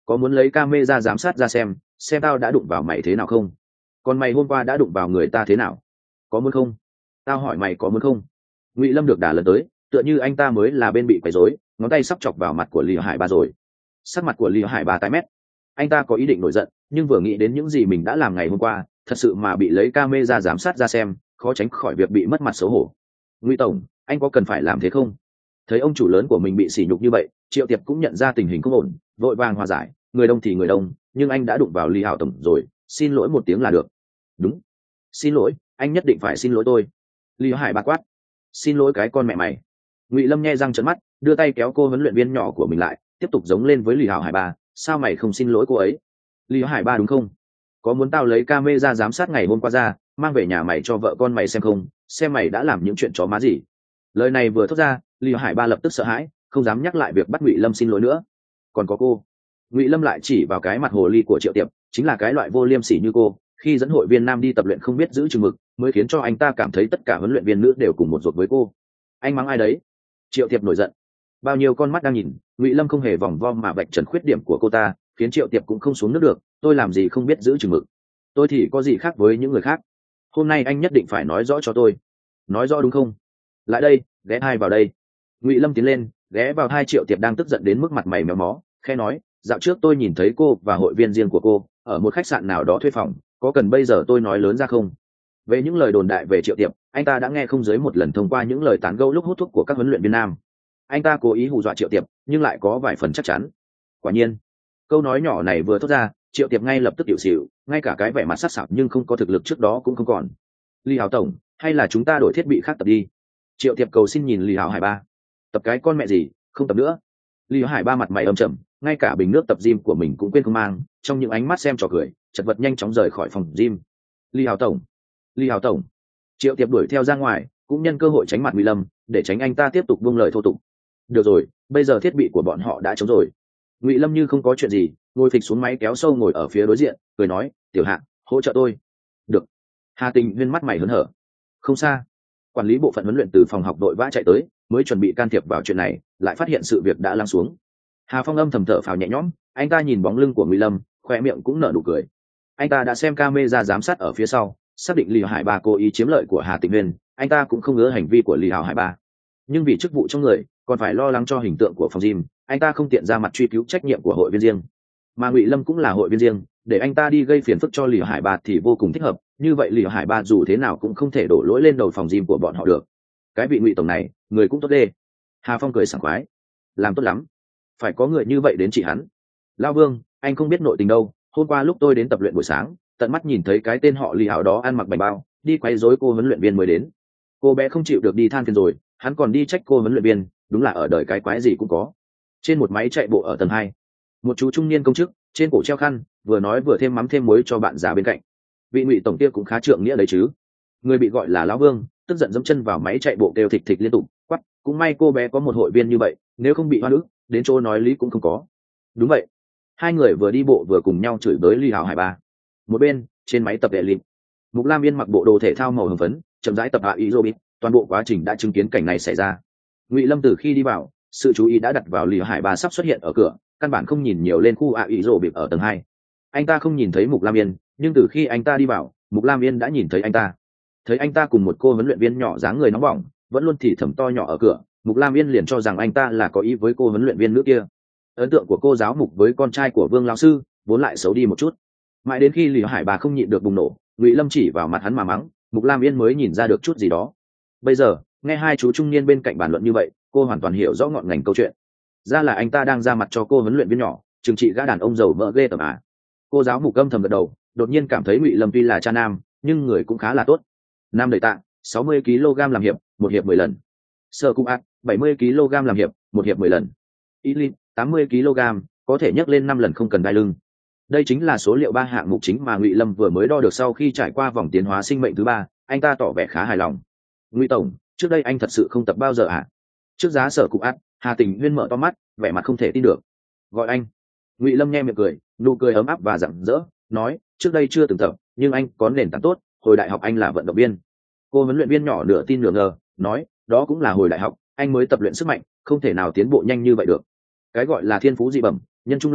có muốn lấy camera giám sát ra xem tao đã đụng vào mày thế nào không? Còn mày hôm qua đã đụng vào người ta thế nào? Có muốn không? Tao hỏi mày có muốn không? Ngụy Lâm được đả lần tới, tựa như anh ta mới là bên bị quấy rối, ngón tay sắp chọc vào mặt của Lý Hải Ba rồi. Sắc mặt của Lý Hải Ba tái mét. Anh ta có ý định nổi giận, nhưng vừa nghĩ đến những gì mình đã làm ngày hôm qua, thật sự mà bị lấy camera giám sát ra xem, khó tránh khỏi việc bị mất mặt xấu hổ. Ngụy tổng, anh có cần phải làm thế không? Thấy ông chủ lớn của mình bị sỉ nhục như vậy, Triệu Tiệp cũng nhận ra tình hình không ổn, vội vàng hòa giải, người đông thì người đông, nhưng anh đã đụng vào Lý Hảo tổng rồi, xin lỗi một tiếng là được. Đúng, xin lỗi, anh nhất định phải xin lỗi tôi. Lý Hải Ba quát, xin lỗi cái con mẹ mày. Ngụy Lâm nhe răng trợn mắt, đưa tay kéo cô huấn luyện viên nhỏ của mình lại, tiếp tục giống lên với Lý Hải Ba, sao mày không xin lỗi cô ấy? Lý Hải Ba đúng không? Có muốn tao lấy camera giám sát ngày hôm qua ra, mang về nhà mày cho vợ con mày xem không, xem mày đã làm những chuyện chó má gì. Lời này vừa thốt ra, Lý Hải Ba lập tức sợ hãi, không dám nhắc lại việc bắt Ngụy Lâm xin lỗi nữa. Còn có cô. Ngụy Lâm lại chỉ vào cái mặt hồ ly của Triệu Tiệp, chính là cái loại vô liêm sỉ như cô, khi dẫn hội viên nam đi tập luyện không biết giữ chừng mực, mới khiến cho anh ta cảm thấy tất cả huấn luyện viên nữ đều cùng một ruột với cô. Anh mắng ai đấy? Triệu Tiệp nổi giận. Bao nhiêu con mắt đang nhìn, Ngụy Lâm không hề vòng vo mà vạch trần khuyết điểm của cô ta, khiến Triệu Tiệp cũng không xuống nước được. Tôi làm gì không biết giữ chừng mực? Tôi thì có gì khác với những người khác? Hôm nay anh nhất định phải nói rõ cho tôi. Nói rõ đúng không? Lại đây, ghé hai vào đây. Ngụy Lâm tiến lên, ghé vào hai Triệu Tiệp đang tức giận đến mức mặt mày méo mó, khẽ nói, dạo trước tôi nhìn thấy cô và hội viên riêng của cô ở một khách sạn nào đó thuê phòng, có cần bây giờ tôi nói lớn ra không? Về những lời đồn đại về Triệu Tiệp, anh ta đã nghe không dưới một lần thông qua những lời tán gẫu lúc hút thuốc của các huấn luyện viên nam. Anh ta cố ý hù dọa Triệu Tiệp, nhưng lại có vài phần chắc chắn. Quả nhiên, câu nói nhỏ này vừa thốt ra, Triệu Tiệp ngay lập tức tiểu xỉu, ngay cả cái vẻ mặt sắc sảo nhưng không có thực lực trước đó cũng không còn. Lý Hảo tổng, hay là chúng ta đổi thiết bị khác tập đi? Triệu Tiệp cầu xin nhìn Lý Hảo Hải Ba. Tập cái con mẹ gì, không tập nữa. Lý Hải Ba mặt mày âm trầm, ngay cả bình nước tập gym của mình cũng quên không mang, trong những ánh mắt xem trò cười, chật vật nhanh chóng rời khỏi phòng gym. Lý Hảo tổng, Lý Hảo tổng. Triệu Tiệp đuổi theo ra ngoài, cũng nhân cơ hội tránh mặt Ngụy Lâm, để tránh anh ta tiếp tục buông lời thô tục. Được rồi, bây giờ thiết bị của bọn họ đã chống rồi. Ngụy Lâm như không có chuyện gì, ngồi phịch xuống máy kéo sâu ngồi ở phía đối diện, cười nói, tiểu Hạ, hỗ trợ tôi. Được. Hà Tình Huyên mắt mày hớn hở. Không xa. Quản lý bộ phận huấn luyện từ phòng học đội vã chạy tới, mới chuẩn bị can thiệp vào chuyện này, lại phát hiện sự việc đã lắng xuống. Hà Phong âm thầm thở phào nhẹ nhõm, anh ta nhìn bóng lưng của Ngụy Lâm, khoe miệng cũng nở nụ cười. Anh ta đã xem camera giám sát ở phía sau, xác định Lý Hải Ba cố ý chiếm lợi của Hà Tịnh Huyên, anh ta cũng không ngớ hành vi của Lý Hải Ba. Nhưng vì chức vụ trong người, còn phải lo lắng cho hình tượng của phòng gym, anh ta không tiện ra mặt truy cứu trách nhiệm của hội viên riêng. Mà Ngụy Lâm cũng là hội viên riêng, để anh ta đi gây phiền phức cho Lý Hải Ba thì vô cùng thích hợp, như vậy Lý Hải Ba dù thế nào cũng không thể đổ lỗi lên đầu phòng gym của bọn họ được. Cái vị Ngụy tổng này, người cũng tốt đê. Hà Phong cười sảng khoái. Làm tốt lắm. Phải có người như vậy đến trị hắn. Lao Vương, anh không biết nội tình đâu, hôm qua lúc tôi đến tập luyện buổi sáng, tận mắt nhìn thấy cái tên họ Lý Hảo đó ăn mặc bành bao, đi quấy rối cô huấn luyện viên mới đến. Cô bé không chịu được đi than phiền rồi, hắn còn đi trách cô huấn luyện viên, đúng là ở đời cái quái gì cũng có. Trên một máy chạy bộ ở tầng 2, một chú trung niên công chức, trên cổ treo khăn, vừa nói vừa thêm mắm thêm muối cho bạn già bên cạnh. Vị Ngụy tổng kia cũng khá trượng nghĩa đấy chứ. Người bị gọi là Lão Vương, tức giận dẫm chân vào máy chạy bộ kêu thịch thịch liên tục, quắc, cũng may cô bé có một hội viên như vậy, nếu không bị oan ức, đến chỗ nói lý cũng không có. Đúng vậy. Hai người vừa đi bộ vừa cùng nhau chửi bới Lý Hảo Hải Ba. Một bên, trên máy tập vệ lịm, Mục Lam Yên mặc bộ đồ thể thao màu hồng phấn, chậm rãi tập hạ aerobic, toàn bộ quá trình đã chứng kiến cảnh này xảy ra. Ngụy Lâm từ khi đi vào, sự chú ý đã đặt vào Lý Hải Ba sắp xuất hiện ở cửa, căn bản không nhìn nhiều lên khu aerobic ở tầng 2. Anh ta không nhìn thấy Mục Lam Yên, nhưng từ khi anh ta đi vào, Mục Lam Yên đã nhìn thấy anh ta. Thấy anh ta cùng một cô huấn luyện viên nhỏ dáng người nóng bỏng, vẫn luôn thì thầm to nhỏ ở cửa, Mục Lam Yên liền cho rằng anh ta là có ý với cô huấn luyện viên nữ kia. Ấn tượng của cô giáo Mục với con trai của Vương lão sư vốn lại xấu đi một chút. Mãi đến khi Lý Hải Bà không nhịn được bùng nổ, Ngụy Lâm chỉ vào mặt hắn mà mắng, Mục Lam Yên mới nhìn ra được chút gì đó. Bây giờ, nghe hai chú trung niên bên cạnh bàn luận như vậy, cô hoàn toàn hiểu rõ ngọn ngành câu chuyện. Ra là anh ta đang ra mặt cho cô huấn luyện viên nhỏ, trừng trị gã đàn ông giàu mỡ ghê tởm à. Cô giáo Mục âm thầm gật đầu, đột nhiên cảm thấy Ngụy Lâm tuy là cha nam, nhưng người cũng khá là tốt. Nam đầy tạ, 60 kg làm hiệp, một hiệp 10 lần. Sơ cung ác, 70 kg làm hiệp, một hiệp 10 lần. Elite, 80 kg, có thể nhấc lên 5 lần không cần đai lưng. Đây chính là số liệu 3 hạng mục chính mà Ngụy Lâm vừa mới đo được sau khi trải qua vòng tiến hóa sinh mệnh thứ 3, anh ta tỏ vẻ khá hài lòng. Ngụy tổng, trước đây anh thật sự không tập bao giờ à? Trước giá sở cục ác, Hà Tình Huyên mở to mắt, vẻ mặt không thể tin được. Gọi anh. Ngụy Lâm nhe miệng cười, nụ cười ấm áp và rạng rỡ, nói, trước đây chưa từng tập, nhưng anh có nền tảng tốt, hồi đại học anh là vận động viên. Cô huấn luyện viên nhỏ nửa tin nửa ngờ, nói, đó cũng là hồi đại học, anh mới tập luyện sức mạnh, không thể nào tiến bộ nhanh như vậy được. Cái gọi là thiên phú dị bẩm, nhân trung long phượng,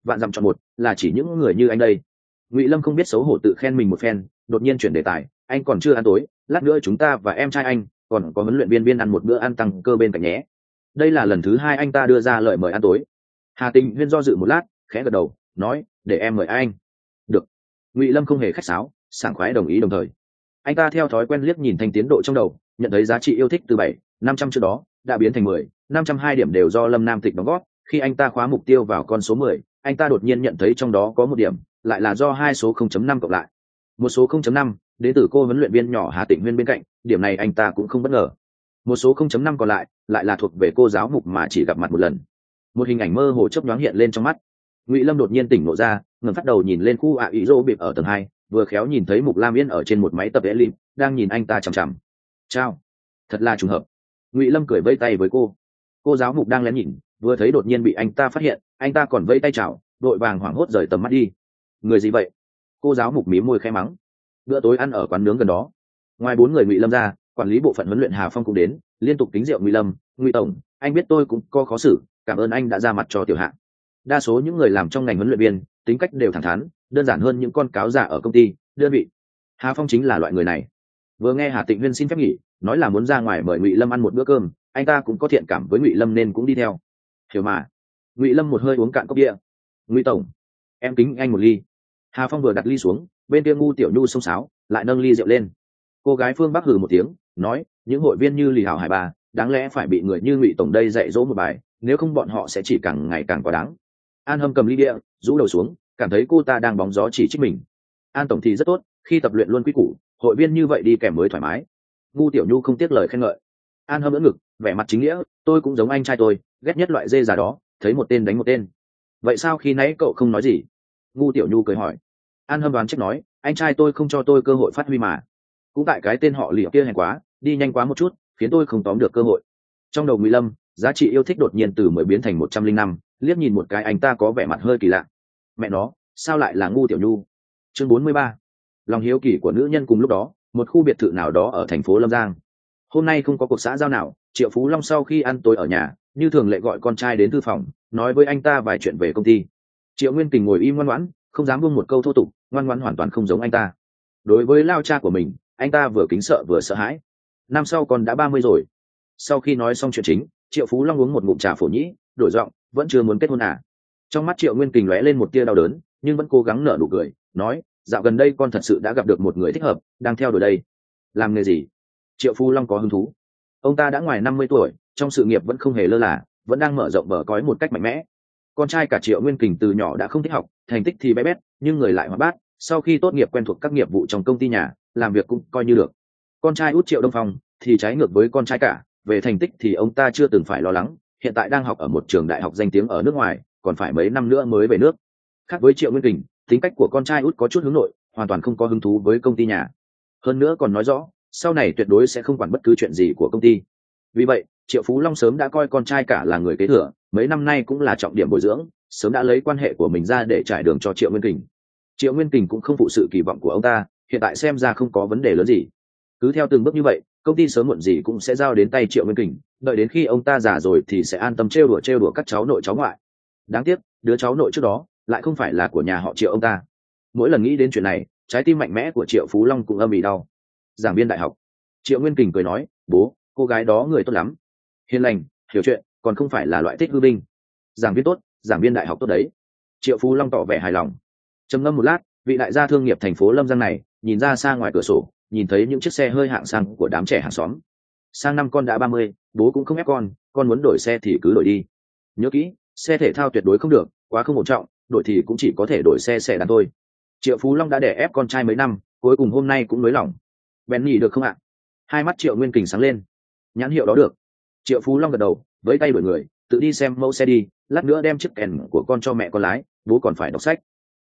vạn dặm chọn một là chỉ những người như anh đây. Ngụy Lâm không biết xấu hổ tự khen mình một phen, đột nhiên chuyển đề tài, anh còn chưa ăn tối, lát nữa chúng ta và em trai anh còn có huấn luyện viên viên ăn một bữa ăn tăng cơ bên cạnh nhé. Đây là lần thứ 2 anh ta đưa ra lời mời ăn tối. Hà Tĩnh Huyên do dự một lát, khẽ gật đầu, nói, để em mời anh. Được. Ngụy Lâm không hề khách sáo, sảng khoái đồng ý đồng thời. Anh ta theo thói quen liếc nhìn thành tiến độ trong đầu, nhận thấy giá trị yêu thích từ 7-500 trước đó đã biến thành 10-502 điểm đều do Lâm Nam Tịch đóng góp. Khi anh ta khóa mục tiêu vào con số 10, anh ta đột nhiên nhận thấy trong đó có một điểm, lại là do hai số 0.5 cộng lại. Một số 0.5 đến từ cô huấn luyện viên nhỏ Hà Tĩnh Huyên bên cạnh, điểm này anh ta cũng không bất ngờ. Một số 0.5 còn lại là thuộc về cô giáo mục mà chỉ gặp mặt một lần. Một hình ảnh mơ hồ chớp nhoáng hiện lên trong mắt. Ngụy Lâm đột nhiên tỉnh ngộ ra, ngẩng phát đầu nhìn lên khu ạ ý rô bịp ở tầng 2, vừa khéo nhìn thấy Mục Lam Yên ở trên một máy tập vẽ lim, đang nhìn anh ta chằm chằm. Chào, thật là trùng hợp. Ngụy Lâm cười vẫy tay với cô giáo Mục đang lén nhìn, vừa thấy đột nhiên bị anh ta phát hiện, anh ta còn vẫy tay chào, đội vàng hoảng hốt rời tầm mắt đi. Người gì vậy? Cô giáo Mục mím môi khẽ mắng. Bữa tối ăn ở quán nướng gần đó. Ngoài 4 người Ngụy Lâm ra, quản lý bộ phận huấn luyện Hà Phong cũng đến, liên tục kính rượu Ngụy Lâm, Ngụy tổng, anh biết tôi cũng có khó xử, cảm ơn anh đã ra mặt cho tiểu hạng. Đa số những người làm trong ngành huấn luyện viên tính cách đều thẳng thắn, đơn giản hơn những con cáo giả ở công ty đơn vị. Hà Phong chính là loại người này. Vừa nghe Hà Tịnh Huyên xin phép nghỉ, nói là muốn ra ngoài mời Ngụy Lâm ăn một bữa cơm, anh ta cũng có thiện cảm với Ngụy Lâm nên cũng đi theo. Hiểu mà. Ngụy Lâm một hơi uống cạn cốc bia. Ngụy tổng, em kính anh một ly. Hà Phong vừa đặt ly xuống, bên kia Ngu Tiểu Nhu xông xáo lại nâng ly rượu lên. Cô gái phương Bắc hừ một tiếng, nói, những hội viên như Lì Hảo Hải Bà đáng lẽ phải bị người như Ngụy tổng đây dạy dỗ một bài, nếu không bọn họ sẽ chỉ càng ngày càng quá đáng. An Hâm cầm ly bia, rũ đầu xuống, cảm thấy cô ta đang bóng gió chỉ trích mình. An tổng thì rất tốt, khi tập luyện luôn quy củ, hội viên như vậy đi kèm mới thoải mái. Ngu Tiểu Nhu không tiếc lời khen ngợi. An Hâm ưỡn ngực, vẻ mặt chính nghĩa, tôi cũng giống anh trai tôi, ghét nhất loại dê già đó, thấy một tên đánh một tên. Vậy sao khi nãy cậu không nói gì? Ngu Tiểu Nhu cười hỏi. An Hâm đoán trách nói, anh trai tôi không cho tôi cơ hội phát huy mà. Cũng tại cái tên họ Lịa kia hèn quá, đi nhanh quá một chút, khiến tôi không tóm được cơ hội. Trong đầu Ngụy Lâm, giá trị yêu thích đột nhiên từ 10 biến thành 105, liếc nhìn một cái anh ta có vẻ mặt hơi kỳ lạ. Mẹ nó, sao lại là Ngu Tiểu Nhu? Chương 43. Lòng hiếu kỳ của nữ nhân. Cùng lúc đó, một khu biệt thự nào đó ở thành phố Lâm Giang. Hôm nay không có cuộc xã giao nào, Triệu Phú Long sau khi ăn tối ở nhà, như thường lệ gọi con trai đến thư phòng, nói với anh ta vài chuyện về công ty. Triệu Nguyên Kình ngồi im ngoan ngoãn, không dám buông một câu thô tục, ngoan ngoãn hoàn toàn không giống anh ta. Đối với lao cha của mình, anh ta vừa kính sợ vừa sợ hãi. Năm sau con đã 30 rồi. Sau khi nói xong chuyện chính, Triệu Phú Long uống một ngụm trà phổ nhĩ, đổi giọng, vẫn chưa muốn kết hôn à? Trong mắt Triệu Nguyên Kình lóe lên một tia đau đớn, nhưng vẫn cố gắng nở nụ cười, nói, dạo gần đây con thật sự đã gặp được một người thích hợp, đang theo đuổi đây. Làm nghề gì? Triệu Phú Long có hứng thú. Ông ta đã ngoài 50 tuổi, trong sự nghiệp vẫn không hề lơ là, vẫn đang mở rộng bờ cõi một cách mạnh mẽ. Con trai cả Triệu Nguyên Kình từ nhỏ đã không thích học, thành tích thì bé bét, nhưng người lại hoạt bát, sau khi tốt nghiệp quen thuộc các nghiệp vụ trong công ty nhà, làm việc cũng coi như được. Con trai út Triệu Đông Phong thì trái ngược với con trai cả, về thành tích thì ông ta chưa từng phải lo lắng, hiện tại đang học ở một trường đại học danh tiếng ở nước ngoài, còn phải mấy năm nữa mới về nước. Khác với Triệu Nguyên Kình, tính cách của con trai út có chút hướng nội, hoàn toàn không có hứng thú với công ty nhà. Hơn nữa còn nói rõ, sau này tuyệt đối sẽ không quản bất cứ chuyện gì của công ty. Vì vậy, Triệu Phú Long sớm đã coi con trai cả là người kế thừa, mấy năm nay cũng là trọng điểm bồi dưỡng, sớm đã lấy quan hệ của mình ra để trải đường cho Triệu Nguyên Kình. Triệu Nguyên Kình cũng không phụ sự kỳ vọng của ông ta, hiện tại xem ra không có vấn đề lớn gì. Cứ theo từng bước như vậy, công ty sớm muộn gì cũng sẽ giao đến tay Triệu Nguyên Kình, đợi đến khi ông ta già rồi thì sẽ an tâm trêu đùa các cháu nội cháu ngoại. Đáng tiếc, đứa cháu nội trước đó lại không phải là của nhà họ Triệu ông ta. Mỗi lần nghĩ đến chuyện này, trái tim mạnh mẽ của Triệu Phú Long cũng âm ỉ đau. Giảng viên đại học. Triệu Nguyên Kình cười nói, bố, cô gái đó người tốt lắm, hiền lành, hiểu chuyện, còn không phải là loại thích hư binh. Giảng viên tốt, giảng viên đại học tốt đấy. Triệu Phú Long tỏ vẻ hài lòng. Trầm ngâm một lát, vị đại gia thương nghiệp thành phố Lâm Giang này nhìn ra xa ngoài cửa sổ, nhìn thấy những chiếc xe hơi hạng sang của đám trẻ hàng xóm. Sang năm con đã 30, bố cũng không ép con muốn đổi xe thì cứ đổi đi. Nhớ kỹ, xe thể thao tuyệt đối không được, quá không ổn trọng, đổi thì cũng chỉ có thể đổi xe đàn thôi. Triệu Phú Long đã đè ép con trai mấy năm, cuối cùng hôm nay cũng nới lỏng. Bèn nhỉ được không ạ? Hai mắt Triệu Nguyên Kình sáng lên. Nhãn hiệu đó được. Triệu Phú Long gật đầu, với tay đuổi người, tự đi xem mẫu xe đi, lát nữa đem chiếc kèn của con cho mẹ con lái, bố còn phải đọc sách.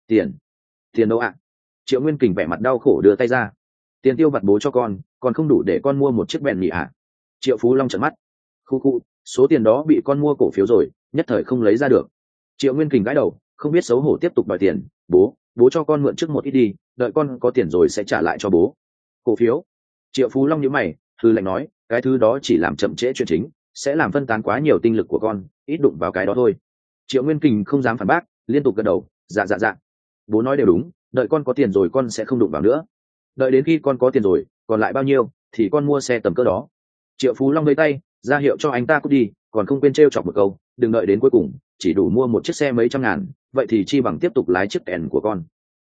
Tiền đâu ạ? Triệu Nguyên Kình vẻ mặt đau khổ đưa tay ra. Tiền tiêu vặt bố cho con, còn không đủ để con mua một chiếc bèn nhỉ ạ? Triệu Phú Long trợn mắt. Khu, số tiền đó bị con mua cổ phiếu rồi, nhất thời không lấy ra được. Triệu Nguyên Kình gãi đầu, không biết xấu hổ tiếp tục đòi tiền. Bố cho con mượn trước một ít đi, đợi con có tiền rồi sẽ trả lại cho bố. Cổ phiếu? Triệu Phú Long nhíu mày, hư lạnh nói, cái thứ đó chỉ làm chậm trễ chuyện chính, sẽ làm phân tán quá nhiều tinh lực của con, ít đụng vào cái đó thôi. Triệu Nguyên Kình không dám phản bác, liên tục gật đầu, dạ dạ dạ. Bố nói đều đúng, đợi con có tiền rồi con sẽ không đụng vào nữa. Đợi đến khi con có tiền rồi, còn lại bao nhiêu thì con mua xe tầm cỡ đó. Triệu Phú Long vẫy tay ra hiệu cho anh ta cút đi, còn không quên trêu chọc một câu, đừng đợi đến cuối cùng chỉ đủ mua một chiếc xe mấy trăm ngàn, vậy thì chi bằng tiếp tục lái chiếc kèn của con.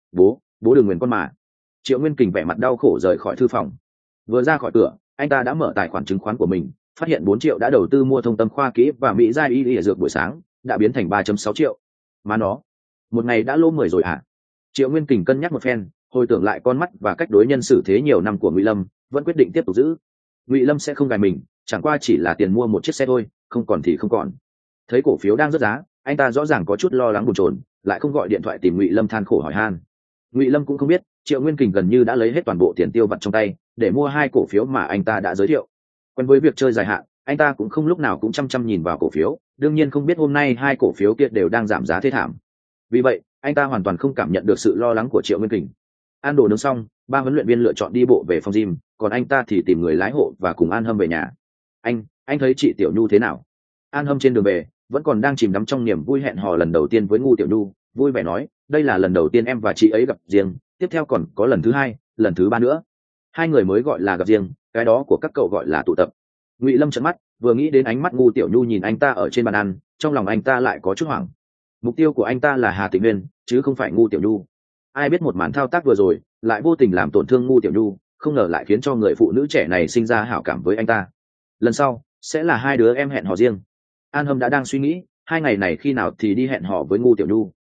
Bố đừng nguyền con mà. Triệu Nguyên Kình vẻ mặt đau khổ rời khỏi thư phòng. Vừa ra khỏi cửa, anh ta đã mở tài khoản chứng khoán của mình, phát hiện 4 triệu đã đầu tư mua thông tâm khoa kỹ và mỹ giai y dược buổi sáng đã biến thành 3,6 triệu. Mà nó, một ngày đã lỗ 10 rồi hả? Triệu Nguyên Kình cân nhắc một phen, hồi tưởng lại con mắt và cách đối nhân xử thế nhiều năm của Ngụy Lâm, vẫn quyết định tiếp tục giữ. Ngụy Lâm sẽ không gài mình, chẳng qua chỉ là tiền mua một chiếc xe thôi, không còn thì không còn. Thấy cổ phiếu đang rớt giá, anh ta rõ ràng có chút lo lắng bồn chồn, lại không gọi điện thoại tìm Ngụy Lâm than khổ hỏi han. Ngụy Lâm cũng không biết Triệu Nguyên Kình gần như đã lấy hết toàn bộ tiền tiêu vặt trong tay để mua 2 cổ phiếu mà anh ta đã giới thiệu. Quen với việc chơi dài hạn, anh ta cũng không lúc nào cũng chăm nhìn vào cổ phiếu, đương nhiên không biết hôm nay 2 cổ phiếu kia đều đang giảm giá thê thảm. Vì vậy anh ta hoàn toàn không cảm nhận được sự lo lắng của Triệu Nguyên Kình. Ăn đồ nướng xong, 3 huấn luyện viên lựa chọn đi bộ về phòng gym, còn anh ta thì tìm người lái hộ và cùng An Hâm về nhà. Anh thấy chị Tiểu Nhu thế nào? An Hâm trên đường về vẫn còn đang chìm đắm trong niềm vui hẹn hò lần đầu tiên với Ngu Tiểu Nhu, vui vẻ nói, đây là lần đầu tiên em và chị ấy gặp riêng, tiếp theo còn có lần thứ 2, lần thứ 3 nữa. 2 người mới gọi là gặp riêng, cái đó của các cậu gọi là tụ tập. Ngụy Lâm trợn mắt, vừa nghĩ đến ánh mắt Ngu Tiểu Nhu nhìn anh ta ở trên bàn ăn, trong lòng anh ta lại có chút hoảng. Mục tiêu của anh ta là Hà Tịnh Nguyên, chứ không phải Ngu Tiểu Nhu. Ai biết một màn thao tác vừa rồi lại vô tình làm tổn thương Ngu Tiểu Nhu, không ngờ lại khiến cho người phụ nữ trẻ này sinh ra hảo cảm với anh ta. Lần sau sẽ là 2 đứa em hẹn hò riêng. An Hâm đã đang suy nghĩ 2 ngày này khi nào thì đi hẹn hò với Ngu Tiểu Nhu.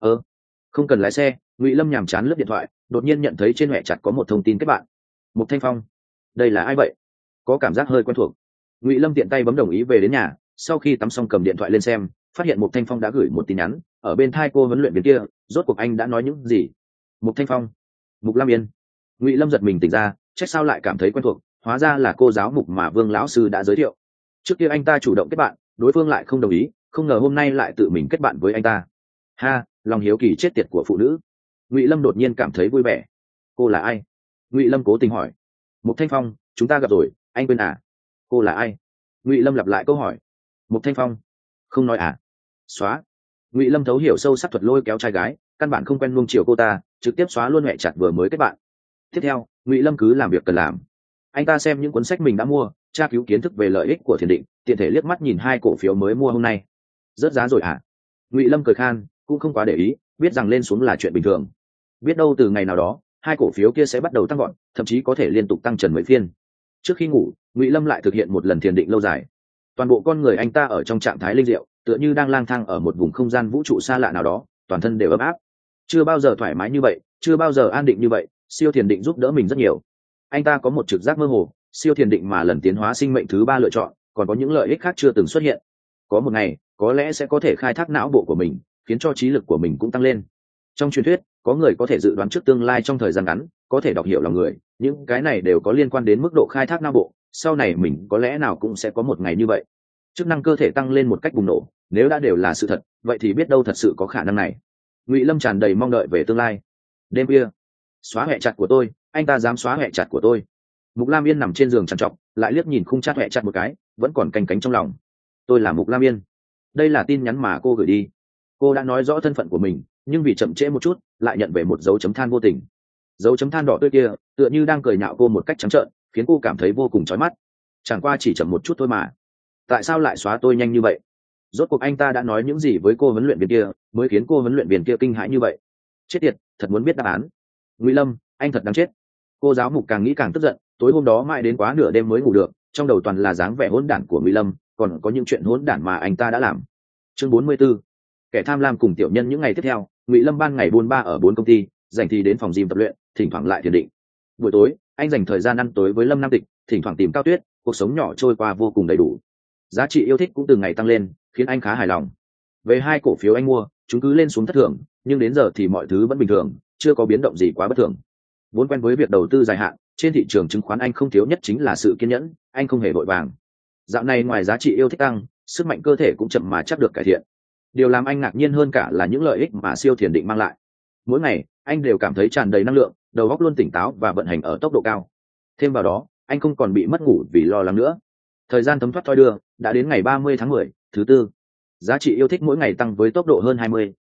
Không cần lái xe. Ngụy Lâm nhàm chán lướt điện thoại, đột nhiên nhận thấy trên hệ chặt có một thông tin kết bạn. Mục Thanh Phong. Đây là ai vậy? Có cảm giác hơi quen thuộc. Ngụy Lâm tiện tay bấm đồng ý về đến nhà, sau khi tắm xong cầm điện thoại lên xem, phát hiện Mục Thanh Phong đã gửi một tin nhắn, ở bên thai cô huấn luyện viên kia, rốt cuộc anh đã nói những gì? Mục Thanh Phong, Mục Lam Yên. Ngụy Lâm giật mình tỉnh ra, trách sao lại cảm thấy quen thuộc, hóa ra là cô giáo Mục mà Vương lão sư đã giới thiệu. Trước kia anh ta chủ động kết bạn, đối phương lại không đồng ý, không ngờ hôm nay lại tự mình kết bạn với anh ta. Ha, lòng hiếu kỳ chết tiệt của phụ nữ. Ngụy Lâm đột nhiên cảm thấy vui vẻ. Cô là ai? Ngụy Lâm cố tình hỏi. Mục Thanh Phong, chúng ta gặp rồi, anh quên à? Cô là ai? Ngụy Lâm lặp lại câu hỏi. Mục Thanh Phong. Không nói à? Xóa. Ngụy Lâm thấu hiểu sâu sắc thuật lôi kéo trai gái, căn bản không quen nuông chiều cô ta, trực tiếp xóa luôn mẹ chặt vừa mới kết bạn. Tiếp theo Ngụy Lâm cứ làm việc cần làm. Anh ta xem những cuốn sách mình đã mua, tra cứu kiến thức về lợi ích của thiền định, tiện thể liếc mắt nhìn 2 cổ phiếu mới mua hôm nay. Rớt giá rồi à? Ngụy Lâm cười khan, cũng không quá để ý, biết rằng lên xuống là chuyện bình thường. Biết đâu từ ngày nào đó 2 cổ phiếu kia sẽ bắt đầu tăng gọn, thậm chí có thể liên tục tăng trần mấy phiên. Trước khi ngủ, Ngụy Lâm lại thực hiện một lần thiền định lâu dài. Toàn bộ con người anh ta ở trong trạng thái linh diệu, tựa như đang lang thang ở một vùng không gian vũ trụ xa lạ nào đó, toàn thân đều ấm áp. Chưa bao giờ thoải mái như vậy, chưa bao giờ an định như vậy. Siêu thiền định giúp đỡ mình rất nhiều. Anh ta có một trực giác mơ hồ, siêu thiền định mà lần tiến hóa sinh mệnh thứ 3 lựa chọn, còn có những lợi ích khác chưa từng xuất hiện. Có một ngày, có lẽ sẽ có thể khai thác não bộ của mình, khiến cho trí lực của mình cũng tăng lên. Trong truyền thuyết, có người có thể dự đoán trước tương lai trong thời gian ngắn, có thể đọc hiểu lòng người, những cái này đều có liên quan đến mức độ khai thác não bộ. Sau này mình có lẽ nào cũng sẽ có một ngày như vậy. Chức năng cơ thể tăng lên một cách bùng nổ, nếu đã đều là sự thật, vậy thì biết đâu thật sự có khả năng này. Ngụy Lâm tràn đầy mong đợi về tương lai. Đêm kia, xóa hệ chặt của tôi, anh ta dám xóa hệ chặt của tôi. Mục Lam Yên nằm trên giường trằn trọc, lại liếc nhìn khung chat hệ chặt một cái, vẫn còn canh cánh trong lòng. Tôi là Mục Lam Yên. Đây là tin nhắn mà cô gửi đi. Cô đã nói rõ thân phận của mình, nhưng vì chậm trễ một chút, lại nhận về một dấu chấm than vô tình. Dấu chấm than đỏ tươi kia, tựa như đang cười nhạo cô một cách trắng trợn, khiến cô cảm thấy vô cùng chói mắt. Chẳng qua chỉ chậm một chút thôi mà. Tại sao lại xóa tôi nhanh như vậy? Rốt cuộc anh ta đã nói những gì với cô huấn luyện viên kia, mới khiến cô huấn luyện viên kia kinh hãi như vậy? Chết tiệt, thật muốn biết đáp án. Ngụy Lâm, anh thật đáng chết. Cô giáo Mục càng nghĩ càng tức giận, tối hôm đó mãi đến quá nửa đêm mới ngủ được, trong đầu toàn là dáng vẻ hỗn đản của Ngụy Lâm, còn có những chuyện hỗn đản mà anh ta đã làm. Chương 44. Kẻ tham lam cùng tiểu nhân những ngày tiếp theo, Ngụy Lâm ban ngày buôn ba ở 4 công ty, dành thì đến phòng gym tập luyện, thỉnh thoảng lại thiền định. Buổi tối, anh dành thời gian ăn tối với Lâm Nam Tịch, thỉnh thoảng tìm Cao Tuyết, cuộc sống nhỏ trôi qua vô cùng đầy đủ. Giá trị yêu thích cũng từng ngày tăng lên, khiến anh khá hài lòng. Về 2 cổ phiếu anh mua, chúng cứ lên xuống thất thường, nhưng đến giờ thì mọi thứ vẫn bình thường, chưa có biến động gì quá bất thường. Vốn quen với việc đầu tư dài hạn, trên thị trường chứng khoán anh không thiếu nhất chính là sự kiên nhẫn, anh không hề vội vàng. Dạo này ngoài giá trị yêu thích tăng, sức mạnh cơ thể cũng chậm mà chắc được cải thiện. Điều làm anh ngạc nhiên hơn cả là những lợi ích mà siêu thiền định mang lại. Mỗi ngày, anh đều cảm thấy tràn đầy năng lượng, đầu óc luôn tỉnh táo và vận hành ở tốc độ cao. Thêm vào đó, anh không còn bị mất ngủ vì lo lắng nữa. Thời gian thấm thoát thoi đưa, đã đến ngày 30 tháng 10, thứ tư. Giá trị yêu thích mỗi ngày tăng với tốc độ hơn 20,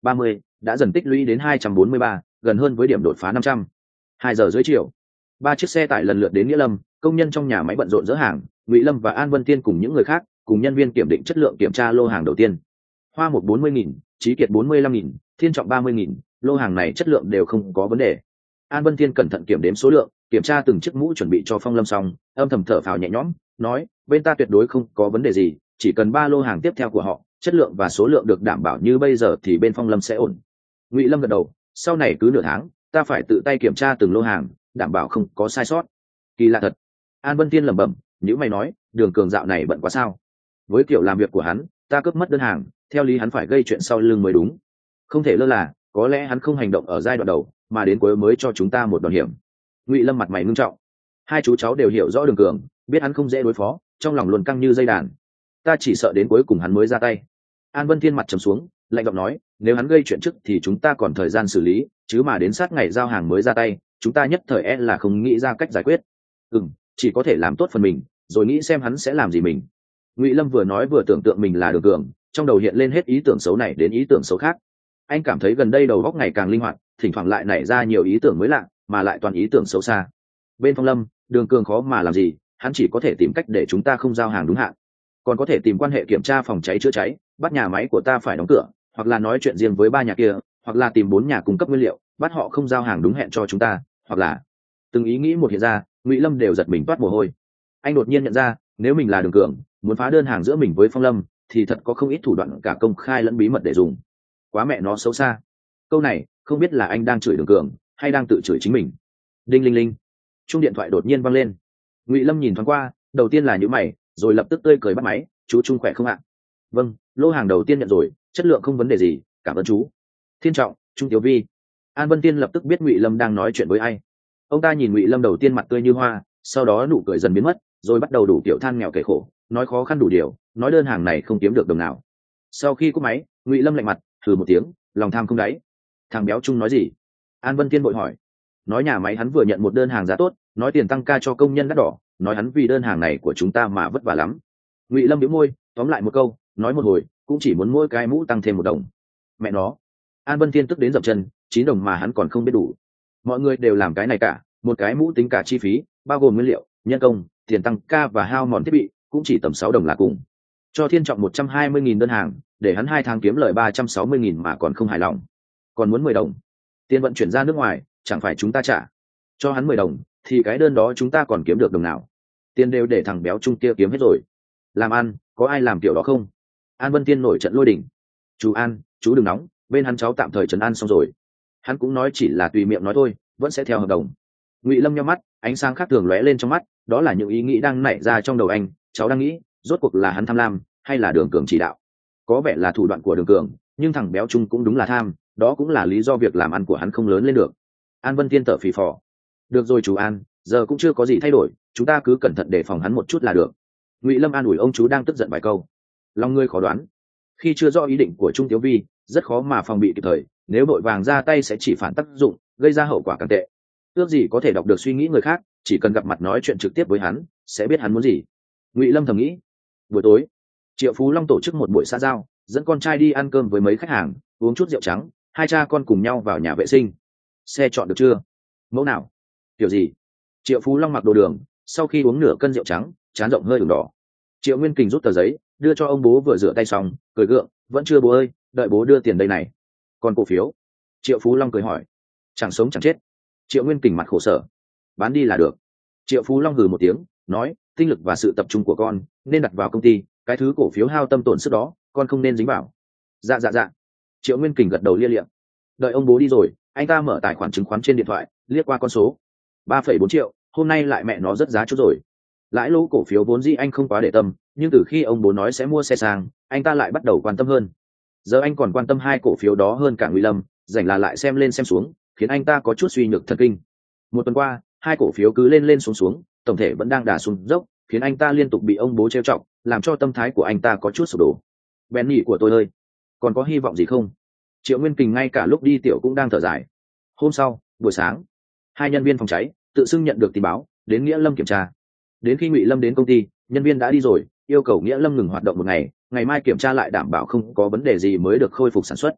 30, đã dần tích lũy đến 243, gần hơn với điểm đột phá 500. 2 giờ dưới chiều, 3 chiếc xe tải lần lượt đến Nghĩa Lâm, công nhân trong nhà máy bận rộn dỡ hàng, Ngụy Lâm và An Vân Tiên cùng những người khác, cùng nhân viên kiểm định chất lượng kiểm tra lô hàng đầu tiên. Hoa một 40.000, Trí Kiệt 45.000, Thiên Trọng 30.000, lô hàng này chất lượng đều không có vấn đề. An Vân Tiên cẩn thận kiểm đếm số lượng, kiểm tra từng chiếc mũ chuẩn bị cho Phong Lâm xong, âm thầm thở phào nhẹ nhõm, nói, bên ta tuyệt đối không có vấn đề gì, chỉ cần 3 lô hàng tiếp theo của họ, chất lượng và số lượng được đảm bảo như bây giờ thì bên Phong Lâm sẽ ổn. Ngụy Lâm gật đầu, sau này cứ nửa tháng, ta phải tự tay kiểm tra từng lô hàng, đảm bảo không có sai sót. Kỳ lạ thật. An Vân Tiên lẩm bẩm, nhữ mày nói, Đường Cường dạo này bận quá sao? Với kiểu làm việc của hắn, ta cướp mất đơn hàng, theo lý hắn phải gây chuyện sau lưng mới đúng. Không thể lơ là, có lẽ hắn không hành động ở giai đoạn đầu, mà đến cuối mới cho chúng ta một đòn hiểm. Ngụy Lâm mặt mày ngưng trọng. Hai chú cháu đều hiểu rõ Đường Cường, biết hắn không dễ đối phó, trong lòng luôn căng như dây đàn. Ta chỉ sợ đến cuối cùng hắn mới ra tay. An Vân Thiên mặt trầm xuống, lạnh giọng nói, nếu hắn gây chuyện trước thì chúng ta còn thời gian xử lý, chứ mà đến sát ngày giao hàng mới ra tay, chúng ta nhất thời là không nghĩ ra cách giải quyết. Chỉ có thể làm tốt phần mình, rồi nghĩ xem hắn sẽ làm gì mình. Ngụy Lâm vừa nói vừa tưởng tượng mình là Đường Cường, trong đầu hiện lên hết ý tưởng xấu này đến ý tưởng xấu khác. Anh cảm thấy gần đây đầu óc ngày càng linh hoạt, thỉnh thoảng lại nảy ra nhiều ý tưởng mới lạ, mà lại toàn ý tưởng xấu xa. Bên Phong Lâm, Đường Cường khó mà làm gì, hắn chỉ có thể tìm cách để chúng ta không giao hàng đúng hạn, còn có thể tìm quan hệ kiểm tra phòng cháy chữa cháy, bắt nhà máy của ta phải đóng cửa, hoặc là nói chuyện riêng với 3 nhà kia, hoặc là tìm 4 nhà cung cấp nguyên liệu, bắt họ không giao hàng đúng hẹn cho chúng ta, hoặc là từng ý nghĩ một hiện ra, Ngụy Lâm đều giật mình toát mồ hôi. Anh đột nhiên nhận ra, nếu mình là Đường Cường, muốn phá đơn hàng giữa mình với Phong Lâm, thì thật có không ít thủ đoạn cả công khai lẫn bí mật để dùng. Quá mẹ nó xấu xa. Câu này, không biết là anh đang chửi Đường Cường, hay đang tự chửi chính mình. Đinh linh linh, chuông điện thoại đột nhiên vang lên. Ngụy Lâm nhìn thoáng qua, đầu tiên là nhíu mày, rồi lập tức tươi cười bắt máy, chú Trung khỏe không ạ? Vâng, lô hàng đầu tiên nhận rồi, chất lượng không vấn đề gì, cảm ơn chú. Thiên Trọng, Trung Tiểu Vi. An Vân Tiên lập tức biết Ngụy Lâm đang nói chuyện với ai. Ông ta nhìn Ngụy Lâm đầu tiên mặt tươi như hoa, sau đó nụ cười dần biến mất, rồi bắt đầu đủ kiểu than nghèo kể khổ, nói khó khăn đủ điều, nói đơn hàng này không kiếm được đồng nào. Sau khi cúp máy, Ngụy Lâm lạnh mặt, hừ một tiếng, lòng tham không đáy. Thằng béo Trung nói gì? An Vân Tiên vội hỏi. Nói nhà máy hắn vừa nhận một đơn hàng giá tốt, nói tiền tăng ca cho công nhân đắt đỏ, nói hắn vì đơn hàng này của chúng ta mà vất vả lắm. Ngụy Lâm bĩu môi, tóm lại một câu, nói một hồi, cũng chỉ muốn mỗi cái mũ tăng thêm 1 đồng. Mẹ nó. An Vân Thiên tức đến dậm chân, 9 đồng mà hắn còn không biết đủ. Mọi người đều làm cái này cả, một cái mũ tính cả chi phí, bao gồm nguyên liệu, nhân công, tiền tăng ca và hao mòn thiết bị, cũng chỉ tầm 6 đồng là cùng. Cho Thiên Trọng 120.000 đơn hàng, để hắn 2 tháng kiếm lời 360.000 mà còn không hài lòng. Còn muốn 10 đồng. Tiền vận chuyển ra nước ngoài, chẳng phải chúng ta trả. Cho hắn 10 đồng, thì cái đơn đó chúng ta còn kiếm được đồng nào. Tiền đều để thằng béo Trung kia kiếm hết rồi. Làm ăn, có ai làm kiểu đó không? An Vân Tiên nổi trận lôi đình. Chú An, chú đừng nóng, bên hắn cháu tạm thời trấn an xong rồi. Hắn cũng nói chỉ là tùy miệng nói thôi, vẫn sẽ theo hợp đồng. Ngụy Lâm nhắm mắt, ánh sáng khác thường lóe lên trong mắt, đó là những ý nghĩ đang nảy ra trong đầu anh. Cháu đang nghĩ, rốt cuộc là hắn tham lam, hay là Đường Cường chỉ đạo? Có vẻ là thủ đoạn của Đường Cường, nhưng thằng béo Trung cũng đúng là tham, đó cũng là lý do việc làm ăn của hắn không lớn lên được. An Vân Tiên thở phì phò. Được rồi chú An, giờ cũng chưa có gì thay đổi, chúng ta cứ cẩn thận đề phòng hắn một chút là được. Ngụy Lâm an ủi ông chú đang tức giận vài câu. Lòng ngươi khó đoán, khi chưa rõ ý định của Trung Tiếu Vi, rất khó mà phòng bị kịp thời, nếu vội vàng ra tay sẽ chỉ phản tác dụng, gây ra hậu quả càng tệ. Ước gì có thể đọc được suy nghĩ người khác, chỉ cần gặp mặt nói chuyện trực tiếp với hắn, sẽ biết hắn muốn gì. Ngụy Lâm thầm nghĩ. Buổi tối, Triệu Phú Long tổ chức một buổi xã giao, dẫn con trai đi ăn cơm với mấy khách hàng, uống chút rượu trắng, hai cha con cùng nhau vào nhà vệ sinh. Xe chọn được chưa? Mẫu nào? Kiểu gì? Triệu Phú Long mặc đồ đường, sau khi uống nửa cân rượu trắng, trán rộng hơi ửng đỏ. Triệu Nguyên Kình rút tờ giấy, đưa cho ông bố vừa rửa tay xong, cười gượng, vẫn chưa bố ơi, đợi bố đưa tiền đây này. Còn cổ phiếu? Triệu Phú Long cười hỏi. Chẳng sống chẳng chết. Triệu Nguyên Kình mặt khổ sở. Bán đi là được. Triệu Phú Long hừ một tiếng, nói, tinh lực và sự tập trung của con nên đặt vào công ty, cái thứ cổ phiếu hao tâm tổn sức đó, con không nên dính vào. Dạ dạ dạ. Triệu Nguyên Kình gật đầu lia liệm. Đợi ông bố đi rồi, anh ta mở tài khoản chứng khoán trên điện thoại, liếc qua con số. 3,4 triệu, hôm nay lại mẹ nó rất giá chút rồi. Lãi lỗ cổ phiếu vốn dĩ anh không quá để tâm, nhưng từ khi ông bố nói sẽ mua xe sang, anh ta lại bắt đầu quan tâm hơn. Giờ anh còn quan tâm 2 cổ phiếu đó hơn cả Ngụy Lâm, rảnh là lại xem lên xem xuống, khiến anh ta có chút suy nhược thần kinh. Một tuần qua, 2 cổ phiếu cứ lên lên xuống xuống, tổng thể vẫn đang đà xuống dốc, khiến anh ta liên tục bị ông bố trêu chọc, làm cho tâm thái của anh ta có chút sụp đổ. Benny của tôi ơi, còn có hy vọng gì không? Triệu Nguyên Kình ngay cả lúc đi tiểu cũng đang thở dài. Hôm sau, buổi sáng, 2 nhân viên phòng cháy tự xưng nhận được tin báo, đến Nghĩa Lâm kiểm tra. Đến khi Ngụy Lâm đến công ty, nhân viên đã đi rồi, yêu cầu Nghĩa Lâm ngừng hoạt động một ngày, ngày mai kiểm tra lại đảm bảo không có vấn đề gì mới được khôi phục sản xuất.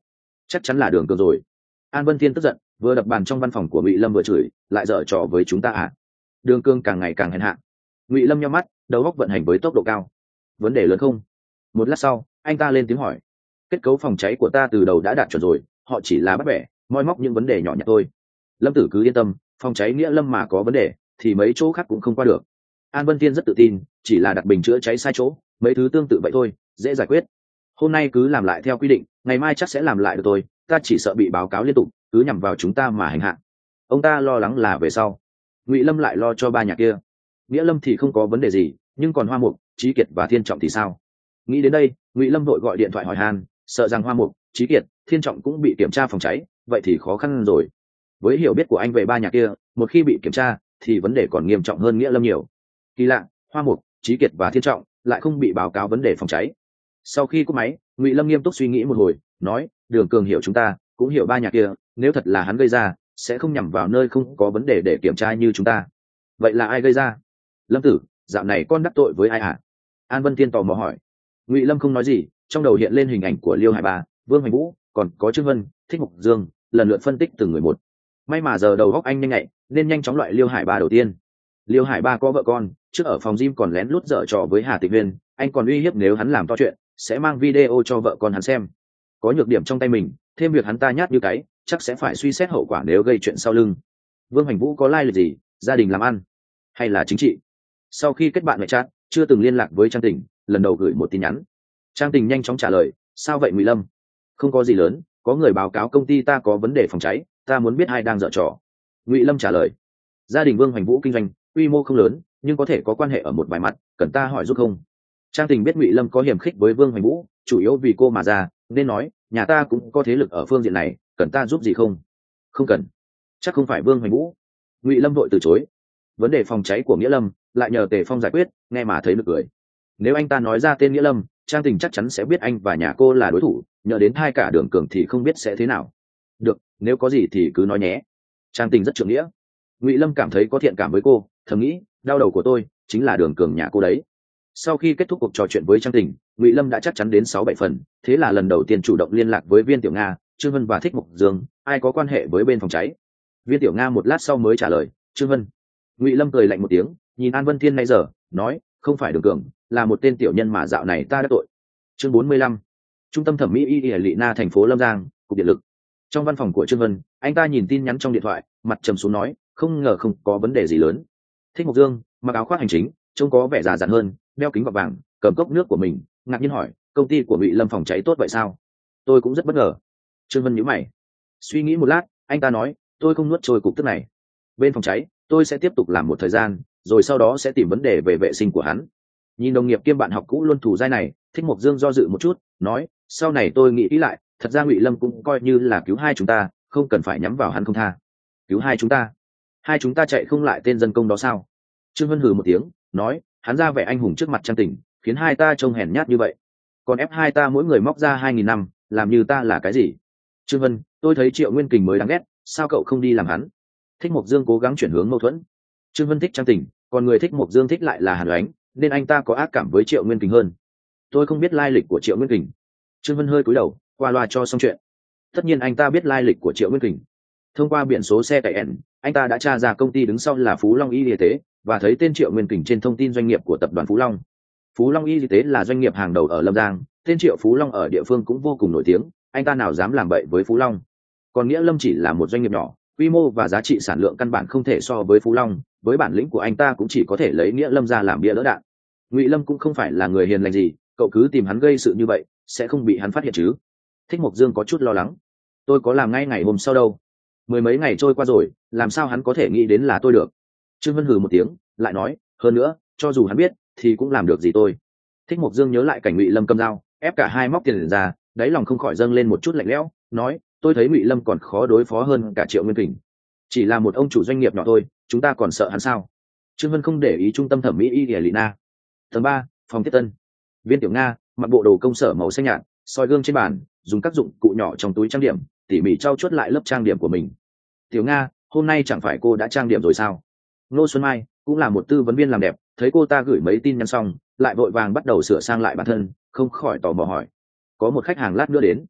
chắc chắn là Đường Cường rồi. An Vân Thiên tức giận, vừa đập bàn trong văn phòng của Ngụy Lâm vừa chửi, lại dở trò với chúng ta à? Đường Cường càng ngày càng hèn hạ. Ngụy Lâm nhắm mắt, đầu óc vận hành với tốc độ cao. Vấn đề lớn không? Một lát sau, anh ta lên tiếng hỏi. Kết cấu phòng cháy của ta từ đầu đã đạt chuẩn rồi, họ chỉ là bắt bẻ, moi móc những vấn đề nhỏ nhặt thôi. Lâm Tử cứ yên tâm, phòng cháy Nghĩa Lâm mà có vấn đề, thì mấy chỗ khác cũng không qua được. An Vân Thiên rất tự tin, chỉ là đặt bình chữa cháy sai chỗ, mấy thứ tương tự vậy thôi, dễ giải quyết. Hôm nay cứ làm lại theo quy định, ngày mai chắc sẽ làm lại được thôi. Ta chỉ sợ bị báo cáo liên tục, cứ nhằm vào chúng ta mà hành hạ. Ông ta lo lắng là về sau Ngụy Lâm lại lo cho ba nhà kia. Nghĩa Lâm thì không có vấn đề gì, nhưng còn Hoa Mục, Chí Kiệt và Thiên Trọng thì sao? Nghĩ đến đây, Ngụy Lâm vội gọi điện thoại hỏi han, sợ rằng Hoa Mục, Chí Kiệt, Thiên Trọng cũng bị kiểm tra phòng cháy, vậy thì khó khăn rồi. Với hiểu biết của anh về ba nhà kia, một khi bị kiểm tra thì vấn đề còn nghiêm trọng hơn Nghĩa Lâm nhiều. Kỳ lạ, Hoa Mục, Chí Kiệt và Thiên Trọng lại không bị báo cáo vấn đề phòng cháy. Sau khi cúp máy, Ngụy Lâm nghiêm túc suy nghĩ một hồi, nói, Đường Cường hiểu chúng ta, cũng hiểu ba nhà kia, nếu thật là hắn gây ra, sẽ không nhằm vào nơi không có vấn đề để kiểm tra như chúng ta. Vậy là ai gây ra? Lâm Tử, dạo này con đắc tội với ai hả? An Vân Thiên tò mò hỏi. Ngụy Lâm không nói gì, trong đầu hiện lên hình ảnh của Liêu Hải Ba, Vương Hoành Vũ, còn có Trương Vân, Thích Mục Dương, lần lượt phân tích từng người một. May mà giờ đầu góc anh nhanh nhạy, nên nhanh chóng loại Liêu Hải Ba đầu tiên. Liêu Hải Ba có vợ con, trước ở phòng gym còn lén lút dở trò với Hà Tịch Viên, anh còn uy hiếp nếu hắn làm to chuyện, sẽ mang video cho vợ con hắn xem. Có nhược điểm trong tay mình, thêm việc hắn ta nhát như cái, chắc sẽ phải suy xét hậu quả nếu gây chuyện sau lưng. Vương Hoành Vũ có lai lịch gì, gia đình làm ăn hay là chính trị? Sau khi kết bạn mẹ chat, chưa từng liên lạc với Trang Tình, lần đầu gửi một tin nhắn. Trang Tình nhanh chóng trả lời, sao vậy Ngụy Lâm? Không có gì lớn, có người báo cáo công ty ta có vấn đề phòng cháy, ta muốn biết ai đang dở trò. Ngụy Lâm trả lời, gia đình Vương Hoành Vũ kinh doanh, quy mô không lớn, nhưng có thể có quan hệ ở một vài mặt, cần ta hỏi giúp không? Trang Tình biết Ngụy Lâm có hiềm khích với Vương Hoành Vũ, chủ yếu vì cô mà ra, nên nói, nhà ta cũng có thế lực ở phương diện này, cần ta giúp gì không? Không cần. Chắc không phải Vương Hoành Vũ. Ngụy Lâm vội từ chối. Vấn đề phòng cháy của Nghĩa Lâm lại nhờ Tề Phong giải quyết, nghe mà thấy nực cười. Nếu anh ta nói ra tên Nghĩa Lâm, Trang Tình chắc chắn sẽ biết anh và nhà cô là đối thủ, nhờ đến hai cả Đường Cường thì không biết sẽ thế nào. Được, nếu có gì thì cứ nói nhé. Trang Tình rất trượng nghĩa. Ngụy Lâm cảm thấy có thiện cảm với cô, thầm nghĩ, đau đầu của tôi chính là Đường Cường nhà cô đấy. Sau khi kết thúc cuộc trò chuyện với Trang Tình, Ngụy Lâm đã chắc chắn đến 6-7 phần, thế là lần đầu tiên chủ động liên lạc với Viên Tiểu Nga, Trương Vân và Thích Mục Dương, ai có quan hệ với bên phòng cháy. Viên Tiểu Nga một lát sau mới trả lời, Trương Vân. Ngụy Lâm cười lạnh một tiếng, nhìn An Vân Thiên nãy giờ, nói, không phải Đường Cường, là một tên tiểu nhân mà dạo này ta đã tội. Chương 45. Trung tâm thẩm mỹ y Lị Na thành phố Lâm Giang, cục điện lực. Trong văn phòng của Trương Vân, anh ta nhìn tin nhắn trong điện thoại, mặt trầm xuống nói, không ngờ không có vấn đề gì lớn. Thích Mục Dương mặc áo khoác hành chính, trông có vẻ già dặn hơn, đeo kính gọt vàng, cầm cốc nước của mình, ngạc nhiên hỏi, công ty của Ngụy Lâm phòng cháy tốt vậy sao? Tôi cũng rất bất ngờ. Trương Vân nhíu mày, suy nghĩ một lát, anh ta nói, tôi không nuốt trôi cục tức này. Bên phòng cháy, tôi sẽ tiếp tục làm một thời gian, rồi sau đó sẽ tìm vấn đề về vệ sinh của hắn. Nhìn đồng nghiệp kiêm bạn học cũ luôn thù dai này, Thích Mộc Dương do dự một chút, nói, sau này tôi nghĩ kỹ lại, thật ra Ngụy Lâm cũng coi như là cứu hai chúng ta, không cần phải nhắm vào hắn không tha. Cứu hai chúng ta? Hai chúng ta chạy không lại tên dân công đó sao? Trương Vân hừ một tiếng, nói, hắn ra vẻ anh hùng trước mặt Trang Tình, khiến hai ta trông hèn nhát như vậy, còn ép hai ta mỗi người móc ra 2.000 năm, làm như ta là cái gì? Trương Vân, tôi thấy Triệu Nguyên Kình mới đáng ghét, sao cậu không đi làm hắn? Thích Mộc Dương cố gắng chuyển hướng mâu thuẫn. Trương Vân thích Trang Tình, còn người thích Mộc Dương thích lại là Hàn Oánh, nên anh ta có ác cảm với Triệu Nguyên Kình hơn. Tôi không biết lai lịch của Triệu Nguyên Kình. Trương Vân hơi cúi đầu, qua loa cho xong chuyện. Tất nhiên anh ta biết lai lịch của Triệu Nguyên Kình. Thông qua biển số xe Cayenne, anh ta đã tra ra công ty đứng sau là Phú Long Y Tế và thấy tên Triệu Nguyên Kình trên thông tin doanh nghiệp của tập đoàn Phú Long. Phú Long Y Tế là doanh nghiệp hàng đầu ở Lâm Giang, tên Triệu Phú Long ở địa phương cũng vô cùng nổi tiếng, anh ta nào dám làm bậy với Phú Long. Còn Nghĩa Lâm chỉ là một doanh nghiệp nhỏ, quy mô và giá trị sản lượng căn bản không thể so với Phú Long, với bản lĩnh của anh ta cũng chỉ có thể lấy Nghĩa Lâm ra làm bia đỡ đạn. Ngụy Lâm cũng không phải là người hiền lành gì, cậu cứ tìm hắn gây sự như vậy, sẽ không bị hắn phát hiện chứ? Thích Mộc Dương có chút lo lắng. Tôi có làm ngay ngày hôm sau đâu. Mười mấy ngày trôi qua rồi, làm sao hắn có thể nghĩ đến là tôi được? Trương Vân hừ một tiếng, lại nói, hơn nữa, cho dù hắn biết, thì cũng làm được gì tôi. Thích Mộc Dương nhớ lại cảnh Ngụy Lâm cầm dao, ép cả hai móc tiền ra, đáy lòng không khỏi dâng lên một chút lạnh lẽo, nói, tôi thấy Ngụy Lâm còn khó đối phó hơn cả Triệu Nguyên Kình. Chỉ là một ông chủ doanh nghiệp nhỏ thôi, chúng ta còn sợ hắn sao? Trương Vân không để ý trung tâm thẩm mỹ y Lị Na. Tầng 3, phòng tiếp tân. Viên Tiểu Nga mặc bộ đồ công sở màu xanh nhạt, soi gương trên bàn, dùng các dụng cụ nhỏ trong túi trang điểm, tỉ mỉ trau chuốt lại lớp trang điểm của mình. Tiểu Nga, hôm nay chẳng phải cô đã trang điểm rồi sao? Ngô Xuân Mai cũng là một tư vấn viên làm đẹp, thấy cô ta gửi mấy tin nhắn xong, lại vội vàng bắt đầu sửa sang lại bản thân, không khỏi tò mò hỏi, có một khách hàng lát nữa đến.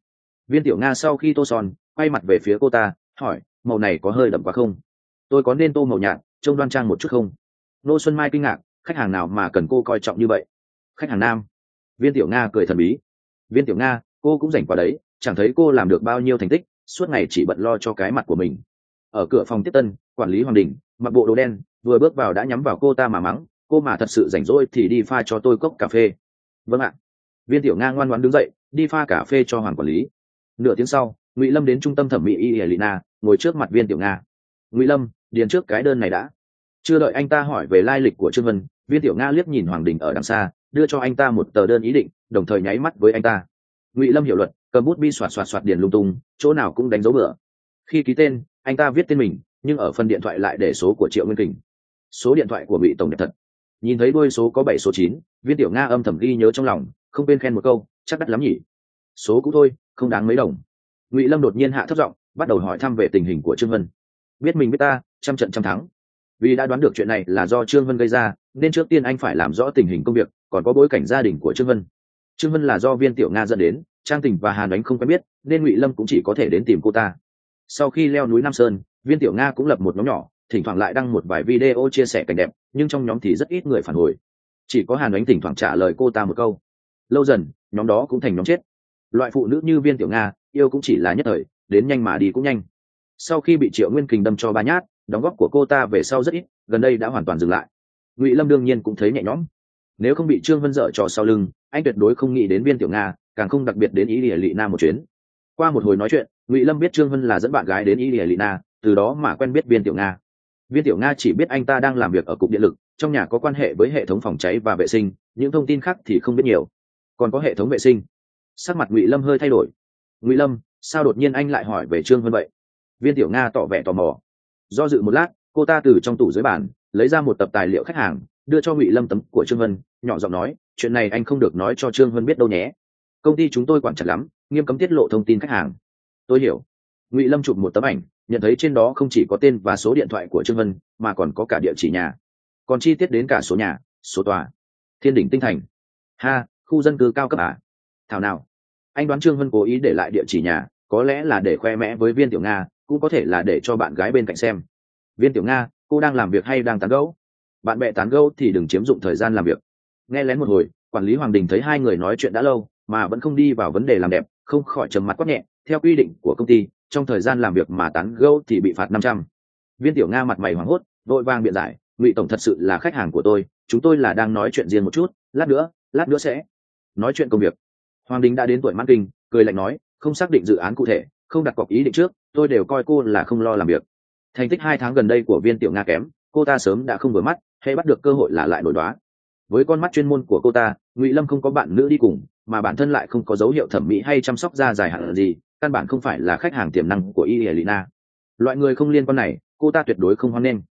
Viên Tiểu Nga sau khi tô son quay mặt về phía cô ta hỏi, màu này có hơi đậm quá không? Tôi có nên tô màu nhạt trông đoan trang một chút không? Nô Xuân Mai kinh ngạc, khách hàng nào mà cần cô coi trọng như vậy? Khách hàng nam. Viên Tiểu Nga cười thần bí. Viên Tiểu Nga, cô cũng rảnh quá đấy, chẳng thấy cô làm được bao nhiêu thành tích, suốt ngày chỉ bận lo cho cái mặt của mình. Ở cửa phòng tiếp tân, quản lý Hoàng Đình mặc bộ đồ đen vừa bước vào đã nhắm vào cô ta mà mắng, cô mà thật sự rảnh rỗi thì đi pha cho tôi cốc cà phê. Vâng ạ. Viên Tiểu Nga ngoan ngoãn đứng dậy đi pha cà phê cho Hoàng quản lý. Nửa tiếng sau, Ngụy Lâm đến trung tâm thẩm mỹ y Elina, ngồi trước mặt Viên Tiểu Nga. Ngụy Lâm, điền trước cái đơn này đã. Chưa đợi anh ta hỏi về lai lịch của Trương Vân, Viên Tiểu Nga liếc nhìn Hoàng Đình ở đằng xa, đưa cho anh ta một tờ đơn ý định, đồng thời nháy mắt với anh ta. Ngụy Lâm hiểu luật, cầm bút bi xoạt xoạt xoạt điền lung tung, chỗ nào cũng đánh dấu bừa. Khi ký tên, anh ta viết tên mình, nhưng ở phần điện thoại lại để số của Triệu Nguyên Kình. Số điện thoại của Ngụy tổng đẹp thật. Nhìn thấy đuôi số có 7 số 9, Viên Tiểu Nga âm thầm ghi nhớ trong lòng, không quên khen một câu, chắc đắt lắm nhỉ. Số cũ thôi, không đáng mấy đồng. Ngụy Lâm đột nhiên hạ thấp giọng, bắt đầu hỏi thăm về tình hình của Trương Vân. Biết mình biết ta, trăm trận trăm thắng. Vì đã đoán được chuyện này là do Trương Vân gây ra, nên trước tiên anh phải làm rõ tình hình công việc, còn có bối cảnh gia đình của Trương Vân. Trương Vân là do Viên Tiểu Nga dẫn đến, Trang Tình và Hàn Đánh không quen biết, nên Ngụy Lâm cũng chỉ có thể đến tìm cô ta. Sau khi leo núi Nam Sơn, Viên Tiểu Nga cũng lập một nhóm nhỏ, thỉnh thoảng lại đăng một vài video chia sẻ cảnh đẹp, nhưng trong nhóm thì rất ít người phản hồi. Chỉ có Hàn Đánh thỉnh thoảng trả lời cô ta một câu. Lâu dần, nhóm đó cũng thành nhóm chết. Loại phụ nữ như Viên Tiểu Nga, yêu cũng chỉ là nhất thời, đến nhanh mà đi cũng nhanh. Sau khi bị Triệu Nguyên Kình đâm cho 3 nhát, đóng góp của cô ta về sau rất ít, gần đây đã hoàn toàn dừng lại. Ngụy Lâm đương nhiên cũng thấy nhẹ nhõm. Nếu không bị Trương Vân dở trò sau lưng, anh tuyệt đối không nghĩ đến Viên Tiểu Nga, càng không đặc biệt đến ý Lệ Nam một chuyến. Qua một hồi nói chuyện, Ngụy Lâm biết Trương Vân là dẫn bạn gái đến ý Lệ Na, từ đó mà quen biết Viên Tiểu Nga. Viên Tiểu Nga chỉ biết anh ta đang làm việc ở cục điện lực, trong nhà có quan hệ với hệ thống phòng cháy và vệ sinh, những thông tin khác thì không biết nhiều. Còn có hệ thống vệ sinh. Sắc mặt Ngụy Lâm hơi thay đổi. Ngụy Lâm, sao đột nhiên anh lại hỏi về Trương Vân vậy? Viên Tiểu Nga tỏ vẻ tò mò. Do dự một lát, cô ta từ trong tủ dưới bàn lấy ra một tập tài liệu khách hàng, đưa cho Ngụy Lâm tấm của Trương Vân, nhỏ giọng nói, chuyện này anh không được nói cho Trương Vân biết đâu nhé. Công ty chúng tôi quản chặt lắm, nghiêm cấm tiết lộ thông tin khách hàng. Tôi hiểu. Ngụy Lâm chụp một tấm ảnh, nhận thấy trên đó không chỉ có tên và số điện thoại của Trương Vân, mà còn có cả địa chỉ nhà, còn chi tiết đến cả số nhà, số tòa. Thiên Đỉnh Tinh Thành. Ha, khu dân cư cao cấp à? Thảo nào, anh đoán Trương Vân cố ý để lại địa chỉ nhà, có lẽ là để khoe mẽ với Viên Tiểu Nga, cũng có thể là để cho bạn gái bên cạnh xem. Viên Tiểu Nga, cô đang làm việc hay đang tán gẫu? Bạn bè tán gẫu thì đừng chiếm dụng thời gian làm việc. Nghe lén một hồi, quản lý Hoàng Đình thấy hai người nói chuyện đã lâu mà vẫn không đi vào vấn đề làm đẹp, không khỏi trầm mặt quát nhẹ, theo quy định của công ty, trong thời gian làm việc mà tán gẫu thì bị phạt 500. Viên Tiểu Nga mặt mày hoảng hốt, vội vàng biện giải, Ngụy tổng thật sự là khách hàng của tôi, chúng tôi là đang nói chuyện riêng một chút, lát nữa sẽ nói chuyện công việc. Hoàng Đình đã đến tuổi mãn kinh, cười lạnh nói, không xác định dự án cụ thể, không đặt cọc ý định trước, tôi đều coi cô là không lo làm việc. Thành tích 2 tháng gần đây của Viên Tiểu Nga kém, cô ta sớm đã không vừa mắt, hay bắt được cơ hội là lại nổi đoá. Với con mắt chuyên môn của cô ta, Ngụy Lâm không có bạn nữ đi cùng, mà bản thân lại không có dấu hiệu thẩm mỹ hay chăm sóc da dài hạn gì, căn bản không phải là khách hàng tiềm năng của y Elina. Loại người không liên quan này, cô ta tuyệt đối không hoan nghênh.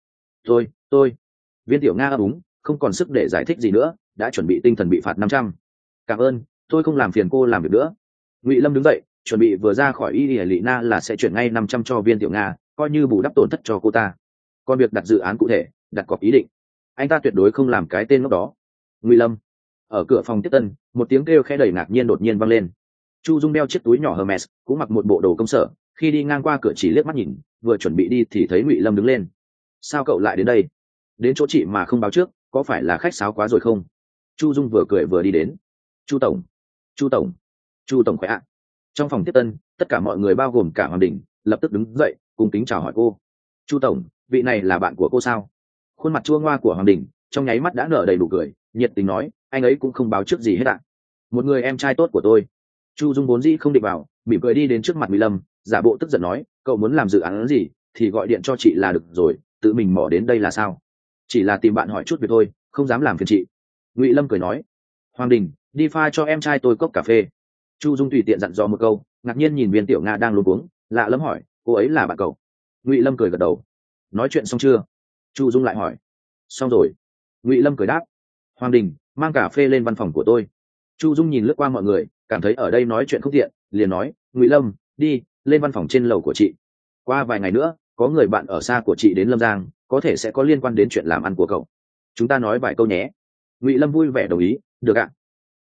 Tôi. Viên Tiểu Nga ấp úng, không còn sức để giải thích gì nữa, đã chuẩn bị tinh thần bị phạt 500. Cảm ơn, tôi không làm phiền cô làm việc nữa. Ngụy Lâm đứng dậy, chuẩn bị vừa ra khỏi y Elina là sẽ chuyển ngay 500 cho Viên Tiểu Nga, coi như bù đắp tổn thất cho cô ta. Còn việc đặt dự án cụ thể, đặt cọc ý định, anh ta tuyệt đối không làm cái tên ngốc đó. Ngụy Lâm. Ở cửa phòng tiếp tân, một tiếng kêu khẽ đầy ngạc nhiên đột nhiên vang lên. Chu Dung đeo chiếc túi nhỏ Hermes, cũng mặc một bộ đồ công sở, khi đi ngang qua cửa chỉ liếc mắt nhìn, vừa chuẩn bị đi thì thấy Ngụy Lâm đứng lên. Sao cậu lại đến đây? Đến chỗ chị mà không báo trước, có phải là khách sáo quá rồi không? Chu Dung vừa cười vừa đi đến. Chu tổng khỏe ạ. Trong phòng tiếp tân, tất cả mọi người bao gồm cả Hoàng Đình lập tức đứng dậy cùng kính chào hỏi cô. Chu tổng, vị này là bạn của cô sao? Khuôn mặt chua ngoa của Hoàng Đình trong nháy mắt đã nở đầy đủ cười, nhiệt tình nói, anh ấy cũng không báo trước gì hết ạ. Một người em trai tốt của tôi. Chu Dung vốn dĩ không định vào, mỉm cười đi đến trước mặt Ngụy Lâm, giả bộ tức giận nói, cậu muốn làm dự án gì thì gọi điện cho chị là được rồi, tự mình mò đến đây là sao? Chỉ là tìm bạn hỏi chút việc thôi, không dám làm phiền chị. Ngụy Lâm cười nói. Hoàng Đình, đi pha cho em trai tôi cốc cà phê. Chu Dung tùy tiện dặn dò một câu, ngạc nhiên nhìn Viên Tiểu Nga đang luống cuống, lạ lẫm hỏi, cô ấy là bạn cậu? Ngụy Lâm cười gật đầu. Nói chuyện xong chưa? Chu Dung lại hỏi. Xong rồi. Ngụy Lâm cười đáp. Hoàng Đình, mang cà phê lên văn phòng của tôi. Chu Dung nhìn lướt qua mọi người, cảm thấy ở đây nói chuyện không tiện, liền nói, Ngụy Lâm, đi lên văn phòng trên lầu của chị. Qua vài ngày nữa, có người bạn ở xa của chị đến Lâm Giang, có thể sẽ có liên quan đến chuyện làm ăn của cậu. Chúng ta nói vài câu nhé. Ngụy Lâm vui vẻ đồng ý, được ạ.